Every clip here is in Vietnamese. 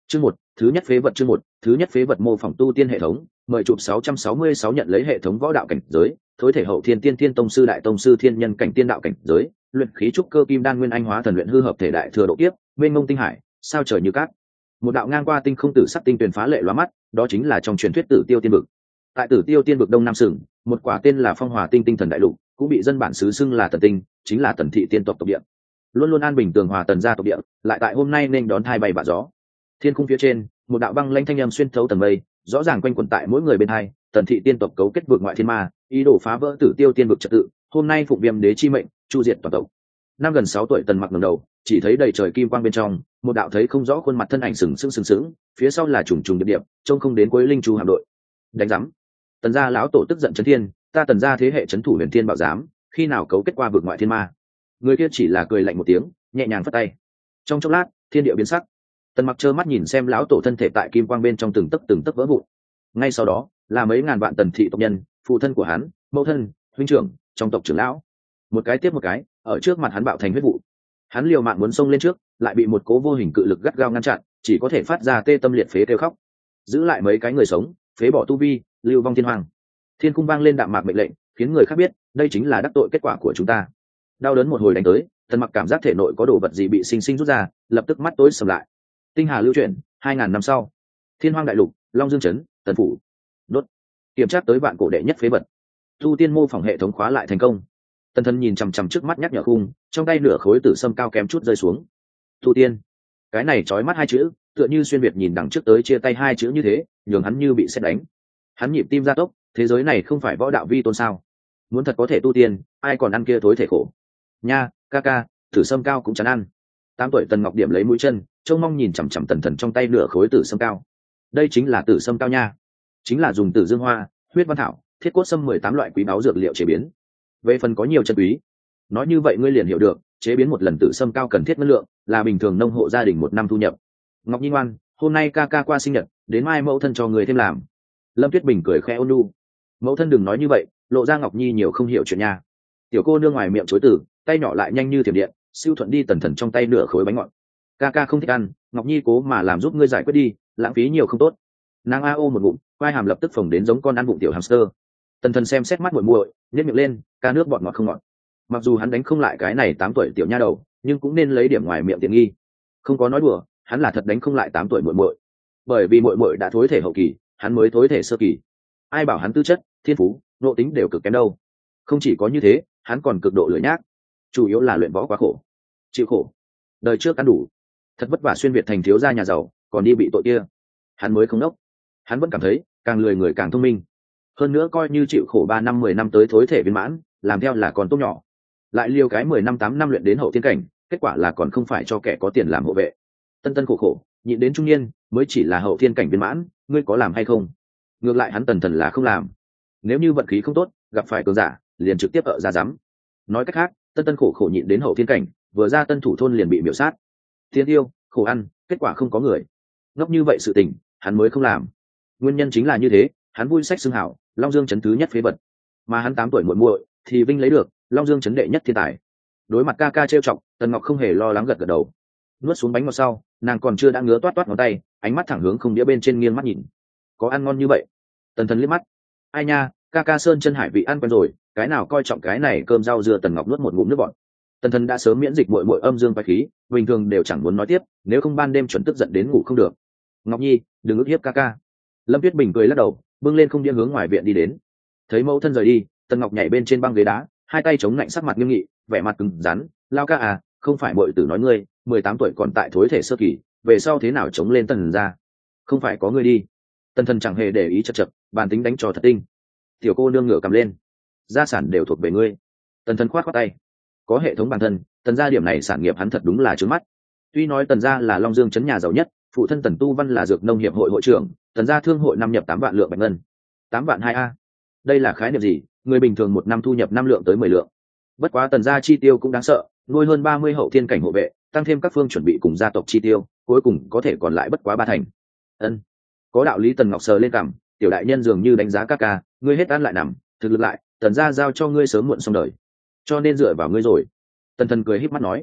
Chương 1, thứ nhất phế vật. Chương 1, thứ nhất phế vật. Mô phỏng tu tiên hệ thống, mời chụp 666 nhận lấy hệ thống võ đạo cảnh giới, thối thể hậu thiên tiên tiên tông sư đại tông sư thiên nhân cảnh tiên đạo cảnh giới, luyện khí trúc cơ kim đan nguyên anh hóa thần luyện hư hợp thể đại thừa độ kiếp, mênh mông tinh hải, sao trời như cát. Một đạo ngang qua tinh không tử sắc tinh tuyền phá lệ lóa mắt, đó chính là trong truyền thuyết Tử Tiêu Tiên vực. Tại Tử Tiêu Tiên vực đông nam sừng, một quả tên là Phong Hòa Tinh tinh thần đại lục, cũng bị dân bản xứ xưng là Tần Tinh, chính là Tần thị tiên tộc tộc địa. Luôn luôn an bình tường hòa Tần gia tộc địa, lại tại hôm nay nên đón thai bay bạ gió. Thiên khung phía trên, một đạo băng lanh thanh âm xuyên thấu tầng mây, rõ ràng quanh quẩn tại mỗi người bên hai. Tần thị tiên tộc cấu kết vượt ngoại thiên ma, ý đồ phá vỡ Tử Tiêu Tiên vực trật tự, hôm nay phụng viêm đế chi mệnh, chu diệt toàn tộc. Năm gần 6 tuổi Tần Mặc ngẩng đầu, chỉ thấy đầy trời kim quang bên trong, một đạo thấy không rõ khuôn mặt thân ảnh sừng sững, phía sau là trùng trùng điệp điệp, trông không đến cuối linh chu hạm đội. Đánh rắm. Tần gia lão tổ tức giận chấn thiên, ta Tần gia thế hệ chấn thủ huyền thiên bảo giám, khi nào cấu kết qua vượt ngoại thiên ma? Người kia chỉ là cười lạnh một tiếng, nhẹ nhàng phất tay. Trong chốc lát, thiên địa biến sắc. Tần Mặc trơ mắt nhìn xem lão tổ thân thể tại kim quang bên trong từng tấc vỡ vụn. Ngay sau đó, là mấy ngàn vạn Tần thị tộc nhân, phụ thân của hắn, mẫu thân, huynh trưởng, trong tộc trưởng lão, một cái tiếp một cái, ở trước mặt hắn bạo thành huyết vụ. Hắn liều mạng muốn xông lên trước, lại bị một cố vô hình cự lực gắt gao ngăn chặn, chỉ có thể phát ra tê tâm liệt phế kêu khóc. Giữ lại mấy cái người sống, phế bỏ tu vi, lưu vong thiên hoàng. Thiên cung vang lên đạm mạc mệnh lệnh, khiến người khác biết, đây chính là đắc tội kết quả của chúng ta. Đau đớn một hồi đánh tới, Tần Mặc cảm giác thể nội có đồ vật gì bị sinh sinh rút ra, lập tức mắt tối sầm lại. Tinh hà lưu chuyển, 2000 năm sau, Thiên Hoang đại lục, Long Dương trấn, Tần phủ. Đốt. Kiểm tra tới vạn cổ đệ nhất phế vật. Tu tiên mô phỏng hệ thống khóa lại thành công. Tần Thần nhìn chằm chằm trước mắt nhắc nhở khung, trong tay nửa khối tử sâm cao kém chút rơi xuống. Tu tiên. Cái này chói mắt hai chữ, tựa như xuyên việt nhìn đằng trước tới chia tay hai chữ như thế, nhường hắn như bị sét đánh. Hắn nhịp tim gia tốc, thế giới này không phải võ đạo vi tôn sao? Muốn thật có thể tu tiên, ai còn ăn kia thối thể khổ. Nha, ca ca, tử sâm cao cũng chán ăn. 8 tuổi Tần Ngọc điểm lấy mũi chân, trông mong nhìn chằm chằm Tần Thần trong tay nửa khối tử sâm cao. Đây chính là tử sâm cao nha, chính là dùng tử dương hoa, huyết văn thảo, thiết cốt sâm 18 loại quý báu dược liệu chế biến. Về phần có nhiều chân quý, nói như vậy ngươi liền hiểu được, chế biến một lần tử sâm cao cần thiết ngân lượng, là bình thường nông hộ gia đình một năm thu nhập. Ngọc Nhi ngoan, hôm nay ca ca qua sinh nhật, đến mai mẫu thân cho người thêm làm. Lâm Tuyết Bình cười khẽ ôn nhu. Mẫu thân đừng nói như vậy, lộ ra Ngọc Nhi nhiều không hiểu chuyện nha. Tiểu cô nương ngoài miệng chối từ, tay nhỏ lại nhanh như thiểm điện, siêu thuận đi Tần Thần trong tay nửa khối bánh ngọt. Ca ca không thích ăn, Ngọc Nhi cố mà làm giúp ngươi giải quyết đi, lãng phí nhiều không tốt. Nàng a ô một ngụm, quai hàm lập tức phồng đến giống con ăn bụng tiểu hamster. Tần Thần xem xét mắt muội muội, nhếch miệng lên, ca nước bọt ngọt không ngọt. Mặc dù hắn đánh không lại cái này 8 tuổi tiểu nha đầu, nhưng cũng nên lấy điểm ngoài miệng tiện nghi. Không có nói đùa, hắn là thật đánh không lại 8 tuổi muội muội. Bởi vì muội muội đã thối thể hậu kỳ, hắn mới thối thể sơ kỳ. Ai bảo hắn tư chất, thiên phú, nội tính đều cực kém đâu. Không chỉ có như thế, hắn còn cực độ lười nhác, chủ yếu là luyện võ quá khổ, chịu khổ. Đời trước ăn đủ, thật vất vả xuyên việt thành thiếu gia nhà giàu, còn đi bị tội kia. Hắn mới không đốc. Hắn vẫn cảm thấy, càng lười người càng thông minh. Hơn nữa coi như chịu khổ 3 năm 10 năm tới thối thể viên mãn, làm theo là còn tốt nhỏ. Lại liều cái 10 năm 8 năm luyện đến hậu thiên cảnh, kết quả là còn không phải cho kẻ có tiền làm hộ vệ. Tân tân khổ khổ, nhịn đến trung niên, mới chỉ là hậu thiên cảnh viên mãn, ngươi có làm hay không? Ngược lại hắn Tần Thần là không làm. Nếu như vận khí không tốt, gặp phải cường giả, liền trực tiếp ở ra giám. Nói cách khác, tân tân khổ khổ nhịn đến hậu thiên cảnh, vừa ra tân thủ thôn liền bị miểu sát. Thiên yêu, khổ ăn, kết quả không có người. Ngốc như vậy sự tình, hắn mới không làm. Nguyên nhân chính là như thế, hắn vui sách xưng hảo, Long Dương trấn thứ nhất phế vật. Mà hắn 8 tuổi muội muội thì vinh lấy được Long Dương trấn đệ nhất thiên tài. Đối mặt ca ca trêu chọc, Tần Ngọc không hề lo lắng gật gật đầu. Nuốt xuống bánh ngọt sau, nàng còn chưa đã ngứa toát ngón tay, ánh mắt thẳng hướng không đĩa bên trên nghiêng mắt nhìn. Có ăn ngon như vậy? Tần Thần liếc mắt. Ai nha, ca ca sơn chân hải vị ăn quen rồi, cái nào coi trọng cái này cơm rau dưa. Tần Ngọc nuốt một ngụm nước bọt. Tần Thần đã sớm miễn dịch muội muội âm dương quái khí, bình thường đều chẳng muốn nói tiếp, nếu không ban đêm chuẩn tức giận đến ngủ không được. Ngọc Nhi, đừng ức hiếp ca ca. Lâm Tuyết Bình cười lắc đầu, bưng lên không đĩa hướng ngoài viện đi đến. Thấy mẫu thân rời đi, Tần Ngọc nhảy bên trên băng ghế đá, hai tay chống lạnh, sắc mặt nghiêm nghị, vẻ mặt cứng rắn. Lao ca à, không phải muội tử nói ngươi 18 tuổi còn tại thối thể sơ kỳ, về sau thế nào chống lên Tần ra? Không phải có ngươi đi. Tần Thần chẳng hề để ý, chật chật, bàn tính đánh trò thật tinh. Tiểu cô nương ngửa cầm lên, gia sản đều thuộc về ngươi. Tần Thần khoát khoát tay, có hệ thống bản thân, Tần gia điểm này sản nghiệp hắn thật đúng là trướng mắt. Tuy nói Tần gia là Long Dương trấn nhà giàu nhất, phụ thân Tần Tu Văn là dược nông hiệp hội hội trưởng, Tần gia thương hội năm nhập 8 vạn lượng bạch ngân. 8 vạn 2 a. Đây là khái niệm gì? Người bình thường một năm thu nhập 5 lượng tới 10 lượng. Bất quá Tần gia chi tiêu cũng đáng sợ, nuôi hơn 30 hậu thiên cảnh hộ vệ, tăng thêm các phương chuẩn bị cùng gia tộc chi tiêu, cuối cùng có thể còn lại bất quá 3 thành. Ân, có đạo lý. Tần Ngọc sờ lên cằm, tiểu đại nhân dường như đánh giá ca ca, ngươi hết ăn lại nằm, thực lực lại, Tần gia giao cho ngươi sớm muộn xong đời, cho nên dựa vào ngươi rồi. Tần Thần cười híp mắt nói.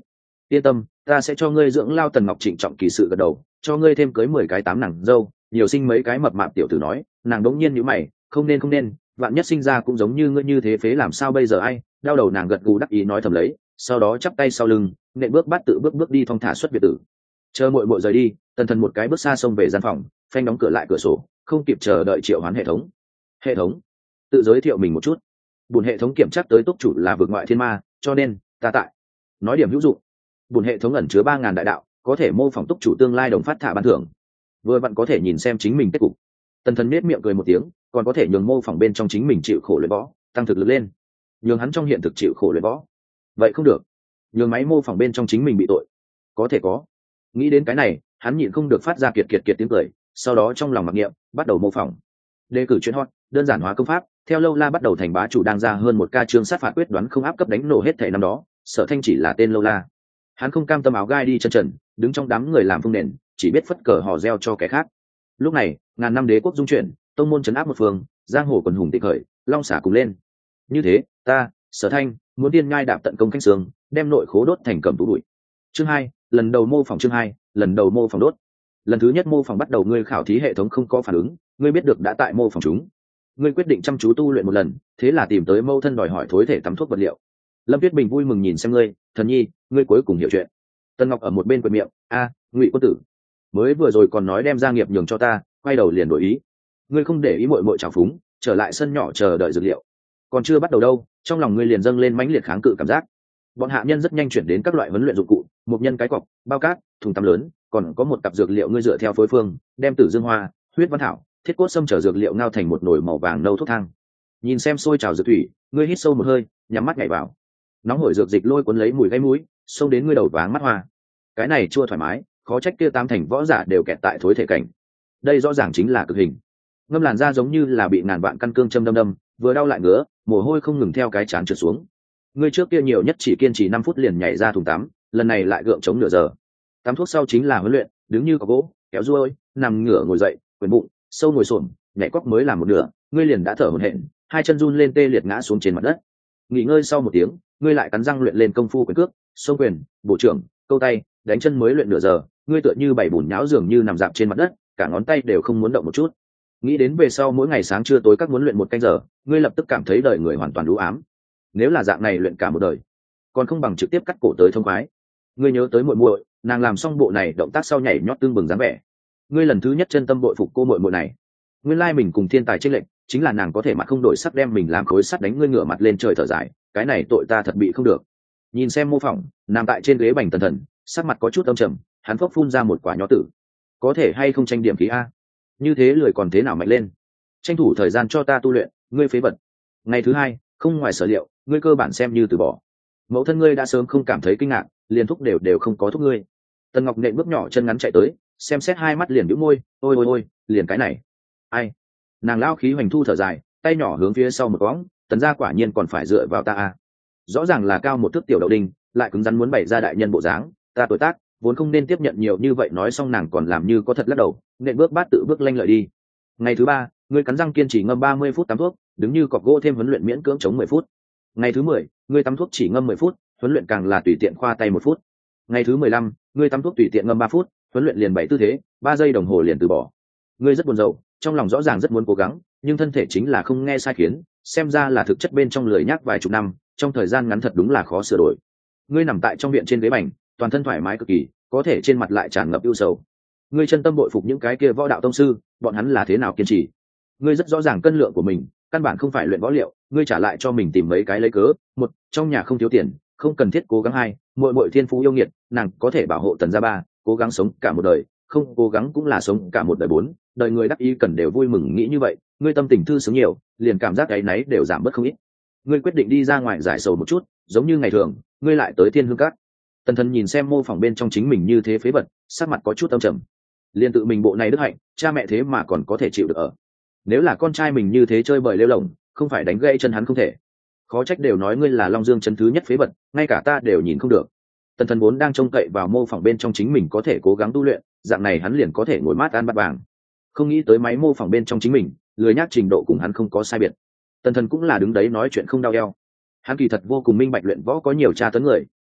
yên tâm, ta sẽ cho ngươi dưỡng lao. Tần Ngọc trịnh trọng kỳ sự gật đầu, cho ngươi thêm cưới 10 cái 8 nàng dâu, nhiều sinh mấy cái mập mạp. Tiểu tử nói, nàng đống nhiên nhíu mày, không nên, vạn nhất sinh ra cũng giống như ngươi như thế phế làm sao bây giờ ai. Đau đầu nàng gật gù đắc ý nói thầm lấy, sau đó chắp tay sau lưng, nện bước bắt tự bước đi thong thả xuất biệt tử. Chờ muội muội rời đi, Tần Thần một cái bước xa xông về gian phòng, phanh đóng cửa lại cửa sổ, không kịp chờ đợi triệu hoán hệ thống. Hệ thống, tự giới thiệu mình một chút. Bùn hệ thống kiểm tra tới túc chủ là vực ngoại thiên ma, cho nên ta tại. Nói điểm hữu dụng. Bùn hệ thống ẩn chứa 3000 đại đạo, có thể mô phỏng túc chủ tương lai đồng phát thả ban thưởng. Vừa vặn có thể nhìn xem chính mình kết cục. Tần Thần nết miệng cười một tiếng, còn có thể nhường mô phỏng bên trong chính mình chịu khổ luyện võ, tăng thực lực lên. Nhường hắn trong hiện thực chịu khổ luyện võ, vậy không được. Nhường máy mô phỏng bên trong chính mình bị tội, có thể có. Nghĩ đến cái này, hắn nhịn không được phát ra kiệt tiếng cười, sau đó trong lòng mặc niệm, bắt đầu mô phỏng. Đề cử chuyện hot, đơn giản hóa công pháp, theo Lâu La bắt đầu thành bá chủ đang ra hơn một ca chương sát phạt quyết đoán không áp cấp đánh nổ hết thảy năm đó, Sở Thanh chỉ là tên Lâu La. Hắn không cam tâm áo gai đi chân trần, đứng trong đám người làm phương nền, chỉ biết phất cờ hò reo cho kẻ khác. Lúc này, ngàn năm đế quốc dung chuyển, tông môn trấn áp một phương, giang hồ quần hùng tịch khởi, long xả cùng lên. Như thế, ta, Sở Thanh, muốn tiên ngai đạp tận công khanh sương, đem nội khố đốt thành cầm tú bụi. Chương 2, lần đầu mô phỏng. Chương 2, lần đầu mô phỏng đốt. Lần thứ nhất mô phỏng bắt đầu, ngươi khảo thí hệ thống không có phản ứng, ngươi biết được đã tại mô phỏng chúng. Ngươi quyết định chăm chú tu luyện một lần, thế là tìm tới mâu thân đòi hỏi thối thể tắm thuốc vật liệu. Lâm Tuyết Bình vui mừng nhìn xem ngươi, Thần Nhi, ngươi cuối cùng hiểu chuyện. Tân Ngọc ở một bên quệt miệng, Ngụy quân tử, mới vừa rồi còn nói đem gia nghiệp nhường cho ta, quay đầu liền đổi ý. Ngươi không để ý muội muội trào phúng, trở lại sân nhỏ chờ đợi dược liệu. Còn chưa bắt đầu đâu, trong lòng ngươi liền dâng lên mãnh liệt kháng cự cảm giác. Bọn hạ nhân rất nhanh chuyển đến các loại huấn luyện dụng cụ, một nhân cái cọc, bao cát, thùng tắm lớn, còn có một cặp dược liệu. Ngươi dựa theo phối phương, đem tử dương hoa, huyết văn thảo, thiết cốt sâm trở dược liệu ngao thành một nồi màu vàng nâu thuốc thang. Nhìn xem sôi trào dược thủy, ngươi hít sâu một hơi, nhắm mắt nhảy vào. Nóng hổi dược dịch lôi cuốn lấy mùi gáy mũi, xông đến ngươi đầu váng mắt hoa. Cái này chua thoải mái, khó trách kia 8 thành võ giả đều kẹt tại thối thể cảnh. Đây rõ ràng chính là cực hình. Ngâm làn da giống như là bị ngàn vạn căn cương châm đâm, vừa đau lại ngứa, mồ hôi không ngừng theo cái trán trượt xuống. Ngươi trước kia nhiều nhất chỉ kiên trì 5 phút liền nhảy ra thùng tắm, lần này lại gượng chống nửa giờ. Tắm thuốc sau chính là huấn luyện, đứng như có gỗ, kéo ruôi, nằm ngửa ngồi dậy, quyền bụng, sâu ngồi xổm, nhảy cóc mới làm một nửa, ngươi liền đã thở hổn hển, hai chân run lên tê liệt ngã xuống trên mặt đất. Nghỉ ngơi sau một tiếng, ngươi lại cắn răng luyện lên công phu quyền cước, xông quyền, bổ trưởng, câu tay, đánh chân mới luyện nửa giờ, ngươi tựa như bảy bùn nhão dường như nằm dạp trên mặt đất, cả ngón tay đều không muốn động một chút. Nghĩ đến về sau mỗi ngày sáng trưa tối các muốn luyện 1 canh giờ, ngươi lập tức cảm thấy đời người hoàn toàn u ám. Nếu là dạng này luyện cả một đời, còn không bằng trực tiếp cắt cổ tới thông khoái. Ngươi nhớ tới muội muội, nàng làm xong bộ này động tác sau nhảy nhót tương bừng dáng vẻ. Ngươi lần thứ nhất chân tâm bội phục cô muội muội này. Nguyên lai mình cùng thiên tài chênh lệch, chính là nàng có thể mặt không đổi sắc đem mình làm khối sắt đánh. Ngươi ngửa mặt lên trời thở dài, cái này tội ta thật bị không được. Nhìn xem mô phỏng, nằm tại trên ghế bành Tần Thần, sắc mặt có chút âm trầm, hắn phốc phun ra một quả nhó tử. Có thể hay không tranh điểm khí a? Như thế lười còn thế nào mạnh lên? Tranh thủ thời gian cho ta tu luyện, ngươi phế vật. Ngày thứ 2, không ngoài sở liệu, ngươi cơ bản xem như từ bỏ. Mẫu thân ngươi đã sớm không cảm thấy kinh ngạc, liền thúc đều không có thúc ngươi. Tần Ngọc nện bước nhỏ chân ngắn chạy tới, xem xét hai mắt liền bĩu môi, ôi, liền cái này. Ai? Nàng lao khí hoành thu thở dài, tay nhỏ hướng phía sau một quõng, Tần gia quả nhiên còn phải dựa vào ta a. Rõ ràng là cao một thước tiểu đậu đinh, lại cứng rắn muốn bày ra đại nhân bộ dáng, ta tuổi tác vốn không nên tiếp nhận nhiều như vậy. Nói xong nàng còn làm như có thật lắc đầu, nện bước bát tự bước lanh lợi đi. Ngày thứ 3, ngươi cắn răng kiên trì ngâm 30 phút tắm thuốc, đứng như cọc gỗ thêm huấn luyện miễn cưỡng chống 10 phút. Ngày thứ 10, ngươi tắm thuốc chỉ ngâm 10 phút, huấn luyện càng là tùy tiện khoa tay 1 phút. Ngày thứ 15, ngươi tắm thuốc tùy tiện ngâm 3 phút, huấn luyện liền 7 tư thế, 3 giây đồng hồ liền từ bỏ. Ngươi rất buồn rầu, trong lòng rõ ràng rất muốn cố gắng, nhưng thân thể chính là không nghe sai khiến, xem ra là thực chất bên trong lười nhác vài chục năm, trong thời gian ngắn thật đúng là khó sửa đổi. Ngươi nằm tại trong viện trên ghế bành, toàn thân thoải mái cực kỳ, có thể trên mặt lại tràn ngập ưu sầu. Ngươi chân tâm bội phục những cái kia võ đạo tông sư, bọn hắn là thế nào kiên trì. Ngươi rất rõ ràng cân lượng của mình, căn bản không phải luyện võ liệu. Ngươi trả lại cho mình tìm mấy cái lấy cớ: 1, trong nhà không thiếu tiền, không cần thiết cố gắng. 2, muội thiên phú yêu nghiệt, nàng có thể bảo hộ Tần gia. 3, cố gắng sống cả một đời, không cố gắng cũng là sống cả một đời. 4, đời người đắc ý cần đều vui mừng. Nghĩ như vậy, ngươi tâm tình thư sướng nhiều, liền cảm giác cái náy đều giảm bớt không ít. Ngươi quyết định đi ra ngoài giải sầu một chút, giống như ngày thường, ngươi lại tới Thiên Hương Các. Tần Thần nhìn xem mô phỏng bên trong chính mình như thế phế vật, sắc mặt có chút âm trầm. Liên tự mình bộ này đức hạnh, cha mẹ thế mà còn có thể chịu được ở. Nếu là con trai mình như thế chơi bời lêu lổng, không phải đánh gãy chân hắn không thể. Khó trách đều nói ngươi là Long Dương chân thứ nhất phế vật, ngay cả ta đều nhìn không được. Tần Thần vốn đang trông cậy vào mô phỏng bên trong chính mình có thể cố gắng tu luyện, dạng này hắn liền có thể ngồi mát ăn bát vàng. Không nghĩ tới máy mô phỏng bên trong chính mình, lười nhác trình độ cùng hắn không có sai biệt. Tần Thần cũng là đứng đấy nói chuyện không đau eo. Hắn kỳ thật vô cùng minh bạch luyện võ có nhiều tra tấn người,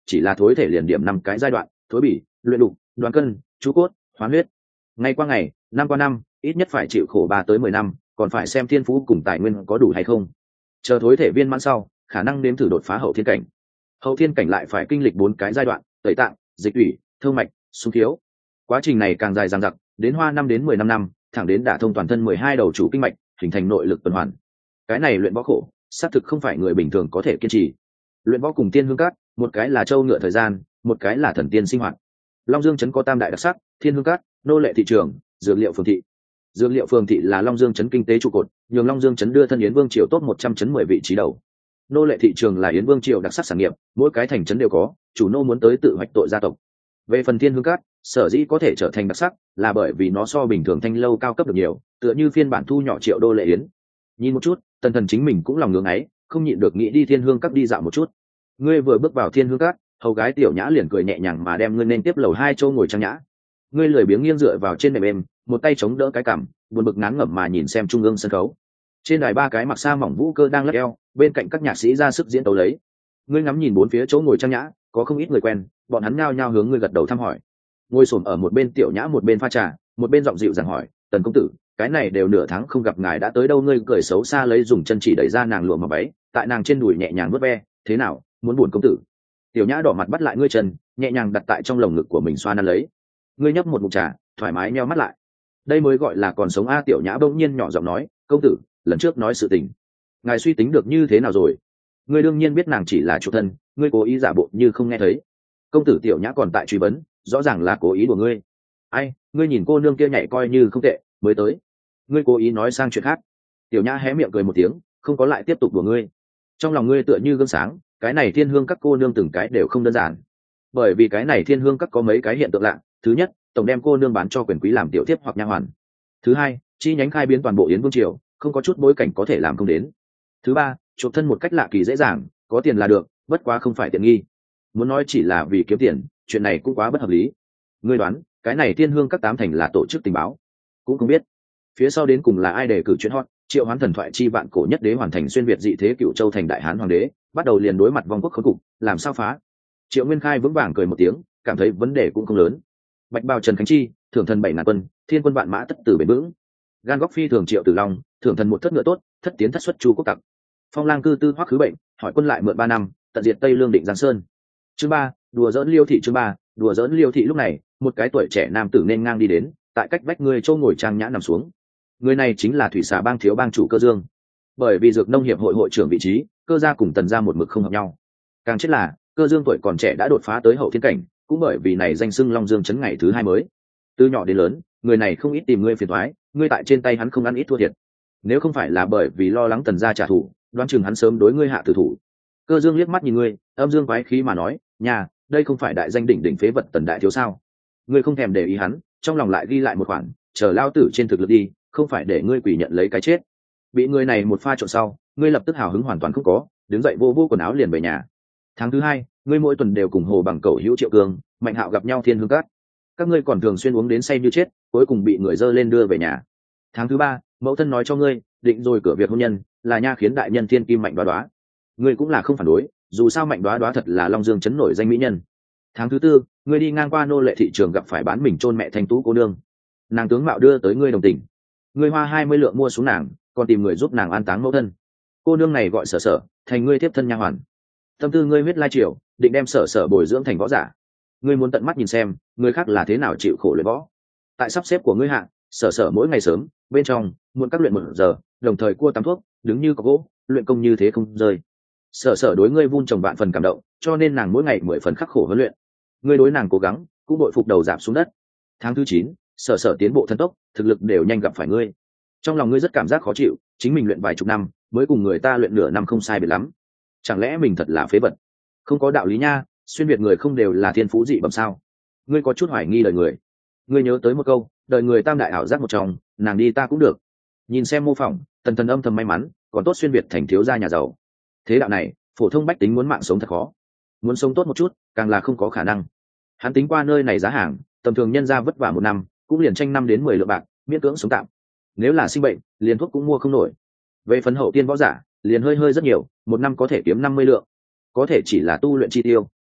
chỉ là thối thể liền điểm 5 cái giai đoạn: thối bỉ, luyện đục, đoán cân, chú cốt, hoán huyết. Ngày qua ngày, năm qua năm, ít nhất phải chịu khổ 3 tới 10 năm, còn phải xem thiên phú cùng tài nguyên có đủ hay không. Chờ thối thể viên mãn sau, khả năng nếm thử đột phá hậu thiên cảnh. Hậu thiên cảnh lại phải kinh lịch 4 cái giai đoạn: tẩy tạng, dịch ủy, thương mạch, xung thiếu. Quá trình này càng dài dằng dặc, đến hoa 5 đến 15 năm, thẳng đến đả thông toàn thân 12 đầu chủ kinh mạch, hình thành nội lực tuần hoàn. Cái này luyện võ khổ, xác thực không phải người bình thường có thể kiên trì. Luyện võ cùng tiên hương cát, một cái là châu ngựa thời gian, một cái là thần tiên sinh hoạt. Long Dương trấn có tam đại đặc sắc: thiên hương cát, nô lệ thị trường, dược liệu phường thị. Dược liệu phường thị là Long Dương trấn kinh tế trụ cột, nhường Long Dương trấn đưa thân Yến Vương triều top 100 trấn 10 vị trí đầu. Nô lệ thị trường là Yến Vương triều đặc sắc sản nghiệp, mỗi cái thành trấn đều có, chủ nô muốn tới tự hoạch tội gia tộc. Về phần thiên hương cát, sở dĩ có thể trở thành đặc sắc là bởi vì nó so bình thường thanh lâu cao cấp được nhiều, tựa như phiên bản thu nhỏ triệu đô lệ yến. Nhìn một chút, Tần Thần chính mình cũng lòng ngưỡng ấy, không nhịn được nghĩ đi thiên hương cát đi dạo một chút. Ngươi vừa bước vào thiên hương cát, hầu gái tiểu nhã liền cười nhẹ nhàng mà đem ngươi nên tiếp lầu 2 châu ngồi trang nhã. Ngươi lười biếng nghiêng dựa vào trên nệm êm, một tay chống đỡ cái cằm, buồn bực ngán ngẩm mà nhìn xem trung ương sân khấu. Trên đài 3 cái mặc sa mỏng vũ cơ đang lắc eo, bên cạnh các nhạc sĩ ra sức diễn tấu lấy. Ngươi ngắm nhìn 4 phía chỗ ngồi trang nhã, có không ít người quen, bọn hắn nhao nhao hướng ngươi gật đầu thăm hỏi. Ngồi xổm ở một bên tiểu nhã một bên pha trà, một bên giọng dịu dàng hỏi: Tần công tử, cái này đều nửa tháng không gặp ngài đã tới đâu? Ngươi cười xấu xa lấy dùng chân chỉ đẩy ra nàng lụa mà váy, tại nàng trên đùi nhẹ nhàng vuốt ve. Thế nào, muốn buồn công tử? Tiểu nhã đỏ mặt bắt lại ngươi chân, nhẹ nhàng đặt tại trong lồng ngực của mình xoa nắn lấy. Ngươi nhấp một ngụm trà, thoải mái nheo mắt lại. Đây mới gọi là còn sống a. Tiểu nhã bỗng nhiên nhỏ giọng nói: công tử, lần trước nói sự tình, ngài suy tính được như thế nào rồi? Ngươi đương nhiên biết nàng chỉ là chủ thân, ngươi cố ý giả bộ như không nghe thấy. Công tử. Tiểu nhã còn tại truy vấn, rõ ràng là cố ý của ngươi. Ai, ngươi nhìn cô nương kia nhảy coi như không tệ, mới tới, ngươi cố ý nói sang chuyện khác. Tiểu nhã hé miệng cười một tiếng, không có lại tiếp tục đùa ngươi. Trong lòng ngươi tựa như gương sáng, cái này thiên hương các cô nương từng cái đều không đơn giản. Bởi vì cái này thiên hương các có mấy cái hiện tượng lạ. Thứ nhất, tổng đem cô nương bán cho quyền quý làm tiểu tiếp hoặc nha hoàn. Thứ hai, chi nhánh khai biến toàn bộ Yến Vương triều, không có chút bối cảnh có thể làm không đến. Thứ ba, chuộc thân một cách lạ kỳ dễ dàng, có tiền là được, bất quá không phải tiện nghi. Muốn nói chỉ là vì kiếm tiền, chuyện này cũng quá bất hợp lý. Ngươi đoán, cái này thiên hương các 8 thành là tổ chức tình báo? Cũng không biết. Phía sau đến cùng là ai đề cử chuyện hot, triệu hoán thần thoại chi vạn cổ nhất đế hoàn thành xuyên việt dị thế cựu châu thành đại hán hoàng đế, bắt đầu liền đối mặt vong quốc khốn cục, làm sao phá? Triệu Nguyên Khai vững vàng cười một tiếng, cảm thấy vấn đề cũng không lớn. Bạch bào Trần Khánh Chi, thưởng thần 7.000 quân, thiên quân vạn mã tất tử bền vững. Gan góc phi thường Triệu Tử Long, thưởng thần một thất ngựa tốt, thất tiến thất xuất chu quốc tặc. Phong lang cư tư hoắc khứ bệnh, hỏi quân lại mượn 3 năm, tận diệt Tây Lương định Giang Sơn. Chương 3, đùa giỡn Liêu thị. Chương 3, đùa giỡn Liêu thị. Lúc này, một cái tuổi trẻ nam tử nên ngang đi đến, tại cách vách người châu ngồi trang nhã nằm xuống. Người này chính là thủy xà bang thiếu bang chủ Cơ Dương. Bởi vì dược nông hiệp hội hội trưởng vị trí, Cơ gia cùng Tần gia một mực không hợp nhau. Càng chết là, Cơ Dương tuổi còn trẻ đã đột phá tới hậu thiên cảnh, cũng bởi vì này danh xưng Long Dương trấn ngày thứ 2 mới. Từ nhỏ đến lớn, người này không ít tìm ngươi phiền toái, ngươi tại trên tay hắn không ăn ít thua thiệt. Nếu không phải là bởi vì lo lắng Tần gia trả thù, đoán chừng hắn sớm đối ngươi hạ tử thủ. Cơ Dương liếc mắt nhìn ngươi, âm dương quái khí mà nói: "Nhà, đây không phải đại danh đỉnh đỉnh phế vật Tần đại thiếu sao?" Ngươi không thèm để ý hắn, trong lòng lại ghi lại một khoản, chờ lao tử trên thực lực đi, không phải để ngươi quỷ nhận lấy cái chết. Bị người này một pha trộn sau, ngươi lập tức hào hứng hoàn toàn không có, đứng dậy vô vô quần áo liền về nhà. Tháng thứ 2, ngươi mỗi tuần đều cùng Hồ Bằng Cẩu Hữu Triệu Cương, Mạnh Hạo gặp nhau thiên hương cát. Các ngươi còn thường xuyên uống đến say như chết, cuối cùng bị người dơ lên đưa về nhà. Tháng thứ 3, mẫu thân nói cho ngươi, định rồi cửa việc hôn nhân, là nha khiến đại nhân thiên kim Mạnh Đoá Đoá. Ngươi cũng là không phản đối, dù sao Mạnh Đoá Đoá thật là Long Dương trấn nổi danh mỹ nhân. Tháng thứ 4, ngươi đi ngang qua nô lệ thị trường gặp phải bán mình chôn mẹ Thanh Tú cô nương. Nàng tướng mạo đưa tới ngươi đồng tình, ngươi hoa 20 lượng mua xuống nàng, còn tìm người giúp nàng an táng mẫu thân. Cô nương này gọi Sở Sở, thành ngươi tiếp thân nha hoàn. Tâm tư ngươi huyết lai triều, định đem Sở Sở bồi dưỡng thành võ giả. Ngươi muốn tận mắt nhìn xem người khác là thế nào chịu khổ luyện võ. Tại sắp xếp của ngươi hạ, Sở Sở mỗi ngày sớm, bên trong muộn các luyện 1 giờ, đồng thời cua tắm thuốc, đứng như có gỗ, luyện công như thế không rơi. Sở Sở đối ngươi vun trồng vạn phần cảm động, cho nên nàng mỗi ngày 10 phần khắc khổ huấn luyện. Ngươi đối nàng cố gắng, cũng đội phục đầu giảm xuống đất. Tháng thứ 9, Sở Sở tiến bộ thần tốc, thực lực đều nhanh gặp phải ngươi. Trong lòng ngươi rất cảm giác khó chịu, chính mình luyện vài chục năm, mới cùng người ta luyện nửa năm không sai biệt lắm. Chẳng lẽ mình thật là phế vật? Không có đạo lý nha, xuyên việt người không đều là thiên phú dị bẩm sao? Ngươi có chút hoài nghi đời người. Ngươi nhớ tới một câu, đời người tam đại ảo giác một trong, nàng đi ta cũng được. Nhìn xem mô phỏng, Tần Thần âm thầm may mắn, còn tốt xuyên việt thành thiếu gia nhà giàu. Thế đạo này, phổ thông bách tính muốn mạng sống thật khó. Muốn sống tốt một chút, càng là không có khả năng. Hắn tính qua nơi này giá hàng, tầm thường nhân gia vất vả 1 năm, cũng liền tranh 5 đến 10 lượng bạc, miễn cưỡng sống tạm. Nếu là sinh bệnh, liền thuốc cũng mua không nổi. Về phần hậu tiên võ giả, liền hơi rất nhiều, 1 năm có thể kiếm 50 lượng. Có thể chỉ là tu luyện chi tiêu,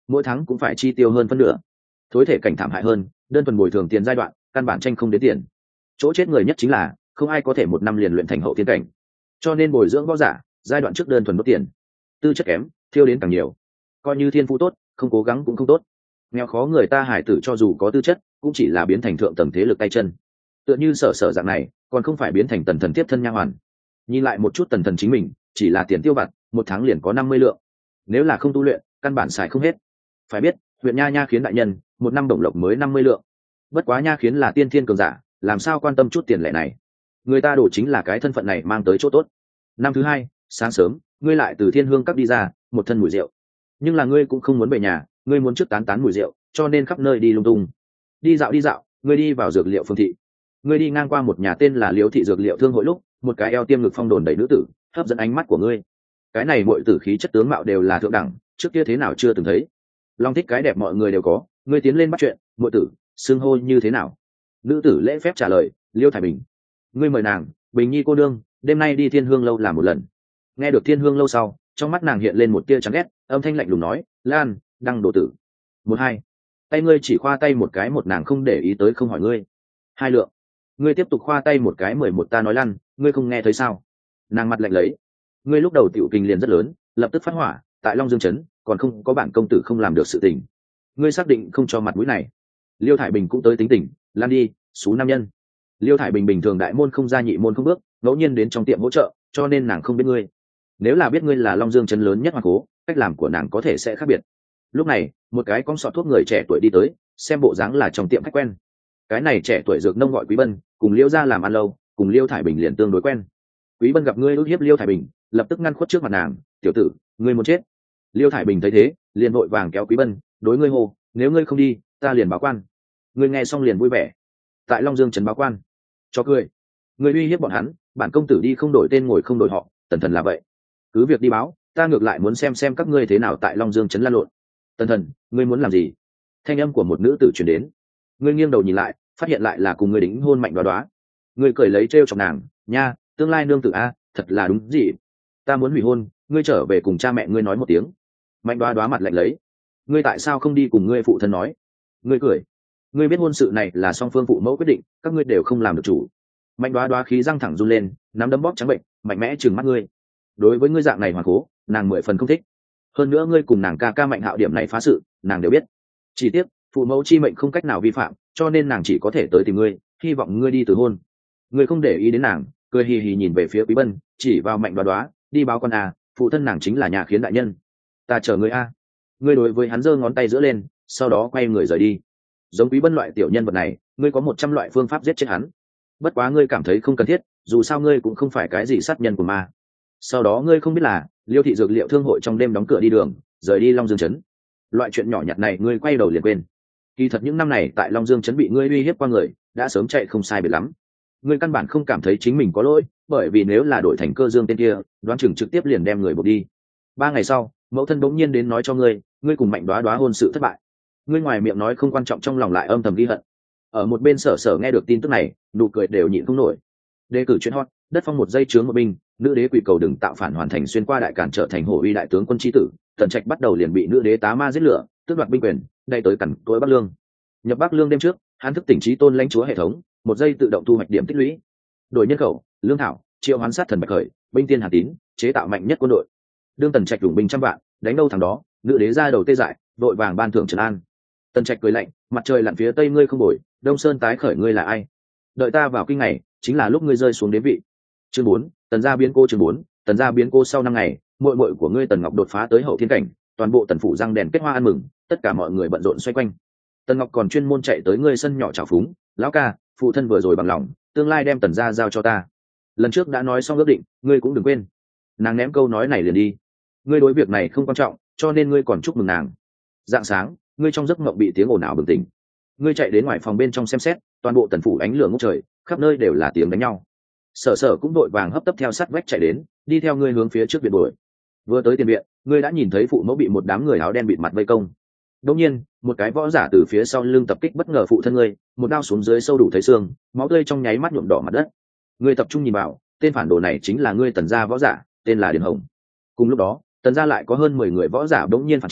mỗi tháng cũng phải chi tiêu hơn phân nửa. Thối thể cảnh thảm hại hơn, đơn thuần bồi thường tiền giai đoạn căn bản tranh không đến tiền. Chỗ chết người nhất chính là không ai có thể một năm liền luyện thành hậu thiên cảnh, cho nên bồi dưỡng võ giả giai đoạn trước đơn thuần đốt tiền, tư chất kém thiêu đến càng nhiều. Coi như thiên phú tốt, không cố gắng cũng không tốt. Nghèo khó người ta hải tử cho dù có tư chất cũng chỉ là biến thành thượng tầng thế lực tay chân. Tựa như sở sở dạng này còn không phải biến thành tần thần tiếp thân nha hoàn. Nhìn lại một chút tần thần chính mình, chỉ là tiền tiêu vặt một tháng liền có 50 lượng, nếu là không tu luyện căn bản xài không hết. Phải biết huyện nha nha khiến đại nhân một năm bổng lộc mới 50 lượng, bất quá nha khiến là tiên thiên cường giả, làm sao quan tâm chút tiền lệ này. Người ta đổ chính là cái thân phận này mang tới chỗ tốt. Năm thứ hai sáng sớm ngươi lại từ thiên hương cắp đi ra, một thân mùi rượu, nhưng là ngươi cũng không muốn về nhà, ngươi muốn trước tán tán mùi rượu, cho nên khắp nơi đi lung tung. Đi dạo ngươi đi vào dược liệu phương thị, ngươi đi ngang qua một nhà tên là Liễu thị dược liệu thương hội lúc, một cái eo tiêm ngực phong đồn đầy nữ tử hấp dẫn ánh mắt của ngươi. Cái này mọi tử khí chất tướng mạo đều là thượng đẳng, trước kia thế nào chưa từng thấy. Long thích cái đẹp mọi người đều có, ngươi tiến lên bắt chuyện, mọi tử xưng hô như thế nào? Nữ tử lễ phép trả lời, Liêu Thải Bình. Ngươi mời nàng, Bình Nhi cô đương, đêm nay đi Thiên Hương lâu làm một lần. Nghe được Thiên Hương lâu sau, trong mắt nàng hiện lên một tia chán ghét, âm thanh lạnh lùng nói, Lan, đăng đồ tử. 1-2. Tay ngươi chỉ khoa tay một cái, một nàng không để ý tới, không hỏi ngươi. 2 lượng. Ngươi tiếp tục khoa tay một cái, 11 ta nói lăn, ngươi không nghe thấy sao? Nàng mặt lạnh lấy. Ngươi lúc đầu tiểu kinh liền rất lớn, lập tức phát hỏa, tại Long Dương trấn còn không có bản công tử không làm được sự tình. Ngươi xác định không cho mặt mũi này. Liêu Thải Bình cũng tới tính tình, lan đi, xú nam nhân. Liêu Thải Bình bình thường đại môn không ra nhị môn không bước, ngẫu nhiên đến trong tiệm hỗ trợ, cho nên nàng không biết ngươi. Nếu là biết ngươi là Long Dương trấn lớn nhất hoàng cố, cách làm của nàng có thể sẽ khác biệt. Lúc này một cái con sọt thuốc người trẻ tuổi đi tới, xem bộ dáng là trong tiệm khách quen. Cái này trẻ tuổi dược nông gọi Quý Bân, cùng Liêu gia làm ăn lâu, cùng Liêu Thải Bình liền tương đối quen. Quý Bân gặp ngươi ức hiếp Liêu Thải Bình, lập tức ngăn khuất trước mặt nàng, tiểu tử, ngươi muốn chết. Liêu Thải Bình thấy thế, liền vội vàng kéo Quý Bân, đối ngươi hô, nếu ngươi không đi ta liền báo quan. Ngươi nghe xong liền vui vẻ, tại Long Dương trấn báo quan, cho cười. Ngươi uy hiếp bọn hắn, bản công tử đi không đổi tên ngồi không đổi họ, tần thần là vậy, cứ việc đi báo, ta ngược lại muốn xem các ngươi thế nào tại Long Dương trấn lan lộn. Tần thần, ngươi muốn làm gì? Thanh âm của một nữ tử truyền đến. Ngươi nghiêng đầu nhìn lại, phát hiện lại là cùng ngươi đính hôn Mạnh Đoá Đoá. Ngươi cười lấy trêu chọc nàng, nha, tương lai nương tử a, thật là đúng gì? Ta muốn hủy hôn, ngươi trở về cùng cha mẹ ngươi nói một tiếng. Mạnh Đoá Đoá mặt lạnh lấy. Ngươi tại sao không đi cùng ngươi phụ thân nói? Ngươi cười. Ngươi biết hôn sự này là song phương phụ mẫu quyết định, các ngươi đều không làm được chủ. Mạnh Đoá Đoá khí răng thẳng run lên, nắm đấm bóp trắng bệnh, mạnh mẽ trừng mắt ngươi. Đối với ngươi dạng này hoàng cố, nàng 10 phần không thích. Hơn nữa ngươi cùng nàng ca ca Mạnh Hạo điểm này phá sự, nàng đều biết. Chỉ tiếc phụ mẫu chi mệnh không cách nào vi phạm, cho nên nàng chỉ có thể tới tìm ngươi, hy vọng ngươi đi từ hôn. Ngươi không để ý đến nàng, cười hì hì nhìn về phía Quý Bân, chỉ vào Mạnh Đoá Đoá, đi báo con a, phụ thân nàng chính là nhà khiến đại nhân. Ta chờ ngươi a. Ngươi đối với hắn giơ ngón tay giữa lên, sau đó quay người rời đi. Giống Quý Bân loại tiểu nhân vật này, ngươi có 100 loại phương pháp giết chết hắn, bất quá ngươi cảm thấy không cần thiết, dù sao ngươi cũng không phải cái gì sát nhân của ma. Sau đó ngươi không biết là Liêu thị dược liệu thương hội trong đêm đóng cửa đi đường, rời đi Long Dương trấn. Loại chuyện nhỏ nhặt này ngươi quay đầu liền quên. Kỳ thật những năm này tại Long Dương trấn bị ngươi uy hiếp qua người đã sớm chạy không sai biệt lắm. Ngươi căn bản không cảm thấy chính mình có lỗi, bởi vì nếu là đổi thành Cơ Dương tên kia, đoán chừng trực tiếp liền đem người buộc đi. 3 ngày sau, mẫu thân bỗng nhiên đến nói cho ngươi, ngươi cùng Mạnh Đoá Đoá hôn sự thất bại. Ngươi ngoài miệng nói không quan trọng, trong lòng lại âm thầm ghi hận. Ở một bên Sở Sở nghe được tin tức này, nụ cười đều nhịn không nổi. Đề cử chuyện hot, đất phong một giây chướng một binh, nữ đế quỷ cầu đừng tạo phản hoàn thành xuyên qua đại cản trở thành hổ uy đại tướng quân chi tử. Tần Trạch bắt đầu liền bị nữ đế tá ma giết lửa, tước đoạt binh quyền, đây tới cẩn tối Bắc Lương. Nhập Bắc Lương đêm trước, hắn thức tỉnh trí tôn lãnh chúa hệ thống, một giây tự động thu hoạch điểm tích lũy. Đổi nhân khẩu, lương thảo, triệu hoán sát thần bạch khởi, binh tiên Hà Tín, chế tạo mạnh nhất quân đội. Đương Tần Trạch dùng binh trăm vạn, đánh đâu thằng đó, nữ đế ra đầu tê dại, vội vàng ban thưởng trấn an. Tần Trạch cười lạnh, mặt trời lặn phía tây ngươi không bồi, Đông Sơn tái khởi ngươi là ai? Đợi ta vào kinh ngày, chính là lúc ngươi rơi xuống đế vị. Chương 4, Tần gia biến cô. Chương 4, Tần gia biến cô. Sau 5 ngày, muội muội của ngươi Tần Ngọc đột phá tới hậu thiên cảnh, toàn bộ Tần phủ răng đèn kết hoa ăn mừng, tất cả mọi người bận rộn xoay quanh. Tần Ngọc còn chuyên môn chạy tới ngươi sân nhỏ chào phúng, lão ca, phụ thân vừa rồi bằng lòng, tương lai đem Tần gia giao cho ta. Lần trước đã nói xong ước định, ngươi cũng đừng quên. Nàng ném câu nói này liền đi. Ngươi đối việc này không quan trọng, cho nên ngươi còn chúc mừng nàng. Dạng sáng, ngươi trong giấc mộng bị tiếng ồn ào bừng tỉnh. Ngươi chạy đến ngoài phòng bên trong xem xét, toàn bộ Tần phủ ánh lửa ngút trời, khắp nơi đều là tiếng đánh nhau. Sở Sở cũng đội vàng hấp tấp theo sát vách chạy đến, đi theo ngươi hướng phía trước viện đuổi. Vừa tới tiền viện, ngươi đã nhìn thấy phụ mẫu bị một đám người áo đen bịt mặt vây công. Đột nhiên, một cái võ giả từ phía sau lưng tập kích bất ngờ phụ thân ngươi, một đao xuống dưới sâu đủ thấy xương, máu tươi trong nháy mắt nhuộm đỏ mặt đất. Ngươi tập trung nhìn vào, tên phản đồ này chính là ngươi Tần gia võ giả, tên là Điền Hồng. Cùng lúc đó, Tần gia lại có hơn 10 người võ giả bỗng nhiên phản chiến,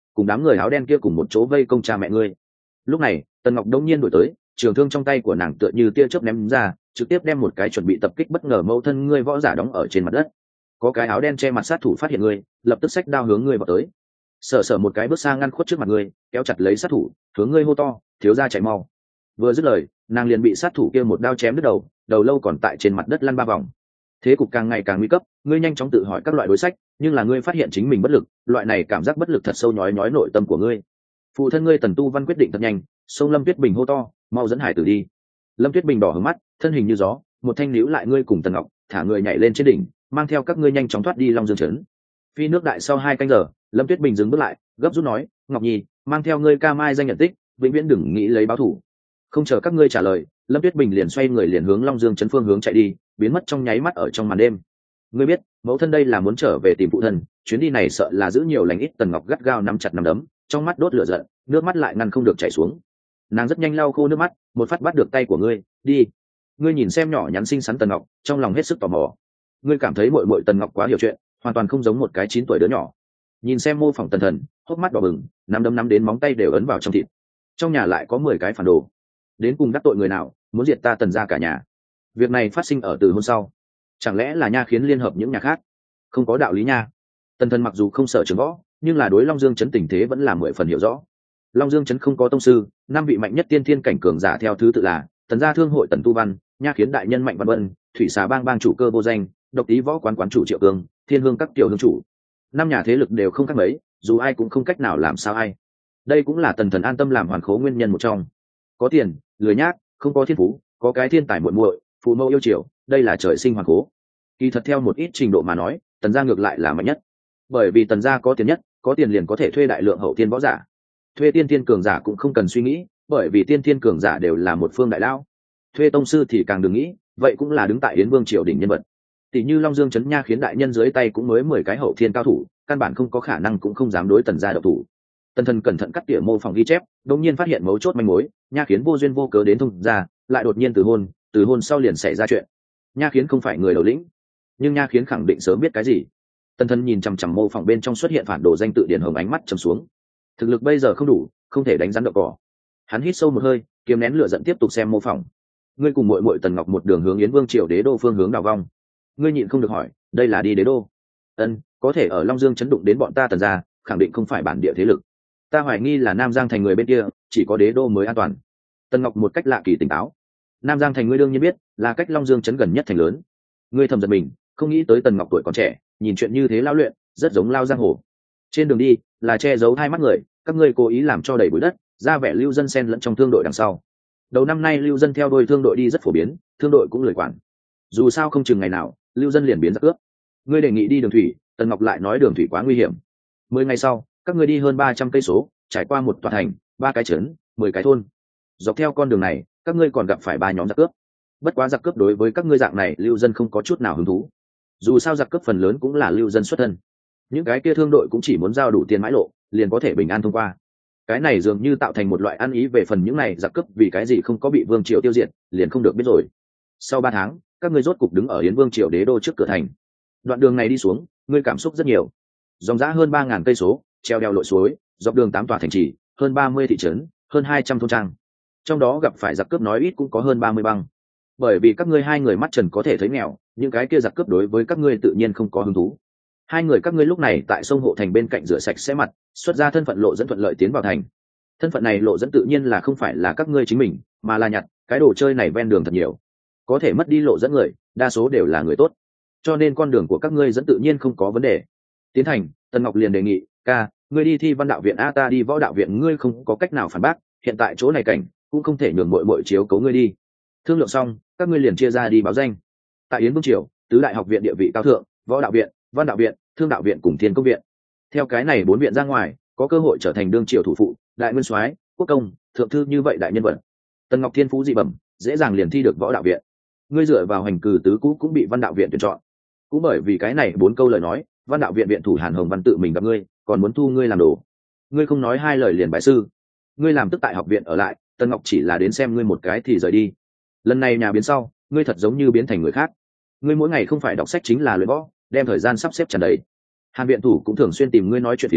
cùng đám người áo đen kia cùng một chỗ vây công cha mẹ ngươi. Lúc này Tần Ngọc đông nhiên đổi tới, trường thương trong tay của nàng tựa như tia chớp ném ra, trực tiếp đem một cái chuẩn bị tập kích bất ngờ mẫu thân ngươi võ giả đóng ở trên mặt đất. Có cái áo đen che mặt sát thủ phát hiện ngươi, lập tức xách đao hướng ngươi vào tới. Sở Sở một cái bước sang ngăn khuất trước mặt ngươi, kéo chặt lấy sát thủ, hướng ngươi hô to, thiếu gia chạy mau. Vừa dứt lời, nàng liền bị sát thủ kia một đao chém đứt đầu, đầu lâu còn tại trên mặt đất lăn ba vòng. Thế cục càng ngày càng nguy cấp, ngươi nhanh chóng tự hỏi các loại đối sách, nhưng là ngươi phát hiện chính mình bất lực, loại này cảm giác bất lực thật sâu nhói nhói nội tâm của ngươi. Phụ thân ngươi Tần Tu Văn quyết định thật nhanh, xông Lâm Tuyết Bình hô to, mau dẫn hải tử đi. Lâm Tuyết Bình đỏ hướng mắt, thân hình như gió, một thanh níu lại ngươi cùng Tần Ngọc, thả người nhảy lên trên đỉnh, mang theo các ngươi nhanh chóng thoát đi Long Dương trấn. Phi nước đại sau 2 canh giờ, Lâm Tuyết Bình dừng bước lại, gấp rút nói, Ngọc Nhi, mang theo ngươi ca mai danh nhận tích, vĩnh viễn đừng nghĩ lấy báo thủ. Không chờ các ngươi trả lời, Lâm Tuyết Bình liền xoay người liền hướng Long Dương trấn phương hướng chạy đi, biến mất trong nháy mắt ở trong màn đêm. Ngươi biết, mẫu thân đây là muốn trở về tìm phụ thân, chuyến đi này sợ là giữ nhiều lành ít. Tần Ngọc gắt gao nắm chặt nắm đấm, trong mắt đốt lửa giận, nước mắt lại ngăn không được chảy xuống. Nàng rất nhanh lau khô nước mắt, một phát bắt được tay của ngươi, đi. Ngươi nhìn xem nhỏ nhắn xinh xắn Tần Ngọc, trong lòng hết sức tò mò. Ngươi cảm thấy muội muội Tần Ngọc quá hiểu chuyện, hoàn toàn không giống một cái 9 tuổi đứa nhỏ. Nhìn xem mô phỏng Tần Thần, hốc mắt đỏ bừng, nắm đấm nắm đến móng tay đều ấn vào trong thịt. Trong nhà lại có 10 cái phản đồ, đến cùng đắc tội người nào, muốn diệt ta Tần gia cả nhà. Việc này phát sinh ở từ hôm sau, chẳng lẽ là nha khiến liên hợp những nhà khác? Không có đạo lý nha. Tần Thần mặc dù không sợ trường võ, nhưng là đối Long Dương trấn tình thế vẫn là 10 phần hiểu rõ. Long Dương trấn không có tông sư, 5 vị mạnh nhất tiên thiên cảnh cường giả theo thứ tự là Tần gia thương hội Tần Tu Văn, nha khiến đại nhân Mạnh Văn Vân, thủy xà bang bang chủ Cơ Vô Danh, độc tý võ quán quán chủ Triệu Cương, thiên hương các tiểu hương chủ. 5 nhà thế lực đều không khác mấy, dù ai cũng không cách nào làm sao ai. Đây cũng là Tần Thần an tâm làm hoàn khố nguyên nhân một trong. Có tiền, lười nhác, không có thiên phú, có cái thiên tài muội muội, phụ mẫu yêu chiều, đây là trời sinh hoàn khố. Kỳ thật theo một ít trình độ mà nói, Tần gia ngược lại là mạnh nhất, bởi vì Tần gia có tiền nhất, có tiền liền có thể thuê đại lượng hậu thiên võ giả. Thuê tiên thiên cường giả cũng không cần suy nghĩ, bởi vì tiên thiên cường giả đều là một phương đại lão. Thuê tông sư thì càng đừng nghĩ, vậy cũng là đứng tại Yến Vương triều đỉnh nhân vật. Tỷ như Long Dương trấn nha khiến đại nhân dưới tay cũng mới 10 cái hậu thiên cao thủ, căn bản không có khả năng cũng không dám đối Tần gia độc thủ. Tần Thần cẩn thận cắt tỉa mô phỏng ghi chép, đột nhiên phát hiện mấu chốt manh mối, nha khiến vô duyên vô cớ đến thông gia, lại đột nhiên từ hôn sau liền xảy ra chuyện. Nha khiến không phải người đầu lĩnh, nhưng nha khiến khẳng định sớm biết cái gì. Tần Thần nhìn chằm chằm mô phỏng bên trong xuất hiện phản đồ danh tự Điển Hồng, ánh mắt trầm xuống. Thực lực bây giờ không đủ, không thể đánh rắn đậu cỏ. Hắn hít sâu một hơi, kiềm nén lửa giận tiếp tục xem mô phỏng. Ngươi cùng muội muội Tần Ngọc một đường hướng Yến Vương triều đế đô phương hướng đào vong. Ngươi nhịn không được hỏi, đây là đi đế đô? Ân, có thể ở Long Dương chấn đụng đến bọn ta Tần gia, khẳng định không phải bản địa thế lực. Ta hoài nghi là Nam Giang thành người bên kia, chỉ có đế đô mới an toàn. Tần Ngọc một cách lạ kỳ tỉnh táo. Nam Giang thành ngươi đương nhiên biết, là cách Long Dương chấn gần nhất thành lớn. Ngươi thầm giật mình, không nghĩ tới Tần Ngọc tuổi còn trẻ, nhìn chuyện như thế lao luyện, rất giống lao giang hồ. Trên đường đi là che giấu hai mắt người, các ngươi cố ý làm cho đầy bụi đất, ra vẻ lưu dân xen lẫn trong thương đội đằng sau. Đầu năm nay lưu dân theo đuôi thương đội đi rất phổ biến, thương đội cũng lười quản. Dù sao không chừng ngày nào, lưu dân liền biến giặc cướp. Ngươi đề nghị đi đường thủy, Tần Ngọc lại nói đường thủy quá nguy hiểm. 10 ngày sau, các ngươi đi hơn 300 cây số, trải qua một tòa thành, 3 cái trấn, 10 cái thôn. Dọc theo con đường này, các ngươi còn gặp phải 3 nhóm giặc cướp. Bất quá giặc cướp đối với các ngươi dạng này lưu dân không có chút nào hứng thú. Dù sao giặc cướp phần lớn cũng là lưu dân xuất thân. Những cái kia thương đội cũng chỉ muốn giao đủ tiền mãi lộ, liền có thể bình an thông qua. Cái này dường như tạo thành một loại ăn ý về phần những này giặc cướp vì cái gì không có bị Vương triều tiêu diệt, liền không được biết rồi. Sau 3 tháng, các ngươi rốt cục đứng ở Yến Vương triều đế đô trước cửa thành. Đoạn đường này đi xuống, ngươi cảm xúc rất nhiều. Dòng dã hơn 3000 cây số, treo đèo lội suối, dọc đường 8 tòa thành trì, hơn 30 thị trấn, hơn 200 thôn trang. Trong đó gặp phải giặc cướp nói ít cũng có hơn 30 băng. Bởi vì các ngươi hai người mắt trần có thể thấy nghèo, những cái kia giặc cướp đối với các ngươi tự nhiên không có hứng thú. Hai người các ngươi lúc này tại sông hộ thành bên cạnh rửa sạch sẽ mặt, xuất ra thân phận lộ dẫn thuận lợi tiến vào thành. Thân phận này lộ dẫn tự nhiên là không phải là các ngươi chính mình, mà là nhặt, cái đồ chơi này ven đường thật nhiều. Có thể mất đi lộ dẫn người, đa số đều là người tốt. Cho nên con đường của các ngươi dẫn tự nhiên không có vấn đề. Tiến thành, Tần Ngọc liền đề nghị, ca, ngươi đi thi văn đạo viện a, ta đi võ đạo viện, ngươi không có cách nào phản bác, hiện tại chỗ này cảnh, cũng không thể nhường muội chiếu cố ngươi đi. Thương lượng xong, các ngươi liền chia ra đi báo danh. Tại Yến Vương triều, tứ đại học viện địa vị cao thượng, võ đạo viện, văn đạo viện, thương đạo viện cùng thiên công viện. Theo cái này 4 viện ra ngoài, có cơ hội trở thành đương triều thủ phụ, đại nguyên soái, quốc công, thượng thư như vậy đại nhân vật. Tần Ngọc thiên phú dị bẩm, dễ dàng liền thi được võ đạo viện. Ngươi dựa vào hành cử tứ cũ cũng bị văn đạo viện tuyển chọn. Cũng bởi vì cái này 4 câu lời nói, văn đạo viện viện thủ Hàn Hồng Văn tự mình gặp ngươi, còn muốn thu ngươi làm đồ. Ngươi không nói 2 lời liền bái sư. Ngươi làm tức tại học viện ở lại, Tần Ngọc chỉ là đến xem ngươi một cái thì rời đi. Lần này nhà biến sau, ngươi thật giống như biến thành người khác. Ngươi mỗi ngày không phải đọc sách chính là luyện võ, đem thời gian sắp xếp tràn đầy. Hàn viện thủ cũng thường xuyên tìm ngươi nói chuyện phiếm,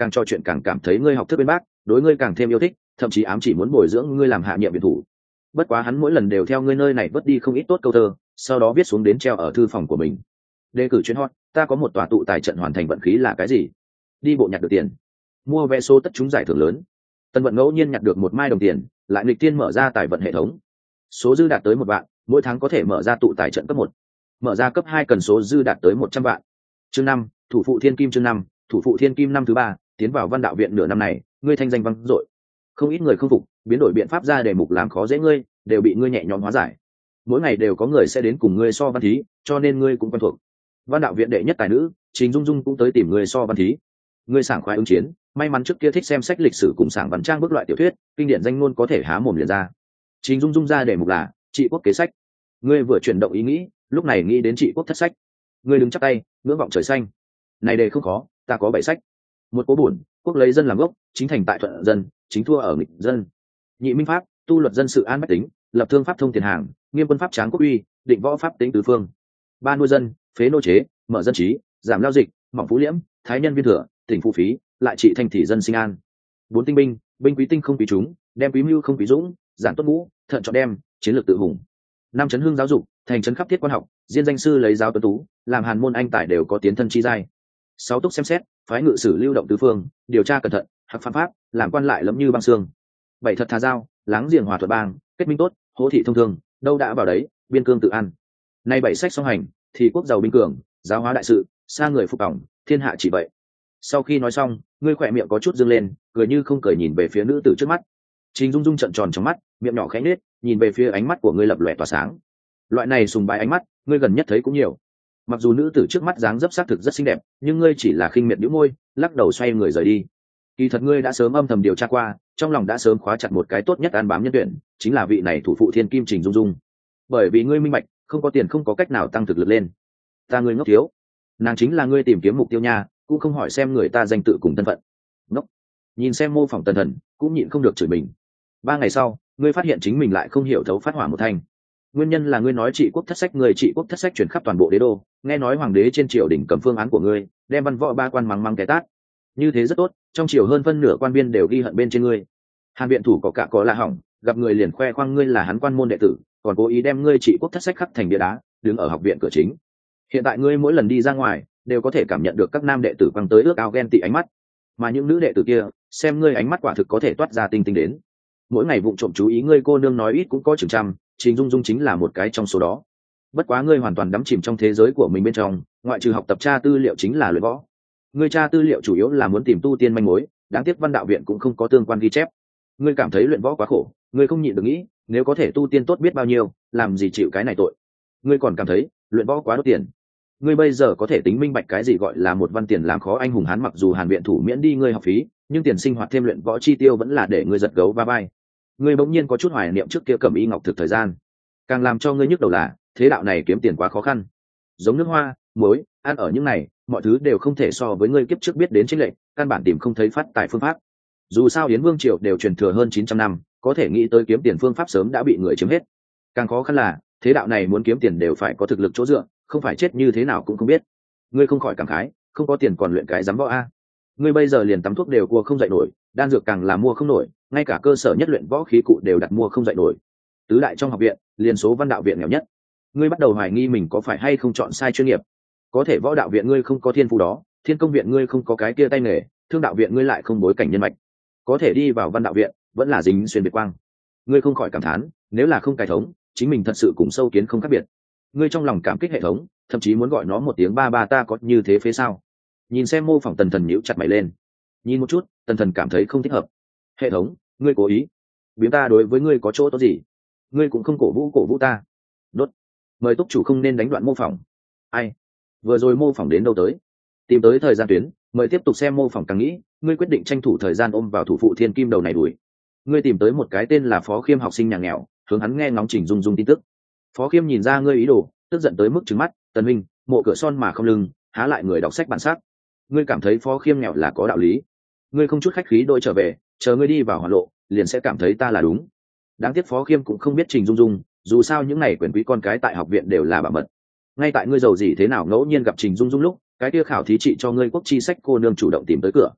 càng trò chuyện càng cảm thấy ngươi học thức bên bác, đối ngươi càng thêm yêu thích, thậm chí ám chỉ muốn bồi dưỡng ngươi làm hạ nhiệm viện thủ. Bất quá hắn mỗi lần đều theo ngươi nơi này vớt đi không ít tốt câu thơ, sau đó viết xuống đến treo ở thư phòng của mình. Đề cử chuyên hot, ta có một tòa tụ tài trận hoàn thành vận khí là cái gì? Đi bộ nhặt được tiền, mua vé số tất trúng giải thưởng lớn. Tân Vận ngẫu nhiên nhặt được một mai đồng tiền, lại nghịch tiên mở ra tài vận hệ thống. Số dư đạt tới 1 vạn, mỗi tháng có thể mở ra tụ tài trận cấp 1. Mở ra cấp 2 cần số dư đạt tới 100 vạn. Chương 5, thủ phụ thiên kim chương 5, thủ phụ thiên kim năm thứ 3, tiến vào Văn Đạo viện nửa năm này, ngươi thanh danh vang dội. Không ít người không phục, biến đổi biện pháp ra đề mục làm khó dễ ngươi, đều bị ngươi nhẹ nhõm hóa giải. Mỗi ngày đều có người sẽ đến cùng ngươi so văn thí, cho nên ngươi cũng quen thuộc. Văn Đạo viện đệ nhất tài nữ, Trình Dung Dung cũng tới tìm ngươi so văn thí. Ngươi sảng khoái ứng chiến, may mắn trước kia thích xem sách lịch sử cùng sảng văn trang bức loại tiểu thuyết, kinh điển danh ngôn có thể há mồm liền ra. Trình Dung Dung ra đề mục là trị quốc kế sách. Ngươi vừa chuyển động ý nghĩ, lúc này nghĩ đến trị quốc thất sách. Ngươi đứng chắp tay, ngưỡng vọng trời xanh. Này đề không khó, ta có 7 sách. Một cố bổn, quốc lấy dân làm gốc, chính thành tại thuận dân, chính thua ở nghịch dân. Nhị minh pháp, tu luật dân sự an bách tính, lập thương pháp thông tiền hàng, nghiêm quân pháp tráng quốc uy, định võ pháp tính tứ phương. Ba nuôi dân, phế nô chế, mở dân trí, giảm lao dịch, mỏng phú liễm, thái nhân viên thừa, tỉnh phú phí, lại trị thành thị dân sinh an. Bốn tinh binh, binh quý tinh không quý chúng, đem quý mưu không quý dũng, giản tốt ngũ, thận chọn đem, chiến lược tự hùng. Năm chấn hương giáo dục, thành chấn khắp thiết quan học, diên danh sư lấy giáo tuấn tú, làm hàn môn anh tài đều có tiến thân chi giai. Sáu túc xem xét, phái ngự sử lưu động tứ phương, điều tra cẩn thận, hặc phạm pháp, làm quan lại lẫm như băng xương. Bảy thật thà giao, láng giềng hòa thuận bang, kết minh tốt, hỗ thị thông thương, đâu đã vào đấy, biên cương tự ăn. Nay 7 sách song hành, thì quốc giàu binh cường, giáo hóa đại sự, xa người phục tổng, thiên hạ chỉ vậy. Sau khi nói xong, ngươi khỏe miệng có chút dương lên, cười như không cười nhìn về phía nữ tử trước mắt. Trình Dung Dung trợn tròn trong mắt, miệng nhỏ khẽ nhếch, nhìn về phía ánh mắt của ngươi lập lòe tỏa sáng. Loại này sùng bái ánh mắt, ngươi gần nhất thấy cũng nhiều. Mặc dù nữ tử trước mắt dáng dấp xác thực rất xinh đẹp, nhưng ngươi chỉ là khinh miệt nhíu môi, lắc đầu xoay người rời đi. Kỳ thật ngươi đã sớm âm thầm điều tra qua, trong lòng đã sớm khóa chặt một cái tốt nhất an bám nhân tuyển, chính là vị này thủ phụ thiên kim Trình Dung Dung. Bởi vì ngươi minh bạch, không có tiền không có cách nào tăng thực lực lên. Ta ngươi ngốc thiếu, nàng chính là ngươi tìm kiếm mục tiêu nha, cũng không hỏi xem người ta danh tự cùng thân phận. Ngốc. Nhìn xem mô phỏng tần thần, cũng nhịn không được chửi mình. 3 ngày sau, ngươi phát hiện chính mình lại không hiểu thấu phát hỏa một thành. Nguyên nhân là ngươi nói trị quốc thất sách, người trị quốc thất sách truyền khắp toàn bộ đế đô, nghe nói hoàng đế trên triều đình cầm phương án của ngươi, đem văn võ ba quan mắng mắng té tát. Như thế rất tốt, trong triều hơn phân nửa quan viên đều ghi hận bên trên ngươi. Hàn viện thủ có cả có là hỏng, gặp người liền khoe khoang ngươi là hắn quan môn đệ tử, còn cố ý đem ngươi trị quốc thất sách khắc thành bia đá, đứng ở học viện cửa chính. Hiện tại ngươi mỗi lần đi ra ngoài, đều có thể cảm nhận được các nam đệ tử quăng tới ước ao ghen tị ánh mắt, mà những nữ đệ tử kia, xem ngươi ánh mắt quả thực có thể toát ra tinh tinh đến. Mỗi ngày vụng trộm chú ý ngươi cô nương nói ít cũng có chừng trăm, Trình Dung Dung chính là một cái trong số đó. Bất quá ngươi hoàn toàn đắm chìm trong thế giới của mình bên trong, ngoại trừ học tập tra tư liệu chính là luyện võ. Ngươi tra tư liệu chủ yếu là muốn tìm tu tiên manh mối, đáng tiếc Văn Đạo viện cũng không có tương quan ghi chép. Ngươi cảm thấy luyện võ quá khổ, ngươi không nhịn được nghĩ, nếu có thể tu tiên tốt biết bao nhiêu, làm gì chịu cái này tội. Ngươi còn cảm thấy luyện võ quá đốt tiền. Ngươi bây giờ có thể tính minh bạch cái gì gọi là một văn tiền làm khó anh hùng hán, mặc dù Hàn viện thủ miễn đi ngươi học phí, nhưng tiền sinh hoạt thêm luyện võ chi tiêu vẫn là để ngươi giật gấu va vai. Ngươi bỗng nhiên có chút hoài niệm trước kia Cẩm Y Ngọc Thực thời gian. Càng làm cho ngươi nhức đầu là, thế đạo này kiếm tiền quá khó khăn. Giống nước hoa, muối, ăn ở những này, mọi thứ đều không thể so với ngươi kiếp trước biết đến chênh lệch, căn bản tìm không thấy phát tài phương pháp. Dù sao Yến Vương triều đều truyền thừa hơn 900 năm, có thể nghĩ tới kiếm tiền phương pháp sớm đã bị người chiếm hết. Càng khó khăn là, thế đạo này muốn kiếm tiền đều phải có thực lực chỗ dựa, không phải chết như thế nào cũng không biết. Ngươi không khỏi cảm khái, không có tiền còn luyện cái dám võ a. Ngươi bây giờ liền tắm thuốc đều cua không dậy nổi, đan dược càng là mua không nổi, ngay cả cơ sở nhất luyện võ khí cụ đều đặt mua không dậy nổi. Tứ đại trong học viện, liền số Văn Đạo viện nghèo nhất. Ngươi bắt đầu hoài nghi mình có phải hay không chọn sai chuyên nghiệp. Có thể Võ Đạo viện ngươi không có thiên phú đó, Thiên Công viện ngươi không có cái kia tay nghề, Thương Đạo viện ngươi lại không bối cảnh nhân mạch. Có thể đi vào Văn Đạo viện, vẫn là dính xuyên biệt quang. Ngươi không khỏi cảm thán, nếu là không cải thống, chính mình thật sự cùng sâu kiến không khác biệt. Ngươi trong lòng cảm kích hệ thống, thậm chí muốn gọi nó một tiếng ba ba, ta có như thế phế sao? Nhìn xem mô phỏng tần thần nhíu chặt mày lên. Nhìn một chút, tần thần cảm thấy không thích hợp. Hệ thống, ngươi cố ý biếm ta, đối với ngươi có chỗ tốt gì? Ngươi cũng không cổ vũ ta. Đốt. Mời túc chủ không nên đánh đoạn mô phỏng. Ai? Vừa rồi mô phỏng đến đâu tới? Tìm tới thời gian tuyến, mời tiếp tục xem mô phỏng. Càng nghĩ, ngươi quyết định tranh thủ thời gian ôm vào thủ phụ thiên kim đầu này đuổi. Ngươi tìm tới một cái tên là Phó Khiêm học sinh nhà nghèo, hướng hắn nghe ngóng Trình Dung Dung tin tức. Phó Khiêm nhìn ra ngươi ý đồ, tức giận tới mức trừng mắt, tần huynh, mộ cửa son mà không lưng, há lại người đọc sách bản sắc. Ngươi cảm thấy Phó Khiêm nghèo là có đạo lý. Ngươi không chút khách khí đôi trở về, chờ ngươi đi vào hỏa lộ, liền sẽ cảm thấy ta là đúng. Đáng tiếc Phó Khiêm cũng không biết Trình Dung Dung, dù sao những này quyền quý con cái tại học viện đều là bảo mật. Ngay tại ngươi giàu gì thế nào ngẫu nhiên gặp Trình Dung Dung lúc, cái kia khảo thí trị cho ngươi quốc chi sách cô nương chủ động tìm tới cửa.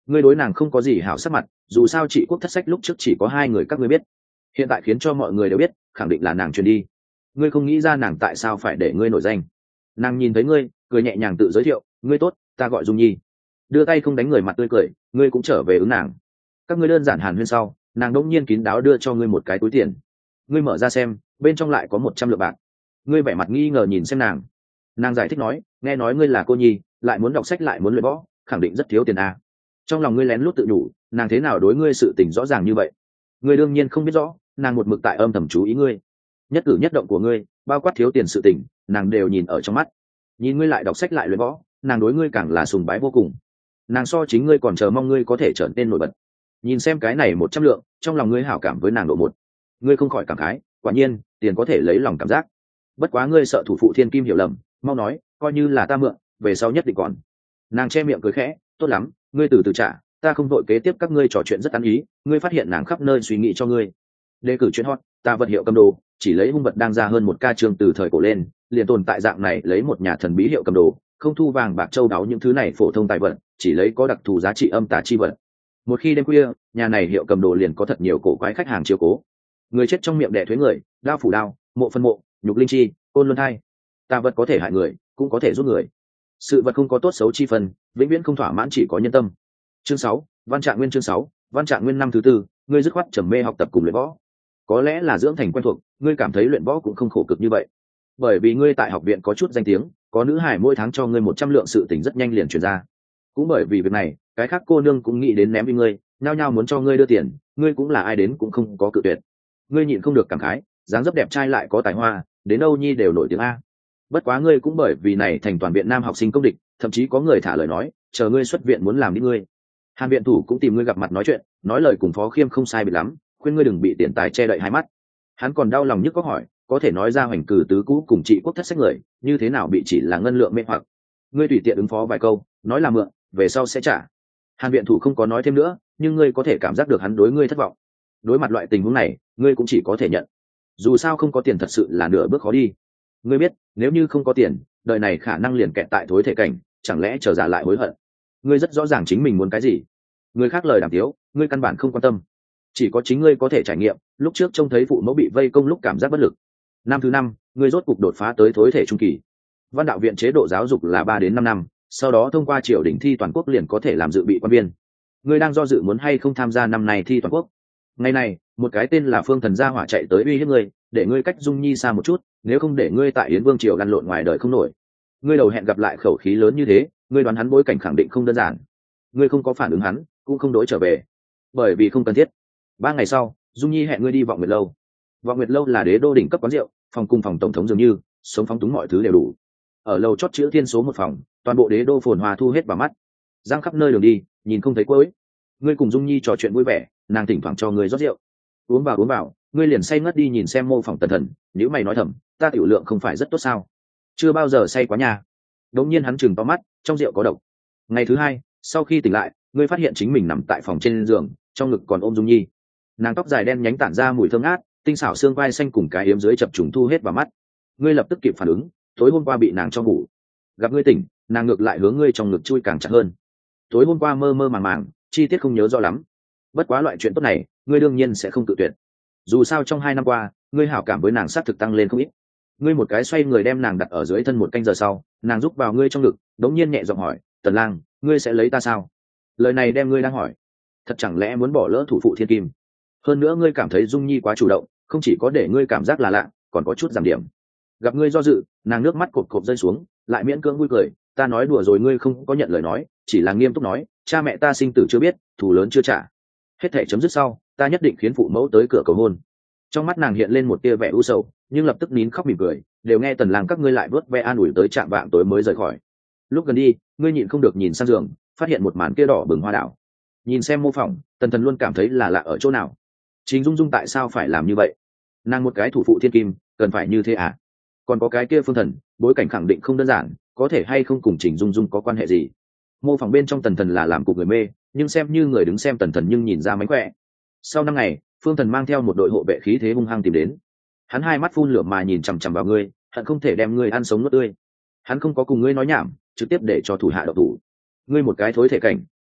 ngươi đối nàng không có gì hảo sắc mặt, dù sao chị Quốc thất sách lúc trước chỉ có 2 người các ngươi biết, hiện tại khiến cho mọi người đều biết, khẳng định là nàng truyền đi. Ngươi không nghĩ ra nàng tại sao phải để ngươi nổi danh. Nàng nhìn thấy ngươi, cười nhẹ nhàng tự giới thiệu, ngươi tốt, ta gọi Dung Nhi. Đưa tay không đánh người mặt tươi cười, ngươi cũng trở về ứng nàng. Các ngươi đơn giản hàn huyên sau, nàng đỗng nhiên kín đáo đưa cho ngươi một cái túi tiền. Ngươi mở ra xem, bên trong lại có 100 lượng bạc. Ngươi vẻ mặt nghi ngờ nhìn xem nàng. Nàng giải thích nói, nghe nói ngươi là cô nhi, lại muốn đọc sách lại muốn luyện võ, khẳng định rất thiếu tiền à. Trong lòng ngươi lén lút tự nhủ, nàng thế nào đối ngươi sự tình rõ ràng như vậy. Ngươi đương nhiên không biết rõ, nàng một mực tại âm thầm chú ý ngươi, nhất cử nhất động của ngươi, bao quát thiếu tiền sự tình, nàng đều nhìn ở trong mắt. Nhìn ngươi lại đọc sách lại luyện võ, nàng đối ngươi càng là sùng bái vô cùng. Nàng so chính ngươi còn chờ mong ngươi có thể trở nên nổi bật. Nhìn xem cái này 100 lượng, trong lòng ngươi hảo cảm với nàng độ một. Ngươi không khỏi cảm khái, quả nhiên tiền có thể lấy lòng cảm giác. Bất quá ngươi sợ thủ phụ Thiên Kim hiểu lầm, mau nói, coi như là ta mượn, về sau nhất định còn. Nàng che miệng cười khẽ, tốt lắm, ngươi từ từ trả, ta không vội. Kế tiếp các ngươi trò chuyện rất ăn ý, ngươi phát hiện nàng khắp nơi suy nghĩ cho ngươi. Đề cử chuyện hot, ta vật hiệu cầm đồ, chỉ lấy hung vật đang ra hơn 1 ca chương từ thời cổ lên, liền tồn tại dạng này lấy một nhà thần bí hiệu cầm đồ, không thu vàng bạc châu đáo những thứ này phổ thông tài vật, chỉ lấy có đặc thù giá trị âm tà chi vật. Một khi đêm khuya, nhà này hiệu cầm đồ liền có thật nhiều cổ quái khách hàng chiếu cố. Người chết trong miệng đẻ thuế người, đao phủ đao, mộ phân mộ, nhục linh chi, côn luân thai. Tà vật có thể hại người, cũng có thể giúp người. Sự vật không có tốt xấu chi phần, vĩnh viễn không thỏa mãn, chỉ có nhân tâm. Chương 6, Văn Trạng Nguyên. Chương 6, Văn Trạng Nguyên năm thứ 4, ngươi dứt khoát trầm mê học tập cùng luyện võ. Có lẽ là dưỡng thành quen thuộc, ngươi cảm thấy luyện võ cũng không khổ cực như vậy. Bởi vì ngươi tại học viện có chút danh tiếng, có nữ hải mỗi tháng cho ngươi 100 lượng sự tình rất nhanh liền truyền ra. Cũng bởi vì việc này, cái khác cô nương cũng nghĩ đến ném với ngươi, nhao nhao muốn cho ngươi đưa tiền, ngươi cũng là ai đến cũng không có cự tuyệt. Ngươi nhịn không được cảm khái, dáng dấp đẹp trai lại có tài hoa, đến đâu nhi đều nổi tiếng a. Bất quá ngươi cũng bởi vì này thành toàn viện nam học sinh công địch, thậm chí có người thả lời nói, chờ ngươi xuất viện muốn làm đi ngươi. Hàn viện thủ cũng tìm ngươi gặp mặt nói chuyện, nói lời cùng Phó Khiêm không sai biệt lắm, khuyên ngươi đừng bị tiền tài che đậy hai mắt. Hắn còn đau lòng nhức có hỏi, có thể nói ra hoành cử tứ cũ cùng trị Quốc thất sách người, như thế nào bị chỉ là ngân lượng mê hoặc. Ngươi tùy tiện ứng phó vài câu, nói là mượn, về sau sẽ trả. Hàn viện thủ không có nói thêm nữa, nhưng ngươi có thể cảm giác được hắn đối ngươi thất vọng. Đối mặt loại tình huống này, ngươi cũng chỉ có thể nhận. Dù sao không có tiền thật sự là nửa bước khó đi. Ngươi biết, nếu như không có tiền, đời này khả năng liền kẹt tại thối thể cảnh, chẳng lẽ trở ra lại hối hận. Ngươi rất rõ ràng chính mình muốn cái gì. Người khác lời đàm tiếu, ngươi căn bản không quan tâm. Chỉ có chính ngươi có thể trải nghiệm, lúc trước trông thấy phụ mẫu bị vây công lúc cảm giác bất lực. Năm thứ 5, ngươi rốt cục đột phá tới thối thể trung kỳ. Văn đạo viện chế độ giáo dục là 3 đến 5 năm, sau đó thông qua triều đình thi toàn quốc liền có thể làm dự bị quan viên. Ngươi đang do dự muốn hay không tham gia năm nay thi toàn quốc. Ngày này, một cái tên là Phương Thần gia hỏa chạy tới uy hiếp ngươi, để ngươi cách Dung Nhi xa một chút, nếu không để ngươi tại Yến Vương triều lăn lộn ngoài đời không nổi. Ngươi đầu hẹn gặp lại khẩu khí lớn như thế, ngươi đoán hắn bối cảnh khẳng định không đơn giản. Ngươi không có phản ứng hắn, cũng không đối trở về, bởi vì không cần thiết. 3 ngày sau, Dung Nhi hẹn ngươi đi Vọng Nguyệt lâu. Vọng Nguyệt lâu là đế đô đỉnh cấp quán rượu, phòng cùng phòng tổng thống dường như, sống phóng túng mọi thứ đều đủ. Ở lầu chót chữ thiên số 1 phòng, toàn bộ đế đô phồn hoa thu hết vào mắt. Giang khắp nơi đường đi, nhìn không thấy cuối. Ngươi cùng Dung Nhi trò chuyện vui vẻ, nàng thỉnh thoảng cho ngươi rót rượu. Uống vào, ngươi liền say ngất đi nhìn xem mô phỏng Tần Thần, nếu mày nói thầm, ta tiểu lượng không phải rất tốt sao? Chưa bao giờ say quá nhà. Đống nhiên hắn chừng to mắt, trong rượu có độc. Ngày thứ 2, sau khi tỉnh lại, ngươi phát hiện chính mình nằm tại phòng trên giường, trong ngực còn ôm Dung Nhi. Nàng tóc dài đen nhánh tản ra mùi thơm ngát, tinh xảo xương vai xanh cùng cái yếm dưới chập trùng thu hết vào mắt. Ngươi lập tức kịp phản ứng, tối hôm qua bị nàng cho ngủ. Gặp ngươi tỉnh, nàng ngược lại hướng ngươi trong ngực chui càng chặt hơn. Tối hôm qua mơ mơ màng màng, chi tiết không nhớ rõ lắm. Bất quá loại chuyện tốt này, ngươi đương nhiên sẽ không tự tuyệt. Dù sao trong 2 năm qua, ngươi hảo cảm với nàng sát thực tăng lên không ít. Ngươi một cái xoay người đem nàng đặt ở dưới thân 1 canh giờ sau, nàng rúc vào ngươi trong ngực, đống nhiên nhẹ giọng hỏi, Tần Lang, ngươi sẽ lấy ta sao? Lời này đem ngươi đang hỏi, thật chẳng lẽ muốn bỏ lỡ thủ phụ Thiên Kim? Hơn nữa ngươi cảm thấy Dung Nhi quá chủ động, không chỉ có để ngươi cảm giác là lạ, còn có chút giảm điểm. Gặp ngươi do dự, nàng nước mắt cộp cộp rơi xuống, lại miễn cưỡng vui cười, ta nói đùa rồi. Ngươi không có nhận lời nói, chỉ là nghiêm túc nói, cha mẹ ta sinh tử chưa biết, thù lớn chưa trả. Hết thể chấm dứt sau, ta nhất định khiến phụ mẫu tới cửa cầu hôn. Trong mắt nàng hiện lên một tia vẻ u sầu, nhưng lập tức nín khóc mỉm cười, đều nghe Tần Lang các ngươi lại vớt ve an ủi tới trạm vạng tối mới rời khỏi. Lúc gần đi, ngươi nhịn không được nhìn sang giường, phát hiện một màn kia đỏ bừng hoa đảo. Nhìn xem mô phỏng, Tần Thần luôn cảm thấy là lạ ở chỗ nào. Trình Dung Dung tại sao phải làm như vậy? Nàng một cái thủ phụ Thiên Kim, cần phải như thế à? Còn có cái kia Phương Thần, bối cảnh khẳng định không đơn giản, có thể hay không cùng Trình Dung Dung có quan hệ gì? Mô phỏng bên trong Tần Thần là làm cục người mê, nhưng xem như người đứng xem Tần Thần nhưng nhìn ra mánh khỏe. Sau 5 ngày, Phương Thần mang theo một đội hộ vệ khí thế hung hăng tìm đến. Hắn hai mắt phun lửa mà nhìn chằm chằm vào ngươi, hận không thể đem ngươi ăn sống nuốt tươi. Hắn không có cùng ngươi nói nhảm, trực tiếp để cho thủ hạ độc thủ. Ngươi một cái thối thể cảnh,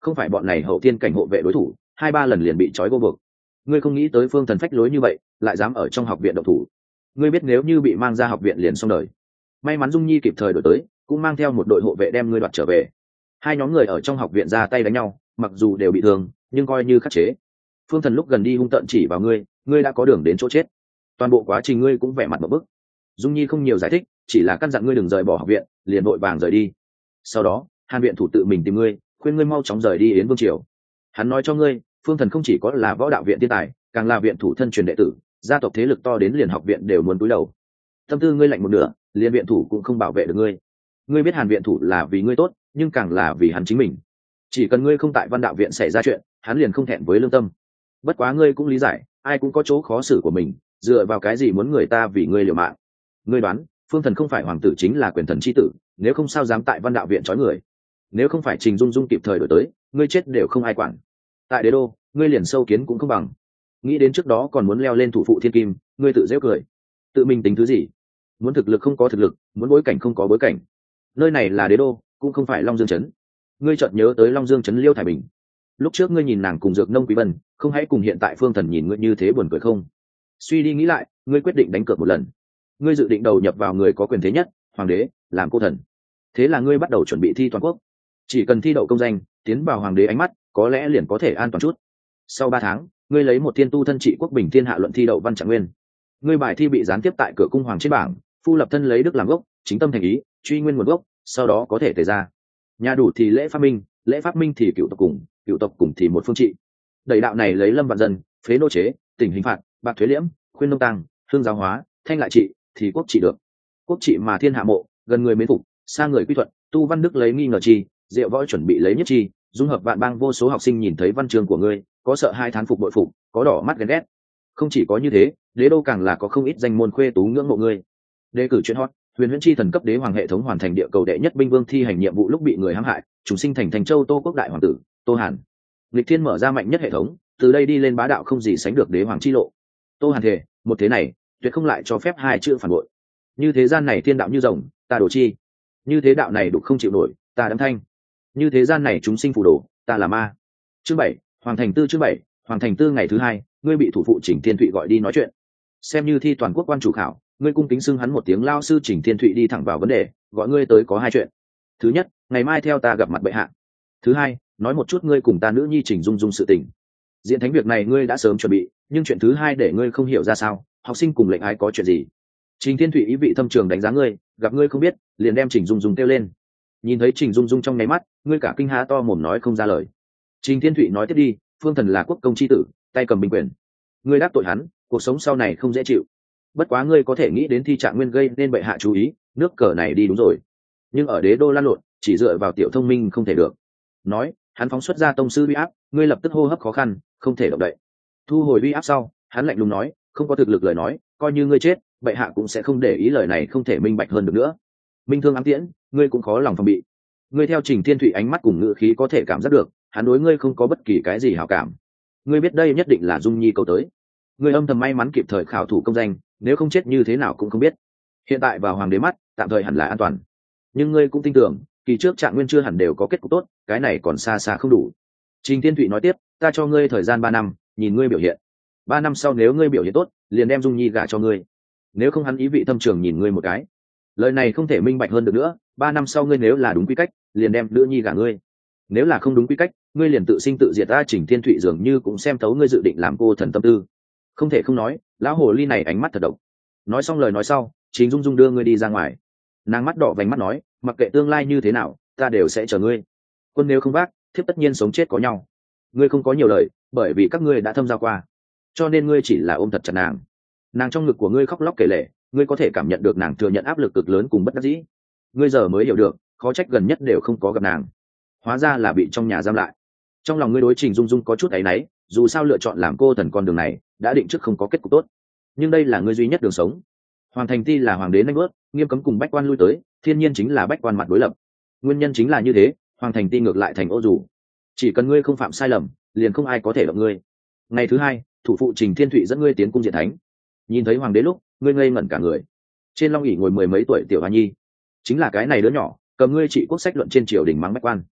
không phải bọn này hậu thiên cảnh hộ vệ đối thủ, 2-3 lần liền bị trói vô vực. Ngươi không nghĩ tới Phương Thần phách lối như vậy, lại dám ở trong học viện động thủ. Ngươi biết nếu như bị mang ra học viện liền xong đời. May mắn Dung Nhi kịp thời đổi tới, cũng mang theo một đội hộ vệ đem ngươi đoạt trở về. Hai nhóm người ở trong học viện ra tay đánh nhau, mặc dù đều bị thương, nhưng coi như khắc chế. Phương Thần lúc gần đi hung tợn chỉ vào ngươi, ngươi đã có đường đến chỗ chết. Toàn bộ quá trình ngươi cũng vẻ mặt một bức. Dung Nhi không nhiều giải thích, chỉ là căn dặn ngươi đừng rời bỏ học viện, liền vội vàng rời đi. Sau đó Hàn viện thủ tự mình tìm ngươi, khuyên ngươi mau chóng rời đi Yến Vương triều. Hắn nói cho ngươi, Phương Thần không chỉ có là võ đạo viện thiên tài, càng là viện thủ thân truyền đệ tử, gia tộc thế lực to đến liền học viện đều muốn cúi đầu. Tâm tư ngươi lạnh một nửa, liền viện thủ cũng không bảo vệ được ngươi. Ngươi biết Hàn viện thủ là vì ngươi tốt, nhưng càng là vì hắn chính mình. Chỉ cần ngươi không tại Văn đạo viện xảy ra chuyện, hắn liền không thẹn với lương tâm. Bất quá ngươi cũng lý giải, ai cũng có chỗ khó xử của mình, dựa vào cái gì muốn người ta vì ngươi liều mạng. Ngươi đoán Phương Thần không phải hoàng tử chính là quyền thần chi tử, nếu không sao dám tại Văn đạo viện trói người. Nếu không phải Trình Dung Dung kịp thời đổi tới, ngươi chết đều không ai quản. Tại đế đô ngươi liền sâu kiến cũng không bằng. Nghĩ đến trước đó còn muốn leo lên thủ phụ thiên kim, ngươi tự giễu cười. Tự mình tính thứ gì? Muốn thực lực không có thực lực, muốn bối cảnh không có bối cảnh. Nơi này là đế đô, cũng không phải Long Dương trấn. Ngươi chợt nhớ tới Long Dương trấn Liêu Thái Bình. Lúc trước ngươi nhìn nàng cùng Dược Nông Quý Vân, không hãy cùng hiện tại Phương Thần nhìn ngươi như thế buồn cười không? Suy đi nghĩ lại, ngươi quyết định đánh cược một lần. Ngươi dự định đầu nhập vào người có quyền thế nhất, hoàng đế, làm cô thần. Thế là ngươi bắt đầu chuẩn bị thi toàn quốc. Chỉ cần thi đậu công danh, tiến vào hoàng đế ánh mắt, có lẽ liền có thể an toàn chút. Sau 3 tháng, ngươi lấy một thiên tu thân trị quốc bình thiên hạ luận thi đậu văn trạng nguyên. Ngươi bài thi bị gián tiếp tại cửa cung hoàng trên bảng, phu lập thân lấy đức làm gốc, chính tâm thành ý, truy nguyên nguồn gốc, sau đó có thể tề ra. Nhà đủ thì lễ pháp minh thì cựu tộc cùng thì một phương trị. Đẩy đạo này lấy lâm vạn dân, phế nô chế, tỉnh hình phạt, bạc thuế liễm, khuyên nông tăng, hương giáo hóa, thanh lại trị, thì quốc trị được. Quốc trị mà thiên hạ mộ, gần người mến phục, xa người quy thuận, tu văn đức lấy nghi ngờ chi, diệu võ chuẩn bị lấy nhất chi, dung hợp vạn bang vô số học sinh nhìn thấy văn chương của ngươi, có sợ hai thán phục bội phục, có đỏ mắt ghen ghét. Không chỉ có như thế, đế đô càng là có không ít danh môn khuê tú ngưỡng mộ ngươi. Đề cử chuyện hot, huyền huyễn chi thần cấp đế hoàng hệ thống hoàn thành địa cầu đệ nhất binh vương thi hành nhiệm vụ lúc bị người hãm hại, chúng sinh thành châu Tô quốc đại hoàng tử Tô Hàn. Lịch thiên mở ra mạnh nhất hệ thống, từ đây đi lên bá đạo không gì sánh được đế hoàng chi lộ. Tô Hàn thể, một thế này tuyệt không lại cho phép hai chữ phản bội. Như thế gian này thiên đạo như rồng, ta đổ chi. Như thế đạo này đục không chịu nổi, ta đấm thanh. Như thế gian này chúng sinh phù đồ, ta là ma. Chương 7, Hoàng Thành Tư. Chương 7, Hoàng Thành Tư. Ngày thứ 2, ngươi bị thủ phụ Trình Thiên Thụy gọi đi nói chuyện. Xem như thi toàn quốc quan chủ khảo, ngươi cung kính xưng hắn một tiếng lao sư. Trình Thiên Thụy đi thẳng vào vấn đề, gọi ngươi tới có 2 chuyện. Thứ nhất, ngày mai theo ta gặp mặt bệ hạ. Thứ hai, nói một chút ngươi cùng ta nữ nhi Trình Dung Dung sự tình. Diện thánh việc này ngươi đã sớm chuẩn bị, nhưng chuyện thứ hai để ngươi không hiểu ra sao, học sinh cùng lệnh ái có chuyện gì. Trình Thiên Thụy ý vị thâm trường đánh giá ngươi, gặp ngươi không biết, liền đem Trình Dung Dung kêu lên. Nhìn thấy Trình Dung Dung trong nháy mắt, ngươi cả kinh há to mồm nói không ra lời. Trình Thiên Thụy nói tiếp đi, Phương Thần là quốc công chi tử, tay cầm binh quyền. Ngươi đáp tội hắn, cuộc sống sau này không dễ chịu. Bất quá ngươi có thể nghĩ đến thi trạng nguyên gây nên bệ hạ chú ý, nước cờ này đi đúng rồi. Nhưng ở đế đô lan lộn, chỉ dựa vào tiểu thông minh không thể được. Nói, hắn phóng xuất ra tông sư uy áp, ngươi lập tức hô hấp khó khăn, không thể động đậy. Thu hồi uy áp sau, hắn lạnh lùng nói, không có thực lực lời nói, coi như ngươi chết, bệ hạ cũng sẽ không để ý, lời này không thể minh bạch hơn được nữa. Minh thương ám tiễn, ngươi cũng khó lòng phòng bị. Ngươi theo Trình Thiên Thụy ánh mắt cùng ngữ khí có thể cảm giác được, hắn đối ngươi không có bất kỳ cái gì hảo cảm. Ngươi biết đây nhất định là Dung Nhi câu tới. Ngươi âm thầm may mắn kịp thời khảo thủ công danh, nếu không chết như thế nào cũng không biết. Hiện tại vào hoàng đế mắt, tạm thời hẳn là an toàn. Nhưng ngươi cũng tin tưởng, kỳ trước trạng nguyên chưa hẳn đều có kết cục tốt, cái này còn xa xa không đủ. Trình Thiên Thụy nói tiếp, ta cho ngươi thời gian 3 năm, nhìn ngươi biểu hiện. 3 năm sau nếu ngươi biểu hiện tốt, liền đem Dung Nhi gả cho ngươi. Nếu không, hắn ý vị thâm trường nhìn ngươi một cái. Lời này không thể minh bạch hơn được nữa, 3 năm sau ngươi nếu là đúng quy cách, liền đem nữ nhi gả ngươi. Nếu là không đúng quy cách, ngươi liền tự sinh tự diệt. Ta Trình Thiên Thụy dường như cũng xem thấu ngươi dự định làm cô thần tâm tư. Không thể không nói, lão hồ ly này ánh mắt thật độc. Nói xong lời nói sau, Trình Dung Dung đưa ngươi đi ra ngoài. Nàng mắt đỏ vành mắt nói, mặc kệ tương lai như thế nào, ta đều sẽ chờ ngươi. Quân nếu không vác, thiếp tất nhiên sống chết có nhau. Ngươi không có nhiều lời, bởi vì các ngươi đã thâm giao qua, cho nên ngươi chỉ là ôm thật chặt nàng. Nàng trong ngực của ngươi khóc lóc kể lể, ngươi có thể cảm nhận được nàng thừa nhận áp lực cực lớn cùng bất đắc dĩ. Ngươi giờ mới hiểu được, khó trách gần nhất đều không có gặp nàng, hóa ra là bị trong nhà giam lại. Trong lòng ngươi đối Trình Dung Dung có chút áy náy, dù sao lựa chọn làm cô thần con đường này đã định trước không có kết cục tốt, nhưng đây là ngươi duy nhất đường sống. Hoàng Thành Ti là hoàng đế nanh bớt, nghiêm cấm cùng bách quan lui tới, thiên nhiên chính là bách quan mặt đối lập. Nguyên nhân chính là như thế, Hoàng Thành Ti ngược lại thành ô dù. Chỉ cần ngươi không phạm sai lầm, liền không ai có thể động ngươi. Ngày thứ 2, thủ phụ Trình Thiên Thụy dẫn ngươi tiến cung diện thánh. Nhìn thấy hoàng đế lúc, ngươi ngây ngẩn cả người. Trên long ỷ ngồi 10 mấy tuổi tiểu hoa nhi, chính là cái này đứa nhỏ cầm ngươi trị quốc sách luận trên triều đình mắng bách quan.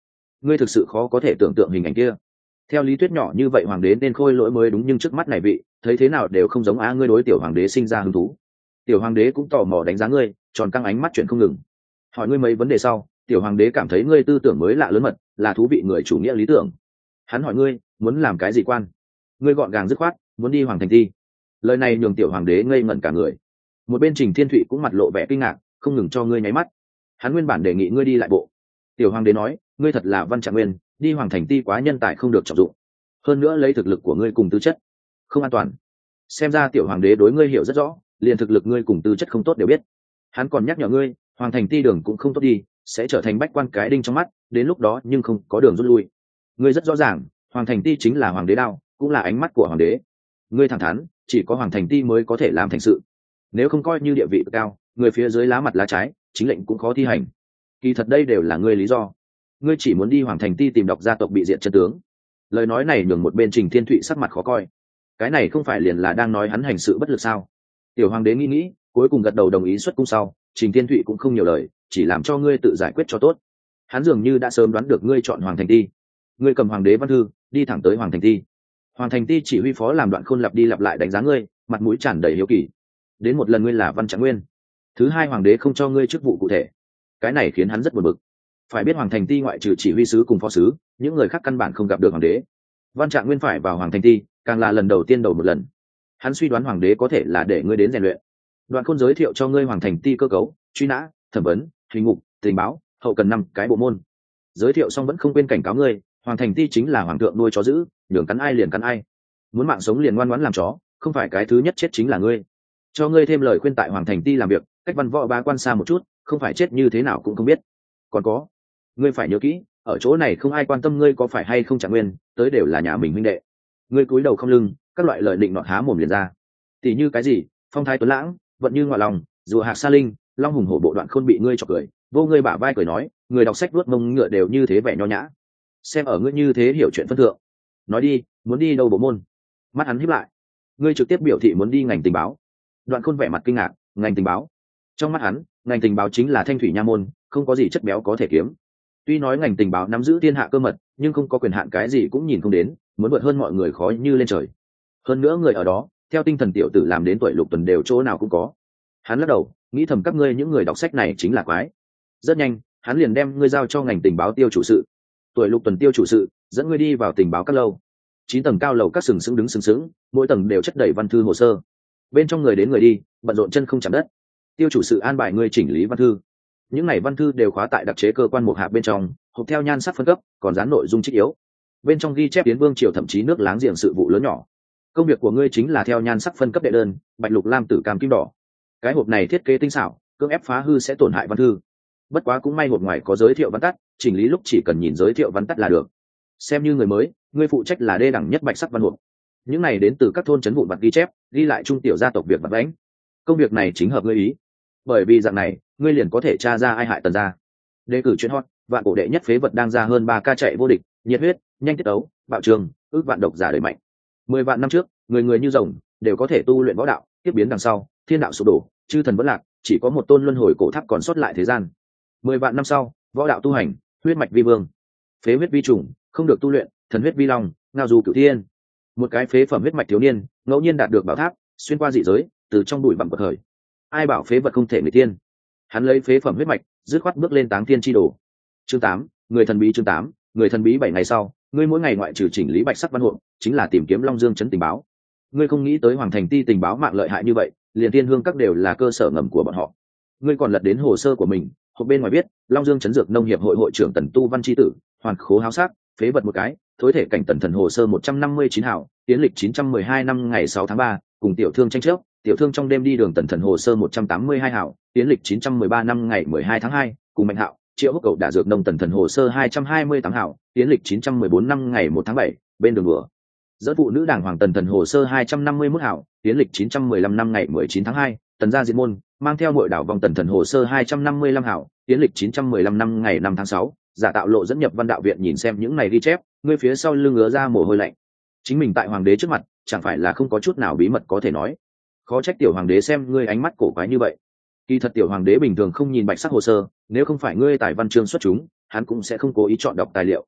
ngươi thực sự khó có thể tưởng tượng hình ảnh kia. Theo lý thuyết nhỏ như vậy hoàng đế nên khôi lỗi mới đúng, nhưng trước mắt này vị thấy thế nào đều không giống á. Ngươi đối tiểu hoàng đế sinh ra hứng thú. Tiểu hoàng đế cũng tò mò đánh giá ngươi, tròn căng ánh mắt chuyện không ngừng. Hỏi ngươi mấy vấn đề sau, tiểu hoàng đế cảm thấy ngươi tư tưởng mới lạ lớn mật, là thú vị người chủ nghĩa lý tưởng. Hắn hỏi ngươi muốn làm cái gì quan. Ngươi gọn gàng dứt khoát muốn đi hoàng thành ti. Lời này nhường tiểu hoàng đế ngây ngẩn cả người. Một bên Trình Thiên Thụy cũng mặt lộ vẻ kinh ngạc, không ngừng cho ngươi nháy mắt. Hắn nguyên bản đề nghị ngươi đi lại bộ. Tiểu hoàng đế nói ngươi thật là Văn Trạng Nguyên, đi hoàng thành ti quá nhân tài không được trọng dụng, hơn nữa lấy thực lực của ngươi cùng tư chất không an toàn. Xem ra tiểu hoàng đế đối ngươi hiểu rất rõ, liền thực lực ngươi cùng tư chất không tốt đều biết. Hắn còn nhắc nhở ngươi hoàng thành ti đường cũng không tốt đi, sẽ trở thành bách quan cái đinh trong mắt, đến lúc đó nhưng không có đường rút lui. Ngươi rất rõ ràng hoàng thành ti chính là hoàng đế đao, cũng là ánh mắt của hoàng đế. Ngươi thẳng thắn chỉ có hoàng thành ti mới có thể làm thành sự, nếu không coi như địa vị cao, người phía dưới lá mặt lá trái, chính lệnh cũng khó thi hành. Kỳ thật đây đều là ngươi lý do. Ngươi chỉ muốn đi hoàng thành ti tìm đọc gia tộc bị diệt chân tướng. Lời nói này nhường một bên Trình Thiên Thụy sắc mặt khó coi. Cái này không phải liền là đang nói hắn hành sự bất lực sao? Tiểu hoàng đế nghĩ, cuối cùng gật đầu đồng ý xuất cung sau, Trình Thiên Thụy cũng không nhiều lời, chỉ làm cho ngươi tự giải quyết cho tốt. Hắn dường như đã sớm đoán được ngươi chọn hoàng thành ti. Ngươi cầm hoàng đế văn thư đi thẳng tới hoàng thành ti. Hoàng thành ti chỉ huy phó làm Đoạn Khôn lặp đi lặp lại đánh giá ngươi, mặt mũi tràn đầy hiếu kỳ. Đến một lần ngươi là Văn Trạng Nguyên, thứ hai hoàng đế không cho ngươi chức vụ cụ thể, cái này khiến hắn rất buồn bực. Phải biết hoàng thành ti ngoại trừ chỉ huy sứ cùng phó sứ, những người khác căn bản không gặp được hoàng đế. Văn Trạng Nguyên phải vào hoàng thành ti, càng là lần đầu tiên đầu một lần. Hắn suy đoán hoàng đế có thể là để ngươi đến rèn luyện. Đoạn Khôn giới thiệu cho ngươi hoàng thành ti cơ cấu, truy nã, thẩm vấn, hình ngục, tình báo, hậu cần 5 cái bộ môn. Giới thiệu xong vẫn không quên cảnh cáo ngươi, hoàng thành ti chính là hoàng thượng nuôi chó giữ, nhường cắn ai liền cắn ai. Muốn mạng sống liền ngoan ngoãn làm chó, không phải cái thứ nhất chết chính là ngươi. Cho ngươi thêm lời khuyên tại hoàng thành ti làm việc, cách văn võ bá quan xa một chút, không phải chết như thế nào cũng không biết. Còn có, ngươi phải nhớ kỹ, ở chỗ này không ai quan tâm ngươi có phải hay không Trạng Nguyên, tới đều là nhà mình huynh đệ. Ngươi cúi đầu không lưng, các loại lời định nọt há mồm liền ra. Tỷ như cái gì phong thái tuấn lãng, vận như ngọa lòng, rùa hạc sa linh, long hùng hổ bộ. Đoạn Khôn bị ngươi chọc cười, vô ngươi bả vai cười nói, người đọc sách vuốt mông ngựa đều như thế vẻ nho nhã, xem ở ngươi như thế hiểu chuyện phân thượng. Nói đi, muốn đi đâu bộ môn? Mắt hắn híp lại. Ngươi trực tiếp biểu thị muốn đi ngành tình báo. Đoạn Khôn vẻ mặt kinh ngạc, ngành tình báo? Trong mắt hắn, ngành tình báo chính là thanh thủy nha môn, không có gì chất béo có thể kiếm. Tuy nói ngành tình báo nắm giữ thiên hạ cơ mật, nhưng không có quyền hạn cái gì cũng nhìn không đến, muốn vượt hơn mọi người khó như lên trời. Hơn nữa người ở đó, theo tinh thần tiểu tử làm đến tuổi lục tuần đều chỗ nào cũng có. Hắn lắc đầu, nghĩ thầm các ngươi những người đọc sách này chính là quái. Rất nhanh, hắn liền đem ngươi giao cho ngành tình báo tiêu chủ sự. Tuổi lục tuần tiêu chủ sự dẫn ngươi đi vào tình báo các lâu. 9 tầng cao lầu các sừng sững đứng sừng sững, mỗi tầng đều chất đầy văn thư hồ sơ. Bên trong người đến người đi, bận rộn chân không chạm đất. Tiêu chủ sự an bài ngươi chỉnh lý văn thư. Những này văn thư đều khóa tại đặc chế cơ quan mục hạp bên trong, hộp theo nhan sắc phân cấp, còn dán nội dung trích yếu. Bên trong ghi chép tiến vương triều thậm chí nước láng giềng sự vụ lớn nhỏ. Công việc của ngươi chính là theo nhan sắc phân cấp đệ đơn, bạch lục lam tử cam kim đỏ. Cái hộp này thiết kế tinh xảo, cưỡng ép phá hư sẽ tổn hại văn thư. Bất quá cũng may hộp ngoài có giới thiệu văn tắt, chỉnh lý lúc chỉ cần nhìn giới thiệu văn tắt là được. Xem như người mới, ngươi phụ trách là đê đẳng nhất bạch sắc văn hộp. Những này đến từ các thôn trấn vụn vặt ghi chép, ghi lại trung tiểu gia tộc việc vặt vãnh. Công việc này chính hợp ngươi ý, bởi vì dạng này ngươi liền có thể tra ra ai hại Tần gia. Đề cử chuyện hot, vạn cổ đệ nhất phế vật đang ra hơn 3 ca chạy vô địch, nhiệt huyết, nhanh tiết tấu, bạo trường, ước vạn độc giả đời mạnh. 10 vạn năm trước, người người như rồng, đều có thể tu luyện võ đạo, tiếp biến đằng sau, thiên đạo sụp đổ, chư thần vẫn lạc, chỉ có một tôn luân hồi cổ tháp còn sót lại thế gian. 10 vạn năm sau, võ đạo tu hành, huyết mạch vi vương, phế huyết vi trùng, không được tu luyện, thần huyết vi long, ngao du cửu thiên. Một cái phế phẩm huyết mạch thiếu niên, ngẫu nhiên đạt được bảo tháp, xuyên qua dị giới, từ trong bụi bặm bật khởi. Ai bảo phế vật không thể người tiên? Hắn lấy phế phẩm huyết mạch, dứt khoát bước lên táng thiên chi đồ. Chương 8, người thần bí. Chương 8, người thần bí. 7 ngày sau, ngươi mỗi ngày ngoại trừ chỉnh lý bạch sắc văn hộp, chính là tìm kiếm Long Dương trấn tình báo. Ngươi không nghĩ tới hoàng thành ti tình báo mạng lợi hại như vậy, liền thiên hương các đều là cơ sở ngầm của bọn họ. Ngươi còn lật đến hồ sơ của mình, hộp bên ngoài viết Long Dương trấn dược nông hiệp hội hội trưởng Tần Tu Văn chi tử, hoàn khố háo sắc, phế vật một cái, thối thể cảnh Tần thần hồ sơ 159 hảo, tiến lịch 912 năm ngày 6 tháng 3, cùng tiểu thương tranh chấp, tiểu thương trong đêm đi đường Tần thần hồ sơ 182 hảo, tiến lịch 913 năm ngày 12 tháng 2, cùng Mạnh Hạo, Triệu Húc Cậu đả dược nông Tần thần hồ sơ 228 hảo, tiến lịch 914 năm ngày 1 tháng 7, bên đường đùa. Dẫn phụ nữ đảng hoàng Tần thần hồ sơ 251 hảo, tiến lịch 915 năm ngày 19 tháng 2, Tần gia diệt môn, mang theo nội đảo vòng Tần thần hồ sơ 255 hảo, tiến lịch 915 năm ngày 5 tháng 6, giả tạo lộ dẫn nhập Văn đạo viện. Nhìn xem những này ghi chép, ngươi phía sau lưng ngứa ra mồ hôi lạnh. Chính mình tại hoàng đế trước mặt, chẳng phải là không có chút nào bí mật có thể nói. Khó trách tiểu hoàng đế xem ngươi ánh mắt cổ quái như vậy. Kỳ thật tiểu hoàng đế bình thường không nhìn bạch sắc hồ sơ, nếu không phải ngươi tài văn chương xuất chúng, hắn cũng sẽ không cố ý chọn đọc tài liệu,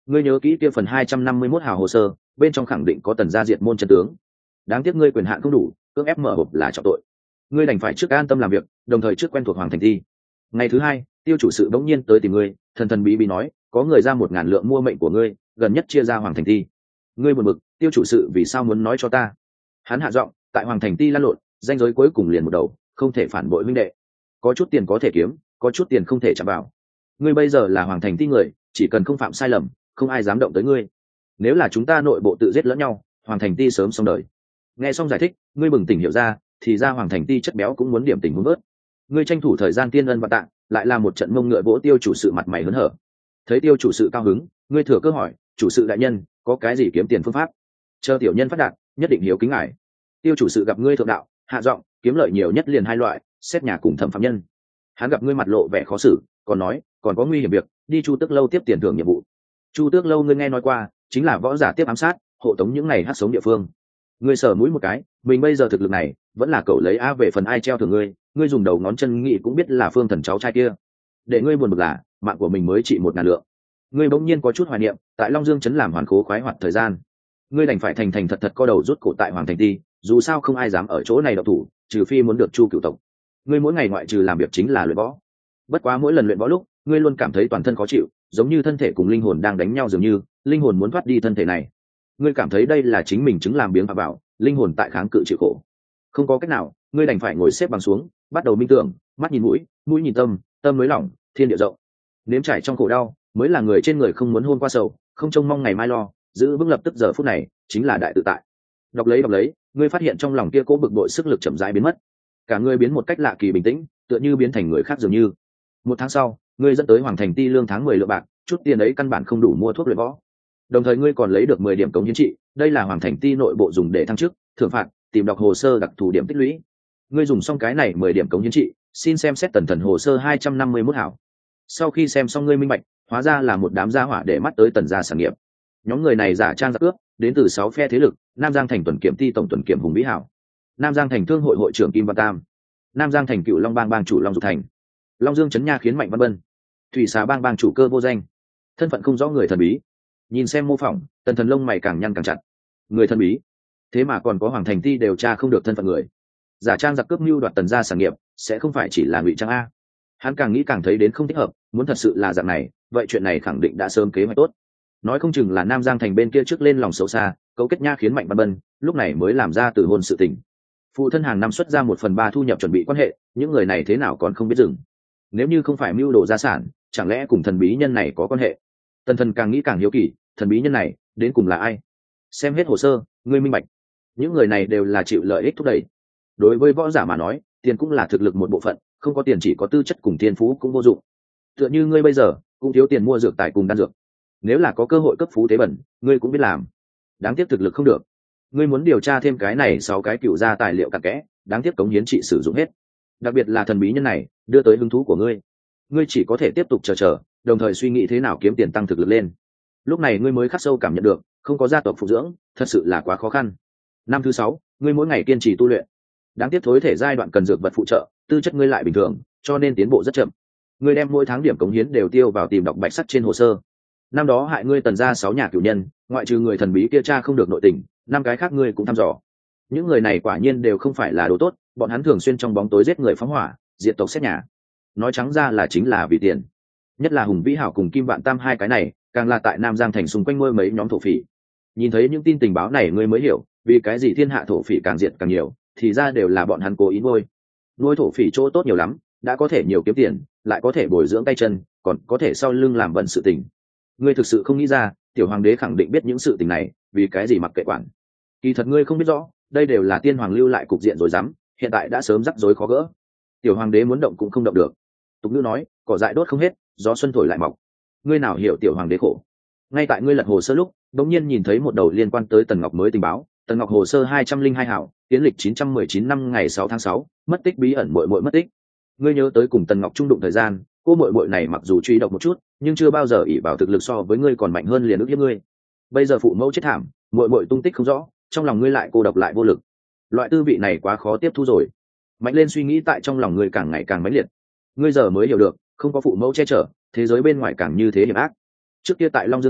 Ngươi nhớ kỹ kia phần 251 hào hồ sơ, bên trong khẳng định có Tần gia diệt môn chân tướng. Đáng tiếc ngươi quyền hạn không đủ, cưỡng ép mở hộp là trọng tội. Ngươi đành phải trước an tâm làm việc, đồng thời trước quen thuộc Hoàng Thành Ti. Ngày thứ hai, Tiêu chủ sự bỗng nhiên tới tìm ngươi, thần thần bí bí nói, có người ra 1.000 lượng mua mệnh của ngươi, gần nhất chia ra Hoàng Thành Ti. Ngươi buồn bực, Tiêu chủ sự vì sao muốn nói cho ta? Hắn hạ giọng, tại Hoàng Thành Ti lăn lộn, danh giới cuối cùng liền một đầu, không thể phản bội huynh đệ. Có chút tiền có thể kiếm, có chút tiền không thể chạm vào. Ngươi bây giờ là Hoàng Thành Ti người, chỉ cần không phạm sai lầm, không ai dám động tới ngươi. Nếu là chúng ta nội bộ tự giết lẫn nhau, Hoàng Thành Ti sớm xong đời. Nghe xong giải thích, ngươi bừng tỉnh hiểu ra, thì ra Hoàng Thành Ti chất béo cũng muốn điểm tình huống vớt. Ngươi tranh thủ thời gian tiên ân và tạng, lại là một trận mông ngựa vỗ Tiêu chủ sự mặt mày hớn hở. Thấy Tiêu chủ sự cao hứng, ngươi thừa cơ hỏi, chủ sự đại nhân, có cái gì kiếm tiền phương pháp? Chờ tiểu nhân phát đạt, nhất định hiếu kính ngài. Tiêu chủ sự gặp ngươi thượng đạo, hạ giọng, kiếm lợi nhiều nhất liền hai loại, xét nhà cùng thẩm phạm nhân. Hắn gặp ngươi mặt lộ vẻ khó xử, còn nói, còn có nguy hiểm việc, đi Chu Tước lâu tiếp tiền thưởng nhiệm vụ. Chu Tước lâu ngươi nghe nói qua, chính là võ giả tiếp ám sát, hộ tống những ngày hát sống địa phương. Ngươi sờ mũi một cái, mình bây giờ thực lực này, vẫn là cậu lấy a về phần ai treo thưởng ngươi dùng đầu ngón chân nghĩ cũng biết là Phương Thần cháu trai kia. Để ngươi buồn bực là, mạng của mình mới trị 1.000 lượng. Ngươi bỗng nhiên có chút hoài niệm, tại Long Dương trấn làm hoàn khố khoái hoạt thời gian. Ngươi đành phải thành thành thật thật co đầu rút cổ tại Hoàng Thành Ti, dù sao không ai dám ở chỗ này độc thủ, trừ phi muốn được Chu cửu tộc. Ngươi mỗi ngày ngoại trừ làm việc chính là luyện võ. Bất quá mỗi lần luyện võ lúc, ngươi luôn cảm thấy toàn thân khó chịu, giống như thân thể cùng linh hồn đang đánh nhau dường như, linh hồn muốn thoát đi thân thể này. Ngươi cảm thấy đây là chính mình chứng làm biếng phạm vào, linh hồn tại kháng cự chịu khổ. Không có cách nào, ngươi đành phải ngồi xếp bằng xuống, bắt đầu minh tưởng, mắt nhìn mũi, mũi nhìn tâm, tâm nới lỏng, thiên địa rộng. Nếm trải trong khổ đau, mới là người trên người không muốn hôn qua sầu, không trông mong ngày mai lo, giữ vững lập tức giờ phút này, chính là đại tự tại. Đọc lấy, ngươi phát hiện trong lòng kia cố bực bội sức lực chậm rãi biến mất. Cả ngươi biến một cách lạ kỳ bình tĩnh, tựa như biến thành người khác dường như. 1 tháng sau, ngươi dẫn tới Hoàng Thành Ti lương tháng 10 lượng bạc, chút tiền ấy căn bản không đủ mua thuốc luyện võ. Đồng thời ngươi còn lấy được 10 điểm cống hiến trị, đây là Hoàng Thành Ti nội bộ dùng để thăng chức, thưởng phạt, tìm đọc hồ sơ đặc thù điểm tích lũy. Ngươi dùng xong cái này 10 điểm cống hiến trị, xin xem xét tần thần hồ sơ 251 hảo. Sau khi xem xong ngươi minh bạch, hóa ra là một đám gia hỏa để mắt tới tần gia sản nghiệp. Nhóm người này giả trang giặc cướp, đến từ 6 phe thế lực, Nam Giang thành tuần kiểm ti tổng tuần kiểm Hùng Vĩ Hảo, Nam Giang thành thương hội hội trưởng Kim Văn Tam, Nam Giang thành Cựu Long bang bang chủ Long Dục Thành, Long Dương trấn nha khiến Mạnh Văn Bân, Thủy Xà bang bang chủ Cơ Vô Danh. Thân phận không rõ người thần bí. Nhìn xem mô phỏng, tần thần lông mày càng nhăn càng chặt. Người thần bí, thế mà còn có Hoàng Thành Ti điều tra không được thân phận người. Giả trang giặc cướp mưu đoạt tần gia sản nghiệp, sẽ không phải chỉ là ngụy trang a. Hắn càng nghĩ càng thấy đến không thích hợp, muốn thật sự là dạng này, vậy chuyện này khẳng định đã sớm kế hoạch tốt. Nói không chừng là Nam Giang thành bên kia trước lên lòng xấu xa, cấu kết nha khiến Mạnh Văn Bân, lúc này mới làm ra từ hôn sự tình. Phụ thân hàng năm xuất ra 1/3 thu nhập chuẩn bị quan hệ, những người này thế nào còn không biết dừng. Nếu như không phải mưu đồ gia sản, chẳng lẽ cùng thần bí nhân này có quan hệ? Tần thần càng nghĩ càng hiếu kỳ, thần bí nhân này đến cùng là ai? Xem hết hồ sơ, ngươi minh bạch, những người này đều là chịu lợi ích thúc đẩy. Đối với võ giả mà nói, tiền cũng là thực lực một bộ phận, không có tiền chỉ có tư chất cùng thiên phú cũng vô dụng. Tựa như ngươi bây giờ cũng thiếu tiền mua dược tài cùng đan dược, nếu là có cơ hội cấp phú tế bẩn, ngươi cũng biết làm. Đáng tiếc thực lực không được. Ngươi muốn điều tra thêm cái này 6 cái cựu gia tài liệu cặn kẽ, đáng tiếc cống hiến trị sử dụng hết. Đặc biệt là thần bí nhân này đưa tới hứng thú của ngươi, ngươi chỉ có thể tiếp tục chờ, đồng thời suy nghĩ thế nào kiếm tiền tăng thực lực lên. Lúc này ngươi mới khắc sâu cảm nhận được, không có gia tộc phụ dưỡng thật sự là quá khó khăn. Năm thứ 6, ngươi mỗi ngày kiên trì tu luyện. Đáng tiếc thối thể giai đoạn cần dược vật phụ trợ, tư chất ngươi lại bình thường, cho nên tiến bộ rất chậm. Ngươi đem mỗi tháng điểm cống hiến đều tiêu vào tìm đọc bạch sắt trên hồ sơ. Năm đó hại ngươi tần gia 6 nhà cửu nhân, ngoại trừ người thần bí kia cha không được nội tình, 5 cái khác ngươi cũng thăm dò. Những người này quả nhiên đều không phải là đồ tốt, bọn hắn thường xuyên trong bóng tối giết người phóng hỏa, diệt tộc xét nhà. Nói trắng ra là chính là vì tiền. Nhất là Hùng Vĩ Hảo cùng Kim Vạn Tam hai cái này, càng là tại Nam Giang thành xung quanh nuôi mấy nhóm thổ phỉ. Nhìn thấy những tin tình báo này ngươi mới hiểu, vì cái gì thiên hạ thổ phỉ càng diệt càng nhiều, thì ra đều là bọn hắn cố ý nuôi thổ phỉ chỗ tốt nhiều lắm, đã có thể nhiều kiếm tiền, lại có thể bồi dưỡng tay chân, còn có thể sau lưng làm vận sự tình. Ngươi thực sự không nghĩ ra, tiểu hoàng đế khẳng định biết những sự tình này, vì cái gì mặc kệ quản. Kỳ thật ngươi không biết rõ, đây đều là tiên hoàng lưu lại cục diện rồi dám, hiện tại đã sớm rắc rối khó gỡ. Tiểu hoàng đế muốn động cũng không động được. Tục ngữ nói, cỏ dại đốt không hết, gió xuân thổi lại mọc. Ngươi nào hiểu tiểu hoàng đế khổ. Ngay tại ngươi lật hồ sơ lúc, đống nhiên nhìn thấy một đầu liên quan tới Tần Ngọc mới tình báo. Tần Ngọc hồ sơ 202 hảo, tiến lịch 919 năm ngày 6 tháng 6, mất tích bí ẩn muội muội mất tích. Ngươi nhớ tới cùng Tần Ngọc trung đụng thời gian, cô muội muội này mặc dù truy độc một chút, nhưng chưa bao giờ ỷ vào thực lực so với ngươi còn mạnh hơn liền ức hiếp ngươi. Bây giờ phụ mẫu chết thảm, muội muội tung tích không rõ, trong lòng ngươi lại cô độc lại vô lực. Loại tư vị này quá khó tiếp thu rồi. Mạnh lên suy nghĩ tại trong lòng ngươi càng ngày càng mãnh liệt. Ngươi giờ mới hiểu được, không có phụ mẫu che chở, thế giới bên ngoài càng như thế hiểm ác. Trước kia tại Long Dương trấn,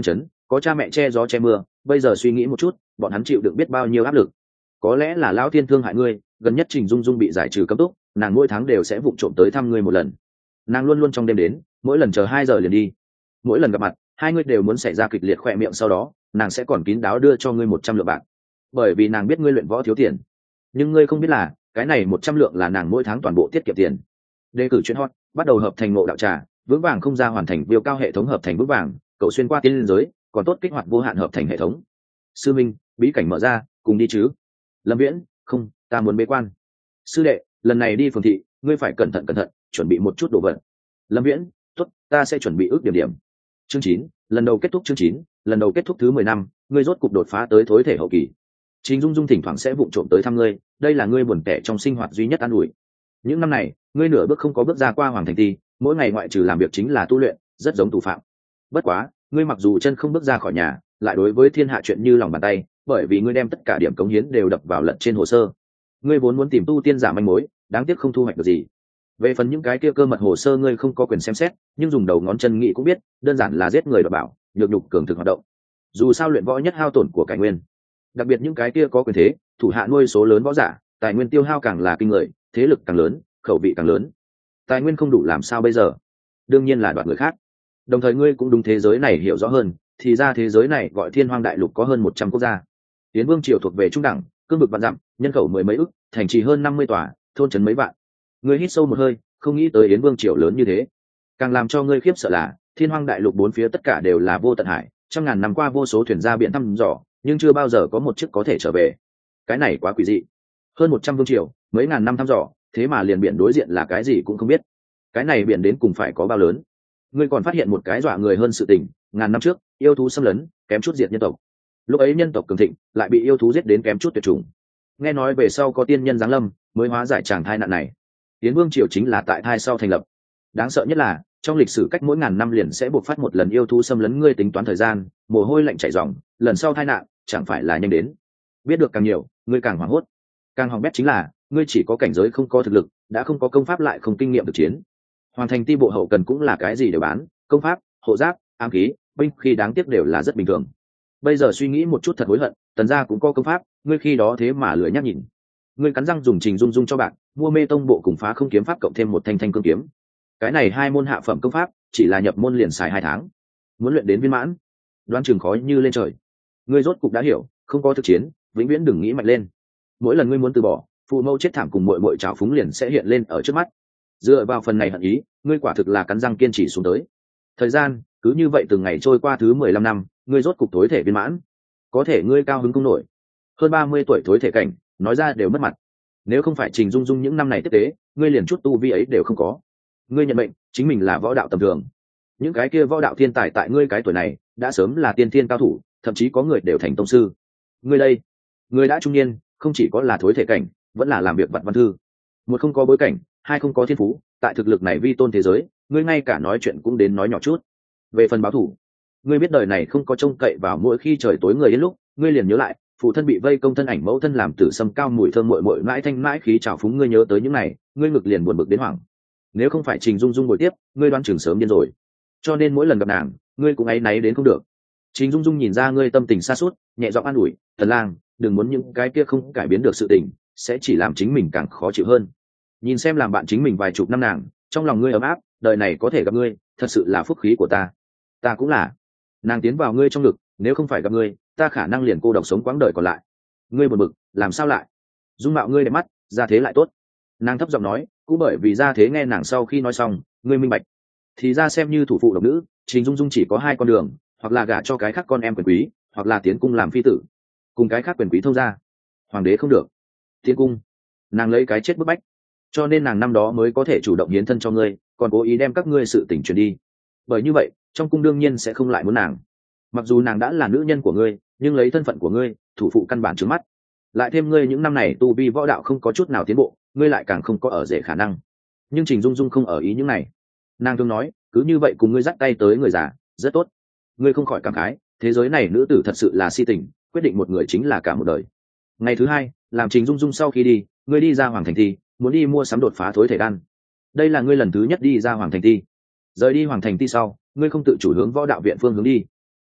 có cha mẹ che gió che mưa, bây giờ suy nghĩ một chút, bọn hắn chịu đựng biết bao nhiêu áp lực. Có lẽ là lão thiên thương hại ngươi, gần nhất Trình Dung Dung bị giải trừ cấm túc, nàng mỗi tháng đều sẽ vụng trộm tới thăm ngươi một lần. Nàng luôn luôn trong đêm đến, mỗi lần chờ 2 giờ liền đi. Mỗi lần gặp mặt, hai ngươi đều muốn xảy ra kịch liệt khỏe miệng, sau đó nàng sẽ còn kín đáo đưa cho ngươi 100 lượng bạc, bởi vì nàng biết ngươi luyện võ thiếu tiền. Nhưng ngươi không biết là cái này 100 lượng là nàng mỗi tháng toàn bộ tiết kiệm tiền. Đề cử chuyện hot, bắt đầu hợp thành ngộ đạo trà, vững vàng không ra hoàn thành viêu cao hệ thống hợp thành vững vàng, cậu xuyên qua tiên liên giới, còn tốt kích hoạt vô hạn hợp thành hệ thống. Sư minh, bí cảnh mở ra, cùng đi chứ? Lâm Viễn, không, ta muốn bế quan. Sư đệ, lần này đi phường thị, ngươi phải cẩn thận, chuẩn bị một chút đồ vật. Lâm Viễn, tốt, ta sẽ chuẩn bị ước điểm. Chương 9, lần đầu kết thúc chương 9, lần đầu kết thúc thứ 10 năm, ngươi rốt cục đột phá tới thối thể hậu kỳ. Trình Dung Dung thỉnh thoảng sẽ vụng trộm tới thăm ngươi, đây là ngươi buồn tẻ trong sinh hoạt duy nhất an ủi. Những năm này, ngươi nửa bước không có bước ra qua Hoàng Thành Ti, mỗi ngày ngoại trừ làm việc chính là tu luyện, rất giống tù phạm. Bất quá, ngươi mặc dù chân không bước ra khỏi nhà, lại đối với thiên hạ chuyện như lòng bàn tay, bởi vì ngươi đem tất cả điểm cống hiến đều đập vào lật trên hồ sơ. Ngươi vốn muốn tìm tu tiên giả manh mối, đáng tiếc không thu hoạch được gì. Về phần những cái kia cơ mật hồ sơ ngươi không có quyền xem xét, nhưng dùng đầu ngón chân nghĩ cũng biết, đơn giản là giết người đoạt bảo, nhược nhục cường thực hoạt động. Dù sao luyện võ nhất hao tổn của cải nguyên, đặc biệt những cái kia có quyền thế, thủ hạ nuôi số lớn võ giả, tài nguyên tiêu hao càng là kinh người, thế lực càng lớn, khẩu vị càng lớn. Tài nguyên không đủ làm sao bây giờ? Đương nhiên là đoạt người khác. Đồng thời ngươi cũng đúng thế giới này hiểu rõ hơn, thì ra thế giới này gọi Thiên Hoang Đại Lục có hơn 100 quốc gia. Tiến Vương triều thuộc về trung đẳng, cương vực vạn dặm, nhân khẩu mười mấy ức, thành trì hơn 50 tòa, thôn trấn mấy vạn. Ngươi hít sâu một hơi, không nghĩ tới Yến Vương triều lớn như thế. Càng làm cho ngươi khiếp sợ là, Thiên Hoang Đại Lục bốn phía tất cả đều là vô tận hải, trăm ngàn năm qua vô số thuyền ra biển thăm dò, nhưng chưa bao giờ có một chiếc có thể trở về. Cái này quá quỷ dị. Hơn 100 vương triều, mấy ngàn năm thăm dò, thế mà liền biển đối diện là cái gì cũng không biết. Cái này biển đến cùng phải có bao lớn? Ngươi còn phát hiện một cái dọa người hơn sự tình, ngàn năm trước, yêu thú xâm lấn, kém chút diệt nhân tộc. Lúc ấy nhân tộc cường thịnh, lại bị yêu thú giết đến kém chút tuyệt chủng. Nghe nói về sau có tiên nhân giáng lâm, mới hóa giải tràng thai nạn này. Tiến Vương triều chính là tại thai sau thành lập. Đáng sợ nhất là, trong lịch sử cách mỗi ngàn năm liền sẽ buộc phát một lần yêu thú xâm lấn, ngươi tính toán thời gian, mồ hôi lạnh chảy ròng, lần sau tai nạn chẳng phải là nhanh đến. Biết được càng nhiều, ngươi càng hoảng hốt. Càng hỏng bét chính là, ngươi chỉ có cảnh giới không có thực lực, đã không có công pháp lại không kinh nghiệm thực chiến. Hoàn thành ti bộ hậu cần cũng là cái gì để bán, công pháp, hộ giáp, ám khí, binh khí đáng tiếc đều là rất bình thường. Bây giờ suy nghĩ một chút thật hối hận, Tần gia cũng có công pháp, ngươi khi đó thế mà lười nhắc nhìn. Ngươi cắn răng dùng Trình Dung Dung cho bạn, mua Mê Tông bộ cùng Phá Không kiếm pháp cộng thêm một thanh thanh cương kiếm. Cái này 2 môn hạ phẩm công pháp, chỉ là nhập môn liền xài 2 tháng. Muốn luyện đến viên mãn, đoán chừng khó như lên trời. Ngươi rốt cục đã hiểu, không có thực chiến, vĩnh viễn đừng nghĩ mạnh lên. Mỗi lần ngươi muốn từ bỏ, phụ mẫu chết thảm cùng muội trào phúng liền sẽ hiện lên ở trước mắt. Dựa vào phần này hận ý, ngươi quả thực là cắn răng kiên trì xuống tới. Thời gian cứ như vậy từng ngày trôi qua, thứ 15 năm, ngươi rốt cục tối thể viên mãn. Có thể ngươi cao hứng không nổi. Hơn 30 tuổi tối thể cảnh, nói ra đều mất mặt. Nếu không phải Trình Dung Dung những năm này tiếp tế, ngươi liền chút tu vi ấy đều không có. Ngươi nhận mệnh, chính mình là võ đạo tầm thường. Những cái kia võ đạo thiên tài tại ngươi cái tuổi này, đã sớm là tiên thiên cao thủ, thậm chí có người đều thành tông sư. Ngươi đây, ngươi đã trung niên, không chỉ có là thối thể cảnh, vẫn là làm việc vặt văn thư. Một không có bối cảnh, hai không có thiên phú, tại thực lực này vi tôn thế giới, ngươi ngay cả nói chuyện cũng đến nói nhỏ chút. Về phần báo thủ, ngươi biết đời này không có trông cậy vào mỗi khi trời tối người đến lúc, ngươi liền nhớ lại, phụ thân bị vây công, thân ảnh mẫu thân làm tử sâm cao mùi thơm muội muội mãi thanh mãi khí trào phúng, ngươi nhớ tới những này, ngươi ngực liền buồn bực đến hoảng. Nếu không phải Trình Dung Dung ngồi tiếp, ngươi đoán chừng sớm điên rồi. Cho nên mỗi lần gặp nàng, ngươi cũng áy náy đến không được. Trình Dung Dung nhìn ra ngươi tâm tình sa sút, nhẹ giọng an ủi, "Tần lang, đừng muốn những cái kia không cải biến được sự tình, sẽ chỉ làm chính mình càng khó chịu hơn. Nhìn xem làm bạn chính mình vài chục năm nàng, trong lòng ngươi ấm áp, đời này có thể gặp ngươi, thật sự là phúc khí của ta. Ta cũng là." Nàng tiến vào ngươi trong ngực, "Nếu không phải gặp ngươi, ta khả năng liền cô độc sống quãng đời còn lại." Ngươi buồn bực, "Làm sao lại? Dung mạo ngươi đẹp mắt, gia thế lại tốt." Nàng thấp giọng nói, cũng bởi vì gia thế. Nghe nàng sau khi nói xong, ngươi minh bạch. Thì ra xem như thủ phụ độc nữ, Trình Dung Dung chỉ có 2 con đường, hoặc là gả cho cái khác con em quyền quý, hoặc là tiến cung làm phi tử. Cùng cái khác quyền quý thông gia, hoàng đế không được. Tiến cung, nàng lấy cái chết bức bách. Cho nên nàng năm đó mới có thể chủ động hiến thân cho ngươi, còn cố ý đem các ngươi sự tình truyền đi. Bởi như vậy, trong cung đương nhiên sẽ không lại muốn nàng. Mặc dù nàng đã là nữ nhân của ngươi, nhưng lấy thân phận của ngươi, thủ phụ căn bản trướng mắt. Lại thêm ngươi những năm này tu vi võ đạo không có chút nào tiến bộ, ngươi lại càng không có ở rể khả năng. Nhưng Trình Dung Dung không ở ý những này. Nàng thường nói, cứ như vậy cùng ngươi dắt tay tới người già, rất tốt. Ngươi không khỏi cảm khái, thế giới này nữ tử thật sự là si tình, quyết định một người chính là cả một đời. Ngày thứ 2, làm Trình Dung Dung sau khi đi, ngươi đi ra Hoàng Thành Ti, muốn đi mua sắm đột phá thối thể đan. Đây là ngươi lần thứ nhất đi ra Hoàng Thành Ti. Rời đi Hoàng Thành Ti sau, ngươi không tự chủ hướng võ đạo viện phương hướng đi.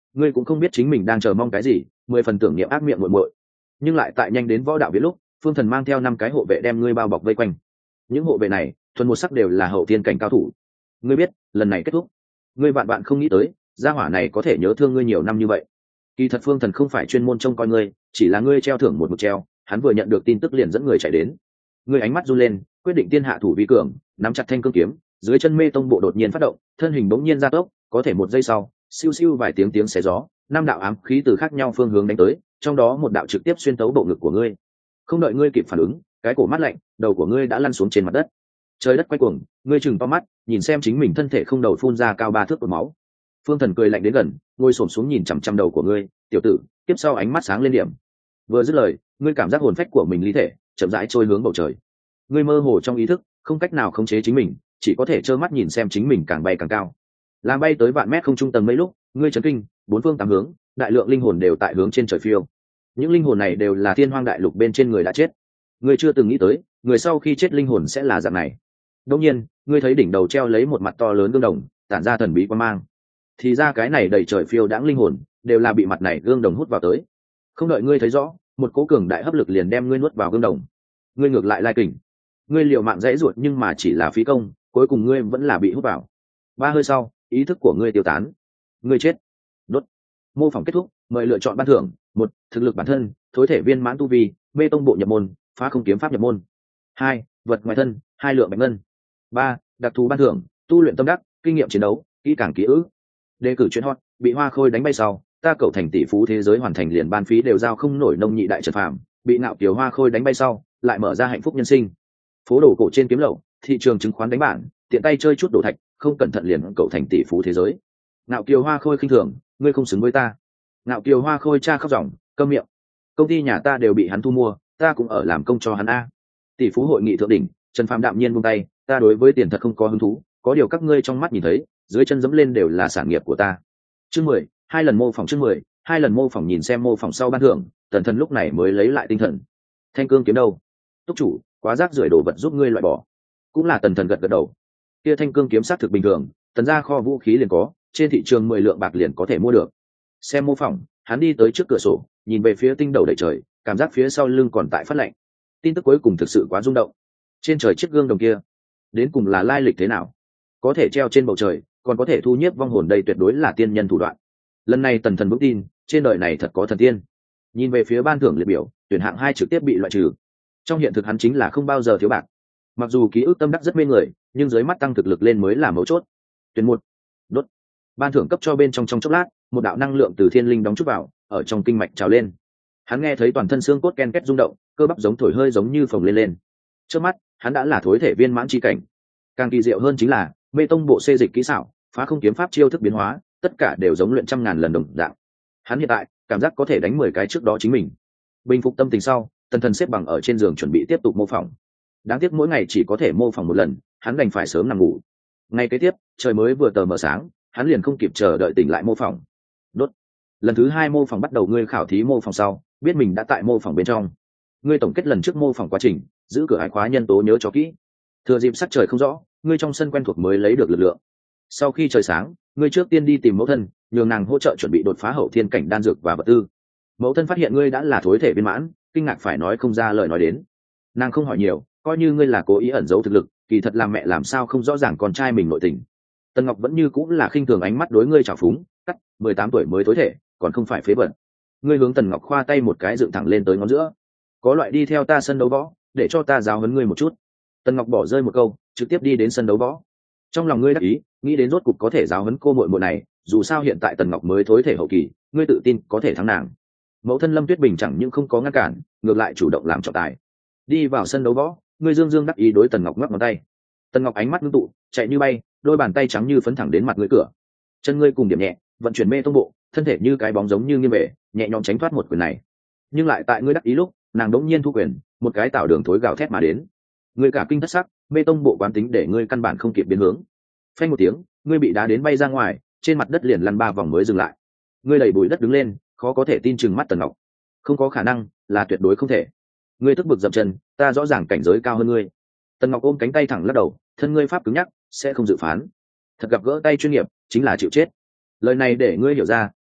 Ngươi cũng không biết chính mình đang chờ mong cái gì, 10 phần tưởng niệm ác miệng muội muội. Nhưng lại tại nhanh đến võ đạo viện lúc, Phương Thần mang theo 5 cái hộ vệ đem ngươi bao bọc vây quanh. Những hộ vệ này thuần một sắc đều là hậu thiên cảnh cao thủ. Ngươi biết lần này kết thúc, ngươi vạn bạn không nghĩ tới gia hỏa này có thể nhớ thương ngươi nhiều năm như vậy. Kỳ thật Phương Thần không phải chuyên môn trông coi ngươi, chỉ là ngươi treo thưởng một mực treo, hắn vừa nhận được tin tức liền dẫn người chạy đến. Ngươi ánh mắt run lên, quyết định tiên hạ thủ vi cường, nắm chặt thanh cương kiếm, dưới chân mê tông bộ đột nhiên phát động, thân hình bỗng nhiên gia tốc, có thể một giây sau, siêu siêu vài tiếng xé gió, 5 đạo ám khí từ khác nhau phương hướng đánh tới, trong đó một đạo trực tiếp xuyên tấu bộ ngực của ngươi. Không đợi ngươi kịp phản ứng, cái cổ mát lạnh, đầu của ngươi đã lăn xuống trên mặt đất. Trời đất quay cuồng, ngươi chừng to mắt, nhìn xem chính mình thân thể không đầu phun ra cao 3 thước của máu. Phương Thần cười lạnh đến gần, ngồi xổm xuống nhìn chằm chằm đầu của ngươi, "Tiểu tử." Tiếp sau ánh mắt sáng lên điểm. Vừa dứt lời, ngươi cảm giác hồn phách của mình ly thể, chậm rãi trôi hướng bầu trời. Ngươi mơ hồ trong ý thức, không cách nào khống chế chính mình, chỉ có thể trơ mắt nhìn xem chính mình càng bay càng cao. Làm bay tới vạn mét không trung tầng mấy lúc, ngươi chấn kinh, bốn phương tám hướng, đại lượng linh hồn đều tại hướng trên trời phiêu. Những linh hồn này đều là thiên hoang đại lục bên trên người đã chết. Ngươi chưa từng nghĩ tới, người sau khi chết linh hồn sẽ là dạng này. Đương nhiên, ngươi thấy đỉnh đầu treo lấy một mặt to lớn gương đồng, tản ra thần bí quan mang. Thì ra cái này đầy trời phiêu đãng linh hồn, đều là bị mặt này gương đồng hút vào tới. Không đợi ngươi thấy rõ, một cỗ cường đại hấp lực liền đem ngươi nuốt vào gương đồng. Ngươi ngược lại lai kình. Ngươi liều mạng dãy ruột nhưng mà chỉ là phí công, cuối cùng ngươi vẫn là bị hút vào. 3 hơi sau, ý thức của ngươi tiêu tán. Ngươi chết. Đốt. Mô phỏng kết thúc, mời lựa chọn ban thưởng. 1. Thực lực bản thân, thối thể viên mãn tu vi, mê tông bộ nhập môn, phá không kiếm pháp nhập môn. 2. Vật ngoài thân, 2 lượng bạch ngân. 3. Đặc thù ban thưởng, tu luyện tâm đắc, kinh nghiệm chiến đấu, kỹ càng ký ức. Đề cử chuyên hot, bị hoa khôi đánh bay sau, ta cậu thành tỷ phú thế giới hoàn thành liền ban phí đều giao không nổi nông nhị đại trật phạm, bị ngạo kiều hoa khôi đánh bay sau, lại mở ra hạnh phúc nhân sinh. Phố đồ cổ trên kiếm lậu, thị trường chứng khoán đánh bản, tiện tay chơi chút đồ thạch, không cẩn thận liền cậu thành tỷ phú thế giới. Ngạo kiều hoa khôi khinh thường, ngươi không xứng với ta. Ngạo kiều hoa khôi cha khóc ròng, câm miệng. Công ty nhà ta đều bị hắn thu mua, ta cũng ở làm công cho hắn a. Tỷ phú hội nghị thượng đỉnh, Trần Phàm đạm nhiên buông tay, ta đối với tiền thật không có hứng thú, có điều các ngươi trong mắt nhìn thấy, dưới chân dẫm lên đều là sản nghiệp của ta. Chương 10, 2 lần mô phỏng. Chương 10, 2 lần mô phỏng. Nhìn xem mô phỏng sau ban thưởng, Tần Thần lúc này mới lấy lại tinh thần. Thanh cương kiếm đâu? Túc chủ, quá rác rưởi đồ vật giúp ngươi loại bỏ. Cũng là Tần Thần gật gật đầu. Kia thanh cương kiếm sát thực bình thường, tần ra kho vũ khí liền có, trên thị trường 10 lượng bạc liền có thể mua được. Xem mô phỏng, hắn đi tới trước cửa sổ, nhìn về phía tinh đầu đầy trời, cảm giác phía sau lưng còn tại phát lạnh. Tin tức cuối cùng thực sự quá rung động. Trên trời chiếc gương đồng kia, đến cùng là lai lịch thế nào? Có thể treo trên bầu trời, còn có thể thu nhiếp vong hồn, đây tuyệt đối là tiên nhân thủ đoạn. Lần này Tần Thần vững tin, trên đời này thật có thần tiên. Nhìn về phía ban thưởng liệt biểu, tuyển hạng 2 trực tiếp bị loại trừ. Trong hiện thực hắn chính là không bao giờ thiếu bạc. Mặc dù ký ức tâm đắc rất mê người, nhưng dưới mắt tăng thực lực lên mới là mấu chốt. Tuyển 1. Đốt. Ban thưởng cấp cho bên trong trong chốc lát, một đạo năng lượng từ thiên linh đóng chúc vào, ở trong kinh mạch trào lên. Hắn nghe thấy toàn thân xương cốt ken két rung động, cơ bắp giống thổi hơi giống như phồng lên. Trước mắt, hắn đã là thối thể viên mãn chi cảnh. Càng kỳ diệu hơn chính là, mê tông bộ xê dịch kỹ xảo, phá không kiếm pháp chiêu thức biến hóa, tất cả đều giống luyện trăm ngàn lần đồng dạng. Hắn hiện tại cảm giác có thể đánh 10 cái trước đó chính mình. Bình phục tâm tình sau, Tần Thần xếp bằng ở trên giường chuẩn bị tiếp tục mô phỏng. Đáng tiếc mỗi ngày chỉ có thể mô phỏng một lần, hắn đành phải sớm nằm ngủ. Ngày kế tiếp, trời mới vừa tờ mờ sáng, hắn liền không kịp chờ đợi tỉnh lại mô phỏng. Đốt. Lần thứ 2 mô phỏng bắt đầu, ngươi khảo thí mô phỏng sau, biết mình đã tại mô phỏng bên trong. Ngươi tổng kết lần trước mô phỏng quá trình, giữ cửa ái khóa nhân tố nhớ cho kỹ. Thừa dịp sắc trời không rõ, ngươi trong sân quen thuộc mới lấy được lực lượng. Sau khi trời sáng, ngươi trước tiên đi tìm mẫu thân, nhường nàng hỗ trợ chuẩn bị đột phá hậu thiên cảnh đan dược và vật tư. Mẫu thân phát hiện ngươi đã là thối thể viên mãn, kinh ngạc phải nói không ra lời nói đến. Nàng không hỏi nhiều, coi như ngươi là cố ý ẩn giấu thực lực, kỳ thật làm mẹ làm sao không rõ ràng con trai mình nội tình. Tần Ngọc vẫn như cũng là khinh thường ánh mắt đối ngươi trào phúng, cắt, 18 tuổi mới thối thể, còn không phải phế vật. Ngươi hướng Tần Ngọc khoa tay một cái dựng thẳng lên tới ngón giữa. Có loại đi theo ta sân đấu võ, để cho ta giáo huấn ngươi một chút. Tần Ngọc bỏ rơi một câu, trực tiếp đi đến sân đấu võ. Trong lòng ngươi đắc ý, nghĩ đến rốt cục có thể giáo huấn cô muội muội này, dù sao hiện tại Tần Ngọc mới thối thể hậu kỳ, ngươi tự tin có thể thắng nàng. Mẫu thân Lâm Tuyết Bình chẳng những không có ngăn cản, ngược lại chủ động làm trọng tài. Đi vào sân đấu võ, ngươi dương dương đắc ý đối Tần Ngọc ngoắc ngón tay. Tần Ngọc ánh mắt ngưng tụ, chạy như bay, đôi bàn tay trắng như phấn thẳng đến mặt ngươi cửa. Chân ngươi cùng điểm nhẹ, vận chuyển mê tông bộ, thân thể như cái bóng giống như nghiêng về, nhẹ nhõm tránh thoát một quyền này. Nhưng lại tại ngươi đắc ý lúc, nàng đống nhiên thu quyền, một cái tạo đường thối gào thét mà đến. Ngươi cả kinh thất sắc, mê tông bộ quán tính để ngươi căn bản không kịp biến hướng. Phanh một tiếng, ngươi bị đá đến bay ra ngoài, trên mặt đất liền lăn 3 vòng mới dừng lại. Ngươi đẩy bụi đất đứng lên, khó có thể tin chừng mắt Tần Ngọc. Không có khả năng, là tuyệt đối không thể. Ngươi tức bực dậm chân, ta rõ ràng cảnh giới cao hơn ngươi. Tần Ngọc ôm cánh tay thẳng lắc đầu, thân ngươi pháp cứng nhắc, sẽ không dự phán. Thật gặp gỡ tay chuyên nghiệp, chính là chịu chết. Lời này để ngươi hiểu ra,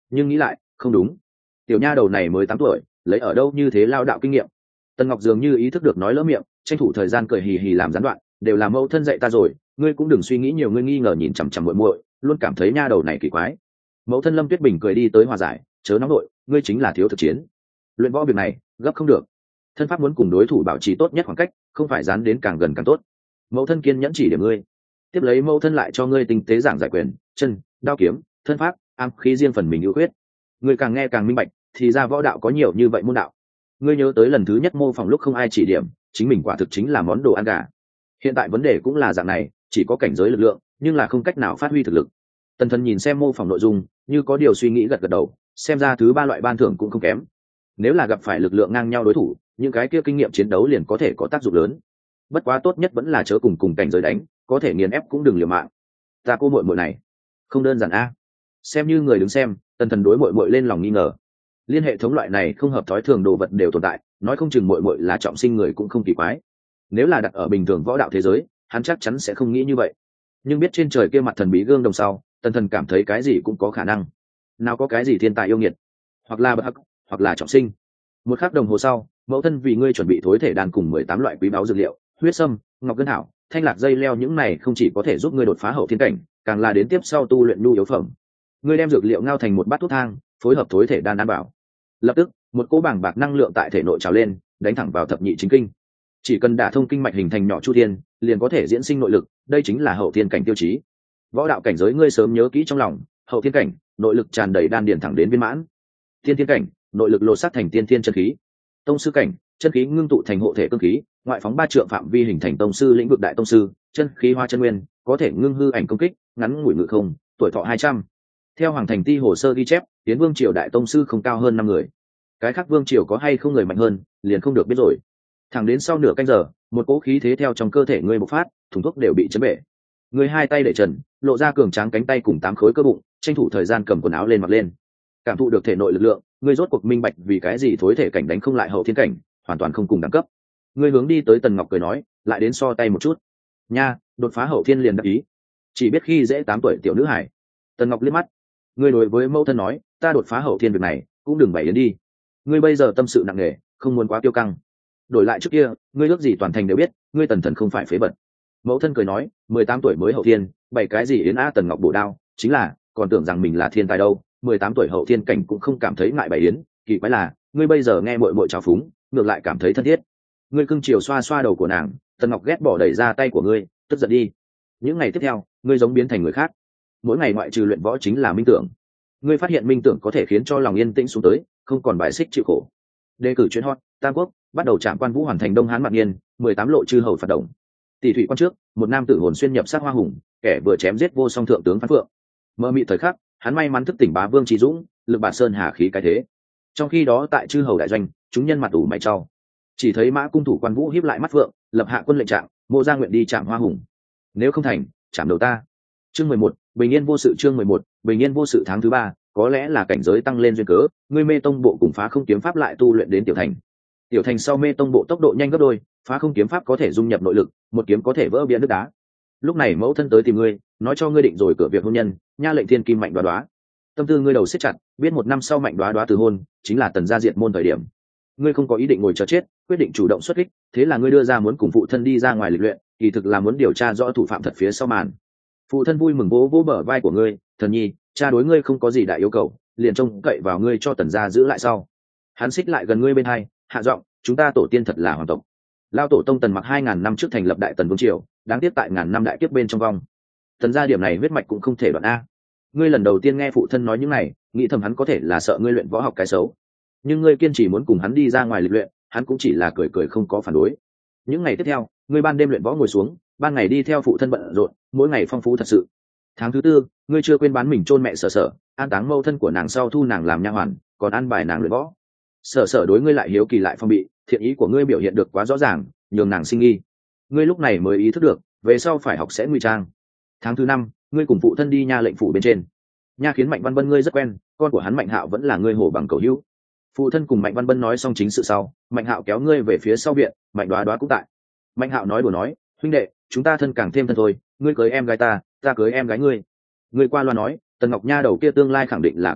nhưng nghĩ lại không đúng, tiểu nha đầu này mới 8 tuổi, lấy ở đâu như thế lao đạo kinh nghiệm. Tần Ngọc dường như ý thức được nói lỡ miệng, tranh thủ thời gian cười hì hì làm gián đoạn, đều là mẫu thân dạy ta rồi, ngươi cũng đừng suy nghĩ nhiều. Ngươi nghi ngờ nhìn chằm chằm muội muội, luôn cảm thấy nha đầu này kỳ quái. Mẫu thân Lâm Tuyết Bình cười đi tới hòa giải, chớ nóng nội, ngươi chính là thiếu thực chiến. Luyện võ việc này gấp không được, thân pháp muốn cùng đối thủ bảo trì tốt nhất khoảng cách, không phải dán đến càng gần càng tốt. Mẫu thân kiên nhẫn chỉ điểm ngươi, tiếp lấy mẫu thân lại cho ngươi tinh tế giảng giải quyền, chân, đao kiếm, thân pháp, am khí riêng phần mình ưu khuyết. Ngươi càng nghe càng minh bạch, thì ra võ đạo có nhiều như vậy môn đạo. Ngươi nhớ tới lần thứ nhất mô phỏng lúc không ai chỉ điểm, chính mình quả thực chính là món đồ ăn gà. Hiện tại vấn đề cũng là dạng này, chỉ có cảnh giới lực lượng, nhưng là không cách nào phát huy thực lực. Tần Thần nhìn xem mô phỏng nội dung, như có điều suy nghĩ gật gật đầu, xem ra thứ 3 loại ban thưởng cũng không kém. Nếu là gặp phải lực lượng ngang nhau đối thủ, những cái kia kinh nghiệm chiến đấu liền có thể có tác dụng lớn. Bất quá tốt nhất vẫn là chớ cùng cảnh giới đánh, có thể nghiền ép cũng đừng liều mạng. Ta cô muội muội này không đơn giản a. Xem như người đứng xem, Tần Thần đối muội muội lên lòng nghi ngờ. Liên hệ thống loại này không hợp thói thường đồ vật đều tồn tại, nói không chừng muội muội là trọng sinh người cũng không kỳ quái. Nếu là đặt ở bình thường võ đạo thế giới, hắn chắc chắn sẽ không nghĩ như vậy. Nhưng biết trên trời kia mặt thần bí gương đồng sau, Tần Thần cảm thấy cái gì cũng có khả năng. Nào có cái gì thiên tài yêu nghiệt, hoặc là bất hắc, hoặc là trọng sinh. Một khắc đồng hồ sau, mẫu thân vì ngươi chuẩn bị thối thể đàn cùng 18 loại quý báu dược liệu, huyết sâm, ngọc ngân thảo, thanh lạc dây leo, những này không chỉ có thể giúp ngươi đột phá hậu thiên cảnh, càng là đến tiếp sau tu luyện nhu yếu phẩm. Ngươi đem dược liệu ngao thành một bát thuốc thang, phối hợp thối thể đan ăn bảo. Lập tức, một cỗ bảng bạc năng lượng tại thể nội trào lên, đánh thẳng vào thập nhị chính kinh. Chỉ cần đả thông kinh mạch hình thành nhỏ chu thiên, liền có thể diễn sinh nội lực, đây chính là hậu thiên cảnh tiêu chí. Võ đạo cảnh giới ngươi sớm nhớ kỹ trong lòng, hậu thiên cảnh, nội lực tràn đầy đan điền thẳng đến viên mãn. Thiên thiên cảnh, nội lực lột xác thành tiên thiên chân khí. Tông sư cảnh, chân khí ngưng tụ thành hộ thể cương khí, ngoại phóng 3 trượng phạm vi hình thành tông sư lĩnh vực đại tông sư, chân khí hoa chân nguyên, có thể ngưng hư ảnh công kích, ngắn ngủi ngự không, tuổi thọ 200. Theo Hoàng Thành Ti hồ sơ ghi chép, Tiến Vương triều đại tông sư không cao hơn 5 người. Cái khác vương triều có hay không người mạnh hơn, liền không được biết rồi. Thẳng đến sau nửa canh giờ, một cỗ khí thế theo trong cơ thể ngươi bộc phát, thùng thuốc đều bị chấn bể. Ngươi hai tay để trần, lộ ra cường tráng cánh tay cùng 8 khối cơ bụng, tranh thủ thời gian cầm quần áo lên mặc lên. Cảm thụ được thể nội lực lượng, ngươi rốt cuộc minh bạch vì cái gì thối thể cảnh đánh không lại hậu thiên cảnh, hoàn toàn không cùng đẳng cấp. Ngươi hướng đi tới Tần Ngọc cười nói, lại đến so tay một chút. Nha, đột phá hậu thiên liền đắc ý. Chỉ biết khi dễ 8 tuổi tiểu nữ hải. Tần Ngọc liếc mắt. Ngươi đối với mẫu thân nói, ta đột phá hậu thiên việc này, cũng đừng bày yến đi. Ngươi bây giờ tâm sự nặng nề, không muốn quá tiêu căng. Đổi lại trước kia, ngươi ước gì toàn thành đều biết, ngươi Tần Thần không phải phế vật. Mẫu thân cười nói, 18 tuổi mới hậu thiên, bày cái gì yến a. Tần Ngọc bổ đao, chính là, còn tưởng rằng mình là thiên tài đâu, 18 tuổi hậu thiên cảnh cũng không cảm thấy ngại bày yến, kỳ quái là, ngươi bây giờ nghe muội muội trào phúng, ngược lại cảm thấy thân thiết. Ngươi cưng chiều xoa xoa đầu của nàng, Tần Ngọc ghét bỏ đẩy ra tay của ngươi, tức giận đi. Những ngày tiếp theo, ngươi giống biến thành người khác, mỗi ngày ngoại trừ luyện võ chính là minh tưởng. Ngươi phát hiện minh tưởng có thể khiến cho lòng yên tĩnh xuống tới, không còn bài xích chịu khổ. Đề cử chuyến hot, Tam Quốc bắt đầu trạm quan vũ hoàn thành Đông Hán Mạc Niên, 18 lộ chư hầu phạt động. Tỷ thủy quan trước, một nam tử hồn xuyên nhập sát hoa hùng, kẻ vừa chém giết vô song thượng tướng Phan Phượng. Mơ mị thời khắc, hắn may mắn thức tỉnh bá vương trí dũng, lực bản sơn hà khí cái thế. Trong khi đó tại chư hầu đại doanh, chúng nhân mặt ủ mày trao. Chỉ thấy Mã cung thủ quan vũ híp lại mắt Phượng, lập hạ quân lệnh trạng, Mộ Gia nguyện đi chạm hoa hùng. Nếu không thành, chạm đầu ta. Chương 11, bình yên vô sự. Chương 11, bình yên vô sự. Tháng thứ 3, có lẽ là cảnh giới tăng lên duyên cớ, ngươi mê tông bộ cùng phá không kiếm pháp lại tu luyện đến tiểu thành. Tiểu thành sau mê tông bộ tốc độ nhanh gấp đôi, phá không kiếm pháp có thể dung nhập nội lực, một kiếm có thể vỡ bia nước đá. Lúc này mẫu thân tới tìm ngươi, nói cho ngươi định rồi cửa việc hôn nhân, nha lệnh thiên kim Mạnh Đoá Đoá. Tâm tư ngươi đầu siết chặt, biết 1 năm sau Mạnh Đoá Đoá từ hôn, chính là Tần gia diệt môn thời điểm. Ngươi không có ý định ngồi chờ chết, quyết định chủ động xuất kích, thế là ngươi đưa ra muốn cùng phụ thân đi ra ngoài lịch luyện, kỳ thực là muốn điều tra rõ thủ phạm thật phía sau màn. Phụ thân vui mừng vỗ vỗ bờ vai của ngươi, Thần nhi, cha đối ngươi không có gì đại yêu cầu, liền trông cậy vào ngươi cho Tần gia giữ lại sau. Hắn xích lại gần ngươi bên hai, hạ giọng, chúng ta tổ tiên thật là hoàng tộc. Lao tổ tông Tần Mặc 2000 năm trước thành lập đại Tần vương triều, đáng tiếc tại ngàn năm đại kiếp bên trong vong. Tần gia điểm này huyết mạch cũng không thể đoạn a. Ngươi lần đầu tiên nghe phụ thân nói những này, nghĩ thầm hắn có thể là sợ ngươi luyện võ học cái xấu, nhưng ngươi kiên trì muốn cùng hắn đi ra ngoài lịch luyện, hắn cũng chỉ là cười cười không có phản đối. Những ngày tiếp theo, ngươi ban đêm luyện võ ngồi xuống, ban ngày đi theo phụ thân bận rộn, mỗi ngày phong phú thật sự. Tháng thứ 4, ngươi chưa quên bán mình chôn mẹ Sở Sở, an táng mâu thân của nàng sau thu nàng làm nha hoàn, còn ăn bài nàng luyện võ. Sở Sở đối ngươi lại hiếu kỳ lại phong bị, thiện ý của ngươi biểu hiện được quá rõ ràng, nhường nàng sinh nghi. Ngươi lúc này mới ý thức được, về sau phải học sẽ ngụy trang. Tháng thứ 5, ngươi cùng phụ thân đi nha lệnh phủ bên trên. Nha khiến Mạnh Văn Bân ngươi rất quen, con của hắn Mạnh Hạo vẫn là ngươi hổ bằng cầu hữu. Phụ thân cùng Mạnh Văn Bân nói xong chính sự sau, Mạnh Hạo kéo ngươi về phía sau viện, Mạnh Đoá Đoá cũng tại. Mạnh Hạo nói đùa nói, huynh đệ, chúng ta thân càng thêm thân thôi, ngươi cưới em gái ta cưới em gái ngươi. Ngươi qua loa nói, Tần Ngọc nha đầu kia tương lai khẳng định là có cái,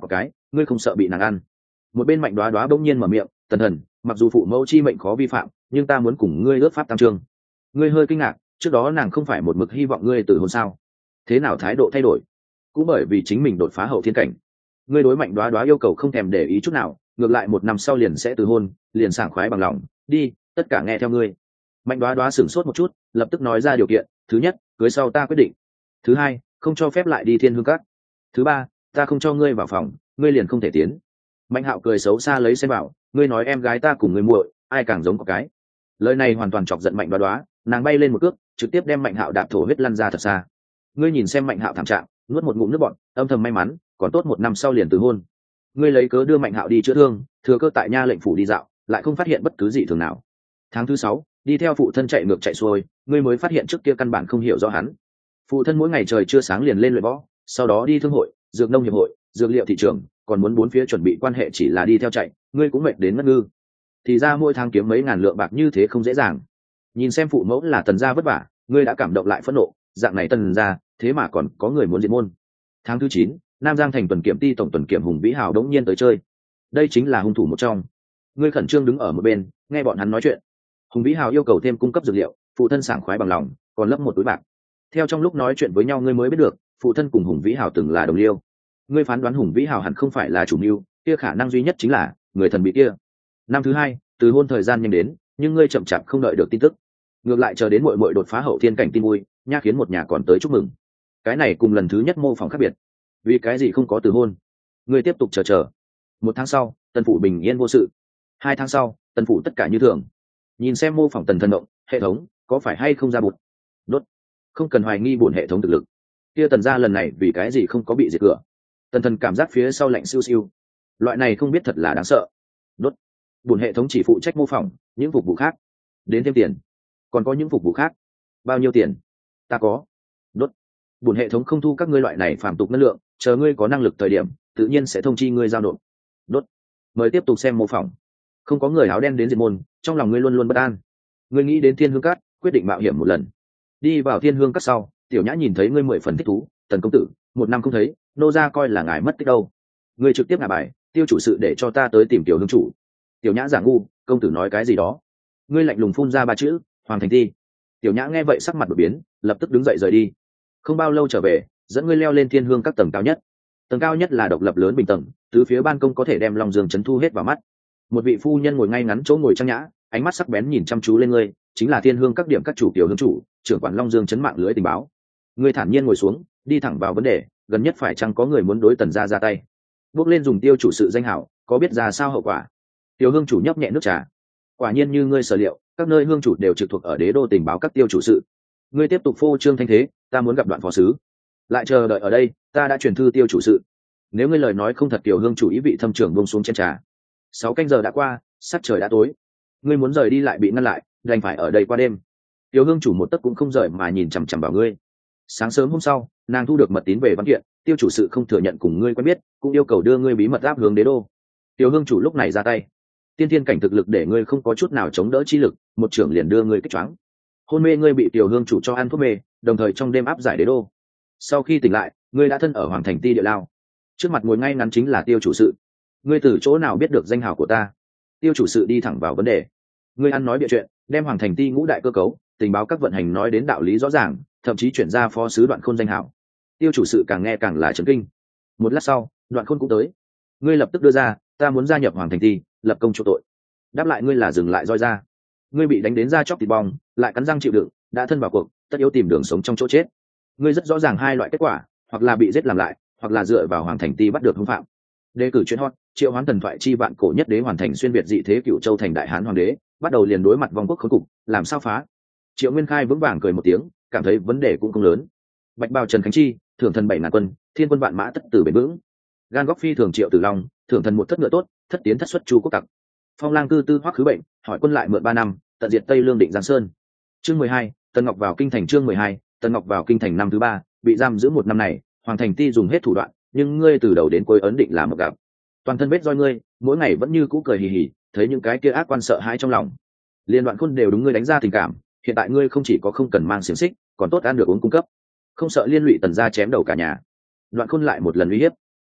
ngươi không sợ bị nàng ăn. Một bên Mạnh Đoá Đoá bỗng nhiên mở miệng, Tần Thần, mặc dù phụ mẫu chi mệnh khó vi phạm, nhưng ta muốn cùng ngươi ước pháp tam chương. Ngươi hơi kinh ngạc, trước đó nàng không phải một mực hy vọng ngươi từ hôn sao? Thế nào thái độ thay đổi? Cũng bởi vì chính mình đột phá hậu thiên cảnh. Ngươi đối Mạnh Đoá Đoá yêu cầu không thèm để ý chút nào, ngược lại 1 năm sau liền sẽ từ hôn, liền sảng khoái bằng lòng, đi, tất cả nghe theo ngươi. Mạnh Đoá Đoá sửng sốt một chút, lập tức nói ra điều kiện, thứ nhất, cưới sau ta quyết định. Thứ hai, không cho phép lại đi Thiên Hương Các. Thứ ba, ta không cho ngươi vào phòng, ngươi liền không thể tiến. Mạnh Hạo cười xấu xa lấy xem bảo, ngươi nói em gái ta cùng ngươi muội, ai càng giống có cái. Lời này hoàn toàn chọc giận Mạnh Đoá Đoá, nàng bay lên một cước, trực tiếp đem Mạnh Hạo đạp thổ huyết lăn ra thật xa. Ngươi nhìn xem Mạnh Hạo thảm trạng, nuốt một ngụm nước bọt, âm thầm may mắn, còn tốt 1 năm sau liền từ hôn. Ngươi lấy cớ đưa Mạnh Hạo đi chữa thương, thừa cơ tại nha lệnh phủ đi dạo, lại không phát hiện bất cứ gì thường nào. Tháng thứ 6, đi theo phụ thân chạy ngược chạy xuôi, ngươi mới phát hiện trước kia căn bản không hiểu rõ hắn. Phụ thân mỗi ngày trời chưa sáng liền lên luyện võ, sau đó đi thương hội, dược nông hiệp hội, dược liệu thị trường, còn muốn bốn phía chuẩn bị quan hệ chỉ là đi theo chạy, ngươi cũng mệt đến ngất ngư. Thì ra mỗi tháng kiếm mấy ngàn lượng bạc như thế không dễ dàng. Nhìn xem phụ mẫu là Tần gia vất vả, ngươi đã cảm động lại phẫn nộ, dạng này Tần gia, thế mà còn có người muốn diệt môn. Tháng thứ 9, Nam Giang thành tuần kiểm ty tổng tuần kiểm Hùng Vĩ Hào đống nhiên tới chơi. Đây chính là hung thủ một trong. Ngươi khẩn trương đứng ở một bên, nghe bọn hắn nói chuyện. Hùng Vĩ Hào yêu cầu thêm cung cấp dược liệu, phụ thân sảng khoái bằng lòng, còn lấp một túi bạc. Theo trong lúc nói chuyện với nhau ngươi mới biết được, phụ thân cùng Hùng Vĩ Hào từng là đồng liêu. Ngươi phán đoán Hùng Vĩ Hào hẳn không phải là chủ mưu, kia khả năng duy nhất chính là người thần bị kia. Năm thứ 2, từ hôn thời gian nhanh đến, nhưng ngươi chậm chạp không đợi được tin tức. Ngược lại chờ đến muội muội đột phá hậu thiên cảnh tin vui, nha khiến một nhà còn tới chúc mừng. Cái này cùng lần thứ nhất mô phỏng khác biệt. Vì cái gì không có từ hôn? Ngươi tiếp tục chờ. 1 tháng sau, Tần phủ bình yên vô sự. 2 tháng sau, Tần phủ tất cả như thường. Nhìn xem mô phỏng Tần thần động, hệ thống có phải hay không ra bụt? Đốt. Không cần hoài nghi bổn hệ thống thực lực. Kia Tần gia lần này vì cái gì không có bị diệt cửa? Tần thần cảm giác phía sau lạnh siêu siêu. Loại này không biết thật là đáng sợ. Đốt. Bổn hệ thống chỉ phụ trách mô phỏng, những phục vụ khác đến thêm tiền. Còn có những phục vụ khác, bao nhiêu tiền? Ta có. Đốt. Bổn hệ thống không thu các ngươi loại này phàm tục năng lượng, chờ ngươi có năng lực thời điểm, tự nhiên sẽ thông chi ngươi giao nộp. Đốt. Mời tiếp tục xem mô phỏng. Không có người áo đen đến diệt môn, trong lòng ngươi luôn luôn bất an. Ngươi nghĩ đến Thiên Hương Các, quyết định mạo hiểm một lần. Đi vào Thiên Hương Các sau, Tiểu Nhã nhìn thấy ngươi 10 phần thích thú, Tần công tử, 1 năm không thấy, nô gia coi là ngài mất tích đâu. Ngươi trực tiếp ngả bài, tiêu chủ sự để cho ta tới tìm Tiểu Hương chủ. Tiểu Nhã giả ngu, công tử nói cái gì đó? Ngươi lạnh lùng phun ra 3 chữ, Hoàng Thành Ti. Tiểu Nhã nghe vậy sắc mặt đổi biến, lập tức đứng dậy rời đi. Không bao lâu trở về, dẫn ngươi leo lên Thiên Hương Các tầng cao nhất. Tầng cao nhất là độc lập lớn bình tầng, tứ phía ban công có thể đem Long Dương trấn thu hết vào mắt. Một vị phu nhân ngồi ngay ngắn chỗ ngồi trang nhã, ánh mắt sắc bén nhìn chăm chú lên ngươi, chính là Thiên Hương Các điểm các chủ Tiểu Hương chủ, trưởng quản Long Dương trấn mạng lưới tình báo. Ngươi thản nhiên ngồi xuống, đi thẳng vào vấn đề, gần nhất phải chăng có người muốn đối Tần gia ra tay? Bước lên dùng Tiêu chủ sự danh hảo, có biết ra sao hậu quả? Tiểu Hương chủ nhấp nhẹ nước trà. Quả nhiên như ngươi sở liệu, các nơi hương chủ đều trực thuộc ở đế đô tình báo các tiêu chủ sự. Ngươi tiếp tục phô trương thanh thế, ta muốn gặp Đoạn phó sứ. Lại chờ đợi ở đây, ta đã truyền thư tiêu chủ sự. Nếu ngươi lời nói không thật, Tiểu Hương chủ ý vị thâm trưởng buông xuống chén trà. 6 canh giờ đã qua, sắc trời đã tối. Ngươi muốn rời đi lại bị ngăn lại, đành phải ở đây qua đêm. Tiểu Hương chủ một tấc cũng không rời mà nhìn chằm chằm vào ngươi. Sáng sớm hôm sau, nàng thu được mật tín về văn kiện, tiêu chủ sự không thừa nhận cùng ngươi quen biết, cũng yêu cầu đưa ngươi bí mật áp hướng đế đô. Tiểu Hương chủ lúc này ra tay. Tiên thiên cảnh thực lực để ngươi không có chút nào chống đỡ chi lực, một trưởng liền đưa ngươi kích choáng. Hôn mê ngươi bị Tiểu Hương chủ cho ăn thuốc mê, đồng thời trong đêm áp giải đế đô. Sau khi tỉnh lại, ngươi đã thân ở Hoàng Thành Ti địa lao. Trước mặt ngồi ngay ngắn chính là tiêu chủ sự. Ngươi từ chỗ nào biết được danh hào của ta? Tiêu chủ sự đi thẳng vào vấn đề. Ngươi ăn nói bịa chuyện, đem Hoàng Thành Ti ngũ đại cơ cấu, tình báo các vận hành nói đến đạo lý rõ ràng, thậm chí chuyển ra phó sứ Đoạn Khôn danh hào. Tiêu chủ sự càng nghe càng là chấn kinh. Một lát sau, Đoạn Khôn cũng tới. Ngươi lập tức đưa ra, ta muốn gia nhập Hoàng Thành Ti, lập công chỗ tội. Đáp lại ngươi là dừng lại roi ra. Ngươi bị đánh đến da chóc thịt bong, lại cắn răng chịu đựng, đã thân vào cuộc, tất yếu tìm đường sống trong chỗ chết. Ngươi rất rõ ràng hai loại kết quả, hoặc là bị giết làm lại, hoặc là dựa vào Hoàng Thành Ti bắt được hung phạm. Đề cử chuyện hot, Triệu Hoán thần thoại chi vạn cổ nhất đế hoàn thành xuyên việt dị thế Cựu Châu thành đại hán hoàng đế, bắt đầu liền đối mặt vong quốc khốn cục, làm sao phá? Triệu Nguyên Khai vững vàng cười một tiếng, cảm thấy vấn đề cũng không lớn. Bạch bào Trần Khánh Chi, thưởng thần 7.000 quân, thiên quân vạn mã tất tử bền vững. Gan góc phi thường Triệu Tử Long, thưởng thần một thất ngựa tốt, thất tiến thất xuất Chu quốc tặc. Phong lang cư tư hoắc khứ bệnh, hỏi quân lại mượn 3 năm, tận diệt Tây Lương định Giang Sơn. Chương 12, Tần Ngọc vào kinh thành. Chương 12, Tần Ngọc vào kinh thành năm thứ 3, bị giam giữ 1 năm này, Hoàng Thành Ti dùng hết thủ đoạn, nhưng ngươi từ đầu đến cuối ấn định làm một gặp. Toàn thân vết roi ngươi, mỗi ngày vẫn như cũ cười hì hì, thấy những cái kia ác quan sợ hãi trong lòng. Liên Đoạn Khôn đều đúng ngươi đánh ra tình cảm, hiện tại ngươi không chỉ có không cần mang xiềng xích, còn tốt ăn được uống cung cấp, không sợ liên lụy Tần gia chém đầu cả nhà. Đoạn Khôn lại một lần uy hiếp.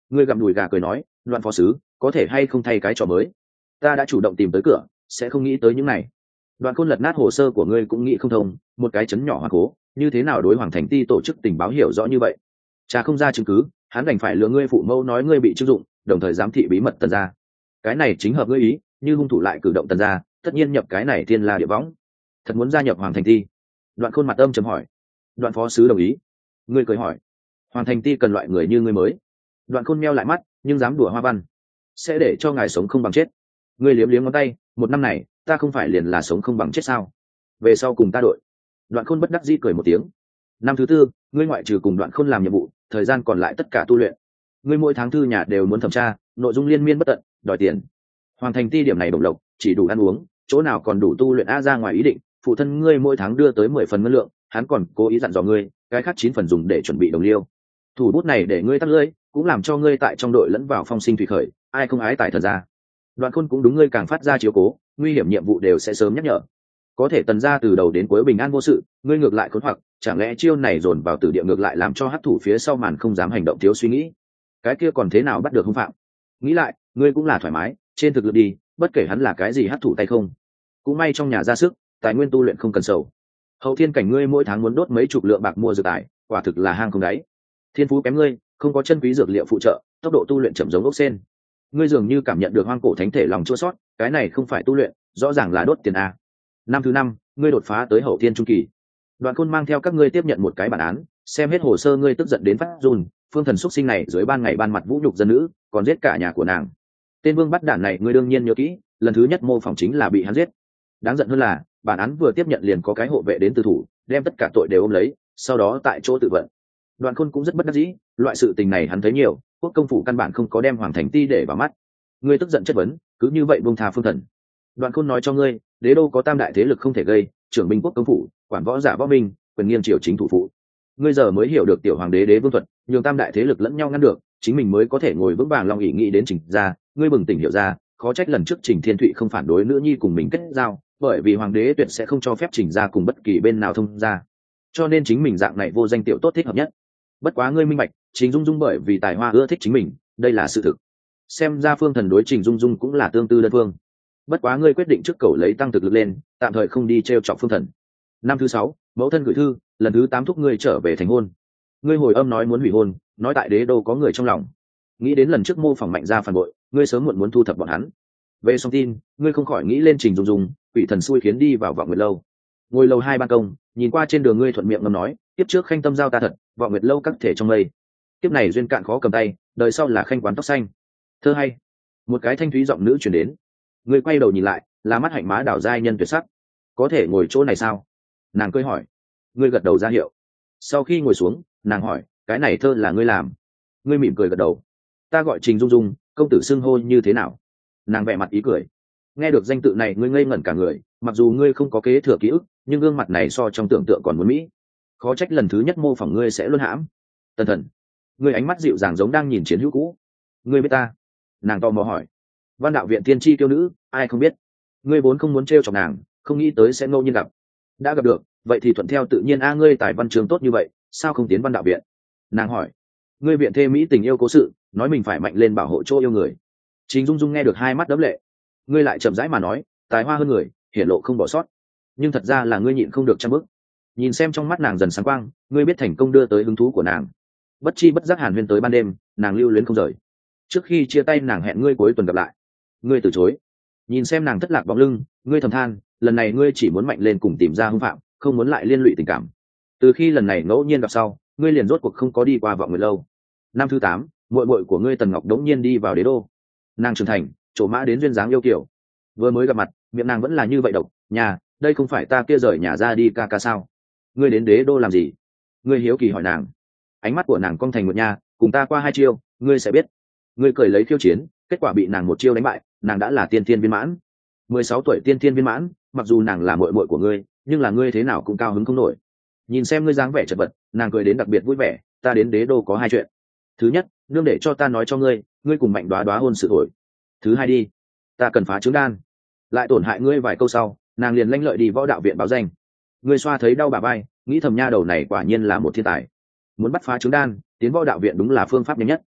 Ngươi gặm đùi gà cười nói, Đoạn phó sứ, có thể hay không thay cái trò mới? Ta đã chủ động tìm tới cửa, sẽ không nghĩ tới những này. Đoạn Khôn lật nát hồ sơ của ngươi cũng nghĩ không thông, một cái chấn nhỏ Hoàng Cố, như thế nào đối Hoàng Thành Ti tổ chức tình báo hiểu rõ như vậy? Cha không ra chứng cứ, hắn đành phải lừa ngươi phụ mẫu nói ngươi bị trưng dụng, đồng thời giám thị bí mật Tần gia. Cái này chính hợp ngươi ý, như hung thủ lại cử động Tần gia, tất nhiên nhập cái này thiên la địa võng. Thật muốn gia nhập Hoàng Thành Ti? Đoạn Khôn mặt âm trầm hỏi. Đoạn phó sứ đồng ý. Ngươi cười hỏi, Hoàng Thành Ti cần loại người như ngươi mới. Đoạn Khôn meo lại mắt, nhưng dám đùa Hoa Văn, sẽ để cho ngài sống không bằng chết. Ngươi liếm liếm ngón tay, một năm này ta không phải liền là sống không bằng chết sao? Về sau cùng ta đội. Đoạn Khôn bất đắc dĩ cười một tiếng. Năm thứ tư, ngươi ngoại trừ cùng Đoạn Khôn làm nhiệm vụ, thời gian còn lại tất cả tu luyện. Ngươi mỗi tháng thư nhà đều muốn thẩm tra, nội dung liên miên bất tận, đòi tiền. Hoàng Thành Ti điểm này đồng lộc, chỉ đủ ăn uống, chỗ nào còn đủ tu luyện a ra ngoài ý định. Phụ thân ngươi mỗi tháng đưa tới 10 phần ngân lượng, hắn còn cố ý dặn dò ngươi, cái khác 9 phần dùng để chuẩn bị đồng liêu. Thủ bút này để ngươi tắt lưỡi, cũng làm cho ngươi tại trong đội lẫn vào phong sinh thủy khởi, ai không ái tài thần ra. Đoạn Khôn cũng đúng ngươi càng phát ra chiếu cố, nguy hiểm nhiệm vụ đều sẽ sớm nhắc nhở. Có thể Tần gia từ đầu đến cuối bình an vô sự, ngươi ngược lại khốn hoặc, chẳng lẽ chiêu này dồn vào tử địa ngược lại làm cho hắc thủ phía sau màn không dám hành động thiếu suy nghĩ? Cái kia còn thế nào bắt được hung phạm? Nghĩ lại, ngươi cũng là thoải mái, trên thực lực đi, bất kể hắn là cái gì hắc thủ tay không. Cũng may trong nhà ra sức, tài nguyên tu luyện không cần sầu. Hậu thiên cảnh ngươi mỗi tháng muốn đốt mấy chục lượng bạc mua dược tài, quả thực là hang không đáy. Thiên phú kém ngươi, không có chân quý dược liệu phụ trợ, tốc độ tu luyện chậm giống ốc sen. Ngươi dường như cảm nhận được hoang cổ thánh thể lòng chua sót, cái này không phải tu luyện, rõ ràng là đốt tiền a. Năm thứ năm, ngươi đột phá tới hậu thiên trung kỳ. Đoạn Khôn mang theo các ngươi tiếp nhận một cái bản án, xem hết hồ sơ ngươi tức giận đến phát run, phương thần xuất sinh này dưới ban ngày ban mặt vũ nhục dân nữ, còn giết cả nhà của nàng. Tên vương bắt đản này ngươi đương nhiên nhớ kỹ, lần thứ nhất mô phỏng chính là bị hắn giết. Đáng giận hơn là, bản án vừa tiếp nhận liền có cái hộ vệ đến từ thủ, đem tất cả tội đều ôm lấy, sau đó tại chỗ tự vận. Đoạn Khôn cũng rất bất đắc dĩ, loại sự tình này hắn thấy nhiều, quốc công phủ căn bản không có đem Hoàng Thành Ti để vào mắt. Ngươi tức giận chất vấn, cứ như vậy buông tha phương thần. Đoạn Khôn nói cho ngươi, đế đô có tam đại thế lực không thể gây, trưởng binh quốc công phủ, quản võ giả võ binh, quyền nghiêng triều chính thủ phụ. Ngươi giờ mới hiểu được tiểu hoàng đế đế vương thuật, nhường tam đại thế lực lẫn nhau ngăn được, chính mình mới có thể ngồi vững vàng long ỷ nghĩ đến Trình ra. Ngươi bừng tỉnh hiểu ra, khó trách lần trước Trình Thiên Thụy không phản đối nữ nhi cùng mình kết giao, bởi vì hoàng đế tuyệt sẽ không cho phép Trình ra cùng bất kỳ bên nào thông ra, cho nên chính mình dạng này vô danh tiểu tốt thích hợp nhất. Bất quá ngươi minh bạch, Trình Dung Dung bởi vì tài hoa ưa thích chính mình, đây là sự thực. Xem ra phương thần đối Trình Dung Dung cũng là tương tư đơn phương. Bất quá ngươi quyết định trước cầu lấy tăng thực lực lên, tạm thời không đi trêu chọc phương thần. Năm thứ sáu, mẫu thân gửi thư, lần thứ 8 thúc ngươi trở về thành hôn. Ngươi hồi âm nói muốn hủy hôn, nói tại đế đô có người trong lòng. Nghĩ đến lần trước mô phỏng mạnh ra phản bội, ngươi sớm muộn muốn thu thập bọn hắn. Về xong tin, ngươi không khỏi nghĩ lên Trình Dung Dung, quỷ thần xui khiến đi vào Vọng Nguyệt lâu. Ngồi lầu 2 ban công, nhìn qua trên đường ngươi thuận miệng ngâm nói, tiếp trước khanh tâm giao ta thật, Vọng Nguyệt lâu các thể trong mây. Tiếp này duyên cạn khó cầm tay, đời sau là khanh quán tóc xanh. Thơ hay. Một cái thanh thúy giọng nữ truyền đến. Ngươi quay đầu nhìn lại, là mắt hạnh má đảo giai nhân tuyệt sắc. Có thể ngồi chỗ này sao? Nàng cười hỏi. Ngươi gật đầu ra hiệu. Sau khi ngồi xuống, nàng hỏi, cái này thơ là ngươi làm? Ngươi mỉm cười gật đầu. Ta gọi Trình Dung Dung, công tử xưng hô như thế nào? Nàng vẻ mặt ý cười. Nghe được danh tự này ngươi ngây ngẩn cả người, mặc dù ngươi không có kế thừa ký ức, nhưng gương mặt này so trong tưởng tượng còn muốn mỹ. Khó trách lần thứ nhất mô phỏng ngươi sẽ luôn hãm. Tần thần. Ngươi ánh mắt dịu dàng giống đang nhìn chiến hữu cũ. Ngươi biết ta? Nàng tò mò hỏi. Văn đạo viện tiên tri tiêu nữ, ai không biết? Ngươi vốn không muốn trêu chọc nàng, không nghĩ tới sẽ ngẫu nhiên gặp. Đã gặp được, vậy thì thuận theo tự nhiên a. Ngươi tài văn trường tốt như vậy, sao không tiến văn đạo viện? Nàng hỏi. Ngươi viện thê mỹ tình yêu cố sự, nói mình phải mạnh lên bảo hộ chỗ yêu người. Trình Dung Dung nghe được hai mắt đẫm lệ. Ngươi lại chậm rãi mà nói, tài hoa hơn người, hiển lộ không bỏ sót. Nhưng thật ra là ngươi nhịn không được trăm bước. Nhìn xem trong mắt nàng dần sáng quang, ngươi biết thành công đưa tới hứng thú của nàng. Bất chi bất giác hàn huyên tới ban đêm, nàng lưu luyến không rời. Trước khi chia tay nàng hẹn ngươi cuối tuần gặp lại, ngươi từ chối. Nhìn xem nàng thất lạc bóng lưng, ngươi thầm than, lần này ngươi chỉ muốn mạnh lên cùng tìm ra hung phạm, không muốn lại liên lụy tình cảm. Từ khi lần này ngẫu nhiên gặp sau, ngươi liền rốt cuộc không có đi qua Vọng Nguyệt lâu. Năm thứ 8, muội muội của ngươi Tần Ngọc đống nhiên đi vào đế đô. Nàng trưởng thành, trổ mã đến duyên dáng yêu kiều. Vừa mới gặp mặt, miệng nàng vẫn là như vậy độc, nhà, đây không phải ta kia rời nhà ra đi ca ca sao? Ngươi đến đế đô làm gì? Ngươi hiếu kỳ hỏi nàng. Ánh mắt của nàng cong thành một nha, cùng ta qua 2 chiêu, ngươi sẽ biết. Ngươi cười lấy khiêu chiến, kết quả bị nàng một chiêu đánh bại, nàng đã là tiên thiên viên mãn. 16 tuổi tiên thiên viên mãn, mặc dù nàng là muội muội của ngươi, nhưng là ngươi thế nào cũng cao hứng không nổi. Nhìn xem ngươi dáng vẻ chật vật, nàng cười đến đặc biệt vui vẻ, ta đến đế đô có 2 chuyện. Thứ nhất, nương để cho ta nói cho ngươi, ngươi cùng Mạnh Đoá Đoá hôn sự thổi. Thứ hai đi, ta cần phá trứng đan. Lại tổn hại ngươi vài câu sau, nàng liền lanh lợi đi võ đạo viện báo danh. Ngươi xoa thấy đau bà vai, nghĩ thầm nha đầu này quả nhiên là một thiên tài. Muốn bắt phá trứng đan, tiến võ đạo viện đúng là phương pháp nhanh nhất.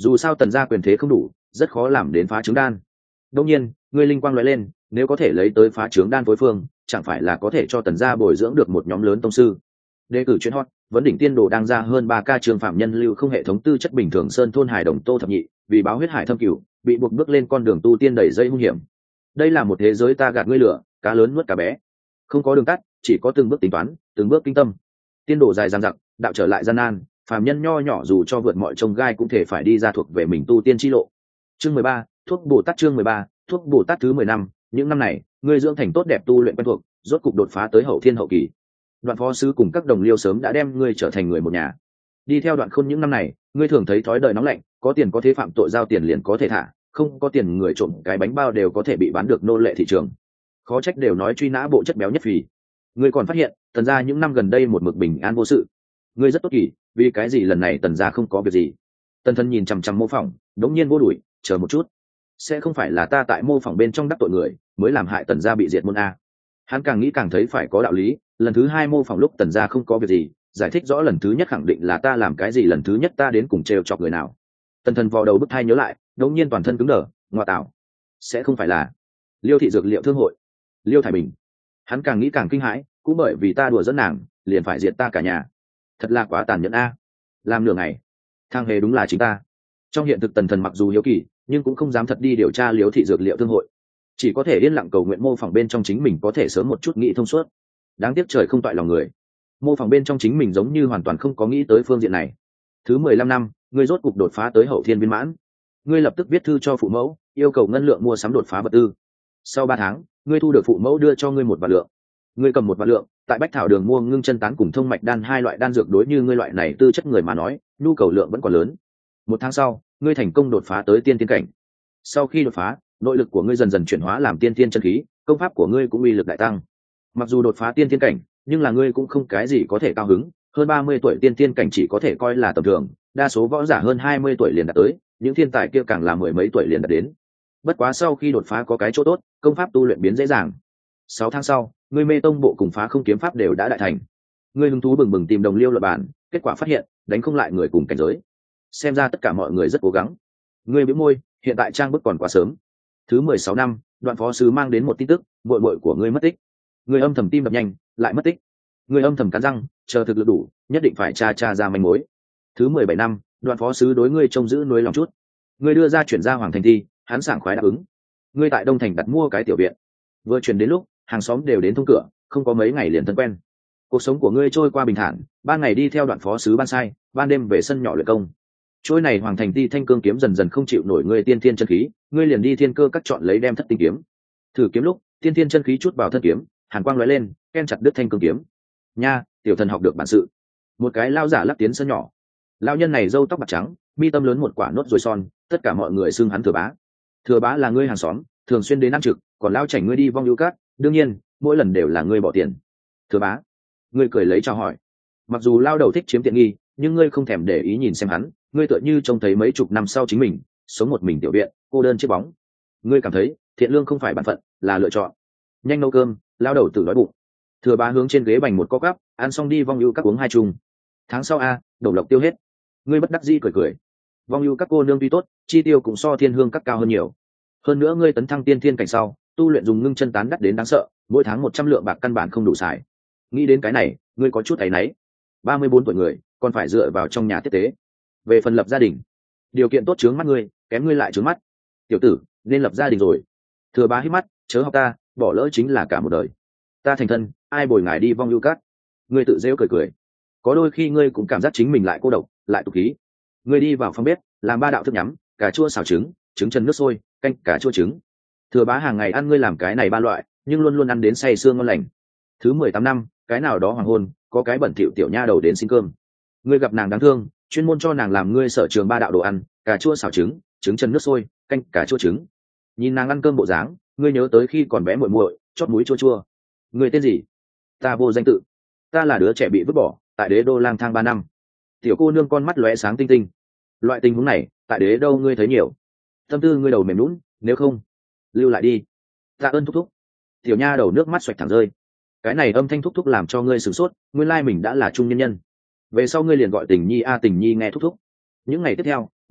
dù sao tần gia quyền thế không đủ, rất khó làm đến phá trứng đan. Đương nhiên ngươi linh quang nói lên, nếu có thể lấy tới phá trứng đan phối phương, chẳng phải là có thể cho tần gia bồi dưỡng được một nhóm lớn tông sư. Đề cử chuyên hot, vấn đỉnh tiên đồ đang ra hơn 3K trường phạm nhân lưu không hệ thống tư chất bình thường sơn thôn hải đồng Tô Thập Nhị, vì báo huyết hải thâm cửu, bị buộc bước lên con đường tu tiên đầy dây hung hiểm. Đây là một thế giới ta gạt ngươi lửa, cá lớn nuốt cá bé. Không có đường tắt, chỉ có từng bước tính toán, từng bước kinh tâm. Tiên đồ dài dằng dặc, đạo trở lại gian nan, phàm nhân nho nhỏ dù cho vượt mọi chông gai cũng thể phải đi ra thuộc về mình tu tiên chi lộ. Chương 13, thuốc Bồ Tát chương 13, thuốc Bồ Tát thứ 10 năm, những năm này, ngươi dưỡng thành tốt đẹp tu luyện quen thuộc, rốt cục đột phá tới hậu thiên hậu kỳ. Đoạn phó sứ cùng các đồng liêu sớm đã đem ngươi trở thành người một nhà. Đi theo Đoạn Khôn những năm này, ngươi thường thấy thói đời nóng lạnh, có tiền có thế phạm tội giao tiền liền có thể thả, không có tiền người trộm cái bánh bao đều có thể bị bán được nô lệ thị trường. Khó trách đều nói truy nã bộ chất béo nhất phì. Ngươi còn phát hiện, tần gia những năm gần đây một mực bình an vô sự. Ngươi rất tốt kỳ, vì cái gì lần này tần gia không có việc gì? Tần Thân nhìn chằm chằm mô phỏng, đống nhiên vô đuổi, chờ một chút, sẽ không phải là ta tại mô phỏng bên trong đắc tội người, mới làm hại tần gia bị diệt môn a? Hắn càng nghĩ càng thấy phải có đạo lý. Lần thứ hai mô phỏng lúc tần gia không có việc gì, giải thích rõ lần thứ nhất khẳng định là ta làm cái gì, lần thứ nhất ta đến cùng trêu chọc người nào. Tần Thân vò đầu bứt tai nhớ lại, đống nhiên toàn thân cứng đờ, ngoa tạo, sẽ không phải là Liêu thị dược liệu thương hội, Liêu Thái Bình? Hắn càng nghĩ càng kinh hãi, cũng bởi vì ta đùa dẫn nàng, liền phải diệt ta cả nhà. Thật là quá tàn nhẫn a. Làm nửa ngày, thang hề đúng là chính ta. Trong hiện thực Tần Thần mặc dù hiếu kỳ, nhưng cũng không dám thật đi điều tra Liêu thị dược liệu thương hội, chỉ có thể yên lặng cầu nguyện mô phỏng bên trong chính mình có thể sớm một chút nghĩ thông suốt. Đáng tiếc trời không toại lòng người, mô phỏng bên trong chính mình giống như hoàn toàn không có nghĩ tới phương diện này. Thứ 15 năm, ngươi rốt cục đột phá tới hậu thiên viên mãn. Ngươi lập tức viết thư cho phụ mẫu, yêu cầu ngân lượng mua sắm đột phá vật tư. Sau 3 tháng, ngươi thu được phụ mẫu đưa cho ngươi 1 vạn lượng. Ngươi cầm 1 vạn lượng, tại Bách Thảo Đường mua ngưng chân tán cùng thông mạch đan, 2 loại đan dược đối như ngươi loại này tư chất người mà nói, nhu cầu lượng vẫn còn lớn. 1 tháng sau, ngươi thành công đột phá tới tiên tiên cảnh. Sau khi đột phá, nội lực của ngươi dần dần chuyển hóa làm tiên tiên chân khí, công pháp của ngươi cũng uy lực đại tăng. Mặc dù đột phá tiên tiên cảnh, nhưng là ngươi cũng không cái gì có thể cao hứng, hơn 30 tuổi tiên tiên cảnh chỉ có thể coi là tầm thường, đa số võ giả hơn 20 tuổi liền đạt tới, những thiên tài kia càng là mười mấy tuổi liền đạt đến. Bất quá sau khi đột phá có cái chỗ tốt, công pháp tu luyện biến dễ dàng. 6 tháng sau, ngươi mê tông bộ cùng phá không kiếm pháp đều đã đại thành. Ngươi hứng thú bừng bừng tìm đồng liêu luận bản, kết quả phát hiện đánh không lại người cùng cảnh giới. Xem ra tất cả mọi người rất cố gắng. Ngươi bĩu môi, hiện tại trang bức còn quá sớm. Thứ 16 năm, Đoạn phó sứ mang đến một tin tức, muội muội của ngươi mất tích. Ngươi âm thầm tim đập nhanh, lại mất tích. Ngươi âm thầm cắn răng, chờ thực lực đủ, nhất định phải tra ra manh mối. Thứ 17 năm, Đoạn phó sứ đối ngươi trông giữ nuối lòng chút. Ngươi đưa ra chuyển ra Hoàng Thành Thi, hắn sảng khoái đáp ứng. Ngươi tại Đông Thành đặt mua cái tiểu viện, vừa chuyển đến lúc hàng xóm đều đến thông cửa, không có mấy ngày liền thân quen. Cuộc sống của ngươi trôi qua bình thản, ban ngày đi theo Đoạn phó sứ ban sai, ban đêm về sân nhỏ luyện công. Trôi này Hoàng Thành Ti thanh cương kiếm dần dần không chịu nổi ngươi tiên thiên chân khí, ngươi liền đi thiên cơ các chọn lấy đem thất tinh kiếm. Thử kiếm lúc, tiên thiên chân khí chút vào thân kiếm, hàn quang lóe lên, ken chặt đứt thanh cương kiếm. Nha, tiểu thần học được bản sự. Một cái lao giả lắc tiến sân nhỏ. Lao nhân này râu tóc bạc trắng, mi tâm lớn một quả nốt ruồi son, tất cả mọi người xưng hắn Thừa Bá. Thừa Bá là ngươi hàng xóm, thường xuyên đến ăn trực, còn lao chảnh ngươi đi vong ưu cát, đương nhiên, mỗi lần đều là ngươi bỏ tiền. Thừa Bá, ngươi cười lấy chào hỏi. Mặc dù lao đầu thích chiếm tiện nghi, nhưng ngươi không thèm để ý nhìn xem hắn, ngươi tựa như trông thấy mấy chục năm sau chính mình, sống một mình tiểu viện, cô đơn chiếc bóng. Ngươi cảm thấy thiện lương không phải bản phận, là lựa chọn. Nhanh nấu cơm, lao đầu tự đói bụng. Thừa Bá hướng trên ghế bành một cốc cắp, ăn xong đi vong ưu các uống 2 chung. Tháng sau a, đầu lộc tiêu hết. Ngươi bất đắc dĩ cười cười. Vong ưu các cô nương tuy tốt, chi tiêu cũng so thiên hương các cao hơn nhiều. Hơn nữa ngươi tấn thăng tiên thiên cảnh sau, tu luyện dùng ngưng chân tán đắt đến đáng sợ, mỗi tháng 100 lượng bạc căn bản không đủ xài. Nghĩ đến cái này, ngươi có chút áy náy. 34 tuổi người, còn phải dựa vào trong nhà tiếp tế. Về phần lập gia đình, điều kiện tốt chướng mắt ngươi, kém ngươi lại chướng mắt. Tiểu tử, nên lập gia đình rồi. Thừa Bá hít mắt, chớ học ta, bỏ lỡ chính là cả một đời. Ta thành thân, ai bồi ngài đi vong ưu cát? Ngươi tự giễu cười cười. Có đôi khi ngươi cũng cảm giác chính mình lại cô độc, lại tục khí. Ngươi đi vào phòng bếp, làm 3 đạo thức nhắm, cà chua xào trứng, trứng chân nước sôi, canh cà chua trứng. Thừa Bá hàng ngày ăn ngươi làm cái này 3 loại, nhưng luôn luôn ăn đến say sương ngon lành. Thứ 18 năm, cái nào đó hoàng hôn, có cái bẩn thỉu tiểu nha đầu đến xin cơm. Ngươi gặp nàng đáng thương, chuyên môn cho nàng làm ngươi sở trường 3 đạo đồ ăn, cà chua xào trứng, trứng chân nước sôi, canh cà chua trứng. Nhìn nàng ăn cơm bộ dáng, ngươi nhớ tới khi còn bé muội muội, chót mũi chua chua. Ngươi tên gì? Ta vô danh tự. Ta là đứa trẻ bị vứt bỏ, tại Đế Đô lang thang 3 năm. Tiểu cô nương con mắt lóe sáng tinh tinh. Loại tình huống này, tại Đế Đô ngươi thấy nhiều. Tâm tư ngươi đầu mềm nhũn, nếu không, lưu lại đi. Tạ ơn thúc thúc. Tiểu nha đầu nước mắt xoạch thẳng rơi. Cái này âm thanh thúc thúc làm cho ngươi sửng sốt, nguyên lai mình đã là trung nhân nhân. Về sau ngươi liền gọi Tình Nhi a, Tình Nhi nghe thúc thúc. Những ngày tiếp theo,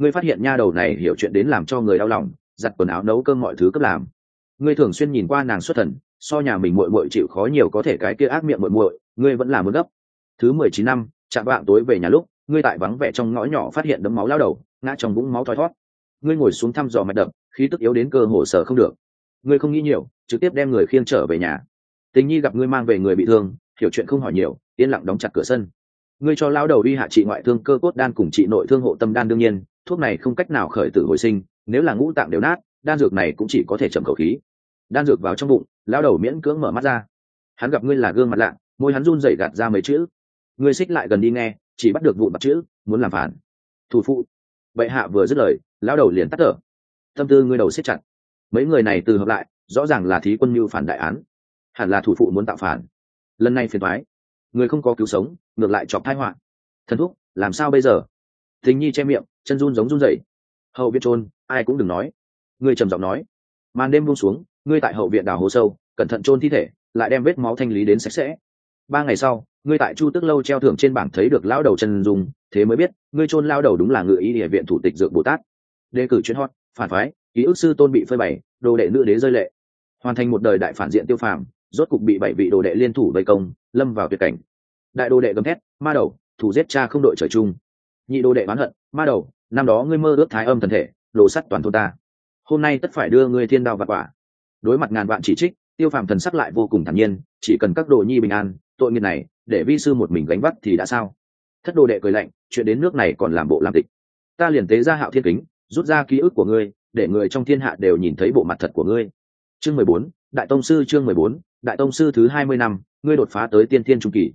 ngươi phát hiện nha đầu này hiểu chuyện đến làm cho người đau lòng, giặt quần áo nấu cơm mọi thứ cấp làm. Ngươi thường xuyên nhìn qua nàng xuất thần, so nhà mình muội muội chịu khó nhiều, có thể cái kia ác miệng muội muội ngươi vẫn là muốn gấp. Thứ 19 năm, chạng vạng tối về nhà lúc, ngươi tại vắng vẻ trong ngõ nhỏ phát hiện đấm máu lao đầu ngã trong vũng máu thoi thoát. Ngươi ngồi xuống thăm dò mạch đập, khí tức yếu đến cơ hồ sở không được. Ngươi không nghĩ nhiều, trực tiếp đem người khiêng trở về nhà. Tình nhi gặp ngươi mang về người bị thương, hiểu chuyện không hỏi nhiều, yên lặng đóng chặt cửa sân. Ngươi cho lao đầu đi hạ trị ngoại thương cơ cốt đan cùng trị nội thương hộ tâm đan, đương nhiên thuốc này không cách nào khởi tử hồi sinh, nếu là ngũ tạng đều nát, đan dược này cũng chỉ có thể chậm khẩu khí. Đan dược vào trong bụng, lao đầu miễn cưỡng mở mắt ra. Hắn gặp ngươi là gương mặt lạ, môi hắn run rẩy gạt ra mấy chữ. Ngươi xích lại gần đi nghe, chỉ bắt được vụn bạc chữ, muốn làm phản. Thủ phụ. Bệ hạ vừa dứt lời, lao đầu liền tắt thở. Tâm tư ngươi đầu siết chặt. Mấy người này từ hợp lại, rõ ràng là thí quân mưu phản đại án, hẳn là thủ phụ muốn tạo phản. Lần này phiền toái, người không có cứu sống, ngược lại chọc tai họa. Thần thúc, làm sao bây giờ? Tình nhi che miệng, chân run giống run rẩy. Hậu viện chôn, ai cũng đừng nói. Ngươi trầm giọng nói. Màn đêm buông xuống, ngươi tại hậu viện đào hố sâu, cẩn thận chôn thi thể, lại đem vết máu thanh lý đến sạch sẽ. 3 ngày sau, ngươi tại Chu Tước lâu treo thưởng trên bảng thấy được lão đầu chân dung, thế mới biết ngươi chôn lão đầu đúng là Ngự Y Địa viện thủ tịch Dược Bồ Tát. Đề cử chuyên hot, phản phái, ký ức sư tôn bị phơi bày, đồ đệ nữ đế rơi lệ, hoàn thành một đời đại phản diện Tiêu Phàm, rốt cục bị 7 vị đồ đệ liên thủ vây công, lâm vào tuyệt cảnh. Đại đồ đệ gầm thét, ma đầu, thủ giết cha không đội trời chung. Nhị đồ đệ oán hận, ma đầu, năm đó ngươi mơ ước thái âm thần thể, đổ sắt toàn thôn ta, hôm nay tất phải đưa ngươi thiên đao vạn quả. Đối mặt ngàn vạn chỉ trích, Tiêu Phàm thần sắc lại vô cùng thản nhiên, chỉ cần các đồ nhi bình an, tội nghiệp này để vi sư một mình gánh vác thì đã sao? Thất đồ đệ cười lạnh, chuyện đến nước này còn làm bộ làm tịch. Ta liền tế ra Hạo Thiên Kính, rút ra ký ức của ngươi, để người trong thiên hạ đều nhìn thấy bộ mặt thật của ngươi. Chương 14, Đại tông sư. Chương 14, Đại tông sư. Thứ 20 năm, ngươi đột phá tới tiên thiên trung kỳ.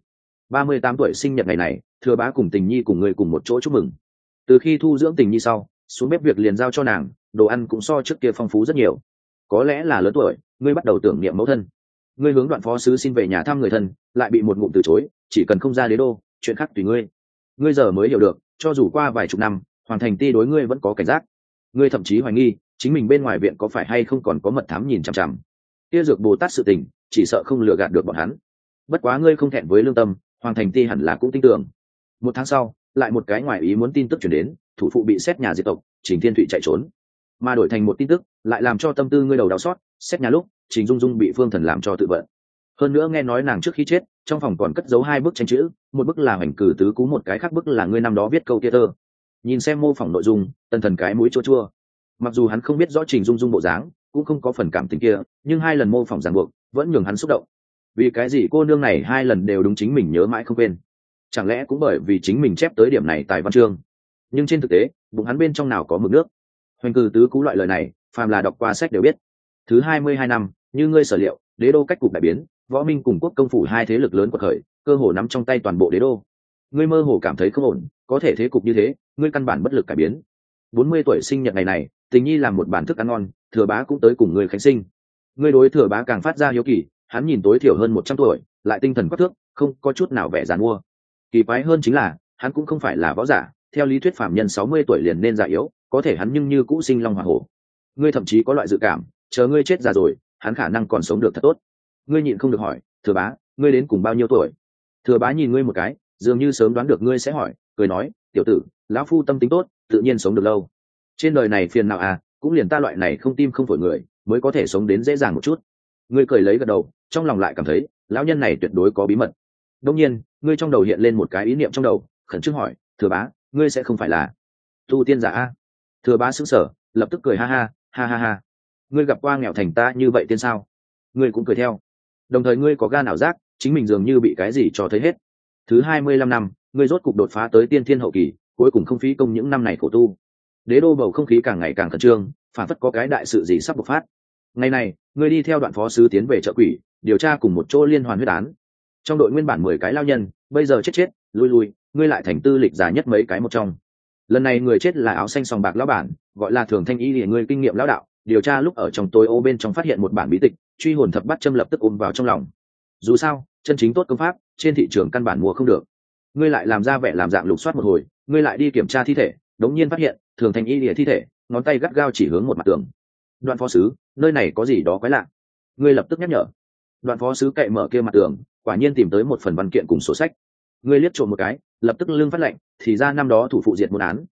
38 tuổi sinh nhật ngày này, Thừa Bá cùng Tình Nhi cùng ngươi cùng một chỗ chúc mừng. Từ khi thu dưỡng Tình Nhi sau, xuống bếp việc liền giao cho nàng, đồ ăn cũng so trước kia phong phú rất nhiều. Có lẽ là lớn tuổi, ngươi bắt đầu tưởng niệm mẫu thân. Ngươi hướng Đoạn phó sứ xin về nhà thăm người thân, lại bị một ngụm từ chối, chỉ cần không ra đế đô, chuyện khác tùy ngươi. Ngươi giờ mới hiểu được, cho dù qua vài chục năm, Hoàng Thành Ti đối ngươi vẫn có cảnh giác. Ngươi thậm chí hoài nghi chính mình bên ngoài viện có phải hay không còn có mật thám nhìn chằm chằm. Kia Dược Bồ Tát sự tình, chỉ sợ không lừa gạt được bọn hắn. Bất quá ngươi không thẹn với lương tâm, Hoàng Thành Ti hẳn là cũng tin tưởng. 1 tháng sau, lại một cái ngoài ý muốn tin tức truyền đến, thủ phụ bị xét nhà diệt tộc, Trình Thiên Thụy chạy trốn. Mà đổi thành một tin tức, lại làm cho tâm tư ngươi đầu đau xót, xét nhà lúc, Trình Dung Dung bị Phương Thần làm cho tự vận. Hơn nữa nghe nói nàng trước khi chết, trong phòng còn cất giấu 2 bức tranh chữ, một bức là Hoành Cử Tứ Cú, một cái khác bức là ngươi năm đó viết câu kia thơ. Nhìn xem mô phỏng nội dung, Tần Thần cái mũi chua chua. Mặc dù hắn không biết rõ Trình Dung Dung bộ dáng, cũng không có phần cảm tình kia, nhưng 2 lần mô phỏng ràng buộc vẫn nhường hắn xúc động. Vì cái gì cô nương này 2 lần đều đúng chính mình nhớ mãi không quên? Chẳng lẽ cũng bởi vì chính mình chép tới điểm này tại văn chương? Nhưng trên thực tế, bụng hắn bên trong nào có mực nước. Hoành Cử Tứ Cú loại lời này, phàm là đọc qua sách đều biết. Thứ 22 năm, như ngươi sở liệu, đế đô cách cục đại biến, Võ Minh cùng Quốc công phủ 2 thế lực lớn quật khởi, cơ hồ nắm trong tay toàn bộ đế đô. Ngươi mơ hồ cảm thấy không ổn, có thể thế cục như thế, ngươi căn bản bất lực cải biến. 40 tuổi sinh nhật ngày này, Tình Nhi làm một bàn thức ăn ngon, Thừa Bá cũng tới cùng ngươi khánh sinh. Ngươi đối Thừa Bá càng phát ra hiếu kỳ, hắn nhìn tối thiểu hơn 100 tuổi, lại tinh thần quắc thước, không có chút nào vẻ giàn mua. Kỳ quái hơn chính là, hắn cũng không phải là võ giả, theo lý thuyết phàm nhân 60 tuổi liền nên già yếu, có thể hắn nhưng như cũ sinh long hỏa hổ. Ngươi thậm chí có loại dự cảm, chờ ngươi chết già rồi, hắn khả năng còn sống được thật tốt. Ngươi nhịn không được hỏi, Thừa Bá, ngươi đến cùng bao nhiêu tuổi? Thừa Bá nhìn ngươi một cái, dường như sớm đoán được ngươi sẽ hỏi, cười nói, tiểu tử, lão phu tâm tính tốt, tự nhiên sống được lâu. Trên đời này phiền nào à, cũng liền ta loại này không tim không phổi người mới có thể sống đến dễ dàng một chút. Ngươi cười lấy gật đầu, trong lòng lại cảm thấy lão nhân này tuyệt đối có bí mật. Đông nhiên, ngươi trong đầu hiện lên một cái ý niệm trong đầu, khẩn trương hỏi, Thừa Bá, ngươi sẽ không phải là tu tiên giả a? Thừa Bá sững sờ, lập tức cười ha ha, ha ha ha. Ngươi gặp qua nghèo thành ta như vậy tiên sao? Ngươi cũng cười theo. Đồng thời ngươi có gan ảo giác, chính mình dường như bị cái gì cho thấy hết. Thứ 25 năm, ngươi rốt cục đột phá tới tiên thiên hậu kỳ, cuối cùng không phí công những năm này khổ tu. Đế đô bầu không khí càng ngày càng khẩn trương, phản phất có cái đại sự gì sắp bộc phát. Ngày này, ngươi đi theo Đoạn phó sứ tiến về chợ quỷ, điều tra cùng một chỗ liên hoàn huyết án. Trong đội nguyên bản 10 cái lao nhân, bây giờ chết, lui, ngươi lại thành tư lịch già nhất mấy cái một trong. Lần này người chết là áo xanh sòng bạc lão bản, gọi là Thường Thanh Y, để ngươi kinh nghiệm lão đạo, điều tra lúc ở trong tối ô bên trong phát hiện một bản bí tịch, truy hồn thập bát châm lập tức ôm vào trong lòng. Dù sao, chân chính tốt công pháp, trên thị trường căn bản mua không được. Ngươi lại làm ra vẻ làm dạng lục soát một hồi, ngươi lại đi kiểm tra thi thể, đống nhiên phát hiện Thường Thanh Y lìa thi thể, ngón tay gắt gao chỉ hướng một mặt tường. Đoạn phó sứ, nơi này có gì đó quái lạ. Ngươi lập tức nhắc nhở. Đoạn phó sứ cậy mở kia mặt tường, quả nhiên tìm tới một phần văn kiện cùng sổ sách. Ngươi liếc trộm một cái, lập tức lưng phát lệnh, thì ra năm đó thủ phụ diệt một án,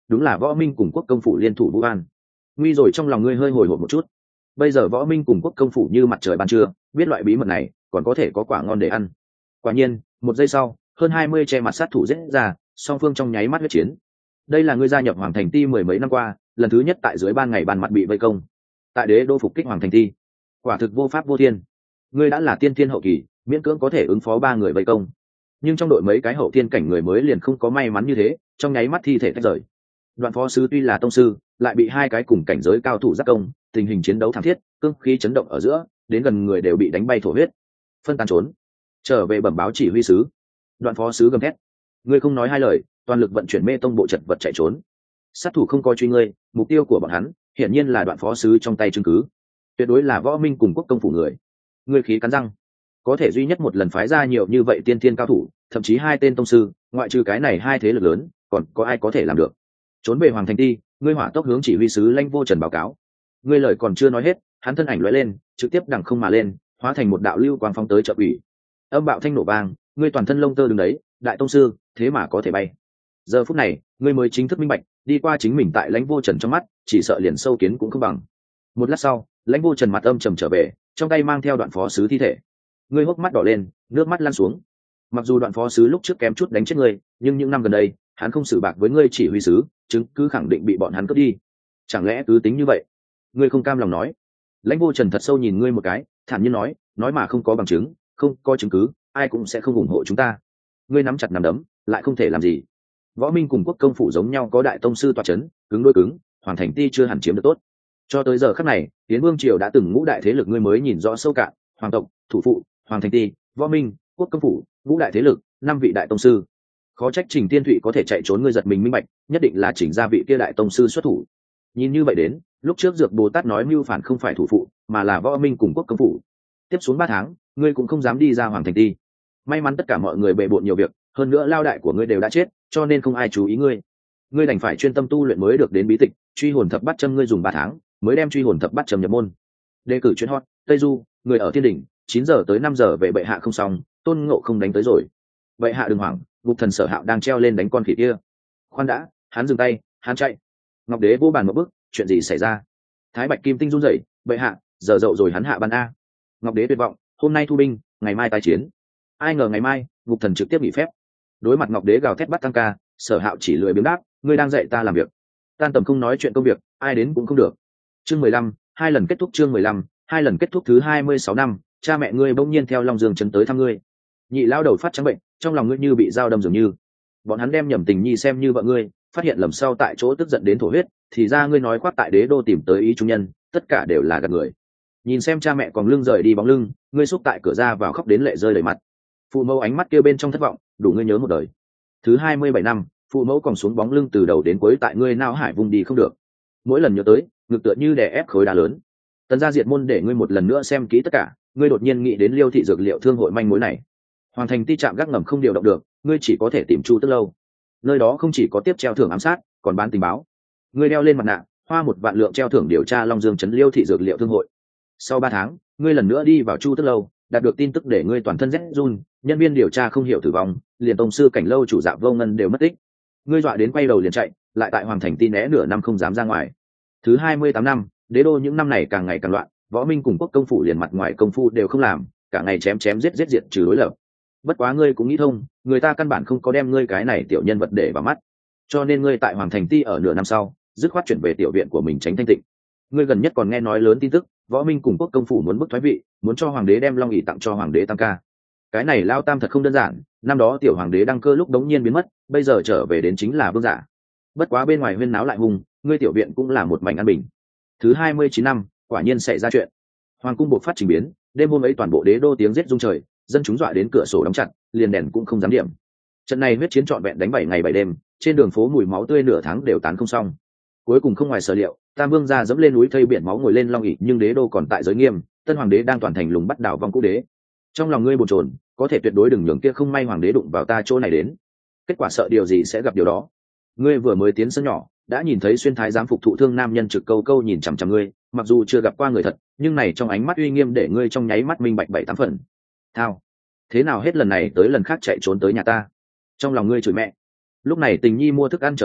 đúng là võ minh cùng quốc công phủ liên thủ vũ an. Nguy rồi, trong lòng ngươi hơi hồi hộp một chút. Bây giờ võ minh cùng quốc công phủ như mặt trời ban trưa, biết loại bí mật này còn có thể có quả ngon để ăn. Quả nhiên, một giây sau, hơn 20 che mặt sát thủ giết ra, song phương trong nháy mắt huyết chiến. Đây là ngươi gia nhập Hoàng Thành Ti mười mấy năm qua, lần thứ nhất tại dưới ban ngày ban mặt bị vây công. Tại đế đô phục kích Hoàng Thành Ti, quả thực vô pháp vô thiên. Ngươi đã là tiên thiên hậu kỳ, miễn cưỡng có thể ứng phó 3 người vây công. Nhưng trong đội mấy cái hậu thiên cảnh người mới liền không có may mắn như thế, trong nháy mắt thi thể tách rời. Đoạn phó sứ tuy là tông sư, lại bị 2 cái cùng cảnh giới cao thủ giáp công, tình hình chiến đấu thảm thiết, cương khí chấn động ở giữa, đến gần người đều bị đánh bay thổ huyết. Phân tán trốn, trở về bẩm báo chỉ huy sứ. Đoạn phó sứ gầm thét. Ngươi không nói hai lời, toàn lực vận chuyển mê tông bộ chật vật chạy trốn. Sát thủ không coi truy ngươi, mục tiêu của bọn hắn hiển nhiên là đoạn phó sứ trong tay chứng cứ, tuyệt đối là võ minh cùng quốc công phủ người. Ngươi khí cắn răng, có thể duy nhất một lần phái ra nhiều như vậy tiên thiên cao thủ, thậm chí 2 tên tông sư, ngoại trừ cái này 2 thế lực lớn, còn có ai có thể làm được? Trốn về Hoàng Thành Ti, ngươi hỏa tốc hướng chỉ huy sứ Lãnh Vô Trần báo cáo. Ngươi lời còn chưa nói hết, hắn thân ảnh lóe lên, trực tiếp đằng không mà lên, hóa thành một đạo lưu quang phóng tới chợ ủy. Âm bạo thanh nổ vang, ngươi toàn thân lông tơ đứng đấy, đại tông sư, thế mà có thể bay. Giờ phút này, ngươi mới chính thức minh bạch, đi qua chính mình tại Lãnh Vô Trần trong mắt, chỉ sợ liền sâu kiến cũng không bằng. Một lát sau, Lãnh Vô Trần mặt âm trầm trở về, trong tay mang theo đoạn phó sứ thi thể. Ngươi hốc mắt đỏ lên, nước mắt lan xuống. Mặc dù đoạn phó sứ lúc trước kém chút đánh chết ngươi, nhưng những năm gần đây, hắn không xử bạc với ngươi chỉ huy sứ, chứng cứ khẳng định bị bọn hắn cướp đi. Chẳng lẽ cứ tính như vậy? Ngươi không cam lòng nói. Lãnh Vô Trần thật sâu nhìn ngươi một cái, thản nhiên nói mà không có bằng chứng, không có chứng cứ, ai cũng sẽ không ủng hộ chúng ta. Ngươi nắm chặt nắm đấm, lại không thể làm gì. Võ minh cùng quốc công phủ giống nhau có đại tông sư tọa chấn, cứng đôi cứng, Hoàng Thành Ti chưa hẳn chiếm được tốt. Cho tới giờ khắc này, Tiến Vương triều đã từng ngũ đại thế lực ngươi mới nhìn rõ sâu cạn, hoàng tộc, thủ phụ, Hoàng Thành Ti, võ minh, quốc công phủ, ngũ đại thế lực, 5 vị đại tông sư. Khó trách Trình Tiên Thụy có thể chạy trốn, ngươi giật mình minh bạch, nhất định là chỉnh ra vị kia đại tông sư xuất thủ. Nhìn như vậy đến, lúc trước Dược Bồ Tát nói mưu phản không phải thủ phụ, mà là võ minh cùng quốc công phủ. Tiếp xuống 3 tháng, ngươi cũng không dám đi ra Hoàng Thành Ti. May mắn tất cả mọi người bề bộn nhiều việc, hơn nữa lao đại của ngươi đều đã chết, cho nên không ai chú ý ngươi. Ngươi đành phải chuyên tâm tu luyện mới được đến bí tịch, truy hồn thập bát châm ngươi dùng 3 tháng, mới đem truy hồn thập bát châm nhập môn. Đề cử chuyên hot, Tây Du, người ở thiên đỉnh, 9 giờ tới 5 giờ về bệ hạ không xong, Tôn Ngộ không đánh tới rồi. Bệ hạ đừng hoảng, Ngục Thần Sở Hạo đang treo lên đánh con khỉ kia. Khoan đã, hắn dừng tay, hắn chạy. Ngọc Đế vô bàn một bước, chuyện gì xảy ra? Thái Bạch Kim Tinh run rẩy, bệ hạ, giờ dậu rồi hắn hạ ban a. Ngọc Đế tuyệt vọng, hôm nay thu binh, ngày mai tái chiến. Ai ngờ ngày mai, Ngục Thần trực tiếp nghỉ phép. Đối mặt Ngọc Đế gào thét bắt tăng ca, Sở Hạo chỉ lười biếng đáp, ngươi đang dạy ta làm việc. Tan tầm không nói chuyện công việc, ai đến cũng không được. Chương 15, 2 lần kết thúc. Chương 15, 2 lần kết thúc thứ 26 năm, cha mẹ ngươi bỗng nhiên theo Long Dương trấn tới thăm ngươi. Nhị lão đầu phát trắng bệnh, trong lòng ngươi như bị dao đâm dường như. Bọn hắn đem Nhậm Tình Nhi xem như vợ ngươi, phát hiện lầm sau tại chỗ tức giận đến thổ huyết, thì ra ngươi nói khoác tại đế đô tìm tới ý trung nhân, tất cả đều là gạt người. Nhìn xem cha mẹ còn lưng rời đi bóng lưng, ngươi xúc tại cửa ra vào khóc đến lệ rơi đầy mặt. Phụ mẫu ánh mắt kia bên trong thất vọng, đủ ngươi nhớ một đời. Thứ 27 năm, phụ mẫu còn xuống bóng lưng từ đầu đến cuối tại ngươi não hải vùng đi không được. Mỗi lần nhớ tới, ngực tựa như đè ép khối đá lớn. Tần gia diệt môn để ngươi một lần nữa xem kỹ tất cả, ngươi đột nhiên nghĩ đến Liêu thị dược liệu thương hội manh mối này. Hoàn thành ti trạm gác ngầm không điều động được, ngươi chỉ có thể tìm Chu Tức Lâu. Nơi đó không chỉ có tiếp treo thưởng ám sát, còn bán tình báo. Ngươi đeo lên mặt nạ, hoa 1 vạn lượng treo thưởng điều tra Long Dương trấn Liêu thị dược liệu thương hội. Sau 3 tháng, ngươi lần nữa đi vào Chu Tức Lâu, đạt được tin tức để ngươi toàn thân rét run, nhân viên điều tra không hiểu tử vong, liền tông sư cảnh lâu chủ Dạ Vô Ngân đều mất tích. Ngươi dọa đến quay đầu liền chạy, lại tại Hoàng Thành Ti né nửa năm không dám ra ngoài. Thứ 28 năm, đế đô những năm này càng ngày càng loạn, võ minh cùng quốc công phủ liền mặt ngoài công phu đều không làm, cả ngày chém chém giết giết diệt trừ đối lập. Bất quá ngươi cũng nghĩ thông, người ta căn bản không có đem ngươi cái này tiểu nhân vật để vào mắt, cho nên ngươi tại Hoàng Thành Ti ở nửa năm sau, dứt khoát chuyển về tiểu viện của mình tránh thanh tịnh. Ngươi gần nhất còn nghe nói lớn tin tức, võ minh cùng quốc công phủ muốn bức thoái vị, muốn cho hoàng đế đem long ỷ tặng cho hoàng đế Tam Ca. Cái này lao tam thật không đơn giản, năm đó tiểu hoàng đế đăng cơ lúc đống nhiên biến mất, bây giờ trở về đến chính là vương giả. Bất quá bên ngoài huyên náo lại hùng, ngươi tiểu viện cũng là một mảnh an bình. Thứ 29 năm, quả nhiên xảy ra chuyện. Hoàng cung buộc phát trình biến, đêm hôm ấy toàn bộ đế đô tiếng giết rung trời, dân chúng dọa đến cửa sổ đóng chặt, liền đèn cũng không dám điểm. Trận này huyết chiến trọn vẹn đánh 7 ngày 7 đêm, trên đường phố mùi máu tươi nửa tháng đều tán không xong. Cuối cùng không ngoài sở liệu, Tam Vương gia dẫm lên núi thây biển máu ngồi lên long ỷ, nhưng đế đô còn tại giới nghiêm, tân hoàng đế đang toàn thành lùng bắt đảo vong cũ đế. Trong lòng ngươi bồn chồn, có thể tuyệt đối đừng nhường kia không may hoàng đế đụng vào ta chỗ này đến. Kết quả sợ điều gì sẽ gặp điều đó. Ngươi vừa mới tiến sân nhỏ, đã nhìn thấy xuyên thái giám phục thụ thương nam nhân trực câu câu nhìn chằm chằm ngươi, mặc dù chưa gặp qua người thật, nhưng này trong ánh mắt uy nghiêm để ngươi trong nháy mắt minh bạch 7-8 phần. Thao, thế nào hết lần này tới lần khác chạy trốn tới nhà ta? Trong lòng ngươi chửi mẹ. Lúc này Tình Nhi mua thức ăn trở về,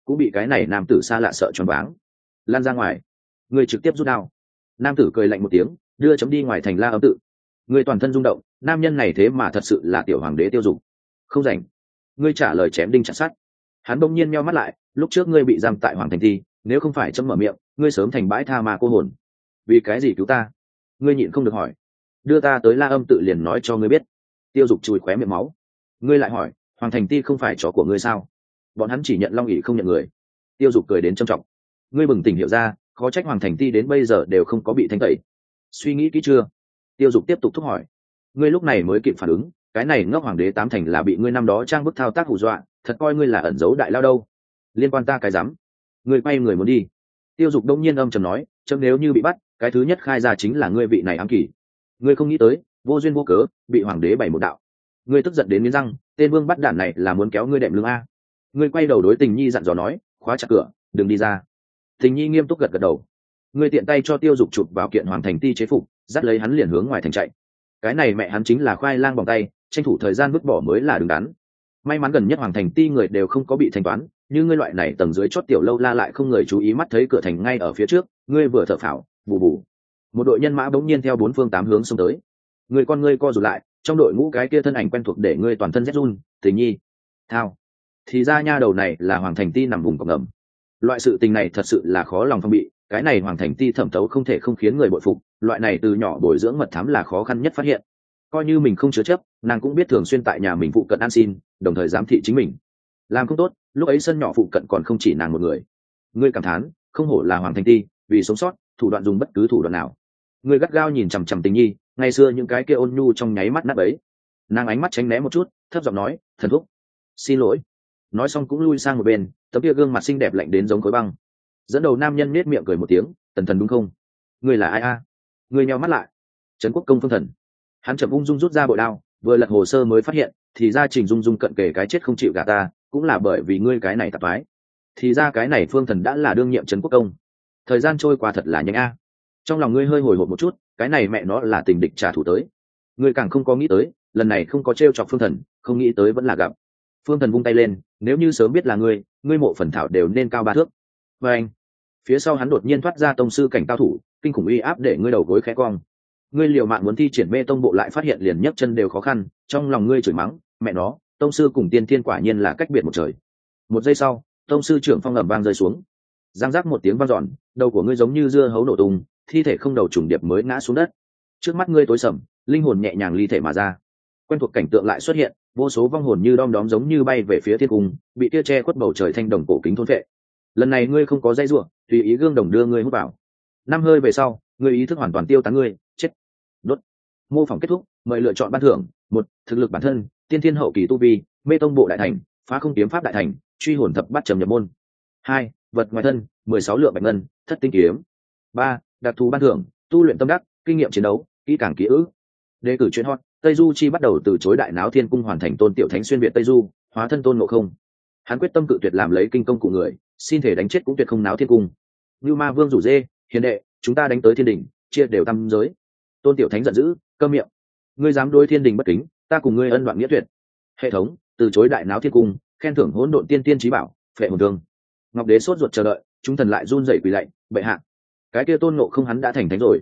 cũng bị cái này nam tử xa lạ sợ choáng váng. Lan ra ngoài. Người trực tiếp rút đao. Nam tử cười lạnh một tiếng, đưa chấm đi ngoài thành La Âm tự. Người toàn thân rung động, nam nhân này thế mà thật sự là tiểu hoàng đế Tiêu Dục. Không rảnh. Ngươi trả lời chém đinh chặt sắt. Hắn bỗng nhiên meo mắt lại, lúc trước ngươi bị giam tại hoàng thành thi, nếu không phải chấm mở miệng, ngươi sớm thành bãi tha ma cô hồn. Vì cái gì cứu ta? Ngươi nhịn không được hỏi. Đưa ta tới La Âm tự liền nói cho ngươi biết. Tiêu Dục chùi khóe miệng máu. Ngươi lại hỏi, hoàng thành ti không phải chó của ngươi sao? Bọn hắn chỉ nhận long ỷ không nhận người. Tiêu Dục cười đến trầm trọng. Ngươi bừng tỉnh hiểu ra, khó trách hoàng thành ti đến bây giờ đều không có bị thanh tẩy. Suy nghĩ kỹ chưa? Tiêu Dục tiếp tục thúc hỏi. Ngươi lúc này mới kịp phản ứng, cái này ngốc hoàng đế tám thành là bị ngươi năm đó trang bức thao tác hù dọa, thật coi ngươi là ẩn giấu đại lao đâu. Liên quan ta cái rắm. Ngươi quay người muốn đi. Tiêu Dục đông nhiên âm trầm nói, chấm nếu như bị bắt, cái thứ nhất khai ra chính là ngươi vị này ám kỷ. Ngươi không nghĩ tới, vô duyên vô cớ bị hoàng đế bày một đạo. Ngươi tức giận đến nghiến răng, tên vương bắt đản này là muốn kéo ngươi đệm lưng a. Ngươi quay đầu đối Tình Nhi dặn dò nói, khóa chặt cửa, đừng đi ra. Tình Nhi nghiêm túc gật gật đầu. Ngươi tiện tay cho Tiêu Dục chụp vào kiện hoàng thành ti chế phục, dắt lấy hắn liền hướng ngoài thành chạy. Cái này mẹ hắn chính là khoai lang bằng tay, tranh thủ thời gian vứt bỏ mới là đứng đắn. May mắn gần nhất hoàng thành ti người đều không có bị thanh toán, như ngươi loại này tầng dưới chót tiểu lâu la lại không người chú ý, mắt thấy cửa thành ngay ở phía trước, ngươi vừa thở phào, bù bù. Một đội nhân mã bỗng nhiên theo bốn phương tám hướng xông tới. Người con ngươi co rụt lại, trong đội ngũ cái kia thân ảnh quen thuộc để ngươi toàn thân rét run. Tình Nhi, thao, thì ra nha đầu này là hoàng thành ti nằm vùng cổng ngầm. Loại sự tình này thật sự là khó lòng phong bị, cái này hoàng thành ti thẩm thấu không thể không khiến người bội phục, loại này từ nhỏ bồi dưỡng mật thám là khó khăn nhất phát hiện. Coi như mình không chứa chấp, nàng cũng biết thường xuyên tại nhà mình phụ cận ăn xin, đồng thời giám thị chính mình. Làm không tốt, lúc ấy sân nhỏ phụ cận còn không chỉ nàng một người. Ngươi cảm thán, không hổ là hoàng thành ti, vì sống sót, thủ đoạn dùng bất cứ thủ đoạn nào. Ngươi gắt gao nhìn chằm chằm Tình Nhi, ngày xưa những cái kia ôn nhu trong nháy mắt nát ấy. Nàng ánh mắt tránh né một chút, thấp giọng nói, thần thúc, xin lỗi. Nói xong cũng lui sang một bên, tấm kia gương mặt xinh đẹp lạnh đến giống khối băng. Dẫn đầu nam nhân nết miệng cười một tiếng, Tần thần đúng không? Ngươi là ai a? Ngươi nheo mắt lại. Trấn Quốc công Phương Thần. Hắn chậm ung dung rút ra bội đao, vừa lật hồ sơ mới phát hiện, thì ra Trình Dung Dung cận kề cái chết không chịu gả ta, cũng là bởi vì ngươi cái này tạp thoái. Thì ra cái này Phương Thần đã là đương nhiệm Trấn Quốc công. Thời gian trôi qua thật là nhanh a. Trong lòng ngươi hơi hồi hộp một chút, cái này mẹ nó là tình địch trả thù tới. Ngươi càng không có nghĩ tới, lần này không có trêu chọc Phương Thần, không nghĩ tới vẫn là gặp. Phương Thần vung tay lên, nếu như sớm biết là ngươi mộ phần thảo đều nên cao 3 thước. Và anh, phía sau hắn đột nhiên thoát ra tông sư cảnh cao thủ, kinh khủng uy áp để ngươi đầu gối khẽ cong. Ngươi liều mạng muốn thi triển mê tông bộ lại phát hiện liền nhấc chân đều khó khăn, trong lòng ngươi chửi mắng, mẹ nó, tông sư cùng tiên thiên quả nhiên là cách biệt một trời. Một giây sau, tông sư trưởng phong ầm vang rơi xuống, giang giác một tiếng vang dọn, đầu của ngươi giống như dưa hấu nổ tung, thi thể không đầu trùng điệp mới ngã xuống đất. Trước mắt ngươi tối sầm, linh hồn nhẹ nhàng ly thể mà ra. Quen thuộc cảnh tượng lại xuất hiện, vô số vong hồn như đom đóm giống như bay về phía thiên cung, bị tia che khuất bầu trời thanh đồng cổ kính thôn vệ. Lần này ngươi không có dây rủa, tùy ý gương đồng đưa ngươi hút vào. 5 hơi về sau, ngươi ý thức hoàn toàn tiêu tán, ngươi chết. Đốt. Mô phỏng kết thúc, mời lựa chọn ban thưởng. 1. Thực lực bản thân, tiên thiên hậu kỳ tu vi, mê tông bộ đại thành, phá không kiếm pháp đại thành, truy hồn thập bát trầm nhập môn. 2. Vật ngoài thân, 16 lượng bạch ngân, thất tinh kiếm. 3. Đặc thù ban thưởng, tu luyện tâm đắc, kinh nghiệm chiến đấu, kỹ càng ký ức. Đề cử chuyên hot, Tây Du Chi bắt đầu từ chối đại náo thiên cung hoàn thành tôn tiểu thánh xuyên việt Tây Du, hóa thân tôn ngộ không. Hắn quyết tâm cự tuyệt làm lấy kinh công của người, xin thể đánh chết cũng tuyệt không náo thiên cung. Như Ma Vương rủ dê, hiền đệ, chúng ta đánh tới thiên đình, chia đều tam giới. Tôn tiểu thánh giận dữ, câm miệng. Ngươi dám đối thiên đình bất kính, ta cùng ngươi ân đoạn nghĩa tuyệt. Hệ thống, từ chối đại náo thiên cung, khen thưởng hỗn độn tiên tiên trí bảo, phệ hồn thương. Ngọc đế sốt ruột chờ đợi, chúng thần lại run rẩy quỳ lạy, bệ hạ. Cái kia tôn ngộ không hắn đã thành thánh rồi.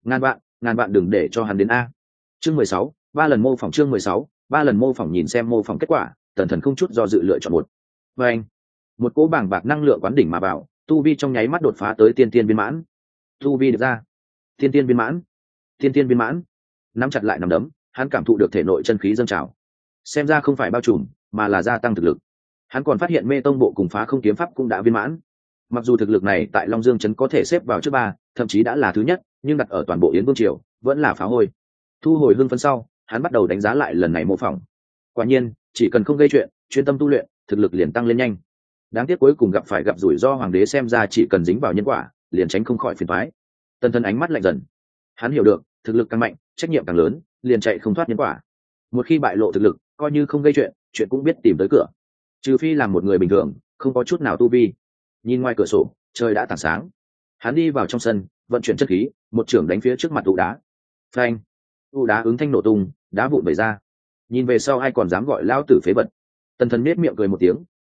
Ngàn vạn đừng để cho hắn đến a. Chương 16, 3 lần mô phỏng. Chương 16, 3 lần mô phỏng. Nhìn xem mô phỏng kết quả, Tần Thần không chút do dự lựa chọn một. Và anh, một cỗ bảng bạc năng lượng quán đỉnh mà vào, tu vi trong nháy mắt đột phá tới tiên tiên viên mãn. Tu vi được ra, tiên tiên viên mãn, tiên tiên viên mãn. Nắm chặt lại nắm đấm, hắn cảm thụ được thể nội chân khí dâng trào. Xem ra không phải bao trùm, mà là gia tăng thực lực. Hắn còn phát hiện mê tông bộ cùng phá không kiếm pháp cũng đã viên mãn. Mặc dù thực lực này tại Long Dương trấn có thể xếp vào trước 3, thậm chí đã là thứ nhất, nhưng đặt ở toàn bộ Yến Vương triều vẫn là phá hôi. Thu hồi hưng phấn sau, hắn bắt đầu đánh giá lại lần này mô phỏng. Quả nhiên, chỉ cần không gây chuyện, chuyên tâm tu luyện, thực lực liền tăng lên nhanh. Đáng tiếc cuối cùng gặp rủi ro hoàng đế, xem ra chỉ cần dính vào nhân quả, liền tránh không khỏi phiền toái. Tần Thần ánh mắt lạnh dần. Hắn hiểu được, thực lực càng mạnh, trách nhiệm càng lớn, liền chạy không thoát nhân quả. Một khi bại lộ thực lực, coi như không gây chuyện cũng biết tìm tới cửa. Trừ phi làm một người bình thường, không có chút nào tu vi. Nhìn ngoài cửa sổ, trời đã tảng sáng. Hắn đi vào trong sân, vận chuyển chất khí, một chưởng đánh phía trước mặt trụ đá. Phanh! Trụ đá ứng thanh nổ tung, đá vụn vẩy ra. Nhìn về sau ai còn dám gọi lão tử phế vật. Tần Thần nết miệng cười một tiếng,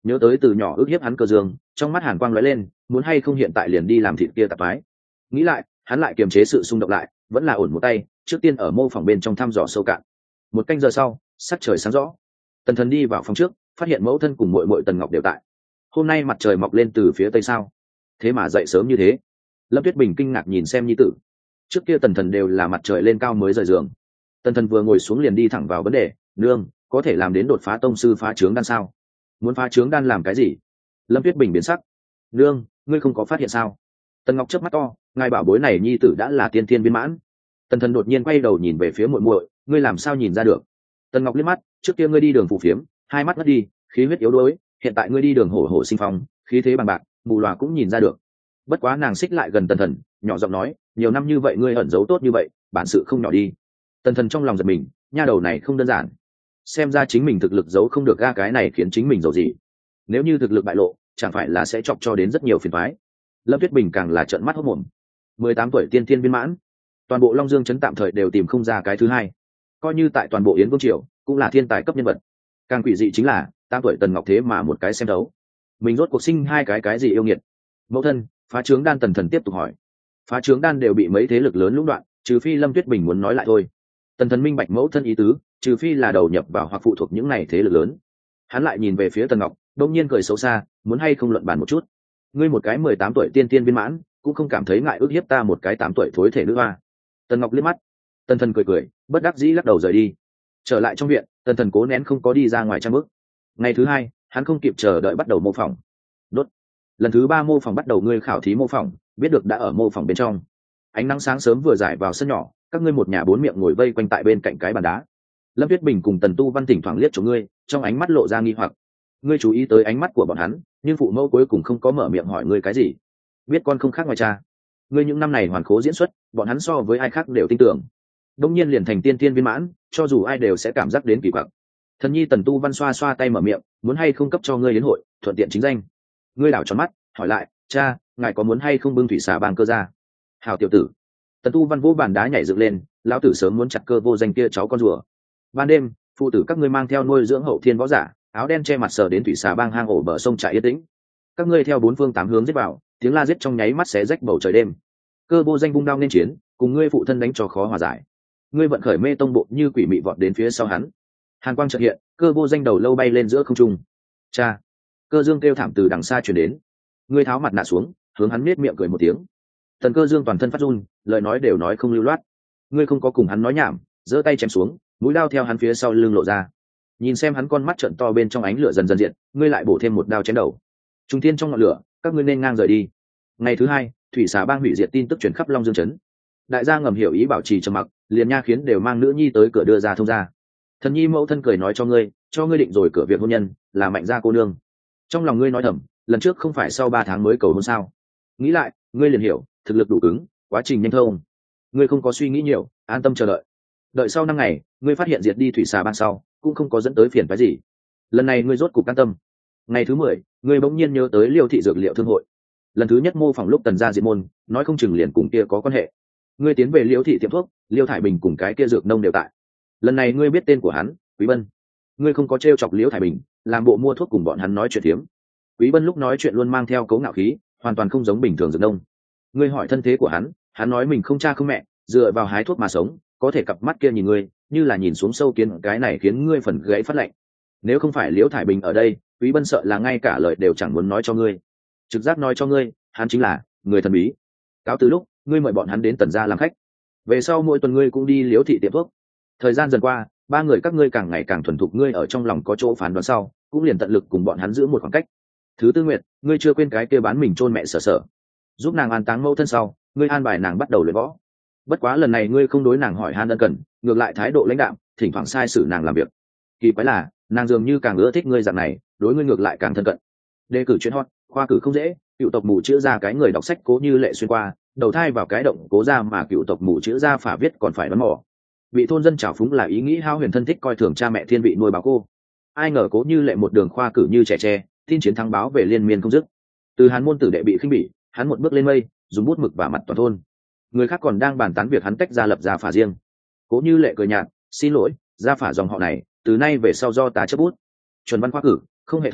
nhớ tới từ nhỏ ước hiếp hắn Cơ Dương, trong mắt hàn quang lóe lên, muốn hay không hiện tại liền đi làm thịt kia tạp mái. Nghĩ lại, hắn lại kiềm chế sự xung động lại, vẫn là ổn một tay, trước tiên ở mô phỏng bên trong thăm dò sâu cạn. Một canh giờ sau, sắc trời sáng rõ. Tần Thần đi vào phòng trước, phát hiện mẫu thân cùng muội muội Tần Ngọc đều tại. Hôm nay mặt trời mọc lên từ phía tây sao? Thế mà dậy sớm như thế. Lâm Tuyết Bình kinh ngạc nhìn xem nhi tử. Trước kia Tần Thần đều là mặt trời lên cao mới rời giường. Tần Thần vừa ngồi xuống liền đi thẳng vào vấn đề, nương, có thể làm đến đột phá tông sư phá trướng đan sao? Muốn phá trướng đan làm cái gì? Lâm Tuyết Bình biến sắc. Nương, ngươi không có phát hiện sao? Tần Ngọc chớp mắt to, ngài bảo bối này nhi tử đã là tiên thiên viên mãn. Tần Thần đột nhiên quay đầu nhìn về phía muội muội, ngươi làm sao nhìn ra được? Tần Ngọc liếc mắt, trước kia ngươi đi đường phù phiếm, hai mắt mất đi, khí huyết yếu đuối, hiện tại ngươi đi đường hổ hổ sinh phong, khí thế bằng bạc, mù lòa cũng nhìn ra được. Bất quá nàng xích lại gần Tần Thần, nhỏ giọng nói, nhiều năm như vậy ngươi ẩn giấu tốt như vậy, bản sự không nhỏ đi. Tần Thần trong lòng giật mình, nha đầu này không đơn giản. Xem ra chính mình thực lực giấu không được ga cái này khiến chính mình giấu gì. Nếu như thực lực bại lộ, chẳng phải là sẽ chọc cho đến rất nhiều phiền toái. Lâm Tuyết Bình càng là trợn mắt hốt mồm. 18 tuổi tiên thiên viên mãn, toàn bộ Long Dương trấn tạm thời đều tìm không ra cái thứ hai. Coi như tại toàn bộ Yến Vương triều, cũng là thiên tài cấp nhân vật. Càng quỷ dị chính là, 8 tuổi Tần Ngọc thế mà một cái xem đấu. Mình rốt cuộc sinh hai cái gì yêu nghiệt. Mẫu thân, phá trướng đan. Tần Thần tiếp tục hỏi. Phá trướng đan đều bị mấy thế lực lớn lũng đoạn, trừ phi Lâm Tuyết Bình muốn nói lại thôi. Tần Thần minh bạch mẫu thân ý tứ, trừ phi là đầu nhập vào hoặc phụ thuộc những này thế lực lớn. Hắn lại nhìn về phía Tần Ngọc, đông nhiên cười xấu xa, muốn hay không luận bàn một chút. Ngươi một cái 18 tuổi tiên tiên viên mãn, cũng không cảm thấy ngại ước hiếp ta một cái 8 tuổi thối thể nữ hoa. Tần Ngọc liếc mắt. Tần Thần cười, bất đắc dĩ lắc đầu rời đi. Trở lại trong viện, Tần Thần cố nén không có đi ra ngoài trang bước. Ngày thứ hai, hắn không kịp chờ đợi bắt đầu mô phỏng. Đốt. Lần thứ 3 mô phỏng bắt đầu, ngươi khảo thí mô phỏng, biết được đã ở mô phỏng bên trong. Ánh nắng sáng sớm vừa rải vào sân nhỏ, các ngươi một nhà bốn miệng ngồi vây quanh tại bên cạnh cái bàn đá. Lâm Tuyết Bình cùng Tần Tu Văn thỉnh thoảng liếc cho ngươi, trong ánh mắt lộ ra nghi hoặc. Ngươi chú ý tới ánh mắt của bọn hắn, nhưng phụ mẫu cuối cùng không có mở miệng hỏi ngươi cái gì. Biết con không khác ngoài cha. Ngươi những năm này hoàn khố diễn xuất, bọn hắn so với ai khác đều tin tưởng. Đông nhiên liền thành tiên tiên viên mãn, cho dù ai đều sẽ cảm giác đến kỳ quặc. Thần nhi Tần Tu Văn xoa xoa tay mở miệng, muốn hay không cấp cho ngươi đến hội, thuận tiện chính danh. Ngươi đảo tròn mắt, hỏi lại, cha, ngài có muốn hay không bưng thủy xà bang cơ ra? Hảo tiểu tử. Tần Tu Văn vỗ bàn đá nhảy dựng lên, lão tử sớm muốn chặt cơ vô danh kia cháu con rùa. Ban đêm, phụ tử các ngươi mang theo nuôi dưỡng hậu thiên võ giả, áo đen che mặt sờ đến thủy xà bang hang ổ bờ sông trại yên tĩnh. Các ngươi theo bốn phương tám hướng giết vào, tiếng la giết trong nháy mắt xé rách bầu trời đêm. Cơ vô danh vung đao nên chiến, cùng ngươi phụ thân đánh cho khó hòa giải. Ngươi vận khởi mê tông bộ như quỷ mị vọt đến phía sau hắn. Hàn quang chợt hiện, cơ vô danh đầu lâu bay lên giữa không trung. Cha! Cơ Dương kêu thảm từ đằng xa truyền đến. Ngươi tháo mặt nạ xuống, hướng hắn nết miệng cười một tiếng. Tần Cơ Dương toàn thân phát run, lời nói đều nói không lưu loát. Ngươi không có cùng hắn nói nhảm, giơ tay chém xuống, mũi đao theo hắn phía sau lưng lộ ra. Nhìn xem hắn con mắt trợn to bên trong ánh lửa dần dần diện, ngươi lại bổ thêm một đao chém đầu. Trung thiên trong ngọn lửa, các ngươi nên ngang rời đi. Ngày thứ hai, thủy xà bang hủy diệt tin tức truyền khắp Long Dương trấn. Đại gia ngầm hiểu ý bảo trì trầm mặc, liền nha khiến đều mang nữ nhi tới cửa đưa ra thông gia. Thần nhi mẫu thân cười nói cho ngươi định rồi cửa việc hôn nhân, là Mạnh gia cô nương. Trong lòng ngươi nói thầm, lần trước không phải sau 3 tháng mới cầu hôn sao? Nghĩ lại, ngươi liền hiểu, thực lực đủ cứng, quá trình nhanh thông. Ngươi không có suy nghĩ nhiều, an tâm chờ đợi. Đợi sau 5 ngày, ngươi phát hiện diệt đi thủy xà bang sau, cũng không có dẫn tới phiền phức gì. Lần này ngươi rốt cục an tâm. Ngày thứ 10, ngươi bỗng nhiên nhớ tới Liêu thị dược liệu thương hội. Lần thứ nhất mô phỏng lúc Tần gia diệt môn, nói không chừng liền cùng kia có quan hệ. Ngươi tiến về Liêu thị tiệm thuốc, Liêu Thải Bình cùng cái kia dược nông đều tại. Lần này ngươi biết tên của hắn, Quý Bân. Ngươi không có trêu chọc Liêu Thải Bình, làm bộ mua thuốc cùng bọn hắn nói chuyện thiếm. Quý Bân lúc nói chuyện luôn mang theo cấu ngạo khí, hoàn toàn không giống bình thường dược nông. Ngươi hỏi thân thế của hắn nói mình không cha không mẹ, dựa vào hái thuốc mà sống, có thể cặp mắt kia nhìn ngươi, như là nhìn xuống sâu kiến, cái này khiến ngươi phần gãy phát lạnh. Nếu không phải Liễu Thải Bình ở đây, Quý Bân sợ là ngay cả lời đều chẳng muốn nói cho ngươi. Trực giác nói cho ngươi, hắn chính là người thần bí. Cáo từ lúc ngươi mời bọn hắn đến Tần gia làm khách, về sau mỗi tuần ngươi cũng đi Liễu thị tiệm thuốc. Thời gian dần qua, 3 người các ngươi càng ngày càng thuần thục, ngươi ở trong lòng có chỗ phán đoán sau, cũng liền tận lực cùng bọn hắn giữ một khoảng cách. Thứ tư nguyệt, ngươi chưa quên cái kia bán mình chôn mẹ sở, giúp nàng an táng mẫu thân sau, ngươi an bài nàng bắt đầu luyện võ. Bất quá lần này ngươi không đối nàng hỏi han ân cần, ngược lại thái độ lãnh đạm, thỉnh thoảng sai sử nàng làm việc. Kỳ quái là, nàng dường như càng ưa thích ngươi dạng này, đối ngươi ngược lại càng thân cận. Đề cử chuyện hot, khoa cử không dễ, cựu tộc mù chữa ra cái người đọc sách Cố Như Lệ xuyên qua, đầu thai vào cái động Cố ra mà cựu tộc mù chữa ra phả viết còn phải đoán mò. Bị thôn dân trào phúng là ý nghĩ hao huyền thân thích coi thường cha mẹ thiên vị nuôi báo cô. Ai ngờ Cố Như Lệ một đường khoa cử như trẻ tre, tin chiến thắng báo về liên miên không dứt. Từ Hán môn tử đệ bị khinh bỉ, hắn một bước lên mây, dùng bút mực và mặt toàn thôn. Người khác còn đang bàn tán việc hắn tách ra lập gia phả riêng. Cố Như Lệ cười nhạt, xin lỗi, gia phả dòng họ này từ nay về sau do ta chấp bút. Chuẩn văn khoa cử, không hệ thống,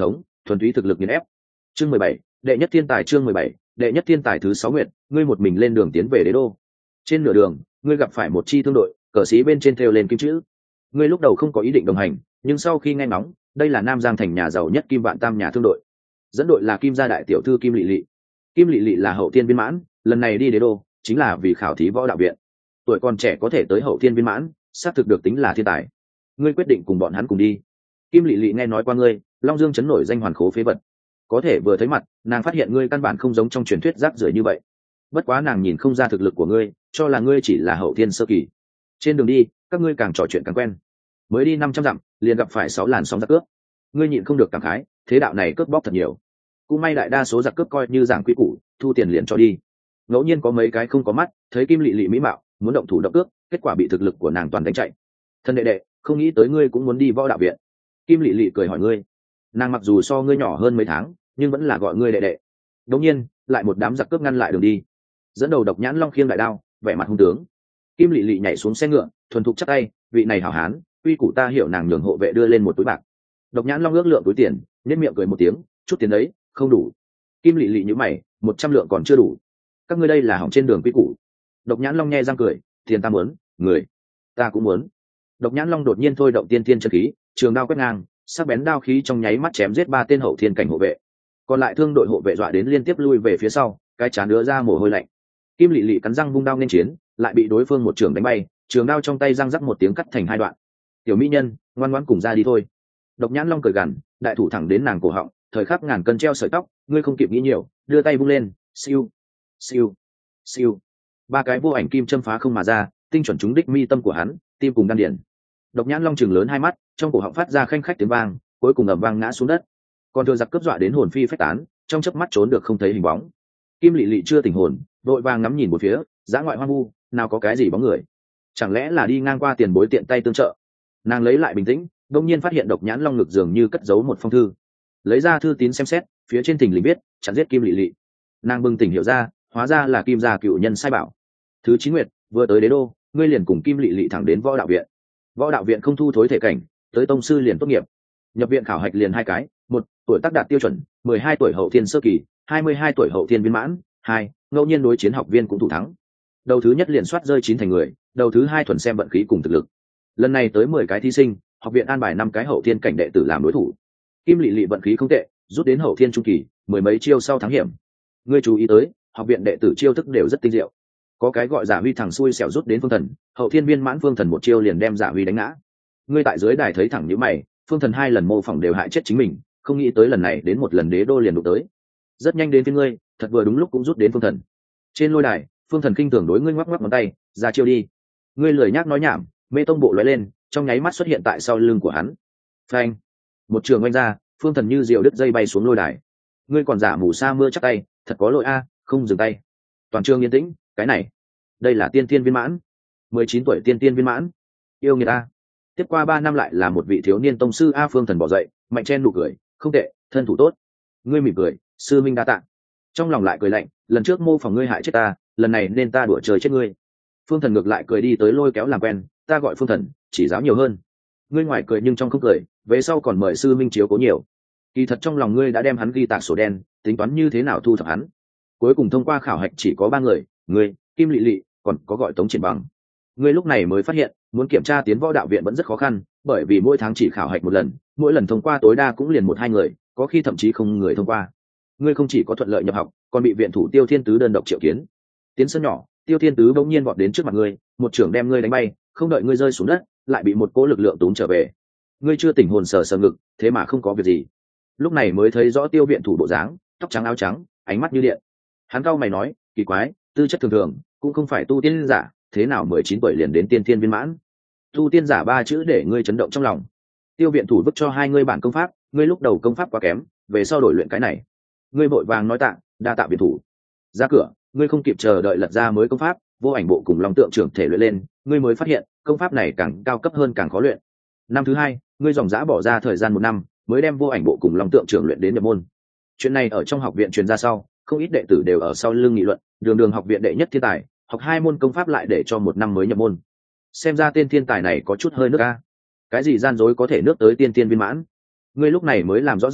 thuần túy thực lực nghiền ép. Chương 17, đệ nhất thiên tài. Chương 17, đệ nhất thiên tài thứ 6 nguyện, ngươi một mình lên đường tiến về đế đô. Trên nửa đường, ngươi gặp phải một chi thương đội, cờ sĩ bên trên thêu lên kim chữ. Ngươi lúc đầu không có ý định đồng hành, nhưng sau khi nghe ngóng, đây là Nam Giang thành nhà giàu nhất Kim Vạn Tam nhà thương đội. Dẫn đội là Kim gia đại tiểu thư Kim Lệ Lệ. Kim Lệ Lệ là hậu thiên viên mãn, lần này đi đế đô chính là vì khảo thí võ đạo viện. Tuổi còn trẻ có thể tới hậu thiên viên mãn, xác thực được tính là thiên tài. Ngươi quyết định cùng bọn hắn cùng đi. Kim Lệ Lệ nghe nói qua ngươi, Long Dương chấn nổi danh hoàn khố phế vật. Có thể vừa thấy mặt, nàng phát hiện ngươi căn bản không giống trong truyền thuyết rác rưởi như vậy. Bất quá nàng nhìn không ra thực lực của ngươi, cho là ngươi chỉ là hậu thiên sơ kỳ. Trên đường đi, các ngươi càng trò chuyện càng quen. Mới đi 500 dặm, liền gặp phải 6 làn sóng giặc cướp. Ngươi nhịn không được cảm khái, thế đạo này cướp bóc thật nhiều. Cũng may đại đa số giặc cướp coi như giảng quy củ, thu tiền liền cho đi. Ngẫu nhiên có mấy cái không có mắt, thấy Kim Lệ Lệ mỹ mạo, muốn động thủ động cướp, kết quả bị thực lực của nàng toàn đánh chạy. Thân đệ đệ, không nghĩ tới ngươi cũng muốn đi võ đạo viện. Kim Lệ Lệ cười hỏi ngươi. Nàng mặc dù so ngươi nhỏ hơn mấy tháng, nhưng vẫn là gọi ngươi đệ đệ. Đống nhiên, lại một đám giặc cướp ngăn lại đường đi. Dẫn đầu Độc Nhãn Long khiêng đại đao, vẻ mặt hung tướng. Kim Lệ Lệ nhảy xuống xe ngựa, thuần thục chắp tay, vị này hảo hán, quy củ ta hiểu. Nàng nhường hộ vệ đưa lên một túi bạc. Độc Nhãn Long ước lượng túi tiền, nhếch miệng cười một tiếng, chút tiền đấy, không đủ. Kim Lệ Lệ nhíu mày, 100 lượng còn chưa đủ. Các ngươi đây là hỏng trên đường quy củ. Độc Nhãn Long nhe răng cười, tiền ta muốn, người ta cũng muốn. Độc Nhãn Long đột nhiên thôi động tiên thiên chân khí, trường đao quét ngang, sắc bén đao khí trong nháy mắt chém giết 3 tên hậu thiên cảnh hộ vệ. Còn lại thương đội hộ vệ dọa đến liên tiếp lui về phía sau, cái chán đứa ra mồ hôi lạnh. Kim Lệ Lệ cắn răng vung đao nên chiến, lại bị đối phương một trường đánh bay, trường đao trong tay răng rắc một tiếng cắt thành 2 đoạn. Tiểu mỹ nhân, ngoan ngoãn cùng ra đi thôi. Độc Nhãn Long cười gằn, đại thủ thẳng đến nàng cổ họng, thời khắc ngàn cân treo sợi tóc, ngươi không kịp nghĩ nhiều, đưa tay vung lên, siêu, siêu, siêu. 3 cái vô ảnh kim châm phá không mà ra, tinh chuẩn trúng đích mi tâm của hắn, tim cùng đan điền. Độc Nhãn Long trừng lớn 2 mắt, trong cổ họng phát ra khanh khách tiếng vang, cuối cùng ầm vang ngã xuống đất. Còn thừa giặc cướp dọa đến hồn phi phách tán, trong chớp mắt trốn được không thấy hình bóng. Kim Lệ Lệ chưa tỉnh hồn, vội vàng ngắm nhìn một phía, dã ngoại hoang vu, nào có cái gì bóng người. Chẳng lẽ là đi ngang qua tiền bối tiện tay tương trợ? Nàng lấy lại bình tĩnh, đột nhiên phát hiện Độc Nhãn Long ngực dường như cất giấu một phong thư. Lấy ra thư tín xem xét, phía trên thình lình viết, chặn giết Kim Lệ Lệ. Nàng bừng tỉnh hiểu ra, hóa ra là Kim gia cựu nhân sai bảo. Thứ 9 nguyệt, vừa tới đế đô, ngươi liền cùng Kim Lệ Lệ thẳng đến võ đạo viện. Võ đạo viện không thu thối thể cảnh, tới tông sư liền tốt nghiệp. Nhập viện khảo hạch liền 2 cái, 1, tuổi tác đạt tiêu chuẩn, 12 tuổi hậu thiên sơ kỳ, 22 tuổi hậu thiên viên mãn, 2, ngẫu nhiên đối chiến học viên cũng thủ thắng. Đầu thứ nhất liền soát rơi 9 thành người, đầu thứ 2 thuần xem vận khí cùng thực lực. Lần này tới 10 cái thí sinh, học viện an bài 5 cái hậu thiên cảnh đệ tử làm đối thủ. Kim Lệ Lệ vận khí không tệ, rút đến hậu thiên trung kỳ, 10 mấy chiêu sau thắng hiểm. Ngươi chú ý tới, học viện đệ tử chiêu thức đều rất tinh diệu. Có cái gọi Giả Huy thẳng xuôi xẻo rút đến Phương Thần, hậu thiên viên mãn Phương Thần một chiêu liền đem Giả Huy đánh ngã. Ngươi tại dưới đài thấy thẳng nhíu mày, Phương Thần 2 lần mô phỏng đều hại chết chính mình, không nghĩ tới lần này đến một lần đế đô liền đụng tới. Rất nhanh đến với ngươi, thật vừa đúng lúc cũng rút đến Phương Thần. Trên lôi đài, Phương Thần kinh thường đối ngươi ngoắc ngoắc ngón tay, ra chiêu đi. Ngươi lười nhác nói nhảm, mê tông bộ lóe lên, trong nháy mắt xuất hiện tại sau lưng của hắn. Phanh! Một trường oanh ra, Phương Thần như diều đứt dây bay xuống lôi đài. Ngươi còn giả mù sa mưa chắc tay, thật có lỗi a, không dừng tay. Toàn trường yên tĩnh, cái này, đây là tiên tiên viên mãn, 19 tuổi tiên tiên viên mãn. Yêu người ta. Tiếp qua 3 năm lại là một vị thiếu niên tông sư. A Phương Thần bỏ dậy, mạnh chen nụ cười, không tệ, thân thủ tốt. Ngươi mỉm cười, sư minh đa tạ. Trong lòng lại cười lạnh, lần trước mô phỏng ngươi hại chết ta, lần này nên ta đùa trời chết ngươi. Phương Thần ngược lại cười đi tới lôi kéo làm quen, ta gọi Phương Thần, chỉ giáo nhiều hơn. Ngươi ngoài cười nhưng trong không cười, về sau còn mời sư minh chiếu cố nhiều. Kỳ thật trong lòng ngươi đã đem hắn ghi tạc sổ đen, tính toán như thế nào thu thập hắn. Cuối cùng thông qua khảo hạch chỉ có 3 người, ngươi, Kim Lệ Lệ, còn có gọi Tống Triển Bằng. Ngươi lúc này mới phát hiện, muốn kiểm tra tiến võ đạo viện vẫn rất khó khăn, bởi vì mỗi tháng chỉ khảo hạch 1 lần, mỗi lần thông qua tối đa cũng liền 1-2 người, có khi thậm chí không người thông qua. Ngươi không chỉ có thuận lợi nhập học, còn bị viện thủ Tiêu Thiên Tứ đơn độc triệu kiến. Tiến sân nhỏ, Tiêu Thiên Tứ bỗng nhiên vọt đến trước mặt ngươi, một chưởng đem ngươi đánh bay, không đợi ngươi rơi xuống đất, lại bị một cỗ lực lượng túm trở về. Ngươi chưa tỉnh hồn sờ ngực, thế mà không có việc gì. Lúc này mới thấy rõ Tiêu viện thủ bộ dáng, tóc trắng áo trắng, ánh mắt như điện. Hắn cau mày nói, kỳ quái, tư chất thường thường, cũng không phải tu tiên giả, thế nào 19 tuổi liền đến tiên thiên viên mãn? Tu tiên giả 3 chữ để ngươi chấn động trong lòng. Tiêu viện thủ vứt cho 2 ngươi bản công pháp, ngươi lúc đầu công pháp quá kém, về sau đổi luyện cái này. Ngươi vội vàng nói tạ, đa tạ viện thủ. Ra cửa, ngươi không kịp chờ đợi lật ra mới công pháp, vô ảnh bộ cùng long tượng trưởng thể luyện lên, ngươi mới phát hiện công pháp này càng cao cấp hơn càng khó luyện. Năm thứ 2, ngươi dòng dã bỏ ra thời gian 1 năm mới đem vô ảnh bộ cùng long tượng trưởng luyện đến nhập môn. Chuyện này ở trong học viện truyền ra sau, không ít đệ tử đều ở sau lưng nghị luận, đường học viện đệ nhất thiên tài, học 2 môn công pháp lại để cho 1 năm mới nhập môn. Xem ra tên thiên tài này có chút hơi nước a. Cái gì gian dối có thể nước tới tiên tiên viên mãn? Ngươi lúc này mới làm rõ ràng,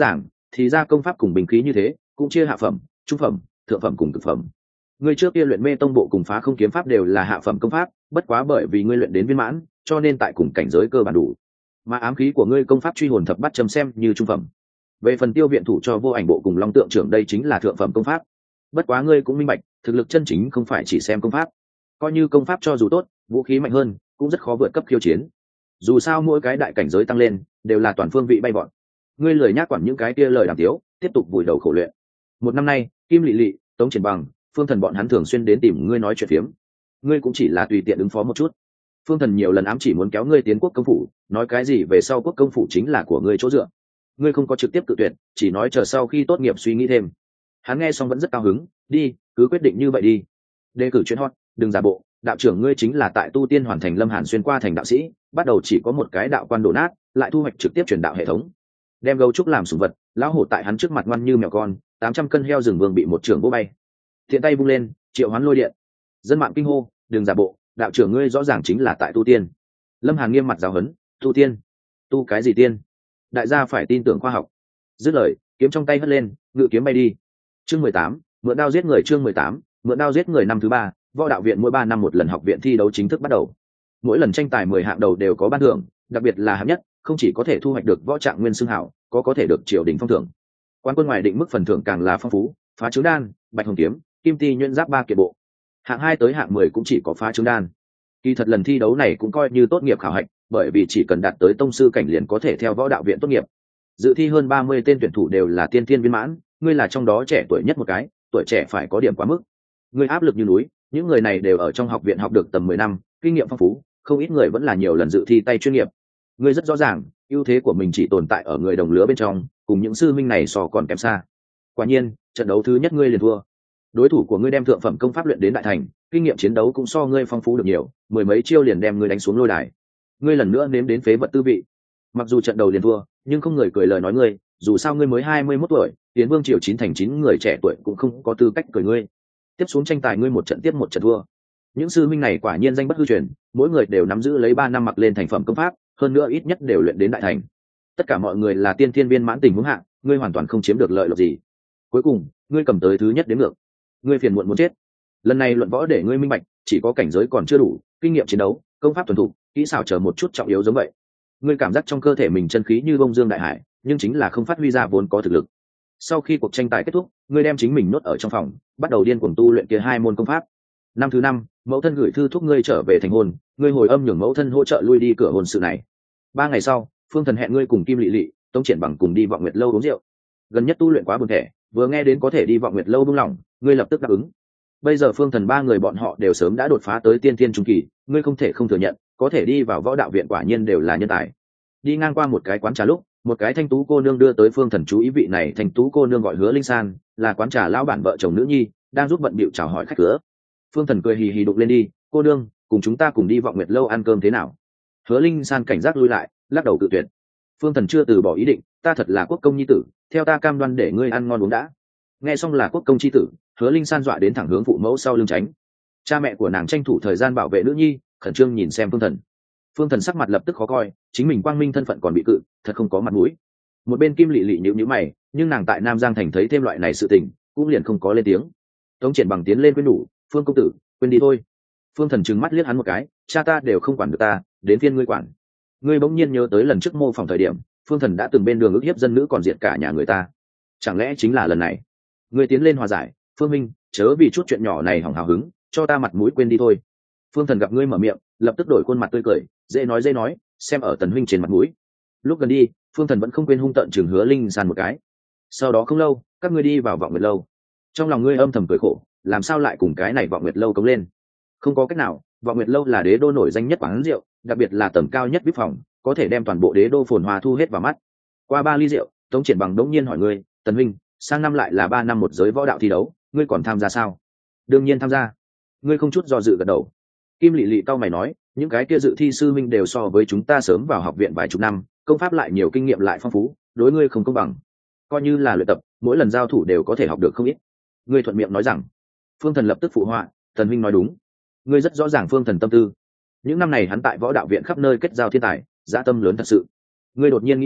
thì ra công pháp cùng bình khí như thế cũng chia hạ phẩm, trung phẩm, thượng phẩm cùng cực phẩm. Ngươi trước kia luyện mê tông bộ cùng phá không kiếm pháp đều là hạ phẩm công pháp, bất quá bởi vì ngươi luyện đến viên mãn cho nên tại cùng cảnh giới cơ bản đủ, mà ám khí của ngươi công pháp truy hồn thập bát châm xem như trung phẩm. Về phần tiêu viện thủ cho vô ảnh bộ cùng long tượng trưởng đây chính là thượng phẩm công pháp. Bất quá ngươi cũng minh bạch thực lực chân chính không phải chỉ xem công pháp, coi như công pháp cho dù tốt, vũ khí mạnh hơn cũng rất khó vượt cấp khiêu chiến. Dù sao mỗi cái đại cảnh giới tăng lên đều là toàn phương vị bay bọn. Ngươi lười nhác quản những cái kia lời đàm tiếu, tiếp tục vùi đầu khổ luyện. Một năm nay Kim Lệ Lệ, Tống Triển Bằng, Phương Thần bọn hắn thường xuyên đến tìm ngươi nói chuyện phiếm, ngươi cũng chỉ là tùy tiện ứng phó một chút. Phương Thần nhiều lần ám chỉ muốn kéo ngươi tiến quốc công phủ, nói cái gì về sau quốc công phủ chính là của ngươi chỗ dựa. Ngươi không có trực tiếp cự tuyệt, chỉ nói chờ sau khi tốt nghiệp suy nghĩ thêm. Hắn nghe xong vẫn rất cao hứng, đi, cứ quyết định như vậy đi. Đề cử chuyên hot, đừng giả bộ, đạo trưởng ngươi chính là tại tu tiên hoàn thành Lâm Hàn xuyên qua thành đạo sĩ, bắt đầu chỉ có một cái đạo quan đổ nát, lại thu hoạch trực tiếp truyền đạo hệ thống. Đem gấu trúc làm sủng vật, lão hổ tại hắn trước mặt ngoan như mèo con, 800 cân heo rừng vương bị một trưởng vỗ bay. Thiện tay vung lên, triệu hoán lôi điện. Dân mạng kinh hô, đừng giả bộ, đạo trưởng ngươi rõ ràng chính là tại tu tiên. Lâm Hàn nghiêm mặt giáo huấn, tu tiên? Tu cái gì tiên? Đại gia phải tin tưởng khoa học. Dứt lời, kiếm trong tay hất lên, ngự kiếm bay đi. Chương 18, mượn đao giết người. Chương 18, mượn đao giết người. Năm thứ 3, võ đạo viện mỗi 3 năm một lần học viện thi đấu chính thức bắt đầu. Mỗi lần tranh tài 10 hạng đầu đều có ban thưởng, đặc biệt là hạng nhất không chỉ có thể thu hoạch được võ trạng nguyên xưng hảo, có thể được triều đình phong thưởng. Quan quân ngoài định mức phần thưởng càng là phong phú, phá trứng đan, bạch hồng kiếm, kim ti nhuyễn giáp 3 kiện bộ. Hạng 2 tới hạng 10 cũng chỉ có phá trứng đan. Kỳ thật lần thi đấu này cũng coi như tốt nghiệp khảo hạch, bởi vì chỉ cần đạt tới tông sư cảnh liền có thể theo võ đạo viện tốt nghiệp. Dự thi hơn 30 tên tuyển thủ đều là tiên thiên viên mãn, ngươi là trong đó trẻ tuổi nhất một cái, tuổi trẻ phải có điểm quá mức. Ngươi áp lực như núi, những người này đều ở trong học viện học được tầm 10 năm, kinh nghiệm phong phú, không ít người vẫn là nhiều lần dự thi tay chuyên nghiệp. Ngươi rất rõ ràng, ưu thế của mình chỉ tồn tại ở người đồng lứa bên trong, cùng những sư minh này so còn kém xa. Quả nhiên, trận đấu thứ nhất ngươi liền thua. Đối thủ của ngươi đem thượng phẩm công pháp luyện đến đại thành, kinh nghiệm chiến đấu cũng so ngươi phong phú được nhiều, mười mấy chiêu liền đem ngươi đánh xuống lôi đài. Ngươi lần nữa nếm đến phế vật tư vị. Mặc dù trận đầu liền thua, nhưng không người cười lời nói ngươi, dù sao ngươi mới 21 tuổi, Tiến Vương triều 9 thành 9 người trẻ tuổi cũng không có tư cách cười ngươi. Tiếp xuống tranh tài ngươi một trận tiếp một trận thua. Những sư minh này quả nhiên danh bất hư truyền, mỗi người đều nắm giữ lấy 3 năm mặc lên thành phẩm công pháp, hơn nữa ít nhất đều luyện đến đại thành. Tất cả mọi người là tiên thiên viên mãn tình huống hạng, ngươi hoàn toàn không chiếm được lợi lộc gì. Cuối cùng, ngươi cầm tới thứ nhất đến ngược. Ngươi phiền muộn muốn chết. Lần này luận võ để ngươi minh bạch, chỉ có cảnh giới còn chưa đủ, kinh nghiệm chiến đấu, công pháp thuần thục, kỹ xảo chờ một chút trọng yếu giống vậy. Ngươi cảm giác trong cơ thể mình chân khí như bông dương đại hải, nhưng chính là không phát huy ra vốn có thực lực. Sau khi cuộc tranh tài kết thúc, ngươi đem chính mình nhốt ở trong phòng, bắt đầu điên cuồng tu luyện kia 2 môn công pháp. Năm thứ 5, mẫu thân gửi thư thúc ngươi trở về thành hôn, ngươi hồi âm nhường mẫu thân hỗ trợ lui đi cửa hôn sự này. 3 ngày sau, Phương Thần hẹn ngươi cùng Kim Lệ Lệ, Tống Triển Bằng cùng đi Vọng Nguyệt lâu uống rượu. Gần nhất tu luyện quá buồn thẻ, vừa nghe đến có thể đi Vọng Nguyệt lâu buông lỏng, ngươi lập tức đáp ứng. Bây giờ Phương Thần 3 người bọn họ đều sớm đã đột phá tới tiên thiên trung kỳ, ngươi không thể không thừa nhận, có thể đi vào võ đạo viện quả nhiên đều là nhân tài. Đi ngang qua một cái quán trà lúc, một cái thanh tú cô nương đưa tới Phương Thần chú ý, vị này thanh tú cô nương gọi Hứa Linh San, là quán trà lão bản vợ chồng nữ nhi, đang giúp bận bịu chào hỏi khách cửa. Phương Thần cười hì hì đụng lên đi, cô nương, cùng chúng ta cùng đi Vọng Nguyệt lâu ăn cơm thế nào? Hứa Linh San cảnh giác lui lại, lắc đầu cự tuyệt. Phương Thần chưa từ bỏ ý định, ta thật là quốc công nhi tử, theo ta cam đoan để ngươi ăn ngon uống đã. Nghe xong là quốc công chi tử, Hứa Linh San dọa đến thẳng hướng phụ mẫu sau lưng tránh. Cha mẹ của nàng tranh thủ thời gian bảo vệ nữ nhi, khẩn trương nhìn xem Phương Thần. Phương Thần sắc mặt lập tức khó coi, chính mình quang minh thân phận còn bị cự, thật không có mặt mũi. Một bên Kim Lệ Lệ nhíu nhíu mày, nhưng nàng tại Nam Giang thành thấy thêm loại này sự tình, cũng liền không có lên tiếng. Tống Triển Bằng tiến lên khuyên nhủ, Phương công tử, quên đi thôi. Phương Thần trừng mắt liếc hắn một cái, cha ta đều không quản được ta, đến phiên ngươi quản. Ngươi bỗng nhiên nhớ tới lần trước mô phỏng thời điểm, Phương Thần đã từng bên đường ức hiếp dân nữ còn diệt cả nhà người ta, chẳng lẽ chính là lần này? Ngươi tiến lên hòa giải, Phương minh, chớ vì chút chuyện nhỏ này hỏng hào hứng, cho ta mặt mũi quên đi thôi. Phương Thần gặp ngươi mở miệng, lập tức đổi khuôn mặt tươi cười, dễ nói, xem ở Tần huynh trên mặt mũi. Lúc gần đi, Phương Thần vẫn không quên hung tợn chừng Hứa Linh San một cái. Sau đó không lâu, các ngươi đi vào Vọng Nguyệt lâu. Trong lòng ngươi âm thầm cười khổ, làm sao lại cùng cái này Vọng Nguyệt lâu cống lên? Không có cách nào, Vọng Nguyệt lâu là đế đô nổi danh nhất quán rượu, đặc biệt là tầng cao nhất VIP phòng, có thể đem toàn bộ đế đô phồn hoa thu hết vào mắt. Qua 3 ly rượu, Tống Triển Bằng đống nhiên hỏi ngươi, Tần huynh, sang năm lại là 3 năm một giới võ đạo thi đấu, ngươi còn tham gia sao? Đương nhiên tham gia. Ngươi không chút do dự gật đầu. Kim Lệ Lệ cau mày nói, những cái kia dự thi sư minh đều so với chúng ta sớm vào học viện vài chục năm, công pháp lại nhiều, kinh nghiệm lại phong phú, đối ngươi không công bằng. Coi như là luyện tập, mỗi lần giao thủ đều có thể học được không ít. Ngươi thuận miệng nói rằng. Phương Thần lập tức phụ họa, Tần huynh nói đúng. Ngươi rất rõ ràng Phương Thần tâm tư. Những năm này hắn tại võ đạo viện khắp nơi kết giao thiên tài, dã tâm lớn thật sự. Ngươi đột nhiên nghĩ đến,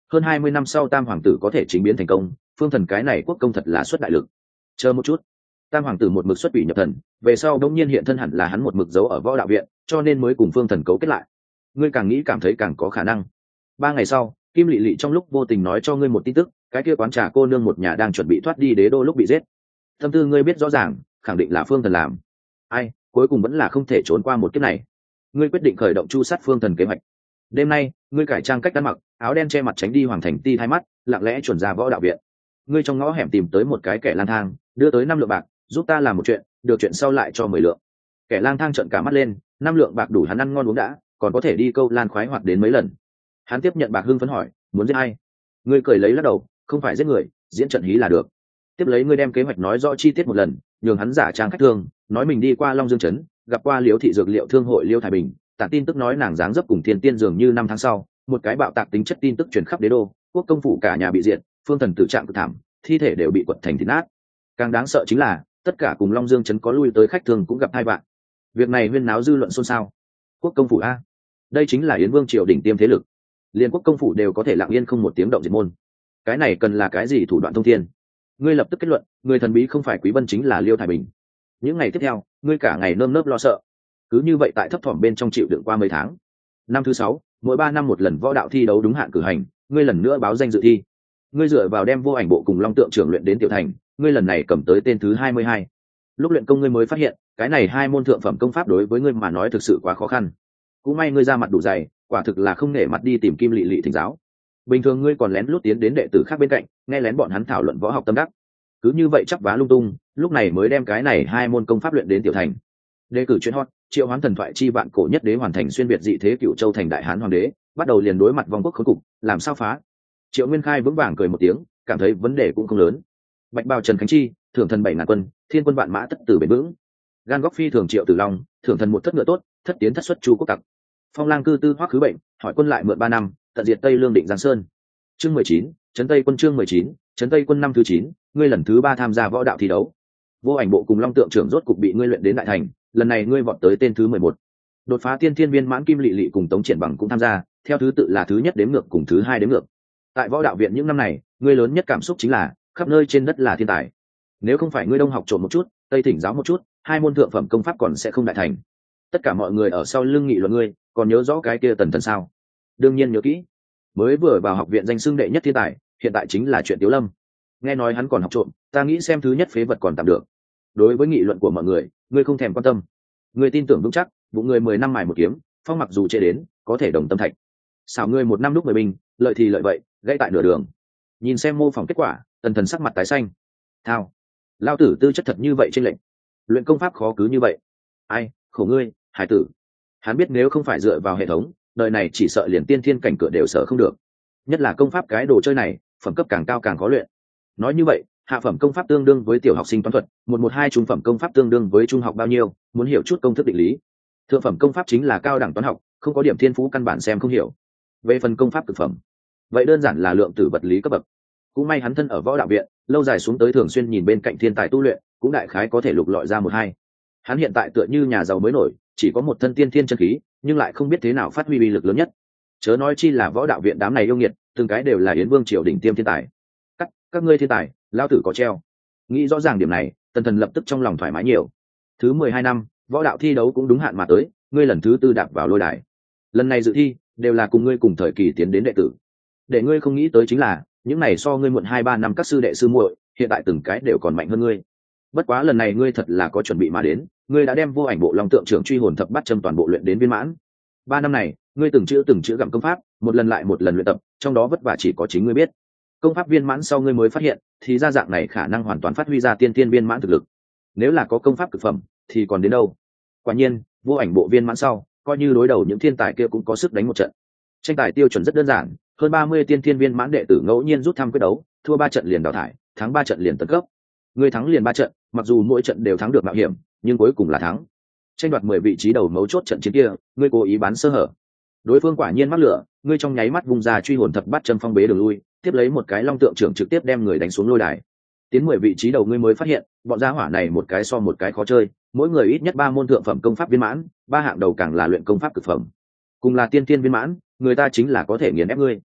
hơn 20 năm sau tam hoàng tử có thể chính biến thành công, phương thần cái này quốc công thật là xuất đại lực. Chờ một chút, tam hoàng tử một mực xuất quỷ nhập thần, về sau đông nhiên hiện thân hẳn là hắn một mực giấu ở võ đạo viện, cho nên mới cùng phương thần cấu kết lại. Ngươi càng nghĩ cảm thấy càng có khả năng. 3 ngày sau, Kim Lệ Lệ trong lúc vô tình nói cho ngươi một tin tức, cái kia quán trà cô nương một nhà đang chuẩn bị thoát đi đế đô lúc bị giết. Tâm tư ngươi biết rõ ràng, khẳng định là phương thần làm. Ai, cuối cùng vẫn là không thể trốn qua một kiếp này. Ngươi quyết định khởi động chu sát phương thần kế hoạch. Đêm nay, ngươi cải trang cách ăn mặc, áo đen che mặt tránh đi hoàng thành ti thay mắt, lặng lẽ chuẩn ra võ đạo viện. Ngươi trong ngõ hẻm tìm tới một cái kẻ lang thang, đưa tới 5 lượng bạc, giúp ta làm một chuyện, được chuyện sau lại cho 10 lượng. Kẻ lang thang trợn cả mắt lên, 5 lượng bạc đủ hắn ăn ngon uống đã, còn có thể đi câu lan khoái hoạt đến mấy lần. Hắn tiếp nhận bạc hưng phấn hỏi, muốn giết ai? Ngươi cười lấy lắc đầu, không phải giết người, diễn trận hí là được. Tiếp lấy ngươi đem kế hoạch nói rõ chi tiết một lần, nhường hắn giả trang khách thương, nói mình đi qua Long Dương trấn, gặp qua Liễu thị dược liệu thương hội Liêu Thái Bình, tản tin tức nói nàng dáng dấp cùng thiên tiên dường như 5 tháng sau, một cái bạo tạc tính chất tin tức truyền khắp đế đô, quốc công phủ cả nhà bị diệt, phương thần tử trạng cực thảm, thi thể đều bị quật thành thịt nát. Càng đáng sợ chính là, tất cả cùng Long Dương trấn có lui tới khách thường cũng gặp hai bạn. Việc này huyên náo dư luận xôn xao. Quốc công phủ a, đây chính là Yến Vương triều đỉnh tiêm thế lực, liên quốc công phủ đều có thể lặng yên không một tiếng động diệt môn. Cái này cần là cái gì thủ đoạn thông thiên? Ngươi lập tức kết luận, người thần bí không phải Quý Vân chính là Liêu Thái Bình. Những ngày tiếp theo, ngươi cả ngày nơm nớp lo sợ. Cứ như vậy tại thấp thỏm bên trong chịu đựng qua mấy tháng. Năm thứ 6, mỗi 3 năm một lần võ đạo thi đấu đúng hạn cử hành, ngươi lần nữa báo danh dự thi. Ngươi dựa vào đem vô ảnh bộ cùng Long Tượng trưởng luyện đến tiểu thành, ngươi lần này cầm tới tên thứ 22. Lúc luyện công ngươi mới phát hiện, cái này 2 môn thượng phẩm công pháp đối với ngươi mà nói thực sự quá khó khăn. Cũng may ngươi ra mặt đủ dày, quả thực là không nể mặt đi tìm Kim Lệ Lệ thỉnh giáo. Bình thường ngươi còn lén lút tiến đến đệ tử khác bên cạnh, nghe lén bọn hắn thảo luận võ học tâm đắc. Cứ như vậy chắp vá lung tung, lúc này mới đem cái này 2 môn công pháp luyện đến tiểu thành. Đề cử chuyên hot, triệu hoán thần thoại chi vạn cổ nhất đế hoàn thành xuyên việt dị thế Cửu Châu thành đại hán hoàng đế, bắt đầu liền đối mặt vong quốc khốn cục, làm sao phá? Triệu Nguyên Khai vững vàng cười một tiếng, cảm thấy vấn đề cũng không lớn. Bạch bào Trần Khánh Chi, thưởng thần 7.000 quân, thiên quân vạn mã tất tử bền vững. Gan góc phi thường Triệu Tử Long, thưởng thần một thất ngựa tốt, thất tiến thất xuất Chu quốc tặc. Phong lang cư tư hoắc khứ bệnh, hỏi quân lại mượn 3 năm, tận diệt Tây Lương định Giang Sơn. Chương 19, trấn Tây quân chương 19, trấn Tây quân năm thứ 9, ngươi lần thứ 3 tham gia võ đạo thi đấu. Vô ảnh bộ cùng Long Tượng trưởng rốt cục bị ngươi luyện đến đại thành, lần này ngươi vọt tới tên thứ 11. Đột phá tiên thiên viên mãn Kim Lệ Lệ cùng Tống Triển Bằng cũng tham gia, theo thứ tự là thứ nhất đếm ngược cùng thứ 2 đếm ngược. Tại võ đạo viện những năm này, ngươi lớn nhất cảm xúc chính là khắp nơi trên đất là thiên tài. Nếu không phải ngươi đông học trộm một chút, tây thỉnh giáo một chút, 2 môn thượng phẩm công pháp còn sẽ không đại thành. Tất cả mọi người ở sau lưng nghị luận ngươi, còn nhớ rõ cái kia Tần Thần sao? Đương nhiên nhớ kỹ. Mới vừa vào học viện danh xưng đệ nhất thiên tài, hiện tại chính là chuyện Tiếu Lâm. Nghe nói hắn còn học trộm, ta nghĩ xem thứ nhất phế vật còn tạm được. Đối với nghị luận của mọi người, ngươi không thèm quan tâm. Ngươi tin tưởng vững chắc, vụ người 10 năm mài một kiếm, phong mặc dù chế đến, có thể đồng tâm thạch. Xảo ngươi 1 năm lúc 10 binh, lợi thì lợi vậy, gãy tại nửa đường. Nhìn xem mô phỏng kết quả, Tần Thần sắc mặt tái xanh. Thao, lao tử tư chất thật như vậy trên lệnh. Luyện công pháp khó cứ như vậy. Ai, khổ ngươi, hải tử. Hắn biết nếu không phải dựa vào hệ thống, đời này chỉ sợ liền tiên thiên cảnh cửa đều sợ không được. Nhất là công pháp cái đồ chơi này, phẩm cấp càng cao càng khó luyện. Nói như vậy, hạ phẩm công pháp tương đương với tiểu học sinh toán thuật, 112 trung phẩm công pháp tương đương với trung học bao nhiêu, muốn hiểu chút công thức định lý. Thượng phẩm công pháp chính là cao đẳng toán học, không có điểm thiên phú căn bản xem không hiểu. Về phần công pháp cực phẩm, vậy đơn giản là lượng tử vật lý cấp bậc. Cũng may hắn thân ở võ đạo viện, lâu dài xuống tới thường xuyên nhìn bên cạnh thiên tài tu luyện, cũng đại khái có thể lục lọi ra 1-2. Hắn hiện tại tựa như nhà giàu mới nổi, chỉ có một thân tiên thiên chân khí, nhưng lại không biết thế nào phát huy uy lực lớn nhất. Chớ nói chi là võ đạo viện đám này yêu nghiệt, từng cái đều là Yến Vương triều đỉnh tiêm thiên tài. Các ngươi thiên tài, lao tử có treo. Nghĩ rõ ràng điểm này, Tần Thần lập tức trong lòng thoải mái nhiều. Thứ 12 năm, võ đạo thi đấu cũng đúng hạn mà tới, ngươi lần thứ 4 đạp vào lôi đài. Lần này dự thi đều là cùng ngươi cùng thời kỳ tiến đến đệ tử. Để ngươi không nghĩ tới chính là, những này so ngươi muộn 2-3 năm các sư đệ sư muội, hiện tại từng cái đều còn mạnh hơn ngươi. Bất quá lần này ngươi thật là có chuẩn bị mà đến, ngươi đã đem vô ảnh bộ Long Tượng trưởng truy hồn thập bát châm toàn bộ luyện đến viên mãn. 3 năm này, ngươi từng chữ gặm công pháp, một lần lại một lần luyện tập, trong đó vất vả chỉ có chính ngươi biết. Công pháp viên mãn sau ngươi mới phát hiện, thì ra dạng này khả năng hoàn toàn phát huy ra tiên tiên viên mãn thực lực. Nếu là có công pháp cực phẩm, thì còn đến đâu? Quả nhiên, vô ảnh bộ viên mãn sau, coi như đối đầu những thiên tài kia cũng có sức đánh một trận. Tranh tài tiêu chuẩn rất đơn giản, hơn 30 tiên tiên viên mãn đệ tử ngẫu nhiên rút thăm quyết đấu, thua 3 trận liền đào thải, thắng 3 trận liền tấn cấp. Ngươi thắng liền 3 trận, mặc dù mỗi trận đều thắng được mạo hiểm, nhưng cuối cùng là thắng. Tranh đoạt 10 vị trí đầu mấu chốt trận chiến kia, ngươi cố ý bán sơ hở. Đối phương quả nhiên mắc lửa, ngươi trong nháy mắt vung ra truy hồn thập bát châm phong bế đường lui, tiếp lấy một cái Long Tượng trưởng trực tiếp đem người đánh xuống lôi đài. Tiến 10 vị trí đầu ngươi mới phát hiện, bọn gia hỏa này một cái so một cái khó chơi, mỗi người ít nhất 3 môn thượng phẩm công pháp viên mãn, 3 hạng đầu càng là luyện công pháp cực phẩm. Cùng là tiên tiên viên mãn, người ta chính là có thể nghiền ép ngươi.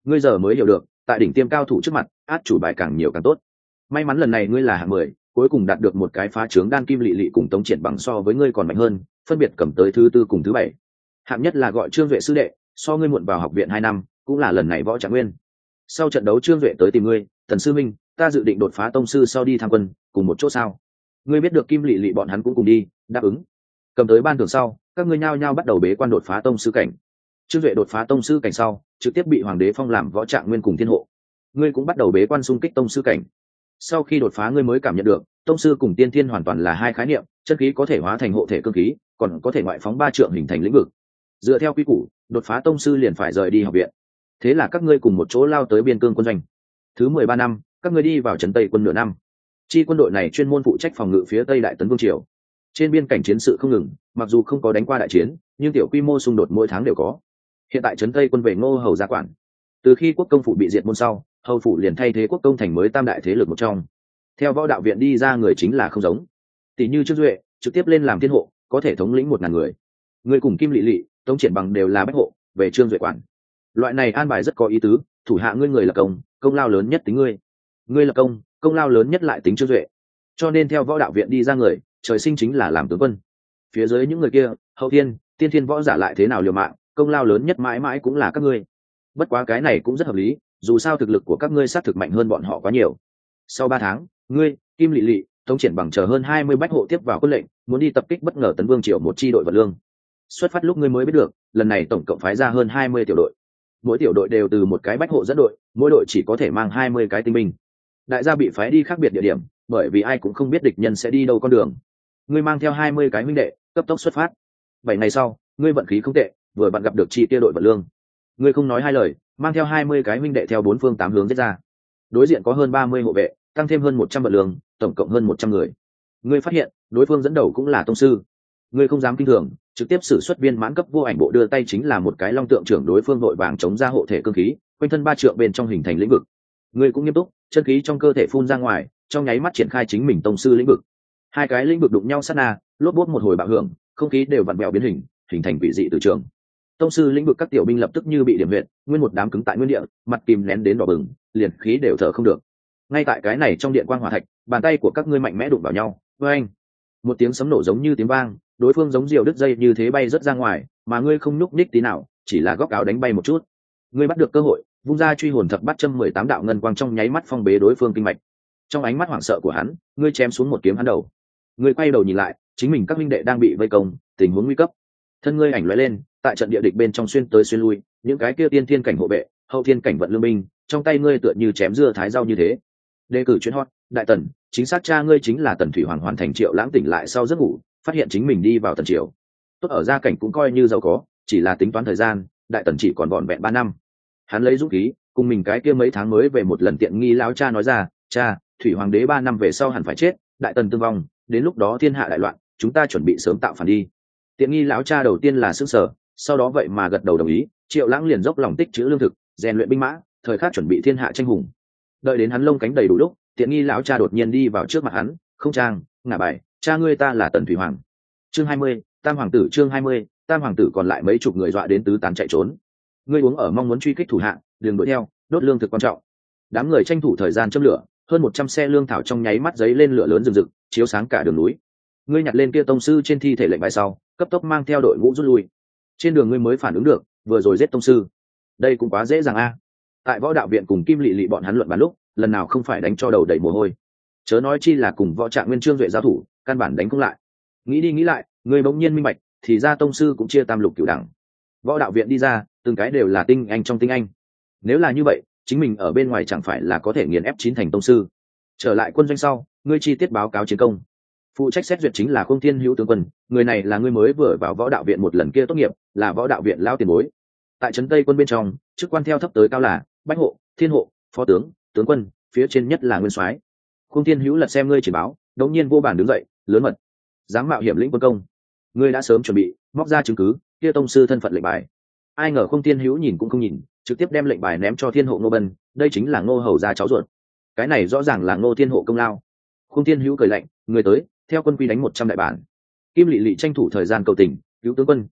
ngươi giờ mới hiểu được tại đỉnh tiêm cao thủ trước mặt át chủ bài càng nhiều càng tốt. May mắn lần này ngươi là hạng 10, cuối cùng đạt được một cái phá trướng đan kim lị lị cùng Tống Triển Bằng so với ngươi còn mạnh hơn, phân biệt cầm tới thứ 4 cùng thứ 7. Hạng nhất là gọi Trương Duệ sư đệ, so ngươi muộn vào học viện 2 năm, cũng là lần này võ trạng nguyên. Sau trận đấu Trương Duệ tới tìm ngươi, Tần sư minh, ta dự định đột phá tông sư sau đi tham quân, cùng một chỗ sao? Ngươi biết được kim lị lị bọn hắn cũng cùng đi, đáp ứng. Cầm tới ban thưởng sau, các ngươi nhao nhao bắt đầu bế quan đột phá tông sư cảnh. Trương Duệ đột phá tông sư cảnh sau, trực tiếp bị hoàng đế phong làm võ trạng nguyên cùng thiên hộ. Ngươi cũng bắt đầu bế quan xung kích tông sư cảnh. Sau khi đột phá ngươi mới cảm nhận được, tông sư cùng tiên thiên hoàn toàn là hai khái niệm, chân khí có thể hóa thành hộ thể cương khí, còn có thể ngoại phóng 3 trượng hình thành lĩnh vực. Dựa theo quy củ, đột phá tông sư liền phải rời đi học viện. Thế là các ngươi cùng một chỗ lao tới biên cương quân doanh. Thứ 13 năm, các ngươi đi vào trấn Tây quân nửa năm. Chi quân đội này chuyên môn phụ trách phòng ngự phía Tây Đại Tấn Vương triều. Trên biên cảnh chiến sự không ngừng, mặc dù không có đánh qua đại chiến, nhưng tiểu quy mô xung đột mỗi tháng đều có. Hiện tại trấn Tây quân về Ngô Hầu gia quản. Từ khi quốc công phủ bị diệt môn sau, Hầu phủ liền thay thế quốc công thành mới tam đại thế lực một trong. Theo võ đạo viện đi ra người chính là không giống. Tỷ như Trương Duệ, trực tiếp lên làm thiên hộ, có thể thống lĩnh 1000 người. Người cùng Kim Lị Lị, Tống Triển Bằng đều là bách hộ, về Trương Duệ quản. Loại này an bài rất có ý tứ, thủ hạ ngươi người lập công, công lao lớn nhất tính ngươi. Ngươi lập công, công lao lớn nhất lại tính Trương Duệ. Cho nên theo võ đạo viện đi ra người, trời sinh chính là làm tướng quân. Phía dưới những người kia, hậu thiên, tiên thiên võ giả lại thế nào liều mạng, công lao lớn nhất mãi mãi cũng là các ngươi. Bất quá cái này cũng rất hợp lý, dù sao thực lực của các ngươi sát thực mạnh hơn bọn họ quá nhiều. Sau 3 tháng, ngươi, Kim Lị Lị, Tống Triển Bằng chờ hơn 20 bách hộ tiếp vào quân lệnh, muốn đi tập kích bất ngờ Tấn Vương triều một chi đội vật lương. Xuất phát lúc ngươi mới biết được, lần này tổng cộng phái ra hơn 20 tiểu đội. Mỗi tiểu đội đều từ một cái bách hộ dẫn đội, mỗi đội chỉ có thể mang 20 cái tinh binh. Đại gia bị phái đi khác biệt địa điểm, bởi vì ai cũng không biết địch nhân sẽ đi đâu con đường. Ngươi mang theo 20 cái huynh đệ, cấp tốc xuất phát. 7 ngày sau, ngươi vận khí không tệ, vừa bạn gặp được chi tiêu đội vật lương. Ngươi không nói hai lời, mang theo 20 cái huynh đệ theo 4 phương 8 hướng giết ra. Đối diện có hơn 30 hộ vệ, tăng thêm hơn 100 vận lương, tổng cộng hơn 100 người. Ngươi phát hiện, đối phương dẫn đầu cũng là tông sư. Ngươi không dám kinh thường, trực tiếp sử xuất viên mãn cấp vô ảnh bộ đưa tay chính là một cái long tượng trưởng đối phương nội vàng chống ra hộ thể cương khí, quanh thân 3 trượng bên trong hình thành lĩnh vực. Ngươi cũng nghiêm túc, chân khí trong cơ thể phun ra ngoài, trong nháy mắt triển khai chính mình tông sư lĩnh vực. Hai cái lĩnh vực đụng nhau sát na, lốp bốt một hồi bạo hưởng, không khí đều vặn vẹo biến hình, hình thành quỷ dị từ trường. Tông sư lĩnh vực các tiểu binh lập tức như bị điểm huyệt, nguyên một đám cứng tại nguyên địa, mặt kìm nén đến đỏ bừng, liền khí đều thở không được. Ngay tại cái này trong điện quang hỏa thạch, bàn tay của các ngươi mạnh mẽ đụng vào nhau, oeng, một tiếng sấm nổ giống như tiếng vang, đối phương giống diều đứt dây như thế bay rất ra ngoài, mà ngươi không nhúc nhích tí nào, chỉ là góc áo đánh bay một chút. Ngươi bắt được cơ hội, vung ra truy hồn thập bắt châm 18 đạo ngân quang trong nháy mắt phong bế đối phương kinh mạch. Trong ánh mắt hoảng sợ của hắn, ngươi chém xuống một kiếm hắn đầu. Ngươi quay đầu nhìn lại, chính mình các minh đệ đang bị vây công, tình huống nguy cấp. Thân ngươi ảnh lóe lên, tại trận địa địch bên trong xuyên tới xuyên lui, những cái kia tiên thiên cảnh hộ vệ, hậu thiên cảnh vận lương binh, trong tay ngươi tựa như chém dưa thái rau như thế. Đề cử chuyến hot, đại tần, chính xác cha ngươi chính là Tần Thủy Hoàng. Hoàn thành Triệu Lãng tỉnh lại sau giấc ngủ, phát hiện chính mình đi vào Tần triều. Tốt ở gia cảnh cũng coi như giàu có, chỉ là tính toán thời gian, đại tần chỉ còn vỏn vẹn 3 năm. Hắn lấy dũng khí, cùng mình cái kia mấy tháng mới về một lần tiện nghi lão cha nói ra, cha, Thủy Hoàng đế 3 năm về sau hẳn phải chết, đại tần tương vong, đến lúc đó thiên hạ đại loạn, chúng ta chuẩn bị sớm tạo phản đi. Tiện nghi lão cha đầu tiên là sững sờ, sau đó vậy mà gật đầu đồng ý. Triệu Lãng liền dốc lòng tích trữ lương thực, rèn luyện binh mã, thời khắc chuẩn bị thiên hạ tranh hùng. Đợi đến hắn lông cánh đầy đủ lúc, tiện nghi lão cha đột nhiên đi vào trước mặt hắn, không trang, ngả bài, cha ngươi ta là Tần Thủy Hoàng. Chương 20, Tam hoàng tử. Chương 20, Tam hoàng tử. Còn lại mấy chục người dọa đến tứ tán chạy trốn. Ngươi uống ở mong muốn truy kích thủ hạ, đường đuổi theo, đốt lương thực quan trọng. Đám người tranh thủ thời gian châm lửa, hơn 100 xe lương thảo trong nháy mắt giấy lên lửa lớn rừng rực, chiếu sáng cả đường núi. Ngươi nhặt lên kia tông sư trên thi thể lệnh bài sau, cấp tốc mang theo đội ngũ rút lui. Trên đường ngươi mới phản ứng được, vừa rồi giết tông sư, đây cũng quá dễ dàng a. Tại võ đạo viện cùng Kim Lị Lị bọn hắn luận bàn lúc, lần nào không phải đánh cho đầu đầy mồ hôi, chớ nói chi là cùng võ trạng nguyên Trương Duệ giao thủ, căn bản đánh không lại. Nghĩ đi nghĩ lại, ngươi bỗng nhiên minh bạch, thì ra tông sư cũng chia tam lục cửu đẳng. Võ đạo viện đi ra, từng cái đều là tinh anh trong tinh anh. Nếu là như vậy, chính mình ở bên ngoài chẳng phải là có thể nghiền ép 9 thành tông sư. Trở lại quân doanh sau, ngươi chi tiết báo cáo chiến công. Phụ trách xét duyệt chính là Khương Thiên Hữu tướng quân, người này là ngươi mới vừa vào võ đạo viện một lần kia tốt nghiệp, là võ đạo viện lao tiền bối. Tại trấn Tây quân bên trong, chức quan theo thấp tới cao là bách hộ, thiên hộ, phó tướng, tướng quân, phía trên nhất là nguyên soái. Khương Thiên Hữu lật xem ngươi chỉ báo, đột nhiên vô bản đứng dậy, lớn mật, dám mạo hiểm lĩnh quân công. Ngươi đã sớm chuẩn bị, móc ra chứng cứ, kia tông sư thân phận lệnh bài. Ai ngờ Khương Thiên Hữu nhìn cũng không nhìn, trực tiếp đem lệnh bài ném cho thiên hộ Ngô Bân, đây chính là Ngô hầu gia cháu ruột. Cái này rõ ràng là Ngô thiên hộ công lao. Khương Thiên Hữu cười lạnh, người tới, theo quân quy đánh 100 đại bản. Kim Lị Lị tranh thủ thời gian cầu tình, cứu tướng quân,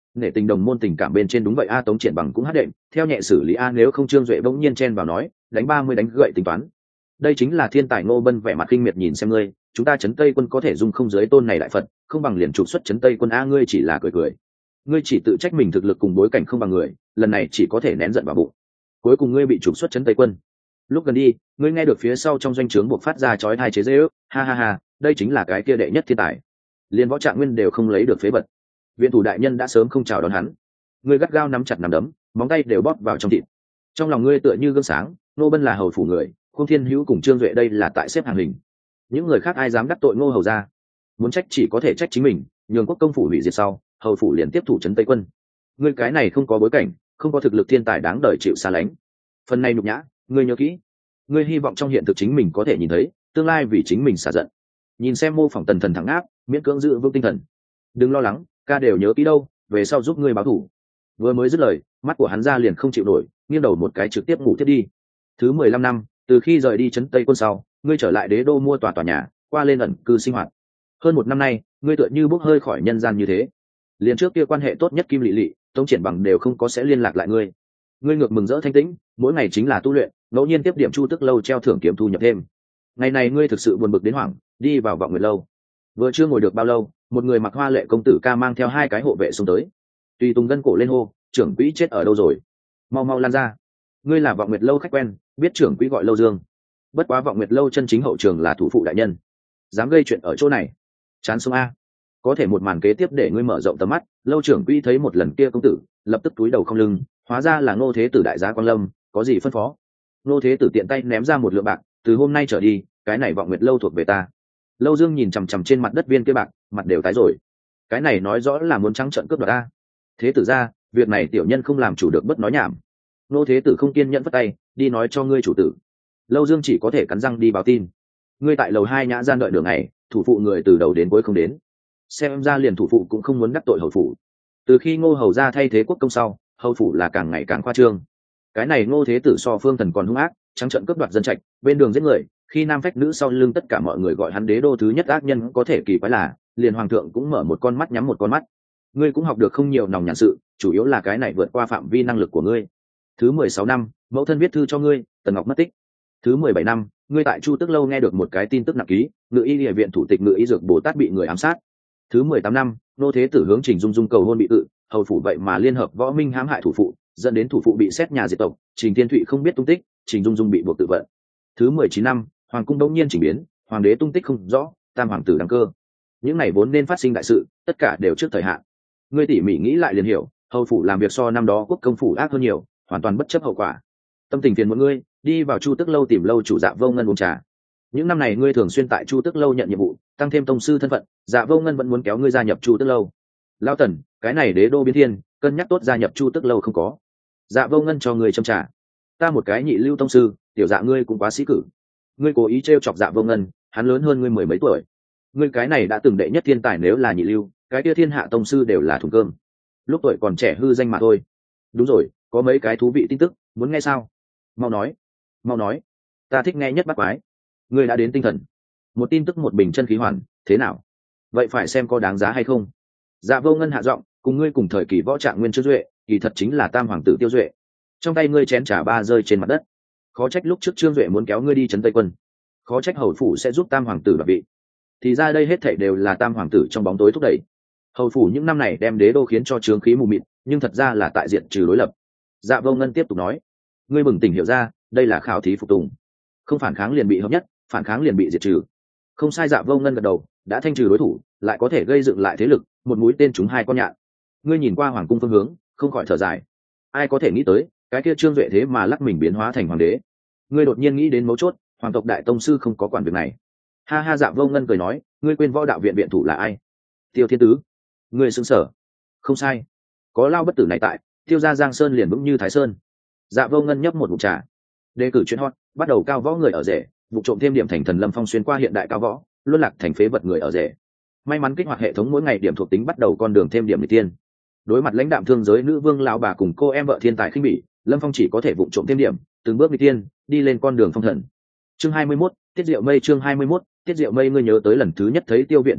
nể tình đồng môn tình cảm bên trên đúng vậy a. Tống Triển Bằng cũng hát đệm theo nhẹ xử lý a. Nếu không Trương Duệ bỗng nhiên chen vào nói đánh 30 đánh gậy tính toán. Đây chính là thiên tài. Ngô Bân vẻ mặt kinh miệt nhìn xem ngươi, chúng ta Trấn Tây Quân có thể dung không dưới tôn này đại Phật, không bằng liền trục xuất Trấn Tây Quân a. Ngươi chỉ là cười cười, ngươi chỉ tự trách mình thực lực cùng bối cảnh không bằng người, lần này chỉ có thể nén giận vào bụng. Cuối cùng ngươi bị trục xuất Trấn Tây Quân. Lúc gần đi, ngươi nghe được phía sau trong doanh trướng buộc phát ra chói tai chế giễu, ha ha ha, đây chính là cái kia đệ nhất thiên tài, liền võ trạng nguyên đều không lấy được phế vật. Viện thủ đại nhân đã sớm không chào đón hắn. Ngươi gắt gao nắm chặt nắm đấm, móng tay đều bóp vào trong thịt. Trong lòng ngươi tựa như gương sáng, Ngô Bân là hầu phủ người, Khương Thiên Hữu cùng Trương Duệ đây là tại xếp hàng hình. Những người khác ai dám đắc tội Ngô hầu ra? Muốn trách chỉ có thể trách chính mình, nhường quốc công phủ hủy diệt sau, hầu phủ liền tiếp thủ Trấn Tây Quân. Ngươi cái này không có bối cảnh, không có thực lực thiên tài đáng đời chịu xa lánh. Phần này nhục nhã, ngươi nhớ kỹ. Ngươi hy vọng trong hiện thực chính mình có thể nhìn thấy tương lai vì chính mình xả giận. Nhìn xem mô phỏng Tần Thần thẳng áp, miễn cưỡng giữ vững tinh thần. Đừng lo lắng, ca đều nhớ kỹ đâu, về sau giúp ngươi báo thù. Vừa mới dứt lời, mắt của hắn ra liền không chịu nổi, nghiêng đầu một cái trực tiếp ngủ tiếp đi. Thứ 15 năm, từ khi rời đi Trấn Tây Quân sau, ngươi trở lại đế đô mua tòa nhà, qua lên ẩn cư sinh hoạt. Hơn một năm nay, ngươi tựa như bốc hơi khỏi nhân gian như thế. Liền trước kia quan hệ tốt nhất Kim Lệ Lệ, Tống Triển Bằng đều không có sẽ liên lạc lại ngươi. Ngươi ngược mừng rỡ thanh tĩnh, mỗi ngày chính là tu luyện, ngẫu nhiên tiếp điểm Chu Tức lâu treo thưởng kiếm thu nhập thêm. Ngày này ngươi thực sự buồn bực đến hoảng, đi vào Vọng Nguyệt lâu. Vừa chưa ngồi được bao lâu, một người mặc hoa lệ công tử ca mang theo 2 cái hộ vệ xông tới. Tùy Tùng gân cổ lên hô, trưởng quỹ chết ở đâu rồi? Mau mau lan ra. Ngươi là Vọng Nguyệt lâu khách quen, biết trưởng quỹ gọi Lâu Dương. Bất quá Vọng Nguyệt lâu chân chính hậu trường là thủ phụ đại nhân, dám gây chuyện ở chỗ này, chán sống a. Có thể một màn kế tiếp để ngươi mở rộng tầm mắt. Lâu trưởng quỹ thấy một lần kia công tử, lập tức túi đầu không lưng, hóa ra là Ngô Thế Tử đại gia Quang Lâm, có gì phân phó? Ngô Thế Tử tiện tay ném ra một lượng bạc, từ hôm nay trở đi, cái này Vọng Nguyệt lâu thuộc về ta. Lâu Dương nhìn chằm chằm trên mặt đất viên kia bạc, mặt đều tái rồi. Cái này nói rõ là muốn trắng trợn cướp đoạt ta. Thế tử ra, việc này tiểu nhân không làm chủ được, bất nói nhảm. Ngô Thế Tử không kiên nhẫn vất tay, đi nói cho ngươi chủ tử. Lâu Dương chỉ có thể cắn răng đi báo tin. Ngươi tại lầu 2 nhã gian đợi đường này, thủ phụ người từ đầu đến cuối không đến. Xem ra liền thủ phụ cũng không muốn đắc tội hầu phủ. Từ khi Ngô hầu ra thay thế quốc công sau, hầu phủ là càng ngày càng khoa trương. Cái này Ngô Thế Tử so Phương Thần còn hung ác, trắng trợn cướp đoạt dân trạch, bên đường giết người, khi nam phách nữ sau lưng tất cả mọi người gọi hắn đế đô thứ nhất ác nhân. Có thể kỳ quái là, liền hoàng thượng cũng mở một con mắt nhắm một con mắt. Ngươi cũng học được không nhiều nòng nhàn sự, chủ yếu là cái này vượt qua phạm vi năng lực của ngươi. Thứ 16 năm, mẫu thân viết thư cho ngươi, Tần Ngọc mất tích. Thứ 17 năm, ngươi tại Chu Tức lâu nghe được một cái tin tức nặng ký, Ngự y địa viện thủ tịch Ngự y dược Bồ Tát bị người ám sát. Thứ 18 năm, Ngô Thế Tử hướng Trình Dung Dung cầu hôn bị tự, hầu phủ vậy mà liên hợp võ minh hãm hại thủ phụ, dẫn đến thủ phụ bị xét nhà diệt tộc, Trình Thiên Thụy không biết tung tích, Trình Dung Dung bị buộc tự vận. Thứ 19 năm, hoàng cung đột nhiên chỉnh biến, hoàng đế tung tích không rõ, tam hoàng tử đăng cơ. Những này vốn nên phát sinh đại sự, tất cả đều trước thời hạn. Ngươi tỉ mỉ nghĩ lại liền hiểu, hầu phủ làm việc so năm đó quốc công phủ ác hơn nhiều, hoàn toàn bất chấp hậu quả. Tâm tình phiền muộn ngươi, đi vào Chu Tức lâu tìm lâu chủ Dạ Vô Ngân uống trà. Những năm này ngươi thường xuyên tại Chu Tức lâu nhận nhiệm vụ, tăng thêm tông sư thân phận, Dạ Vô Ngân vẫn muốn kéo ngươi gia nhập Chu Tức lâu. Lão Tần, cái này đế đô biến thiên, cân nhắc tốt gia nhập Chu Tức lâu không có? Dạ Vô Ngân cho ngươi châm trà. Ta một cái nhị lưu tông sư, tiểu Dạ ngươi cũng quá sĩ cử. Ngươi cố ý trêu chọc Dạ Vô Ngân, hắn lớn hơn ngươi 10 mấy tuổi. Ngươi cái này đã từng đệ nhất thiên tài, nếu là nhị lưu, cái kia thiên hạ tông sư đều là thùng cơm. Lúc tuổi còn trẻ hư danh mà thôi. Đúng rồi, có mấy cái thú vị tin tức, muốn nghe sao? Mau nói, mau nói, ta thích nghe nhất bắt quái. Ngươi đã đến tinh thần. Một tin tức một bình chân khí hoàn, thế nào? Vậy phải xem có đáng giá hay không. Dạ Vô Ngân hạ giọng, cùng ngươi cùng thời kỳ võ trạng nguyên Trương Duệ, kỳ thật chính là tam hoàng tử Tiêu Duệ. Trong tay ngươi chén trà ba rơi trên mặt đất. Khó trách lúc trước Trương Duệ muốn kéo ngươi đi Trấn Tây Quân, khó trách hầu phủ sẽ giúp tam hoàng tử đoạt vị. Thì ra đây hết thảy đều là tam hoàng tử trong bóng tối thúc đẩy. Hầu phủ những năm này đem đế đô khiến cho trướng khí mù mịt, nhưng thật ra là tại diện trừ đối lập. Dạ Vô Ngân tiếp tục nói, ngươi bừng tỉnh hiểu ra, đây là khảo thí phục tùng, không phản kháng liền bị hợp nhất, phản kháng liền bị diệt trừ. Không sai. Dạ Vô Ngân gật đầu, đã thanh trừ đối thủ, lại có thể gây dựng lại thế lực, một mũi tên trúng 2 con nhạn. Ngươi nhìn qua hoàng cung phương hướng, không khỏi thở dài. Ai có thể nghĩ tới, cái kia Trương Duệ thế mà lắc mình biến hóa thành hoàng đế. Ngươi đột nhiên nghĩ đến mấu chốt, hoàng tộc đại tông sư không có quản việc này. Ha ha. Dạ Vô Ngân cười nói, ngươi quên võ đạo viện viện thủ là ai? Tiêu Thiên Tứ. Ngươi sững sờ. Không sai, có lao bất tử này tại, Tiêu gia Giang Sơn liền vững như Thái Sơn. Dạ Vô Ngân nhấp một ngụm trà. Đề cử chuyện hot, bắt đầu cao võ người ở rể, vụ trộm thêm điểm thành thần Lâm Phong xuyên qua hiện đại cao võ, luân lạc thành phế vật người ở rể. May mắn kích hoạt hệ thống mỗi ngày điểm thuộc tính bắt đầu con đường thêm điểm người tiên. Đối mặt lãnh đạm thương giới nữ vương lão bà cùng cô em vợ thiên tài khinh bỉ, Lâm Phong chỉ có thể vụ trộm thêm điểm, từng bước người tiên, đi lên con đường phong thần. Chương 21, Tiết Diệu Mây. Chương 21, Tiết Diệu Mây. Ngươi nhớ tới lần thứ nhất thấy Tiêu viện thủ lúc,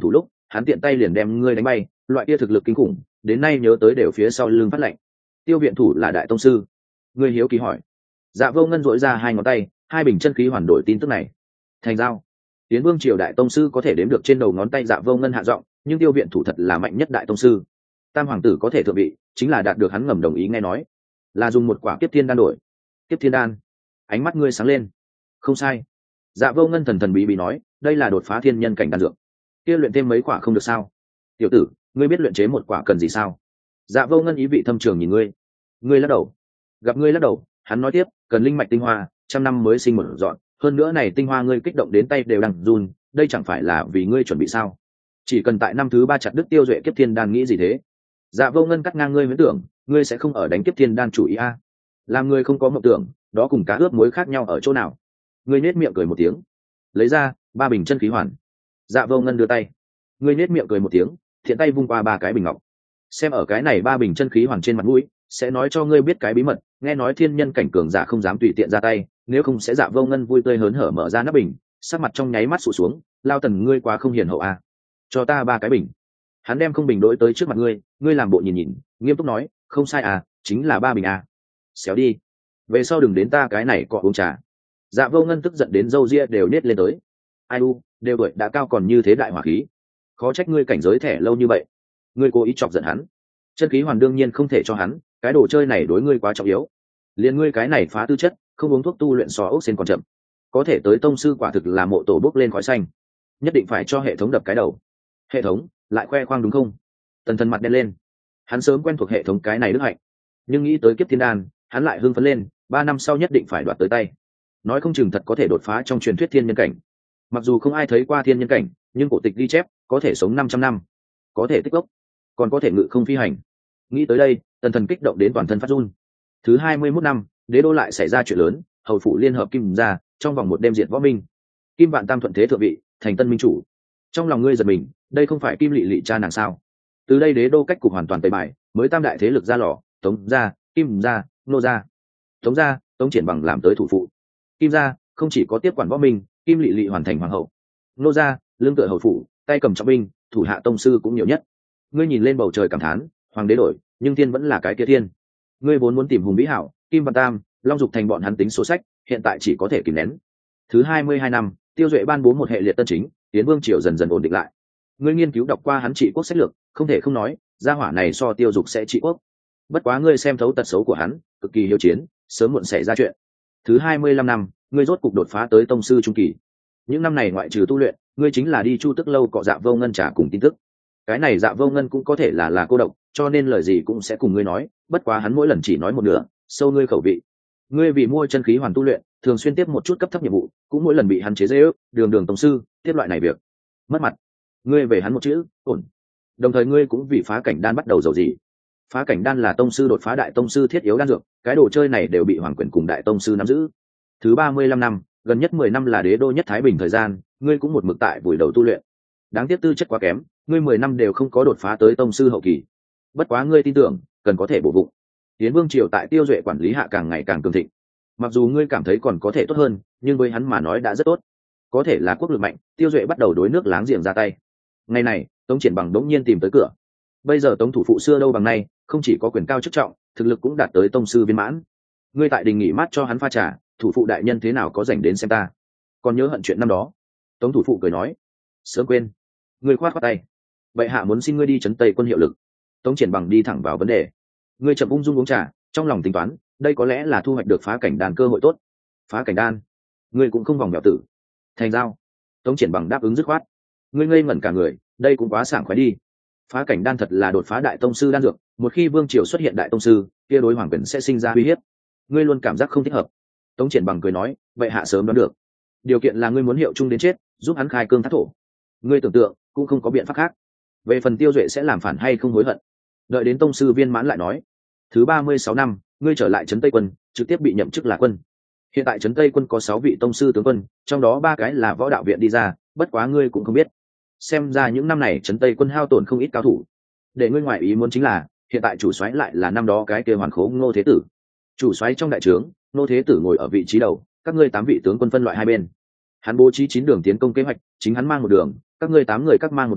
hắn tiện tay liền đem ngươi đánh bay, loại kia thực lực kinh khủng, đến nay nhớ tới đều phía sau lưng phát lạnh. Tiêu viện thủ là đại tông sư. Ngươi hiếu kỳ hỏi. Dạ Vô Ngân dội ra hai ngón tay, hai bình chân khí hoàn đổi tin tức này. Thành giao. Tiến Vương triều đại tông sư có thể đếm được trên đầu ngón tay. Dạ Vô Ngân hạ giọng, nhưng Tiêu viện thủ thật là mạnh nhất đại tông sư. Tam hoàng tử có thể thượng vị, chính là đạt được hắn ngầm đồng ý nghe nói, là dùng một quả kiếp thiên đan đổi. Kiếp thiên đan. Ánh mắt ngươi sáng lên. Không sai. Dạ Vô Ngân thần thần bí bí nói, đây là đột phá thiên nhân cảnh đan dược. Kia luyện thêm mấy quả không được sao? Tiểu tử, ngươi biết luyện chế một quả cần gì sao? Dạ Vô Ngân ý vị thâm trường nhìn ngươi. Ngươi lắc đầu. Gặp ngươi lắc đầu, hắn nói tiếp, cần linh mạch tinh hoa, 100 năm mới sinh một dọn, hơn nữa này tinh hoa ngươi kích động đến tay đều đang run, đây chẳng phải là vì ngươi chuẩn bị sao? Chỉ cần tại năm thứ 3 chặt đứt Tiêu Duệ kiếp thiên đan nghĩ gì thế? Dạ Vô Ngân cắt ngang ngươi huyễn tưởng, ngươi sẽ không ở đánh kiếp thiên đan chủ ý a? Làm ngươi không có mộng tưởng, đó cùng cá ướp muối khác nhau ở chỗ nào? Ngươi nhếch miệng cười một tiếng, lấy ra 3 bình chân khí hoàn. Dạ Vô Ngân đưa tay, ngươi nhếch miệng cười một tiếng, thiện tay vung qua 3 cái bình ngọc. Xem ở cái này 3 bình chân khí hoàn trên mặt mũi, sẽ nói cho ngươi biết cái bí mật, nghe nói thiên nhân cảnh cường giả không dám tùy tiện ra tay, nếu không sẽ. Dạ Vô Ngân vui tươi hớn hở mở ra nắp bình, sắc mặt trong nháy mắt sụt xuống, Lao Tần ngươi quá không hiền hậu a. Cho ta 3 cái bình. Hắn đem không bình đối tới trước mặt ngươi, ngươi làm bộ nhìn nhìn, nghiêm túc nói, không sai à, chính là 3 bình à. Xéo đi, về sau đừng đến ta cái này cọ uống trà. Dạ Vô Ngân tức giận đến râu ria đều nết lên tới. Ai u, đều tuổi đã cao còn như thế đại hỏa khí, khó trách ngươi cảnh giới thẻ lâu như vậy. Ngươi cố ý chọc giận hắn. Chân khí hoàn đương nhiên không thể cho hắn, cái đồ chơi này đối ngươi quá trọng yếu. Liên ngươi cái này phá tư chất, không uống thuốc tu luyện so ốc sen còn chậm, có thể tới tông sư quả thực là mộ tổ bốc lên khói xanh. Nhất định phải cho hệ thống đập cái đầu. Hệ thống lại khoe khoang đúng không? Tần Thần mặt đen lên. Hắn sớm quen thuộc hệ thống cái này đức hạnh, nhưng nghĩ tới kiếp thiên đan, hắn lại hưng phấn lên. 3 năm sau nhất định phải đoạt tới tay, nói không chừng thật có thể đột phá trong truyền thuyết thiên nhân cảnh. Mặc dù không ai thấy qua thiên nhân cảnh, nhưng cổ tịch ghi chép có thể sống 500 năm, có thể tích gốc, còn có thể ngự không phi hành. Nghĩ tới đây, Tần Thần kích động đến toàn thân phát run. Thứ 21 năm, đế đô lại xảy ra chuyện lớn, hầu phủ liên hợp Kim gia, trong vòng một đêm diệt võ minh. Kim Vạn Tam thuận thế thượng vị, thành tân minh chủ. Trong lòng ngươi giật mình, đây không phải Kim Lệ Lệ cha nàng sao? Từ đây đế đô cách cục hoàn toàn tẩy bài, mới tam đại thế lực ra lò, Tống gia, Kim gia, Nô gia. Tống gia, Tống Triển Bằng làm tới thủ phụ. Kim gia không chỉ có tiếp quản võ minh, Kim Lệ Lệ hoàn thành hoàng hậu. Nô gia lương tựa hầu phủ, tay cầm trọng binh, thủ hạ tông sư cũng nhiều nhất. Ngươi nhìn lên bầu trời cảm thán, hoàng đế đổi, nhưng thiên vẫn là cái kia thiên. Ngươi vốn muốn tìm hùng vĩ hảo, Kim Văn Tam, Long Dục thành bọn hắn tính số sách, hiện tại chỉ có thể kìm nén. Thứ 22 năm, Tiêu Duệ ban bố một hệ liệt tân chính, Tiến Vương triều dần dần ổn định lại. Ngươi nghiên cứu đọc qua hắn trị quốc sách lược, không thể không nói, gia hỏa này so Tiêu Dục sẽ trị quốc. Bất quá ngươi xem thấu tật xấu của hắn, cực kỳ hiếu chiến, sớm muộn xảy ra chuyện. Thứ 25 năm, ngươi rốt cục đột phá tới tông sư trung kỳ. Những năm này ngoại trừ tu luyện, ngươi chính là đi Chu Tức lâu cọ Dạ Vô Ngân trả cùng tin tức. Cái này Dạ Vô Ngân cũng có thể là cô độc, cho nên lời gì cũng sẽ cùng ngươi nói, bất quá hắn mỗi lần chỉ nói một nửa, sâu ngươi khẩu vị. Ngươi vì mua chân khí hoàn tu luyện, thường xuyên tiếp một chút cấp thấp nhiệm vụ, cũng mỗi lần bị hắn chế giễu, đường tông sư, tiếp loại này việc, mất mặt. Ngươi về hắn một chữ, ổn. Đồng thời ngươi cũng vì phá cảnh đan bắt đầu dầu gì. Phá cảnh đan là tông sư đột phá đại tông sư thiết yếu đan dược, cái đồ chơi này đều bị hoàng quyền cùng đại tông sư nắm giữ. Thứ 35 năm, gần nhất 10 năm là đế đô nhất thái bình thời gian, ngươi cũng một mực tại vùi đầu tu luyện. Đáng tiếc tư chất quá kém, ngươi 10 năm đều không có đột phá tới tông sư hậu kỳ. Bất quá ngươi tin tưởng, cần có thể bổ vụ. Tiến Vương triều tại Tiêu Duệ quản lý hạ càng ngày càng cường thịnh. Mặc dù ngươi cảm thấy còn có thể tốt hơn, nhưng với hắn mà nói đã rất tốt. Có thể là quốc lực mạnh, Tiêu Duệ bắt đầu đối nước láng giềng ra tay. Ngày này, Tống Triển Bằng đống nhiên tìm tới cửa. Bây giờ Tống thủ phụ xưa đâu bằng nay, không chỉ có quyền cao chức trọng, thực lực cũng đạt tới tông sư viên mãn. Ngươi tại đình nghỉ mát cho hắn pha trà, thủ phụ đại nhân thế nào có rảnh đến xem ta? Còn nhớ hận chuyện năm đó? Tống thủ phụ cười nói, sớm quên. Ngươi khoát khoát tay. Vậy hạ muốn xin ngươi đi trấn Tây quân hiệu lực. Tống Triển Bằng đi thẳng vào vấn đề. Ngươi chậm ung dung uống trà, trong lòng tính toán, đây có lẽ là thu hoạch được phá cảnh đan cơ hội tốt. Phá cảnh đan? Ngươi cũng không vòng mèo tử. Thành giao. Tống Triển Bằng đáp ứng dứt khoát. Ngươi ngây ngẩn cả người, đây cũng quá sảng khoái đi. Phá cảnh đan thật là đột phá đại tông sư đan dược, một khi vương triều xuất hiện đại tông sư, kia đối hoàng quyền sẽ sinh ra uy hiếp. Ngươi luôn cảm giác không thích hợp. Tống Triển Bằng cười nói, vậy hạ sớm đoán được. Điều kiện là ngươi muốn hiệu chung đến chết, giúp hắn khai cương thác thổ. Ngươi tưởng tượng, cũng không có biện pháp khác. Về phần Tiêu Duệ sẽ làm phản hay không hối hận, đợi đến tông sư viên mãn lại nói. Thứ 36 năm, ngươi trở lại trấn Tây quân, trực tiếp bị nhậm chức là quân. Hiện tại trấn Tây quân có 6 vị tông sư tướng quân, trong đó 3 cái là võ đạo viện đi ra, bất quá ngươi cũng không biết. Xem ra những năm này trấn Tây quân hao tổn không ít cao thủ. Để ngươi ngoại ý muốn chính là, hiện tại chủ soái lại là năm đó cái kia hoàn khố Ngô Thế Tử. Chủ soái trong đại trướng, Ngô Thế Tử ngồi ở vị trí đầu, các ngươi 8 vị tướng quân phân loại hai bên. Hắn bố trí 9 đường tiến công kế hoạch, chính hắn mang một đường, các ngươi 8 người các mang một đường,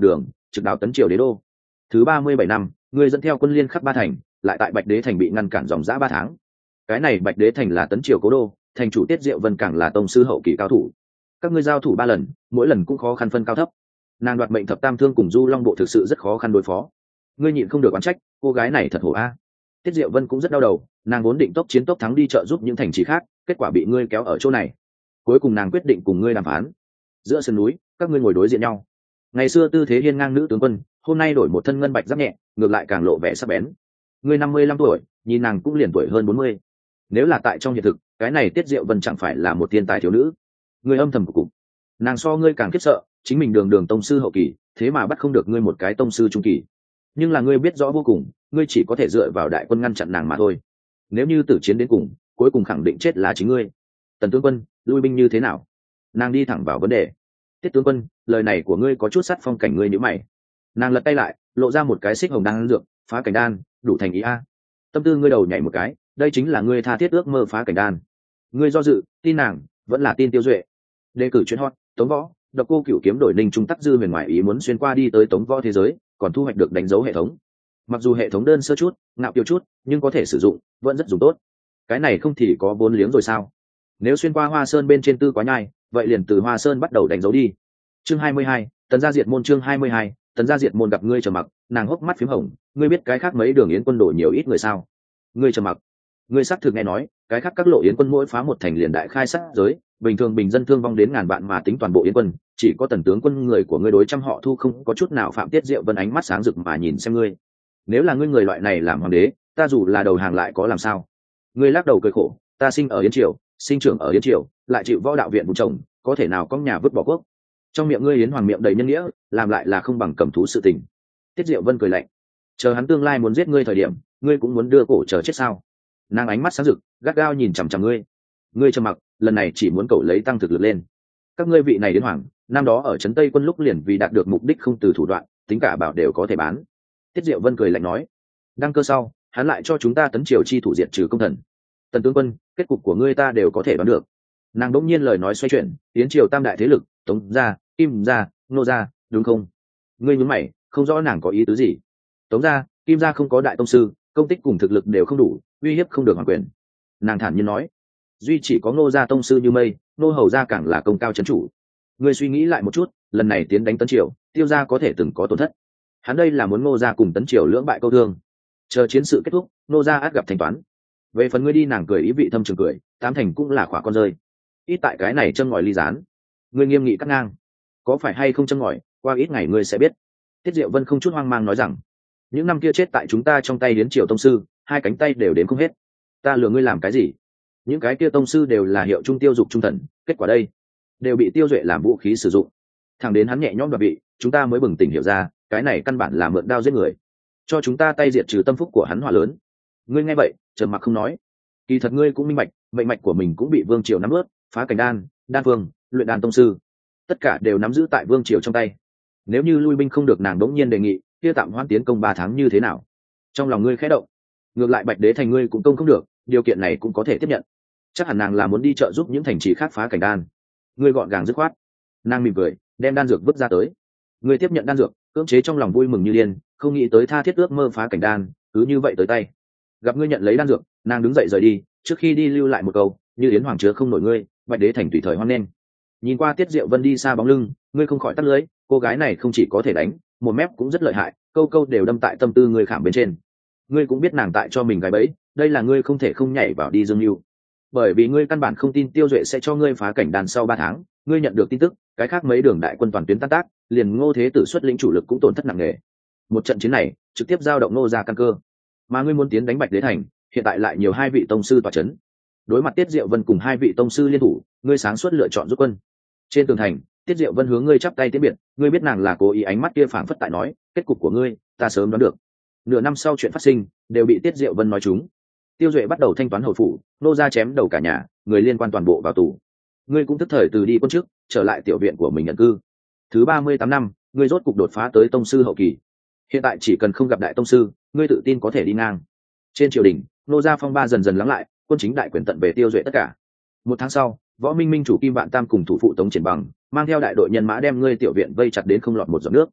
trực đảo tấn triều đế đô. Thứ 37 năm, ngươi dẫn theo quân liên khắp ba thành, lại tại Bạch Đế thành bị ngăn cản dòng dã 3 tháng. Cái này Bạch Đế thành là tấn triều cố đô, thành chủ Tiết Diệu Vân càng là tông sư hậu kỳ cao thủ. Các ngươi giao thủ 3 lần, mỗi lần cũng khó khăn phân cao thấp. Nàng đoạt mệnh thập tam thương cùng Du Long bộ thực sự rất khó khăn đối phó. Ngươi nhịn không được oán trách, cô gái này thật hổ a. Tiết Diệu Vân cũng rất đau đầu, nàng vốn định tốc chiến tốc thắng đi trợ giúp những thành trì khác, kết quả bị ngươi kéo ở chỗ này. Cuối cùng nàng quyết định cùng ngươi đàm phán. Giữa sườn núi, các ngươi ngồi đối diện nhau. Ngày xưa tư thế hiên ngang nữ tướng quân, hôm nay đổi một thân ngân bạch giáp nhẹ, ngược lại càng lộ vẻ sắc bén. Ngươi 55 tuổi, nhìn nàng cũng liền tuổi hơn 40. Nếu là tại trong hiện thực, cái này Tiết Diệu Vân chẳng phải là một thiên tài thiếu nữ. Ngươi âm thầm cục. Nàng so ngươi càng khiếp sợ, chính mình đường đường tông sư hậu kỳ, thế mà bắt không được ngươi một cái tông sư trung kỳ. Nhưng là ngươi biết rõ vô cùng, ngươi chỉ có thể dựa vào đại quân ngăn chặn nàng mà thôi. Nếu như tử chiến đến cùng, cuối cùng khẳng định chết là chính ngươi. Tần tướng quân, lui binh như thế nào? Nàng đi thẳng vào vấn đề. Tiết tướng quân, lời này của ngươi có chút sát phong cảnh ngươi nhíu mày. Nàng lật tay lại, lộ ra một cái xích hồng đan dược, phá cảnh đan, đủ thành ý a. Tâm tư ngươi đầu nhảy một cái, đây chính là ngươi tha thiết ước mơ phá cảnh đan. Ngươi do dự, tin nàng, vẫn là tin Tiêu Duệ. Đề cử chuyên hot, Tống Võ, Độc Cô Cửu kiếm đổi Ninh Trung Tắc Dư huyền ngoại ý muốn xuyên qua đi tới Tống Võ thế giới, còn thu hoạch được đánh dấu hệ thống. Mặc dù hệ thống đơn sơ chút, ngạo kiều chút, nhưng có thể sử dụng, vẫn rất dùng tốt. Cái này không thì có vốn liếng rồi sao? Nếu xuyên qua Hoa Sơn bên trên tư quá nhai, vậy liền từ Hoa Sơn bắt đầu đánh dấu đi. Chương 22, Tần gia diệt môn. Chương 22, Tần gia diệt môn. Gặp ngươi trầm mặc, nàng hốc mắt phím hồng, ngươi biết cái khác mấy đường yến quân đổ nhiều ít người sao? Ngươi trầm mặc. Ngươi xác thực nghe nói, cái khác các lộ yến quân mỗi phá một thành liền đại khai sát giới, bình thường bình dân thương vong đến ngàn vạn mà tính toàn bộ yến quân, chỉ có Tần tướng quân người của ngươi đối trăm họ thu không có chút nào phạm. Tiết Diệu Vân ánh mắt sáng rực mà nhìn xem ngươi. Nếu là ngươi người loại này làm hoàng đế, ta dù là đầu hàng lại có làm sao? Ngươi lắc đầu cười khổ, ta sinh ở Yến Triều, sinh trưởng ở Yến Triều, lại chịu võ đạo viện vụ chồng, có thể nào có nhà vứt bỏ quốc? Trong miệng ngươi Yến hoàng miệng đầy nhân nghĩa, làm lại là không bằng cầm thú sự tình. Tiết Diệu Vân cười lạnh, chờ hắn tương lai muốn giết ngươi thời điểm, ngươi cũng muốn đưa cổ chờ chết sao? Nàng ánh mắt sáng rực, gắt gao nhìn chằm chằm ngươi. Ngươi trầm mặc, lần này chỉ muốn cậu lấy tăng thực lực lên. Các ngươi vị này Yến hoàng, năm đó ở trấn Tây quân lúc liền vì đạt được mục đích không từ thủ đoạn, tính cả bảo đều có thể bán. Tiết Diệu Vân cười lạnh nói, đăng cơ sau, hắn lại cho chúng ta tấn triều chi thủ diệt trừ công thần. Tần tướng quân, kết cục của ngươi ta đều có thể đoán được. Nàng đỗng nhiên lời nói xoay chuyển, Yến triều tam đại thế lực, Tống gia, Kim gia, Nô gia, đúng không? Ngươi nhướng mày, không rõ nàng có ý tứ gì. Tống gia, Kim gia không có đại tông sư, công tích cùng thực lực đều không đủ, uy hiếp không được hoàng quyền. Nàng thản nhiên nói, duy chỉ có Nô gia tông sư như mây, Nô hầu gia càng là công cao chấn chủ. Ngươi suy nghĩ lại một chút, lần này tiến đánh tấn triều, Tiêu gia có thể từng có tổn thất. Hắn đây là muốn Ngô gia cùng tấn triều lưỡng bại câu thương, chờ chiến sự kết thúc, Ngô gia ắt gặp thanh toán. Về phần ngươi đi, nàng cười ý vị thâm trường cười, tám thành cũng là khỏa con rơi. Ít tại cái này châm ngòi ly gián. Ngươi nghiêm nghị cắt ngang, có phải hay không châm ngòi, qua ít ngày ngươi sẽ biết. Tiết Diệu Vân không chút hoang mang nói rằng, những năm kia chết tại chúng ta trong tay Yến triều tông sư, hai cánh tay đều đến không hết. Ta lừa ngươi làm cái gì? Những cái kia tông sư đều là hiệu trung tiêu dục trung thần, kết quả đây đều bị Tiêu Duệ làm vũ khí sử dụng. Thằng đến hắn nhẹ nhõm đoạt vị, chúng ta mới bừng tỉnh hiểu ra, cái này căn bản là mượn đao giết người, cho chúng ta tay diệt trừ tâm phúc của hắn hỏa lớn. Ngươi nghe vậy trầm mặc không nói. Kỳ thật ngươi cũng minh bạch, mệnh mạch của mình cũng bị vương triều nắm ướt, phá cảnh đan, đan phương, luyện đan tông sư, tất cả đều nắm giữ tại vương triều trong tay. Nếu như lui binh không được, nàng đống nhiên đề nghị kia tạm hoãn tiến công 3 tháng như thế nào? Trong lòng ngươi khẽ động, ngược lại Bạch Đế thành ngươi cũng công không được, điều kiện này cũng có thể tiếp nhận. Chắc hẳn nàng là muốn đi trợ giúp những thành trì khác phá cảnh đan. Ngươi gọn gàng dứt khoát. Nàng mỉm cười, đem đan dược vứt ra tới. Ngươi tiếp nhận đan dược, cưỡng chế trong lòng vui mừng như điên, không nghĩ tới tha thiết ước mơ phá cảnh đan cứ như vậy tới tay. Gặp ngươi nhận lấy đan dược, nàng đứng dậy rời đi, trước khi đi lưu lại một câu, như Yến hoàng chứa không nổi ngươi, Bạch Đế thành tùy thời hoan nghênh. Nhìn qua Tiết Diệu Vân đi xa bóng lưng, ngươi không khỏi tắt lưới, cô gái này không chỉ có thể đánh, một mép cũng rất lợi hại, câu câu đều đâm tại tâm tư ngươi khảm bên trên. Ngươi cũng biết nàng tại cho mình gài bẫy, đây là ngươi không thể không nhảy vào đi dương mưu. Bởi vì ngươi căn bản không tin Tiêu Duệ sẽ cho ngươi phá cảnh đan sau 3 tháng, ngươi nhận được tin tức, cái khác mấy đường đại quân toàn tuyến tan tác, liền Ngô Thế Tử xuất lĩnh chủ lực cũng tổn thất nặng nề. Một trận chiến này trực tiếp giao động Ngô gia căn cơ. Mà ngươi muốn tiến đánh Bạch Đế thành, hiện tại lại nhiều 2 vị tông sư tọa chấn. Đối mặt Tiết Diệu Vân cùng 2 vị tông sư liên thủ, ngươi sáng suốt lựa chọn rút quân. Trên tường thành, Tiết Diệu Vân hướng ngươi chắp tay tiễn biệt, ngươi biết nàng là cố ý, ánh mắt kia phảng phất tại nói, kết cục của ngươi, ta sớm đoán được. Nửa năm sau chuyện phát sinh, đều bị Tiết Diệu Vân nói trúng. Tiêu Duệ bắt đầu thanh toán hồi phủ, Nô gia chém đầu cả nhà, người liên quan toàn bộ vào tù. Ngươi cũng tức thời từ đi quân trước, trở lại tiểu viện của mình nhận cư. Thứ 38 năm, ngươi rốt cục đột phá tới tông sư hậu kỳ. Hiện tại chỉ cần không gặp đại tông sư, ngươi tự tin có thể đi ngang. Trên triều đình, Nô gia phong ba dần dần lắng lại, quân chính đại quyền tận về Tiêu Duệ tất cả. 1 tháng sau, Võ Minh Minh chủ Kim Vạn Tam cùng thủ phụ Tống Triển Bằng mang theo đại đội nhân mã đem ngươi tiểu viện vây chặt đến không lọt một giọt nước.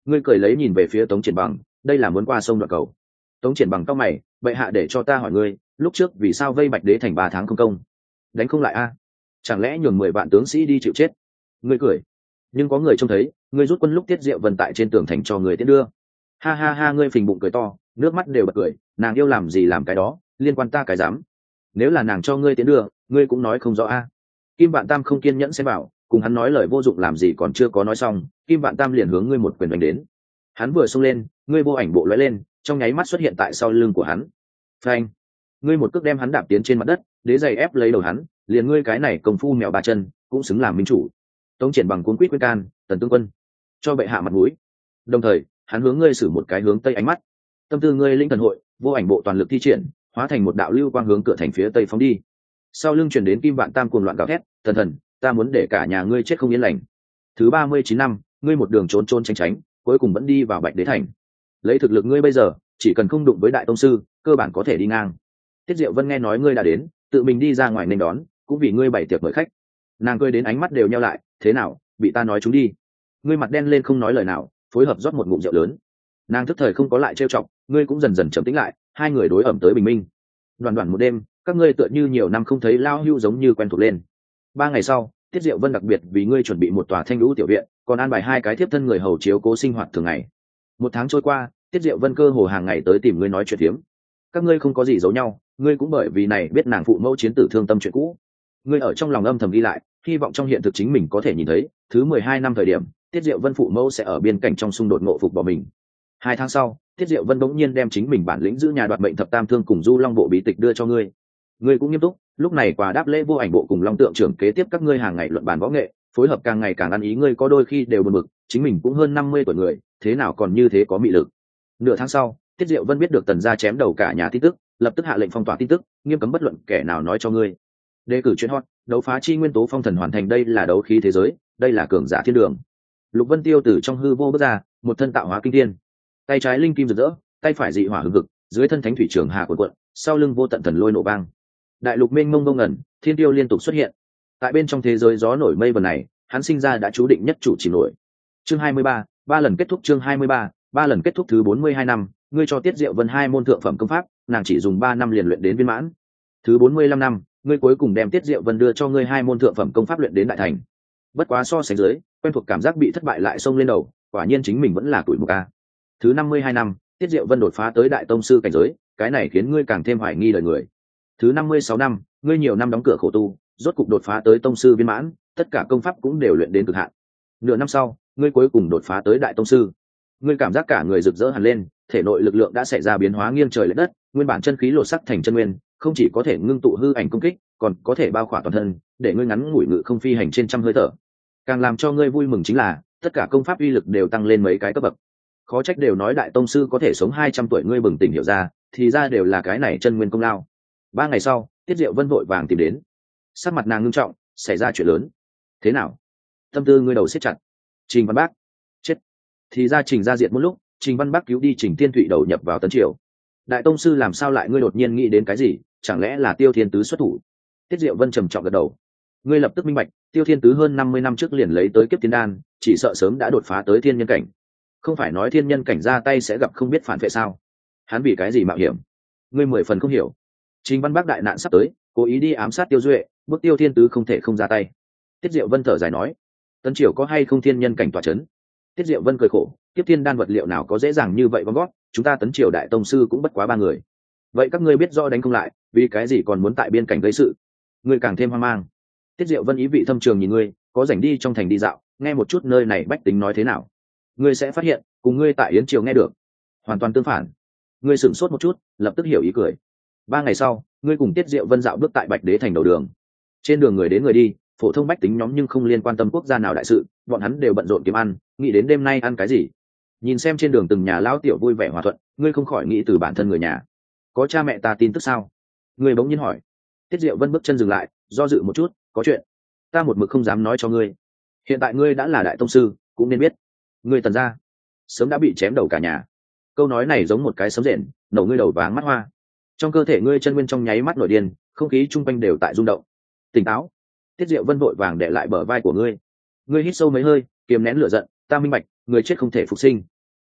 Ngươi cười lấy nhìn về phía Tống Triển Bằng, đây là muốn qua sông đoạn cầu. Tống Triển Bằng cau mày, bệ hạ để cho ta hỏi ngươi, lúc trước vì sao vây Bạch Đế thành 3 tháng không công? Đánh không lại a? Chẳng lẽ nhường 10 vạn tướng sĩ đi chịu chết? Ngươi cười, nhưng có người trông thấy, ngươi rút quân lúc Tiết Diệu Vân tại trên tường thành cho người tiễn đưa. Ha ha ha, ngươi phình bụng cười to, nước mắt đều bật cười, nàng yêu làm gì làm cái đó, liên quan ta cái dám. Nếu là nàng cho ngươi tiễn đưa, ngươi cũng nói không rõ a. Kim Vạn Tam không kiên nhẫn xem bảo, cùng hắn nói lời vô dụng làm gì còn chưa có nói xong, Kim Vạn Tam liền hướng ngươi một quyền đánh đến. Hắn vừa xông lên, ngươi vô ảnh bộ lóe lên, trong nháy mắt xuất hiện tại sau lưng của hắn. Phanh! Ngươi một cước đem hắn đạp tiến trên mặt đất, đế giày ép lấy đầu hắn, liền ngươi cái này công phu mèo ba chân, cũng xứng làm minh chủ. Tống Triển Bằng cuống quýt khuyên can, Tần tướng quân, cho bệ hạ mặt mũi. Đồng thời, hắn hướng ngươi sử một cái hướng tây ánh mắt. Tâm tư ngươi linh thần hội, vô ảnh bộ toàn lực thi triển, hóa thành một đạo lưu quang hướng cửa thành phía tây phóng đi. Sau lưng truyền đến Kim Vạn Tam cuồng loạn gào thét, thần thần, ta muốn để cả nhà ngươi chết không yên lành. Thứ 39 năm, ngươi một đường trốn trốn tránh tránh, cuối cùng vẫn đi vào Bạch Đế thành. Lấy thực lực ngươi bây giờ, chỉ cần không đụng với đại tông sư, cơ bản có thể đi ngang. Tiết Diệu Vân nghe nói ngươi đã đến, tự mình đi ra ngoài nên đón, cũng vì ngươi bày tiệc mời khách. Nàng cười đến ánh mắt đều nheo lại, thế nào, bị ta nói chúng đi. Ngươi mặt đen lên không nói lời nào, phối hợp rót một ngụm rượu lớn. Nàng thức thời không có lại trêu chọc, ngươi cũng dần dần trầm tĩnh lại, hai người đối ẩm tới bình minh. Đoàn đoàn một đêm, các ngươi tựa như nhiều năm không thấy lao hưu giống như quen thuộc lên. 3 ngày sau, Tiết Diệu Vân đặc biệt vì ngươi chuẩn bị một tòa thanh lũ tiểu viện, còn an bài 2 cái thiếp thân người hầu chiếu cố sinh hoạt thường ngày. 1 tháng trôi qua, Tiết Diệu Vân cơ hồ hàng ngày tới tìm ngươi nói chuyện phiếm. Các ngươi không có gì giấu nhau, ngươi cũng bởi vì này biết nàng phụ mẫu chiến tử thương tâm chuyện cũ. Ngươi ở trong lòng âm thầm ghi lại, hy vọng trong hiện thực chính mình có thể nhìn thấy, thứ 12 năm thời điểm, Tiết Diệu Vân phụ mẫu sẽ ở biên cảnh trong xung đột ngộ phục bỏ mình. 2 tháng sau, Tiết Diệu Vân bỗng nhiên đem chính mình bản lĩnh giữ nhà đoạt mệnh thập tam thương cùng Du Long bộ bí tịch đưa cho ngươi. Ngươi cũng nghiêm túc, lúc này quà đáp lễ vô ảnh bộ cùng Long tượng trưởng kế tiếp các ngươi hàng ngày luận bàn võ nghệ, phối hợp càng ngày càng ăn ý, ngươi có đôi khi đều buồn bực, chính mình cũng hơn 50 tuổi người, thế nào còn như thế có mị lực. Nửa tháng sau, Tiết Diệu Vân biết được Tần gia chém đầu cả nhà tin tức, lập tức hạ lệnh phong tỏa tin tức, nghiêm cấm bất luận kẻ nào nói cho ngươi. Đề cử chuyện hot, đấu phá chi nguyên tố phong thần hoàn thành, đây là đấu khí thế giới, đây là cường giả thiên đường. Lục Vân Tiêu từ trong hư vô bước ra, một thân tạo hóa kinh thiên, tay trái linh kim rực rỡ, tay phải dị hỏa hừng hực, dưới thân thánh thủy trường hà cuộn cuộn, sau lưng vô tận thần lôi nổ vang. Đại lục mênh mông ngông ngẩn, thiên tiêu liên tục xuất hiện. Tại bên trong thế giới gió nổi mây vần này, hắn sinh ra đã chú định nhất chủ chỉ nổi. Chương 23, 3 lần kết thúc. Chương 23, 3 lần kết thúc. Thứ 42 năm, ngươi cho Tiết Diệu Vân 2 môn thượng phẩm công pháp, nàng chỉ dùng 3 năm liền luyện đến viên mãn. Thứ 45 năm, ngươi cuối cùng đem Tiết Diệu Vân đưa cho ngươi 2 môn thượng phẩm công pháp luyện đến đại thành. Bất quá so sánh dưới, quen thuộc cảm giác bị thất bại lại xông lên đầu, quả nhiên chính mình vẫn là tuổi mục a. Thứ 52 năm, Tiết Diệu Vân đột phá tới đại tông sư cảnh giới, cái này khiến ngươi càng thêm hoài nghi đời người. Thứ 56 năm, ngươi nhiều năm đóng cửa khổ tu, rốt cục đột phá tới tông sư viên mãn, tất cả công pháp cũng đều luyện đến cực hạn. Nửa năm sau, ngươi cuối cùng đột phá tới đại tông sư. Ngươi cảm giác cả người rực rỡ hẳn lên, thể nội lực lượng đã xảy ra biến hóa nghiêng trời lệch đất, nguyên bản chân khí lột sắc thành chân nguyên, không chỉ có thể ngưng tụ hư ảnh công kích, còn có thể bao khỏa toàn thân, để ngươi ngắn ngủi ngự không phi hành trên trăm hơi thở. Càng làm cho ngươi vui mừng chính là, tất cả công pháp uy lực đều tăng lên mấy cái cấp bậc. Khó trách đều nói đại tông sư có thể sống 200 tuổi, ngươi bừng tỉnh hiểu ra, thì ra đều là cái này chân nguyên công lao. 3 ngày sau, Tiết Diệu Vân vội vàng tìm đến. Sắc mặt nàng ngưng trọng, xảy ra chuyện lớn. Thế nào? Tâm tư ngươi đầu siết chặt. Trình Văn Bác chết. Thì ra Trình gia diệt một lúc, Trình Văn Bác cứu đi Trình Thiên Thụy đầu nhập vào Tấn Triều. Đại tông sư làm sao lại, ngươi đột nhiên nghĩ đến cái gì? Chẳng lẽ là Tiêu Thiên Tứ xuất thủ? Tiết Diệu Vân trầm trọng gật đầu. Ngươi lập tức minh bạch, Tiêu Thiên Tứ hơn 50 năm trước liền lấy tới kiếp tiên đan, chỉ sợ sớm đã đột phá tới thiên nhân cảnh. Không phải nói thiên nhân cảnh ra tay sẽ gặp không biết phản vệ sao? Hắn vì cái gì mạo hiểm? Ngươi 10 phần không hiểu. Trình Văn Bác đại nạn sắp tới, cố ý đi ám sát Tiêu Duệ, bức Tiêu Thiên Tứ không thể không ra tay. Tiết Diệu Vân thở dài nói, Tấn Triều có hay không thiên nhân cảnh tọa chấn? Tiết Diệu Vân cười khổ, tiếp thiên đan vật liệu nào có dễ dàng như vậy gom gót, chúng ta Tấn Triều đại tông sư cũng bất quá 3 người. Vậy các ngươi biết rõ đánh không lại, vì cái gì còn muốn tại biên cảnh gây sự? Ngươi càng thêm hoang mang. Tiết Diệu Vân ý vị thâm trường nhìn ngươi, có rảnh đi trong thành đi dạo, nghe một chút nơi này bách tính nói thế nào. Ngươi sẽ phát hiện, cùng ngươi tại Yến Triều nghe được hoàn toàn tương phản. Ngươi sửng sốt một chút, lập tức hiểu ý cười. 3 ngày sau, ngươi cùng Tiết Diệu Vân dạo bước tại Bạch Đế thành đầu đường. Trên đường người đến người đi, phổ thông bách tính nhóm nhưng không liên quan tâm quốc gia nào đại sự, bọn hắn đều bận rộn kiếm ăn, nghĩ đến đêm nay ăn cái gì. Nhìn xem trên đường từng nhà lão tiểu vui vẻ hòa thuận, ngươi không khỏi nghĩ từ bản thân người nhà. Có cha mẹ ta tin tức sao? Ngươi bỗng nhiên hỏi. Tiết Diệu Vân bước chân dừng lại, do dự một chút, có chuyện ta một mực không dám nói cho ngươi. Hiện tại ngươi đã là đại tông sư, cũng nên biết, ngươi Tần gia sớm đã bị chém đầu cả nhà. Câu nói này giống một cái sấm rền, nổ ngươi đầu váng mắt hoa. Trong cơ thể ngươi chân nguyên trong nháy mắt nổi điên, không khí chung quanh đều tại rung động. Tỉnh táo. Tiết Diệu Vân vội vàng đè lại bờ vai của ngươi. Ngươi hít sâu mấy hơi, kiềm nén lửa giận, ta minh bạch, người chết không thể phục sinh.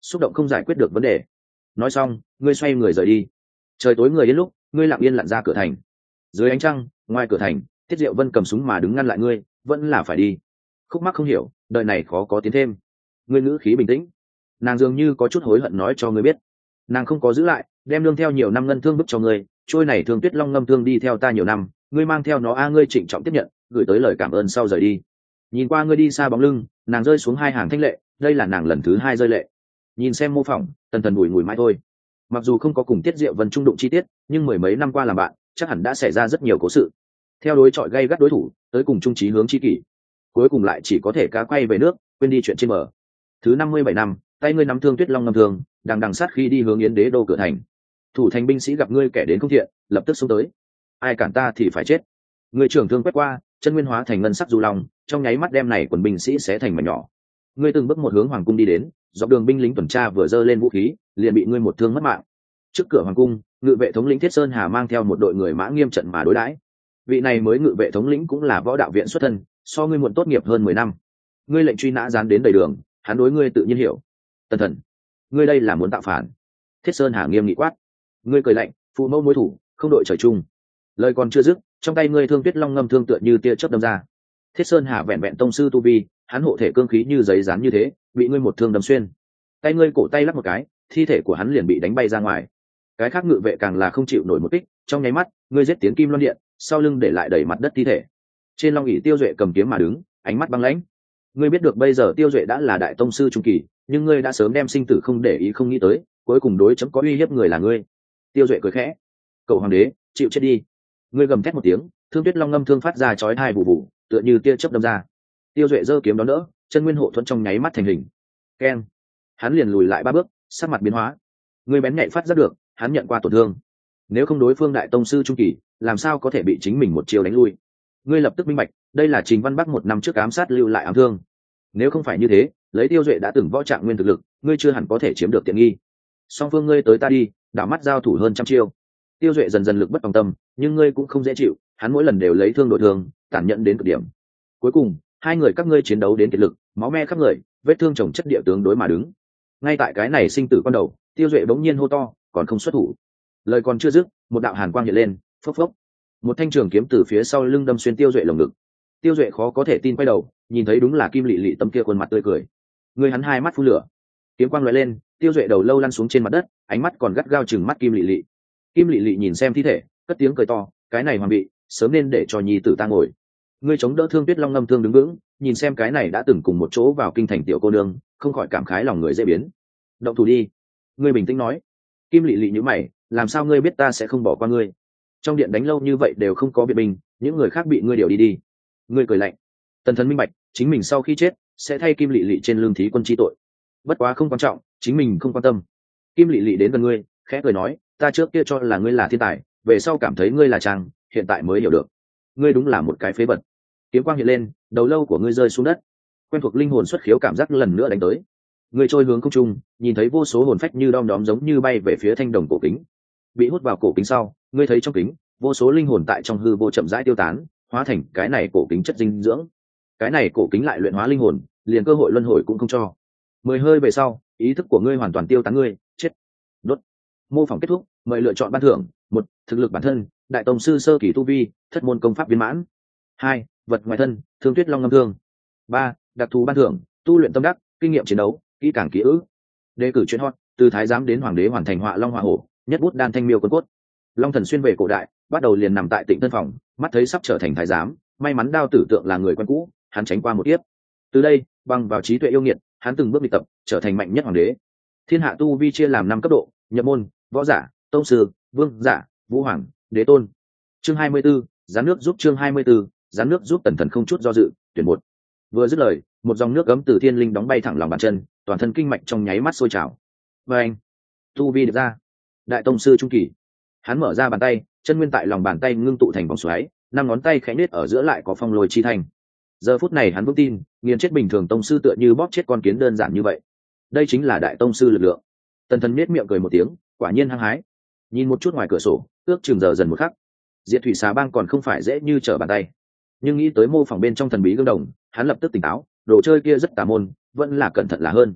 xúc động không giải quyết được vấn đề. Nói xong ngươi xoay người rời đi. Trời tối người đến lúc ngươi lặng yên lặn ra cửa thành. Dưới ánh trăng ngoài cửa thành, Tiết Diệu Vân cầm súng mà đứng ngăn lại ngươi, vẫn là phải đi. Khúc mắc không hiểu, đời này khó có tiến thêm. Ngươi ngữ khí bình tĩnh, nàng dường như có chút hối hận nói cho ngươi biết, nàng không có giữ lại, đem lương theo nhiều năm ngân thương bức cho ngươi, trôi này thương Tuyết Long ngâm thương đi theo ta nhiều năm, ngươi mang theo nó ngươi trịnh trọng tiếp nhận, gửi tới lời cảm ơn sau rời đi. Nhìn qua ngươi đi xa bóng lưng, nàng rơi xuống hai hàng thanh lệ, đây là nàng lần thứ hai rơi lệ. Nhìn xem mô phỏng, Tần Thần bùi ngùi mãi thôi. Mặc dù không có cùng Tiết Diệu Vân trung đụng chi tiết, nhưng mười mấy năm qua làm bạn, chắc hẳn đã xảy ra rất nhiều cố sự. Theo đối chọi gay gắt đối thủ, tới cùng chung chí hướng chi kỷ, cuối cùng lại chỉ có thể cá quay về nước, quên đi chuyện trên bờ. Thứ 57 năm, tay ngươi nắm thương Tuyết Long ngâm thương, đằng đằng sát khi đi hướng Yến Đế đô cửa thành. Thủ thành binh sĩ gặp ngươi kẻ đến không thiện, lập tức xông tới. Ai cản ta thì phải chết. Ngươi trưởng thương quét qua, chân nguyên hóa thành ngân sắc du long, trong nháy mắt đem này quần binh sĩ xé thành mảnh nhỏ. Ngươi từng bước một hướng hoàng cung đi đến, dọc đường binh lính tuần tra vừa giơ lên vũ khí, liền bị ngươi một thương mất mạng. Trước cửa hoàng cung, ngự vệ thống lĩnh Thiết Sơn Hà mang theo một đội người mã nghiêm trận mà đối đãi. Vị này mới ngự vệ thống lĩnh cũng là võ đạo viện xuất thân, so ngươi muộn tốt nghiệp hơn 10 năm. Ngươi lệnh truy nã dán đến đầy đường, hắn đối ngươi tự nhiên hiểu. Tần Thần, ngươi đây là muốn tạo phản. Thiết Sơn Hà nghiêm nghị quát. Ngươi cười lạnh, phụ mẫu mối thủ, không đội trời chung. Lời còn chưa dứt, trong tay ngươi thương Tuyết Long ngâm thương tựa như tia chớp đâm ra. Thiết Sơn Hà vẹn vẹn tông sư tu vi, hắn hộ thể cương khí như giấy dán như thế, bị ngươi một thương đâm xuyên. Tay ngươi cổ tay lắc một cái, thi thể của hắn liền bị đánh bay ra ngoài. Cái khác ngự vệ càng là không chịu nổi một kích, trong nháy mắt, ngươi giết tiến Kim Loan Điện, sau lưng để lại đầy mặt đất thi thể. Trên long ỷ Tiêu Duệ cầm kiếm mà đứng, ánh mắt băng lãnh. Ngươi biết được bây giờ Tiêu Duệ đã là đại tông sư trung kỳ, nhưng ngươi đã sớm đem sinh tử không để ý không nghĩ tới, cuối cùng đối chấm có uy hiếp người là ngươi. Tiêu Duệ cười khẽ. Cậu hoàng đế, chịu chết đi. Ngươi gầm thét một tiếng, thương Tuyết Long ngâm thương phát ra chói tai vụ vụ, tựa như tia chớp đâm ra. Tiêu Duệ giơ kiếm đón đỡ, chân nguyên hộ thuẫn trong nháy mắt thành hình. Keng. Hắn liền lùi lại 3 bước, sắc mặt biến hóa. Ngươi bén nhạy phát giác được, hắn nhận qua tổn thương. Nếu không đối phương đại tông sư trung kỳ, làm sao có thể bị chính mình một chiều đánh lui? Ngươi lập tức minh bạch, đây là Trình Văn Bắc 1 năm trước ám sát lưu lại ám thương. Nếu không phải như thế, lấy Tiêu Duệ đã từng võ trạng nguyên thực lực, ngươi chưa hẳn có thể chiếm được tiện nghi. Song phương ngươi tới ta đi, đảo mắt giao thủ hơn trăm chiêu. Tiêu Duệ dần dần lực bất tòng tâm, nhưng ngươi cũng không dễ chịu, hắn mỗi lần đều lấy thương đổi thương, tàn nhẫn đến cực điểm. Cuối cùng, hai người các ngươi chiến đấu đến kiệt lực, máu me khắp người, vết thương chồng chất địa tướng đối mà đứng. Ngay tại cái này sinh tử con đầu, Tiêu Duệ bỗng nhiên hô to, còn không xuất thủ. Lời còn chưa dứt, một đạo hàn quang hiện lên, phốc phốc. Một thanh trường kiếm từ phía sau lưng đâm xuyên Tiêu Duệ lồng ngực. Tiêu Duệ khó có thể tin quay đầu, nhìn thấy đúng là Kim Lệ Lệ tấm kia khuôn mặt tươi cười. Người hắn hai mắt phun lửa, kiếm quang lóe lên, Tiêu Duệ đầu lâu lăn xuống trên mặt đất, ánh mắt còn gắt gao chừng mắt Kim Lệ Lệ. Kim Lệ Lệ nhìn xem thi thể, cất tiếng cười to, cái này hoàng bị, sớm nên để cho nhi tử ta ngồi. Ngươi chống đỡ thương Tuyết Long ngâm thương đứng vững, nhìn xem cái này đã từng cùng một chỗ vào kinh thành tiểu cô nương, không khỏi cảm khái lòng người dễ biến. Động thủ đi. Ngươi bình tĩnh nói. Kim Lệ Lệ nhíu mày, làm sao ngươi biết ta sẽ không bỏ qua ngươi? Trong điện đánh lâu như vậy đều không có biện bình, những người khác bị ngươi điều đi. Ngươi cười lạnh. Tần Thần minh bạch, chính mình sau khi chết sẽ thay Kim Lệ Lệ trên lưng thí quân chi tội. Bất quá không quan trọng, chính mình không quan tâm. Kim Lệ Lệ đến gần ngươi, khẽ cười nói, ta trước kia cho là ngươi là thiên tài, về sau cảm thấy ngươi là trang, hiện tại mới hiểu được, ngươi đúng là một cái phế vật. Kiếm quang hiện lên, đầu lâu của ngươi rơi xuống đất, quen thuộc linh hồn xuất khiếu cảm giác lần nữa đánh tới. Ngươi trôi hướng không trung, nhìn thấy vô số hồn phách như đom đóm giống như bay về phía thanh đồng cổ kính. Bị hút vào cổ kính sau, ngươi thấy trong kính vô số linh hồn tại trong hư vô chậm rãi tiêu tán, hóa thành cái này cổ kính chất dinh dưỡng. Cái này cổ kính lại luyện hóa linh hồn, liền cơ hội luân hồi cũng không cho. 10 hơi về sau, ý thức của ngươi hoàn toàn tiêu tán, ngươi chết. Đốt. Mô phỏng kết thúc, mời lựa chọn ban thưởng. 1. Thực lực bản thân, đại tông sư sơ kỳ tu vi, thất môn công pháp viên mãn. 2. Vật ngoài thân, thương Tuyết Long ngâm thương. 3. Đặc thù ban thưởng, tu luyện tâm đắc, kinh nghiệm chiến đấu, kỹ càng ký ức. Đề cử chuyện hot, từ thái giám đến hoàng đế hoàn thành họa long họa hổ, nhất bút đan thanh miêu quân cốt. Long Thần xuyên về cổ đại, bắt đầu liền nằm tại Tịnh Tân phòng, mắt thấy sắp trở thành thái giám, may mắn Đao Tử Tượng là người quen cũ, hắn tránh qua một kiếp. Từ đây, bằng vào trí tuệ yêu nghiệt, hắn từng bước đi tập, trở thành mạnh nhất hoàng đế. Thiên hạ tu vi chia làm 5 cấp độ: nhập môn, võ giả, tông sư, vương giả, vũ hoàng, đế tôn. Chương 24, gián nước giúp. Chương 24, gián nước giúp. Tần Thần không chút do dự, tuyển một. Vừa dứt lời, một dòng nước ấm từ thiên linh đóng bay thẳng lòng bàn chân, toàn thân kinh mạch trong nháy mắt sôi trào. Và anh, tu vi được ra, đại tông sư trung kỳ. Hắn mở ra bàn tay, chân nguyên tại lòng bàn tay ngưng tụ thành vòng xoáy, 5 ngón tay khẽ nết ở giữa lại có phong lôi chi thành. Giờ phút này hắn vững tin, nghiền chết bình thường tông sư tựa như bóp chết con kiến đơn giản như vậy. Đây chính là đại tông sư lực lượng. Tần Thần nhếch miệng cười một tiếng, quả nhiên hăng hái. Nhìn một chút ngoài cửa sổ, ước chừng giờ dần một khắc. Diệt Thủy Xà Bang còn không phải dễ như trở bàn tay, nhưng nghĩ tới mô phỏng bên trong thần bí gương đồng, hắn lập tức tỉnh táo, đồ chơi kia rất tà môn, vẫn là cẩn thận là hơn.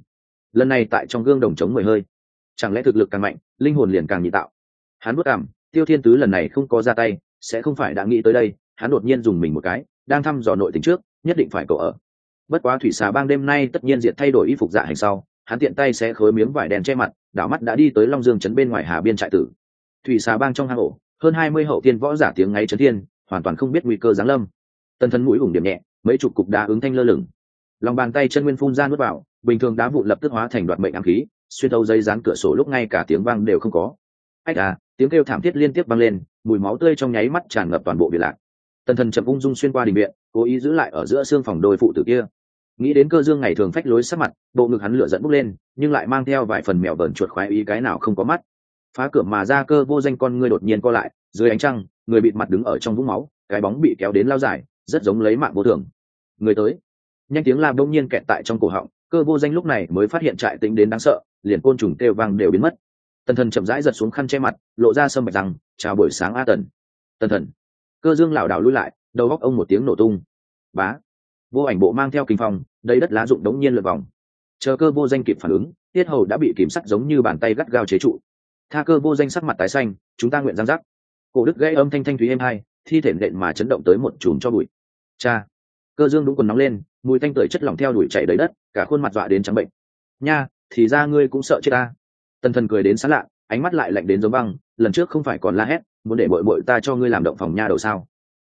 lần này tại trong gương đồng chống 10 hơi, chẳng lẽ thực lực càng mạnh linh hồn liền càng nhị tạo. Hắn bước cảm Tiêu Thiên Tứ lần này không có ra tay, sẽ không phải đã nghĩ tới đây. Hắn đột nhiên dùng mình một cái, đang thăm dò nội tình trước nhất định phải cậu ở. Bất quá thủy xà bang đêm nay tất nhiên diệt thay đổi y phục dạ hành sau, hắn tiện tay sẽ khối miếng vải đen che mặt, đảo mắt đã đi tới Long Dương trấn bên ngoài Hà Biên trại tử. Thủy xà bang trong hang ổ, hơn 20 hậu tiên võ giả tiếng ngáy chấn thiên, hoàn toàn không biết nguy cơ giáng lâm. Tần Thần mũi ủng điểm nhẹ, mấy chục cục đá ứng thanh lơ lửng. Lòng bàn tay chân nguyên phun ra nuốt vào, bình thường đá vụn lập tức hóa thành đoạt mệnh ám khí, xuyên thấu giấy dán cửa sổ lúc ngay cả tiếng vang đều không có. Ách à, tiếng kêu thảm thiết liên tiếp vang lên, mùi máu tươi trong nháy mắt tràn ngập toàn bộ biệt lạc. Tần Thần chậm ung dung xuyên qua đình viện, cố ý giữ lại ở giữa xương phòng đôi phụ tử kia. Nghĩ đến Cơ Dương ngày thường phách lối sắc mặt, bộ ngực hắn lửa giận bốc lên, nhưng lại mang theo vài phần mèo vờn chuột khoái ý cái nào không có mắt. Phá cửa mà ra Cơ Vô Danh con ngươi đột nhiên co lại, dưới ánh trăng, người bịt mặt đứng ở trong vũng máu, cái bóng bị kéo đến lao dài, rất giống lấy mạng vô thường. Người tới. Nhanh tiếng la bỗng nhiên kẹt tại trong cổ họng, Cơ Vô Danh lúc này mới phát hiện trại tĩnh đến đáng sợ, liền côn trùng kêu vang đều biến mất. Tần Thần chậm rãi giật xuống khăn che mặt, lộ ra sâm bạch rằng, chào buổi sáng A Tần. Tần Thần. Cơ Dương lảo đảo lui lại, đầu góc ông một tiếng nổ tung. Bá. Vô Ảnh bộ mang theo kinh phong, đầy đất lá rụng đống nhiên lượn vòng. Chờ Cơ Vô Danh kịp phản ứng, tiết hầu đã bị kìm sắt giống như bàn tay gắt gao chế trụ. Tha Cơ Vô Danh sắc mặt tái xanh, chúng ta nguyện giang giác. Cổ Đức gãy âm thanh thanh thúy êm hai, thi thể nện mà chấn động tới một chùm cho bụi. Cha. Cơ Dương đúng quần nóng lên, mùi tanh tưởi chất lỏng theo đuổi chảy đầy đất, cả khuôn mặt dọa đến trắng bệnh. Nha, thì ra ngươi cũng sợ chết ta. Tần Thần cười đến sán lạ, ánh mắt lại lạnh đến giống băng. Lần trước không phải còn la hét, muốn để bội bội ta cho ngươi làm động phòng nha đầu sao?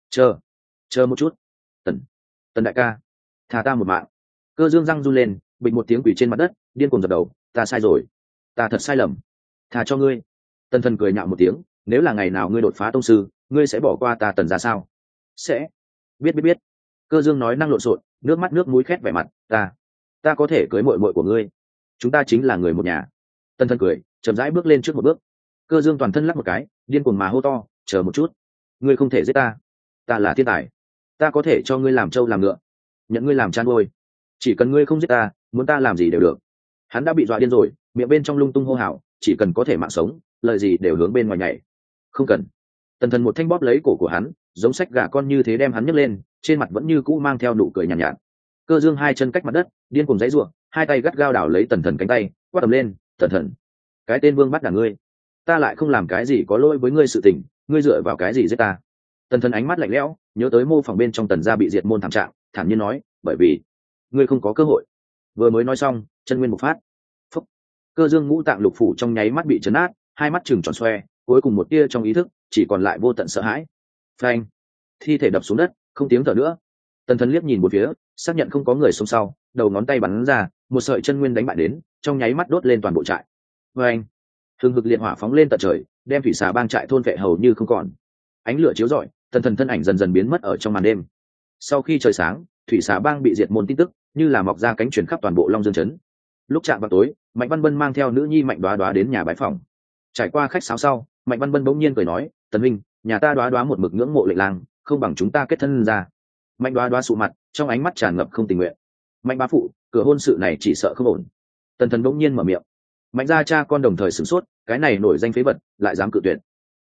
Chờ một chút. Tần đại ca, thà ta một mạng. Cơ Dương răng run lên, bịch một tiếng quỳ trên mặt đất, điên cuồng dập đầu. Ta sai rồi, ta thật sai lầm, thà cho ngươi. Tần Thần cười nhạo một tiếng, nếu là ngày nào ngươi đột phá tông sư, ngươi sẽ bỏ qua ta Tần ra sao? Sẽ. Biết. Cơ Dương nói năng lộn xộn, nước mắt nước mũi khét vẻ mặt. Ta có thể cưới muội muội của ngươi, chúng ta chính là người một nhà. Tần Thần cười, chậm rãi bước lên trước một bước. Cơ Dương toàn thân lắc một cái, điên cuồng mà hô to, chờ một chút, ngươi không thể giết ta, ta là thiên tài, ta có thể cho ngươi làm trâu làm ngựa, nhận ngươi làm chăn nuôi, chỉ cần ngươi không giết ta, muốn ta làm gì đều được. Hắn đã bị dọa điên rồi, miệng bên trong lung tung hô hào, chỉ cần có thể mạng sống, lời gì đều hướng bên ngoài nhảy. Không cần. Tần Thần một thanh bóp lấy cổ của hắn, giống sách gà con như thế đem hắn nhấc lên, trên mặt vẫn như cũ mang theo nụ cười nhàn nhạt. Cơ Dương hai chân cách mặt đất, điên cuồng giãy giụa, hai tay gắt gao đảo lấy Tần Thần cánh tay, quát tầm lên, Tần Thần, cái tên vương bắt đả ngươi, ta lại không làm cái gì có lỗi với ngươi sự tình, ngươi dựa vào cái gì giết ta? Tần Thần ánh mắt lạnh lẽo, nhớ tới mô phỏng bên trong Tần gia bị diệt môn thảm trạng, thản nhiên nói, bởi vì ngươi không có cơ hội. Vừa mới nói xong, chân nguyên bộc phát. Phúc. Cơ Dương ngũ tạng lục phủ trong nháy mắt bị chấn át, hai mắt trừng tròn xoe, cuối cùng một tia trong ý thức chỉ còn lại vô tận sợ hãi. Phanh. Thi thể đập xuống đất, không tiếng thở nữa. Tần Thần liếc nhìn một phía, xác nhận không có người sống sau, đầu ngón tay bắn ra, một sợi chân nguyên đánh bại đến, trong nháy mắt đốt lên toàn bộ trại. Phanh. Hừng hực liệt hỏa phóng lên tận trời, đem thủy xà bang trại thôn vệ hầu như không còn. Ánh lửa chiếu rọi, Tần Thần thân ảnh dần dần biến mất ở trong màn đêm. Sau khi trời sáng, thủy xà bang bị diệt môn tin tức như là mọc ra cánh truyền khắp toàn bộ Long Dương trấn. Lúc chạm vào tối, Mạnh Văn Bân mang theo nữ nhi Mạnh Đoá Đoá đến nhà bái phòng. Trải qua khách sáo sau, Mạnh Văn Bân bỗng nhiên cười nói, Tần huynh, nhà ta Đoá Đoá một mực ngưỡng mộ lệnh lang, không bằng chúng ta kết thân ra. Mạnh Đoá Đoá sụ mặt, trong ánh mắt tràn ngập không tình nguyện. Mạnh bá phụ, cửa hôn sự này chỉ sợ không ổn. Tần Thần bỗng nhiên mở miệng. Mạnh gia cha con đồng thời sửng sốt, cái này nổi danh phế vật lại dám cự tuyệt.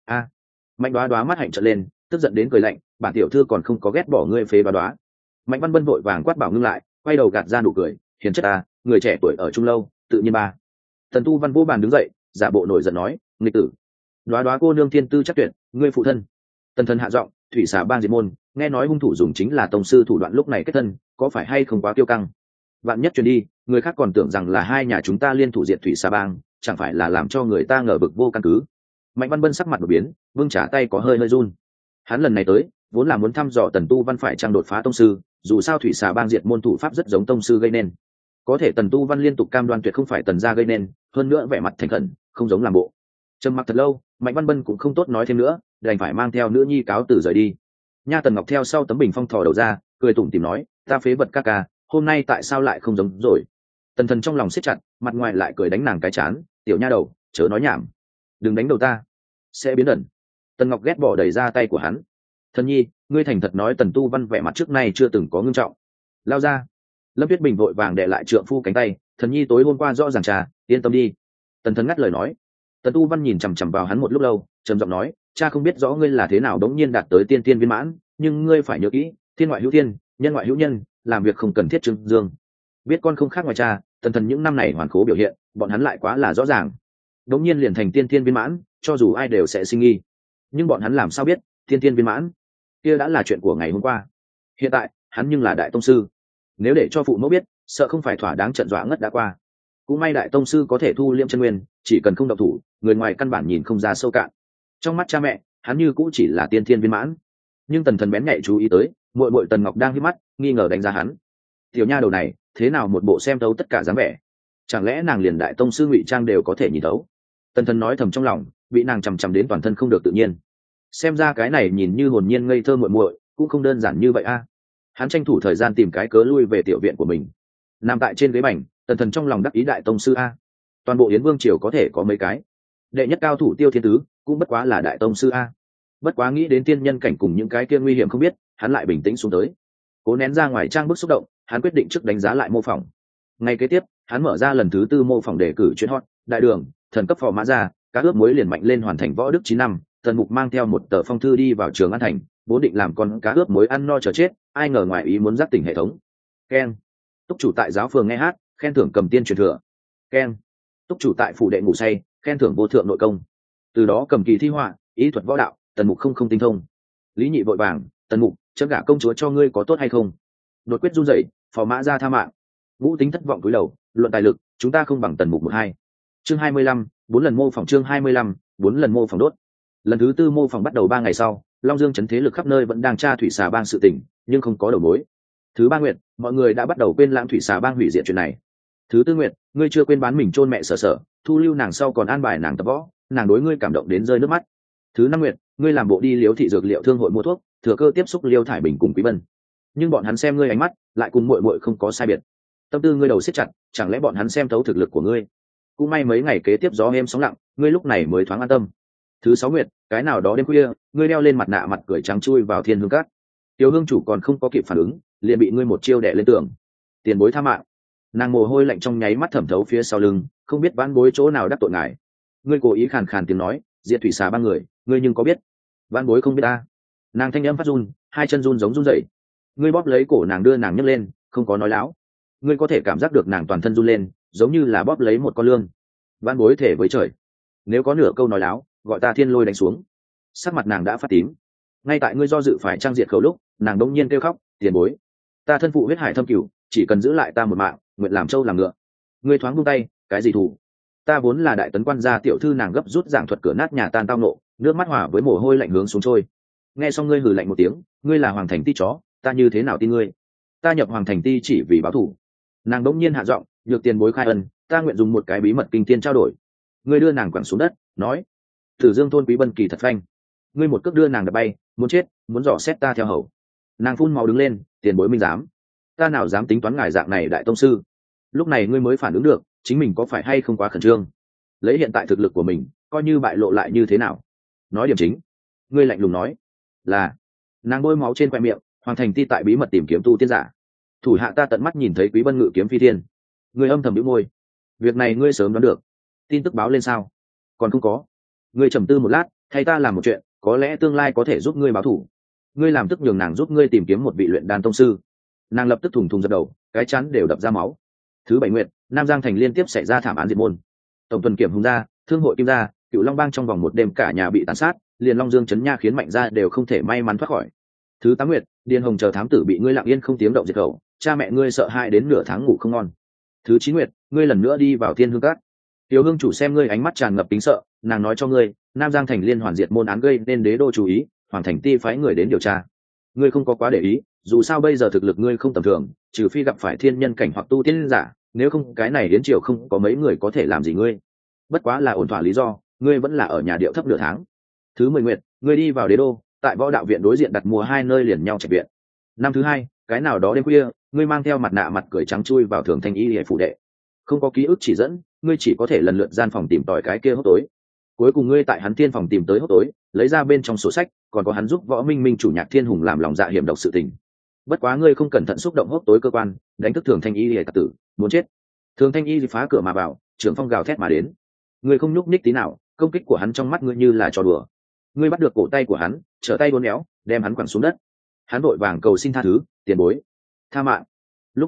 Mạnh Đoá Đoá mắt hạnh trợn lên, tức giận đến cười lạnh, bản tiểu thư còn không có ghét bỏ ngươi phế Đoá Đoá. Mạnh Văn Bân vội vàng quát bảo ngưng lại, quay đầu gạt ra nụ cười, hiền chất ta, người trẻ tuổi ở trung lâu, tự nhiên ba. Tần Tu Văn vô bàn đứng dậy, giả bộ nổi giận nói, nghịch tử, Đoá Đoá cô nương thiên tư chắc tuyệt, ngươi phụ thân. Tần Thần hạ giọng, thủy xà bang diệt môn, nghe nói hung thủ dùng chính là tông sư thủ đoạn lúc này kết thân, có phải hay không quá kiêu căng? Vạn nhất truyền đi, người khác còn tưởng rằng là hai nhà chúng ta liên thủ diệt thủy xà bang, chẳng phải là làm cho người ta ngờ vực vô căn cứ. Mạnh Văn Bân sắc mặt đột biến, vương trả tay có hơi run. Hắn lần này tới, vốn là muốn thăm dò Tần Tu Văn phải trang đột phá tông sư, dù sao thủy xà bang diệt môn thủ pháp rất giống tông sư gây nên. Có thể Tần Tu Văn liên tục cam đoan tuyệt không phải Tần gia gây nên, hơn nữa vẻ mặt thành khẩn, không giống làm bộ. Trầm mặc thật lâu, Mạnh Văn Bân cũng không tốt nói thêm nữa, đành phải mang theo nữ nhi cáo từ rời đi. Nha Tần Ngọc theo sau tấm bình phong thò đầu ra, cười tủm tỉm nói, ta phế vật ca ca, hôm nay tại sao lại không giống rồi? Tần Thần trong lòng siết chặt, mặt ngoài lại cười đánh nàng cái chán, tiểu nha đầu, chớ nói nhảm, đừng đánh đầu ta, sẽ biến ẩn. Tần Ngọc ghét bỏ đẩy ra tay của hắn. Thần nhi, ngươi thành thật nói Tần Tu Văn vẻ mặt trước nay chưa từng có ngưng trọng. Lao ra. Lâm Tuyết Bình vội vàng đè lại trượng phu cánh tay, thần nhi tối hôm qua rõ ràng trà, yên tâm đi. Tần Thần ngắt lời nói. Tần Tu Văn nhìn chằm chằm vào hắn một lúc lâu, trầm giọng nói, cha không biết rõ ngươi là thế nào đống nhiên đạt tới tiên tiên viên mãn, nhưng ngươi phải nhớ kỹ, thiên ngoại hữu thiên, nhân ngoại hữu nhân, làm việc không cần thiết trưng dương. Biết con không khác ngoài cha, Tần Thần những năm này hoàn khố biểu hiện, bọn hắn lại quá là rõ ràng. Đống nhiên liền thành tiên thiên viên mãn, cho dù ai đều sẽ sinh nghi. Nhưng bọn hắn làm sao biết, tiên thiên viên mãn kia đã là chuyện của ngày hôm qua. Hiện tại, hắn nhưng là đại tông sư. Nếu để cho phụ mẫu biết, sợ không phải thỏa đáng trận dọa ngất đã qua. Cũng may đại tông sư có thể thu liễm chân nguyên, chỉ cần không động thủ, người ngoài căn bản nhìn không ra sâu cạn. Trong mắt cha mẹ, hắn như cũng chỉ là tiên thiên viên mãn. Nhưng Tần Thần bén nhạy chú ý tới, muội muội Tần Ngọc đang híp mắt, nghi ngờ đánh giá hắn. Tiểu nha đầu này, thế nào một bộ xem thấu tất cả dáng vẻ? Chẳng lẽ nàng liền đại tông sư ngụy trang đều có thể nhìn thấu? Tần Thần nói thầm trong lòng, bị nàng chằm chằm đến toàn thân không được tự nhiên. Xem ra cái này nhìn như hồn nhiên ngây thơ muội muội, cũng không đơn giản như vậy a. Hắn tranh thủ thời gian tìm cái cớ lui về tiểu viện của mình. Nằm tại trên ghế bành, Tần Thần trong lòng đắc ý đại tông sư a. Toàn bộ Yến Vương triều có thể có mấy cái. Đệ nhất cao thủ Tiêu Thiên Tứ, cũng bất quá là đại tông sư a. Bất quá nghĩ đến tiên nhân cảnh cùng những cái kia nguy hiểm không biết, hắn lại bình tĩnh xuống tới. Cố nén ra ngoài trang bức xúc động, hắn quyết định trước đánh giá lại mô phỏng. Ngay kế tiếp, hắn mở ra lần thứ 4 mô phỏng đề cử chuyên hot, đại đường, thần cấp phò mã ra, cá ướp muối liền mạnh lên hoàn thành võ đức 9 năm, Tần Mục mang theo một tờ phong thư đi vào Trường An thành, vốn định làm con cá ướp muối ăn no chờ chết, ai ngờ ngoài ý muốn giác tỉnh hệ thống. Keng. Túc chủ tại giáo phường nghe hát, khen thưởng cầm tiên truyền thừa. Keng. Túc chủ tại phủ đệ ngủ say, khen thưởng vô thượng nội công. Từ đó cầm kỳ thi họa, ý thuật võ đạo, Tần Mục không tinh thông. Lý Nhị vội vàng, Tần Mục, chấm gả công chúa cho ngươi có tốt hay không? Đột quyết run rẩy, phò mã ra tha mạng. Vũ Tính thất vọng cúi đầu, luận tài lực, chúng ta không bằng Tần Mục 12. Chương 25, 4 lần mô phỏng chương 25, 4 lần mô phỏng đốt. Lần thứ 4 mô phỏng bắt đầu 3 ngày sau, Long Dương trấn thế lực khắp nơi vẫn đang tra thủy xà bang sự tình, nhưng không có đầu mối. Thứ 3 nguyệt, mọi người đã bắt đầu quên lãng thủy xà bang hủy diệt chuyện này. Thứ 4 nguyệt, ngươi chưa quên bán mình chôn mẹ Sở Sở, thu lưu nàng sau còn an bài nàng tập võ, nàng đối ngươi cảm động đến rơi nước mắt. Thứ 5 nguyệt, ngươi làm bộ đi Liễu thị dược liệu thương hội mua thuốc, thừa cơ tiếp xúc Liêu Thải Bình cùng Quý Bân. Nhưng bọn hắn xem ngươi ánh mắt, lại cùng muội muội không có sai biệt. Tâm tư ngươi đầu siết chặt, chẳng lẽ bọn hắn xem thấu thực lực của ngươi? Cũng may mấy ngày kế tiếp gió êm sóng lặng, ngươi lúc này mới thoáng an tâm. Thứ 6 nguyệt, cái nào đó đêm khuya, ngươi đeo lên mặt nạ mặt cười trắng chui vào Thiên Hương Các. Tiểu Hương chủ còn không có kịp phản ứng, liền bị ngươi một chiêu đè lên tường. Tiền bối tha mạng. Nàng mồ hôi lạnh trong nháy mắt thẩm thấu phía sau lưng, không biết vãn bối chỗ nào đắc tội ngài. Ngươi cố ý khàn khàn tiếng nói, diệt thủy xà ba người, ngươi nhưng có biết? Vãn bối không biết ta. Nàng thanh âm phát run, hai chân run giống run rẩy. Ngươi bóp lấy cổ nàng đưa nàng nhấc lên, không có nói láo. Ngươi có thể cảm giác được nàng toàn thân run lên, giống như là bóp lấy một con lương. Vãn bối thể với trời, nếu có nửa câu nói láo, gọi ta thiên lôi đánh xuống. Sắc mặt nàng đã phát tím. Ngay tại ngươi do dự phải trang diệt khẩu lúc, nàng đống nhiên kêu khóc, tiền bối, ta thân phụ huyết hải thâm cửu, chỉ cần giữ lại ta một mạng, nguyện làm trâu làm ngựa. Ngươi thoáng buông tay, cái gì thủ? Ta vốn là đại tấn quan gia tiểu thư, nàng gấp rút giảng thuật cửa nát nhà tan tao nộ, nước mắt hòa với mồ hôi lạnh hướng xuống trôi. Nghe xong ngươi hừ lạnh một tiếng, ngươi là hoàng thành ti chó, ta như thế nào tin ngươi? Ta nhập hoàng thành ti chỉ vì báo thù. Nàng đống nhiên hạ giọng, nhược tiền bối khai ân, ta nguyện dùng một cái bí mật kinh thiên trao đổi. Ngươi đưa nàng quẳng xuống đất, nói, Tử Dương thôn Quý Bân kỳ thật phanh. Ngươi một cước đưa nàng đập bay, muốn chết, muốn dò xét ta theo hầu. Nàng phun máu đứng lên, tiền bối minh dám. Ta nào dám tính toán ngài dạng này đại tông sư. Lúc này ngươi mới phản ứng được, chính mình có phải hay không quá khẩn trương. Lấy hiện tại thực lực của mình, coi như bại lộ lại như thế nào. Nói điểm chính. Ngươi lạnh lùng nói, là. Nàng bôi máu trên khoe miệng, hoàng thành ti tại bí mật tìm kiếm tu tiên giả. Thủ hạ ta tận mắt nhìn thấy Quý Bân ngự kiếm phi thiên. Ngươi âm thầm bĩu môi. Việc này ngươi sớm đoán được. Tin tức báo lên sao? Còn không có. Ngươi trầm tư một lát, thay ta làm một chuyện, có lẽ tương lai có thể giúp ngươi báo thủ. Ngươi làm tức nhường nàng giúp ngươi tìm kiếm một vị luyện đan tông sư. Nàng lập tức thùng thùng dập đầu, cái chắn đều đập ra máu. Thứ 7 nguyệt, Nam Giang thành liên tiếp xảy ra thảm án diệt môn. Tổng tuần kiểm hùng gia, thương hội kim gia, Cựu Long bang trong vòng một đêm cả nhà bị tàn sát, liền Long Dương trấn nha khiến mạnh gia đều không thể may mắn thoát khỏi. Thứ 8 nguyệt, Điền Hồng chờ thám tử bị ngươi lặng yên không tiếng động diệt khẩu, cha mẹ ngươi sợ hãi đến nửa tháng ngủ không ngon. Thứ 9 nguyệt, ngươi lần nữa đi vào Thiên Hương Các. Tiểu Hương chủ xem ngươi ánh mắt tràn ngập tính sợ, nàng nói cho ngươi, Nam Giang thành liên hoàn diệt môn án gây nên đế đô chú ý, hoàng thành ti phái người đến điều tra. Ngươi không có quá để ý, dù sao bây giờ thực lực ngươi không tầm thường, trừ phi gặp phải thiên nhân cảnh hoặc tu tiên giả, nếu không cái này đến chiều không có mấy người có thể làm gì ngươi. Bất quá là ổn thỏa lý do, ngươi vẫn là ở nhà điệu thấp nửa tháng. Thứ 10 nguyệt, ngươi đi vào đế đô, tại võ đạo viện đối diện đặt mua 2 nơi liền nhau trạch viện. Năm thứ 2, cái nào đó đêm khuya, ngươi mang theo mặt nạ mặt cười trắng chui vào Thường Thanh Y Liễu phủ đệ. Không có ký ức chỉ dẫn, ngươi chỉ có thể lần lượt gian phòng tìm tòi cái kia hốc tối. Cuối cùng ngươi tại hắn thiên phòng tìm tới hốc tối, lấy ra bên trong sổ sách, còn có hắn giúp Võ Minh Minh chủ Nhạc Thiên Hùng làm lòng dạ hiểm độc sự tình. Bất quá ngươi không cẩn thận xúc động hốc tối cơ quan, đánh thức Thường Thanh Y Liễu tử, muốn chết. Thường Thanh Y phá cửa mà vào, trưởng phong gào thét mà đến. Ngươi không nhúc nhích tí nào, công kích của hắn trong mắt ngươi như là trò đùa. Ngươi bắt được cổ tay của hắn, trở tay uốn éo, đem hắn quẳng xuống đất. Hắn vội vàng cầu xin tha thứ, tiền bối, tha mạng. Lúc này,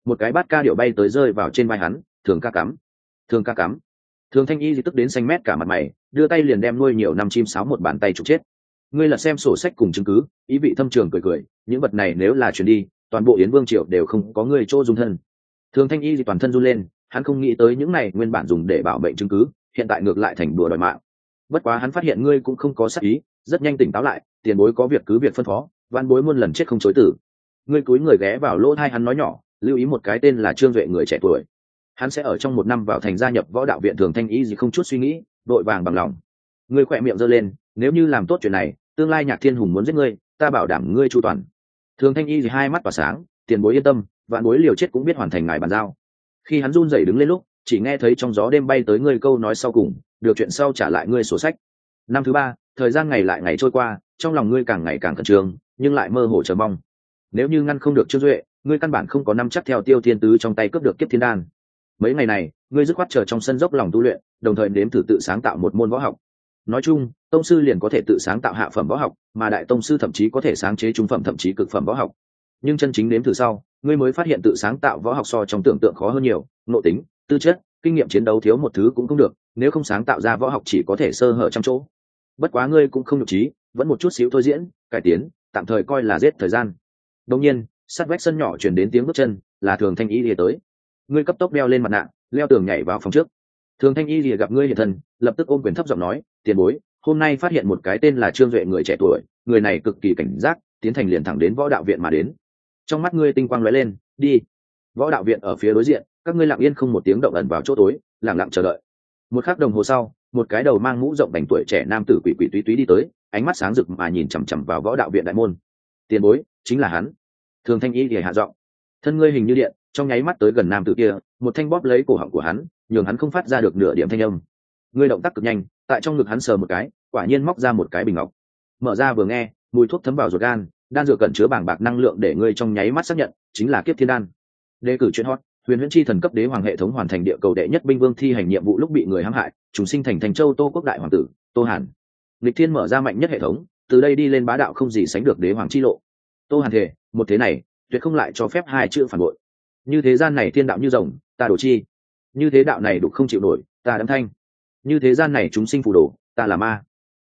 một cái bát ca điệu bay tới rơi vào trên vai hắn. Thường ca cắm, thường ca cắm. Thường Thanh Y thì tức đến xanh mét cả mặt mày, đưa tay liền đem nuôi nhiều năm chim sáo một bàn tay trục chết. Ngươi lật xem sổ sách cùng chứng cứ, ý vị thâm trường cười cười, những vật này nếu là truyền đi, toàn bộ Yến Vương triều đều không có người chỗ dung thân. Thường Thanh Y thì toàn thân run lên, hắn không nghĩ tới những này nguyên bản dùng để bảo mệnh chứng cứ, hiện tại ngược lại thành đùa đòi mạng. Bất quá hắn phát hiện ngươi cũng không có sát ý, rất nhanh tỉnh táo lại, tiền bối có việc cứ việc phân phó, van bối muôn lần chết không chối từ. Ngươi cúi người ghé vào lỗ tai hắn nói nhỏ, lưu ý một cái tên là Trương Duệ người trẻ tuổi, hắn sẽ ở trong 1 năm vào thành gia nhập võ đạo viện. Thường Thanh Y gì không chút suy nghĩ, vội vàng bằng lòng. Ngươi khỏe miệng giơ lên, nếu như làm tốt chuyện này, tương lai Nhạc Thiên Hùng muốn giết ngươi, ta bảo đảm ngươi chu toàn. Thường Thanh Y thì hai mắt tỏa sáng, tiền bối yên tâm, vạn bối liều chết cũng biết hoàn thành ngài bàn giao. Khi hắn run rẩy đứng lên lúc, chỉ nghe thấy trong gió đêm bay tới ngươi câu nói sau cùng, được chuyện sau trả lại ngươi sổ sách. Năm thứ 3, thời gian ngày lại ngày trôi qua, trong lòng ngươi càng ngày càng khẩn trương, nhưng lại mơ hồ chờ mong. Nếu như ngăn không được Trương Duệ, ngươi căn bản không có năm chắc theo Tiêu Thiên Tứ trong tay cướp được Kiếp Thiên Đan. Mấy ngày này, ngươi dứt khoát chờ trong sân dốc lòng tu luyện, đồng thời nếm thử tự sáng tạo một môn võ học. Nói chung, tông sư liền có thể tự sáng tạo hạ phẩm võ học, mà đại tông sư thậm chí có thể sáng chế trung phẩm thậm chí cực phẩm võ học. Nhưng chân chính nếm thử sau, ngươi mới phát hiện tự sáng tạo võ học so trong tưởng tượng khó hơn nhiều, nội tính, tư chất, kinh nghiệm chiến đấu thiếu một thứ cũng không được, nếu không sáng tạo ra võ học chỉ có thể sơ hở trong chỗ. Bất quá ngươi cũng không nhục trí, vẫn một chút xíu thôi diễn, cải tiến, tạm thời coi là giết thời gian. Đột nhiên, sát vách sân nhỏ truyền đến tiếng bước chân, là Thường Thanh Y lìa tới. Ngươi cấp tốc đeo lên mặt nạ, leo tường nhảy vào phòng trước. Thường Thanh Y lìa gặp ngươi hiện thân, lập tức ôm quyền thấp giọng nói, tiền bối, hôm nay phát hiện một cái tên là Trương Duệ người trẻ tuổi, người này cực kỳ cảnh giác, tiến thành liền thẳng đến võ đạo viện mà đến. Trong mắt ngươi tinh quang lóe lên, đi. Võ đạo viện ở phía đối diện, các ngươi lặng yên không một tiếng động ẩn vào chỗ tối, lặng lặng chờ đợi. Một khắc đồng hồ sau, một cái đầu mang mũ rộng bành tuổi trẻ nam tử quỷ quỷ túy túy đi tới, ánh mắt sáng rực mà nhìn chằm chằm vào võ đạo viện đại môn. Tiền bối, chính là hắn. Thường Thanh Y lìa hạ giọng. Thân ngươi hình như điện, trong nháy mắt tới gần nam tử kia, một thanh bóp lấy cổ họng của hắn, nhường hắn không phát ra được nửa điểm thanh âm. Ngươi động tác cực nhanh, tại trong ngực hắn sờ một cái, quả nhiên móc ra một cái bình ngọc. Mở ra vừa nghe, mùi thuốc thấm vào ruột gan, đan dược cẩn chứa bàng bạc năng lượng để ngươi trong nháy mắt xác nhận, chính là Kiếp Thiên Đan. Đề cử chuyện hot, Huyền Huyễn Chi thần cấp đế hoàng hệ thống hoàn thành địa cầu đệ nhất binh vương thi hành nhiệm vụ lúc bị người hãm hại, trùng sinh thành Thành Châu Tô quốc đại hoàng tử, Tô Hàn. Lịch Thiên mở ra mạnh nhất hệ thống, từ đây đi lên bá đạo không gì sánh được đế hoàng chi lộ. Tô Hàn thề, một thế này, tuyệt không lại cho phép hai chữ phản bội. Như thế gian này thiên đạo như rồng, ta đổ chi. Như thế đạo này đục không chịu nổi, ta đấm thanh. Như thế gian này chúng sinh phù đồ, ta là ma.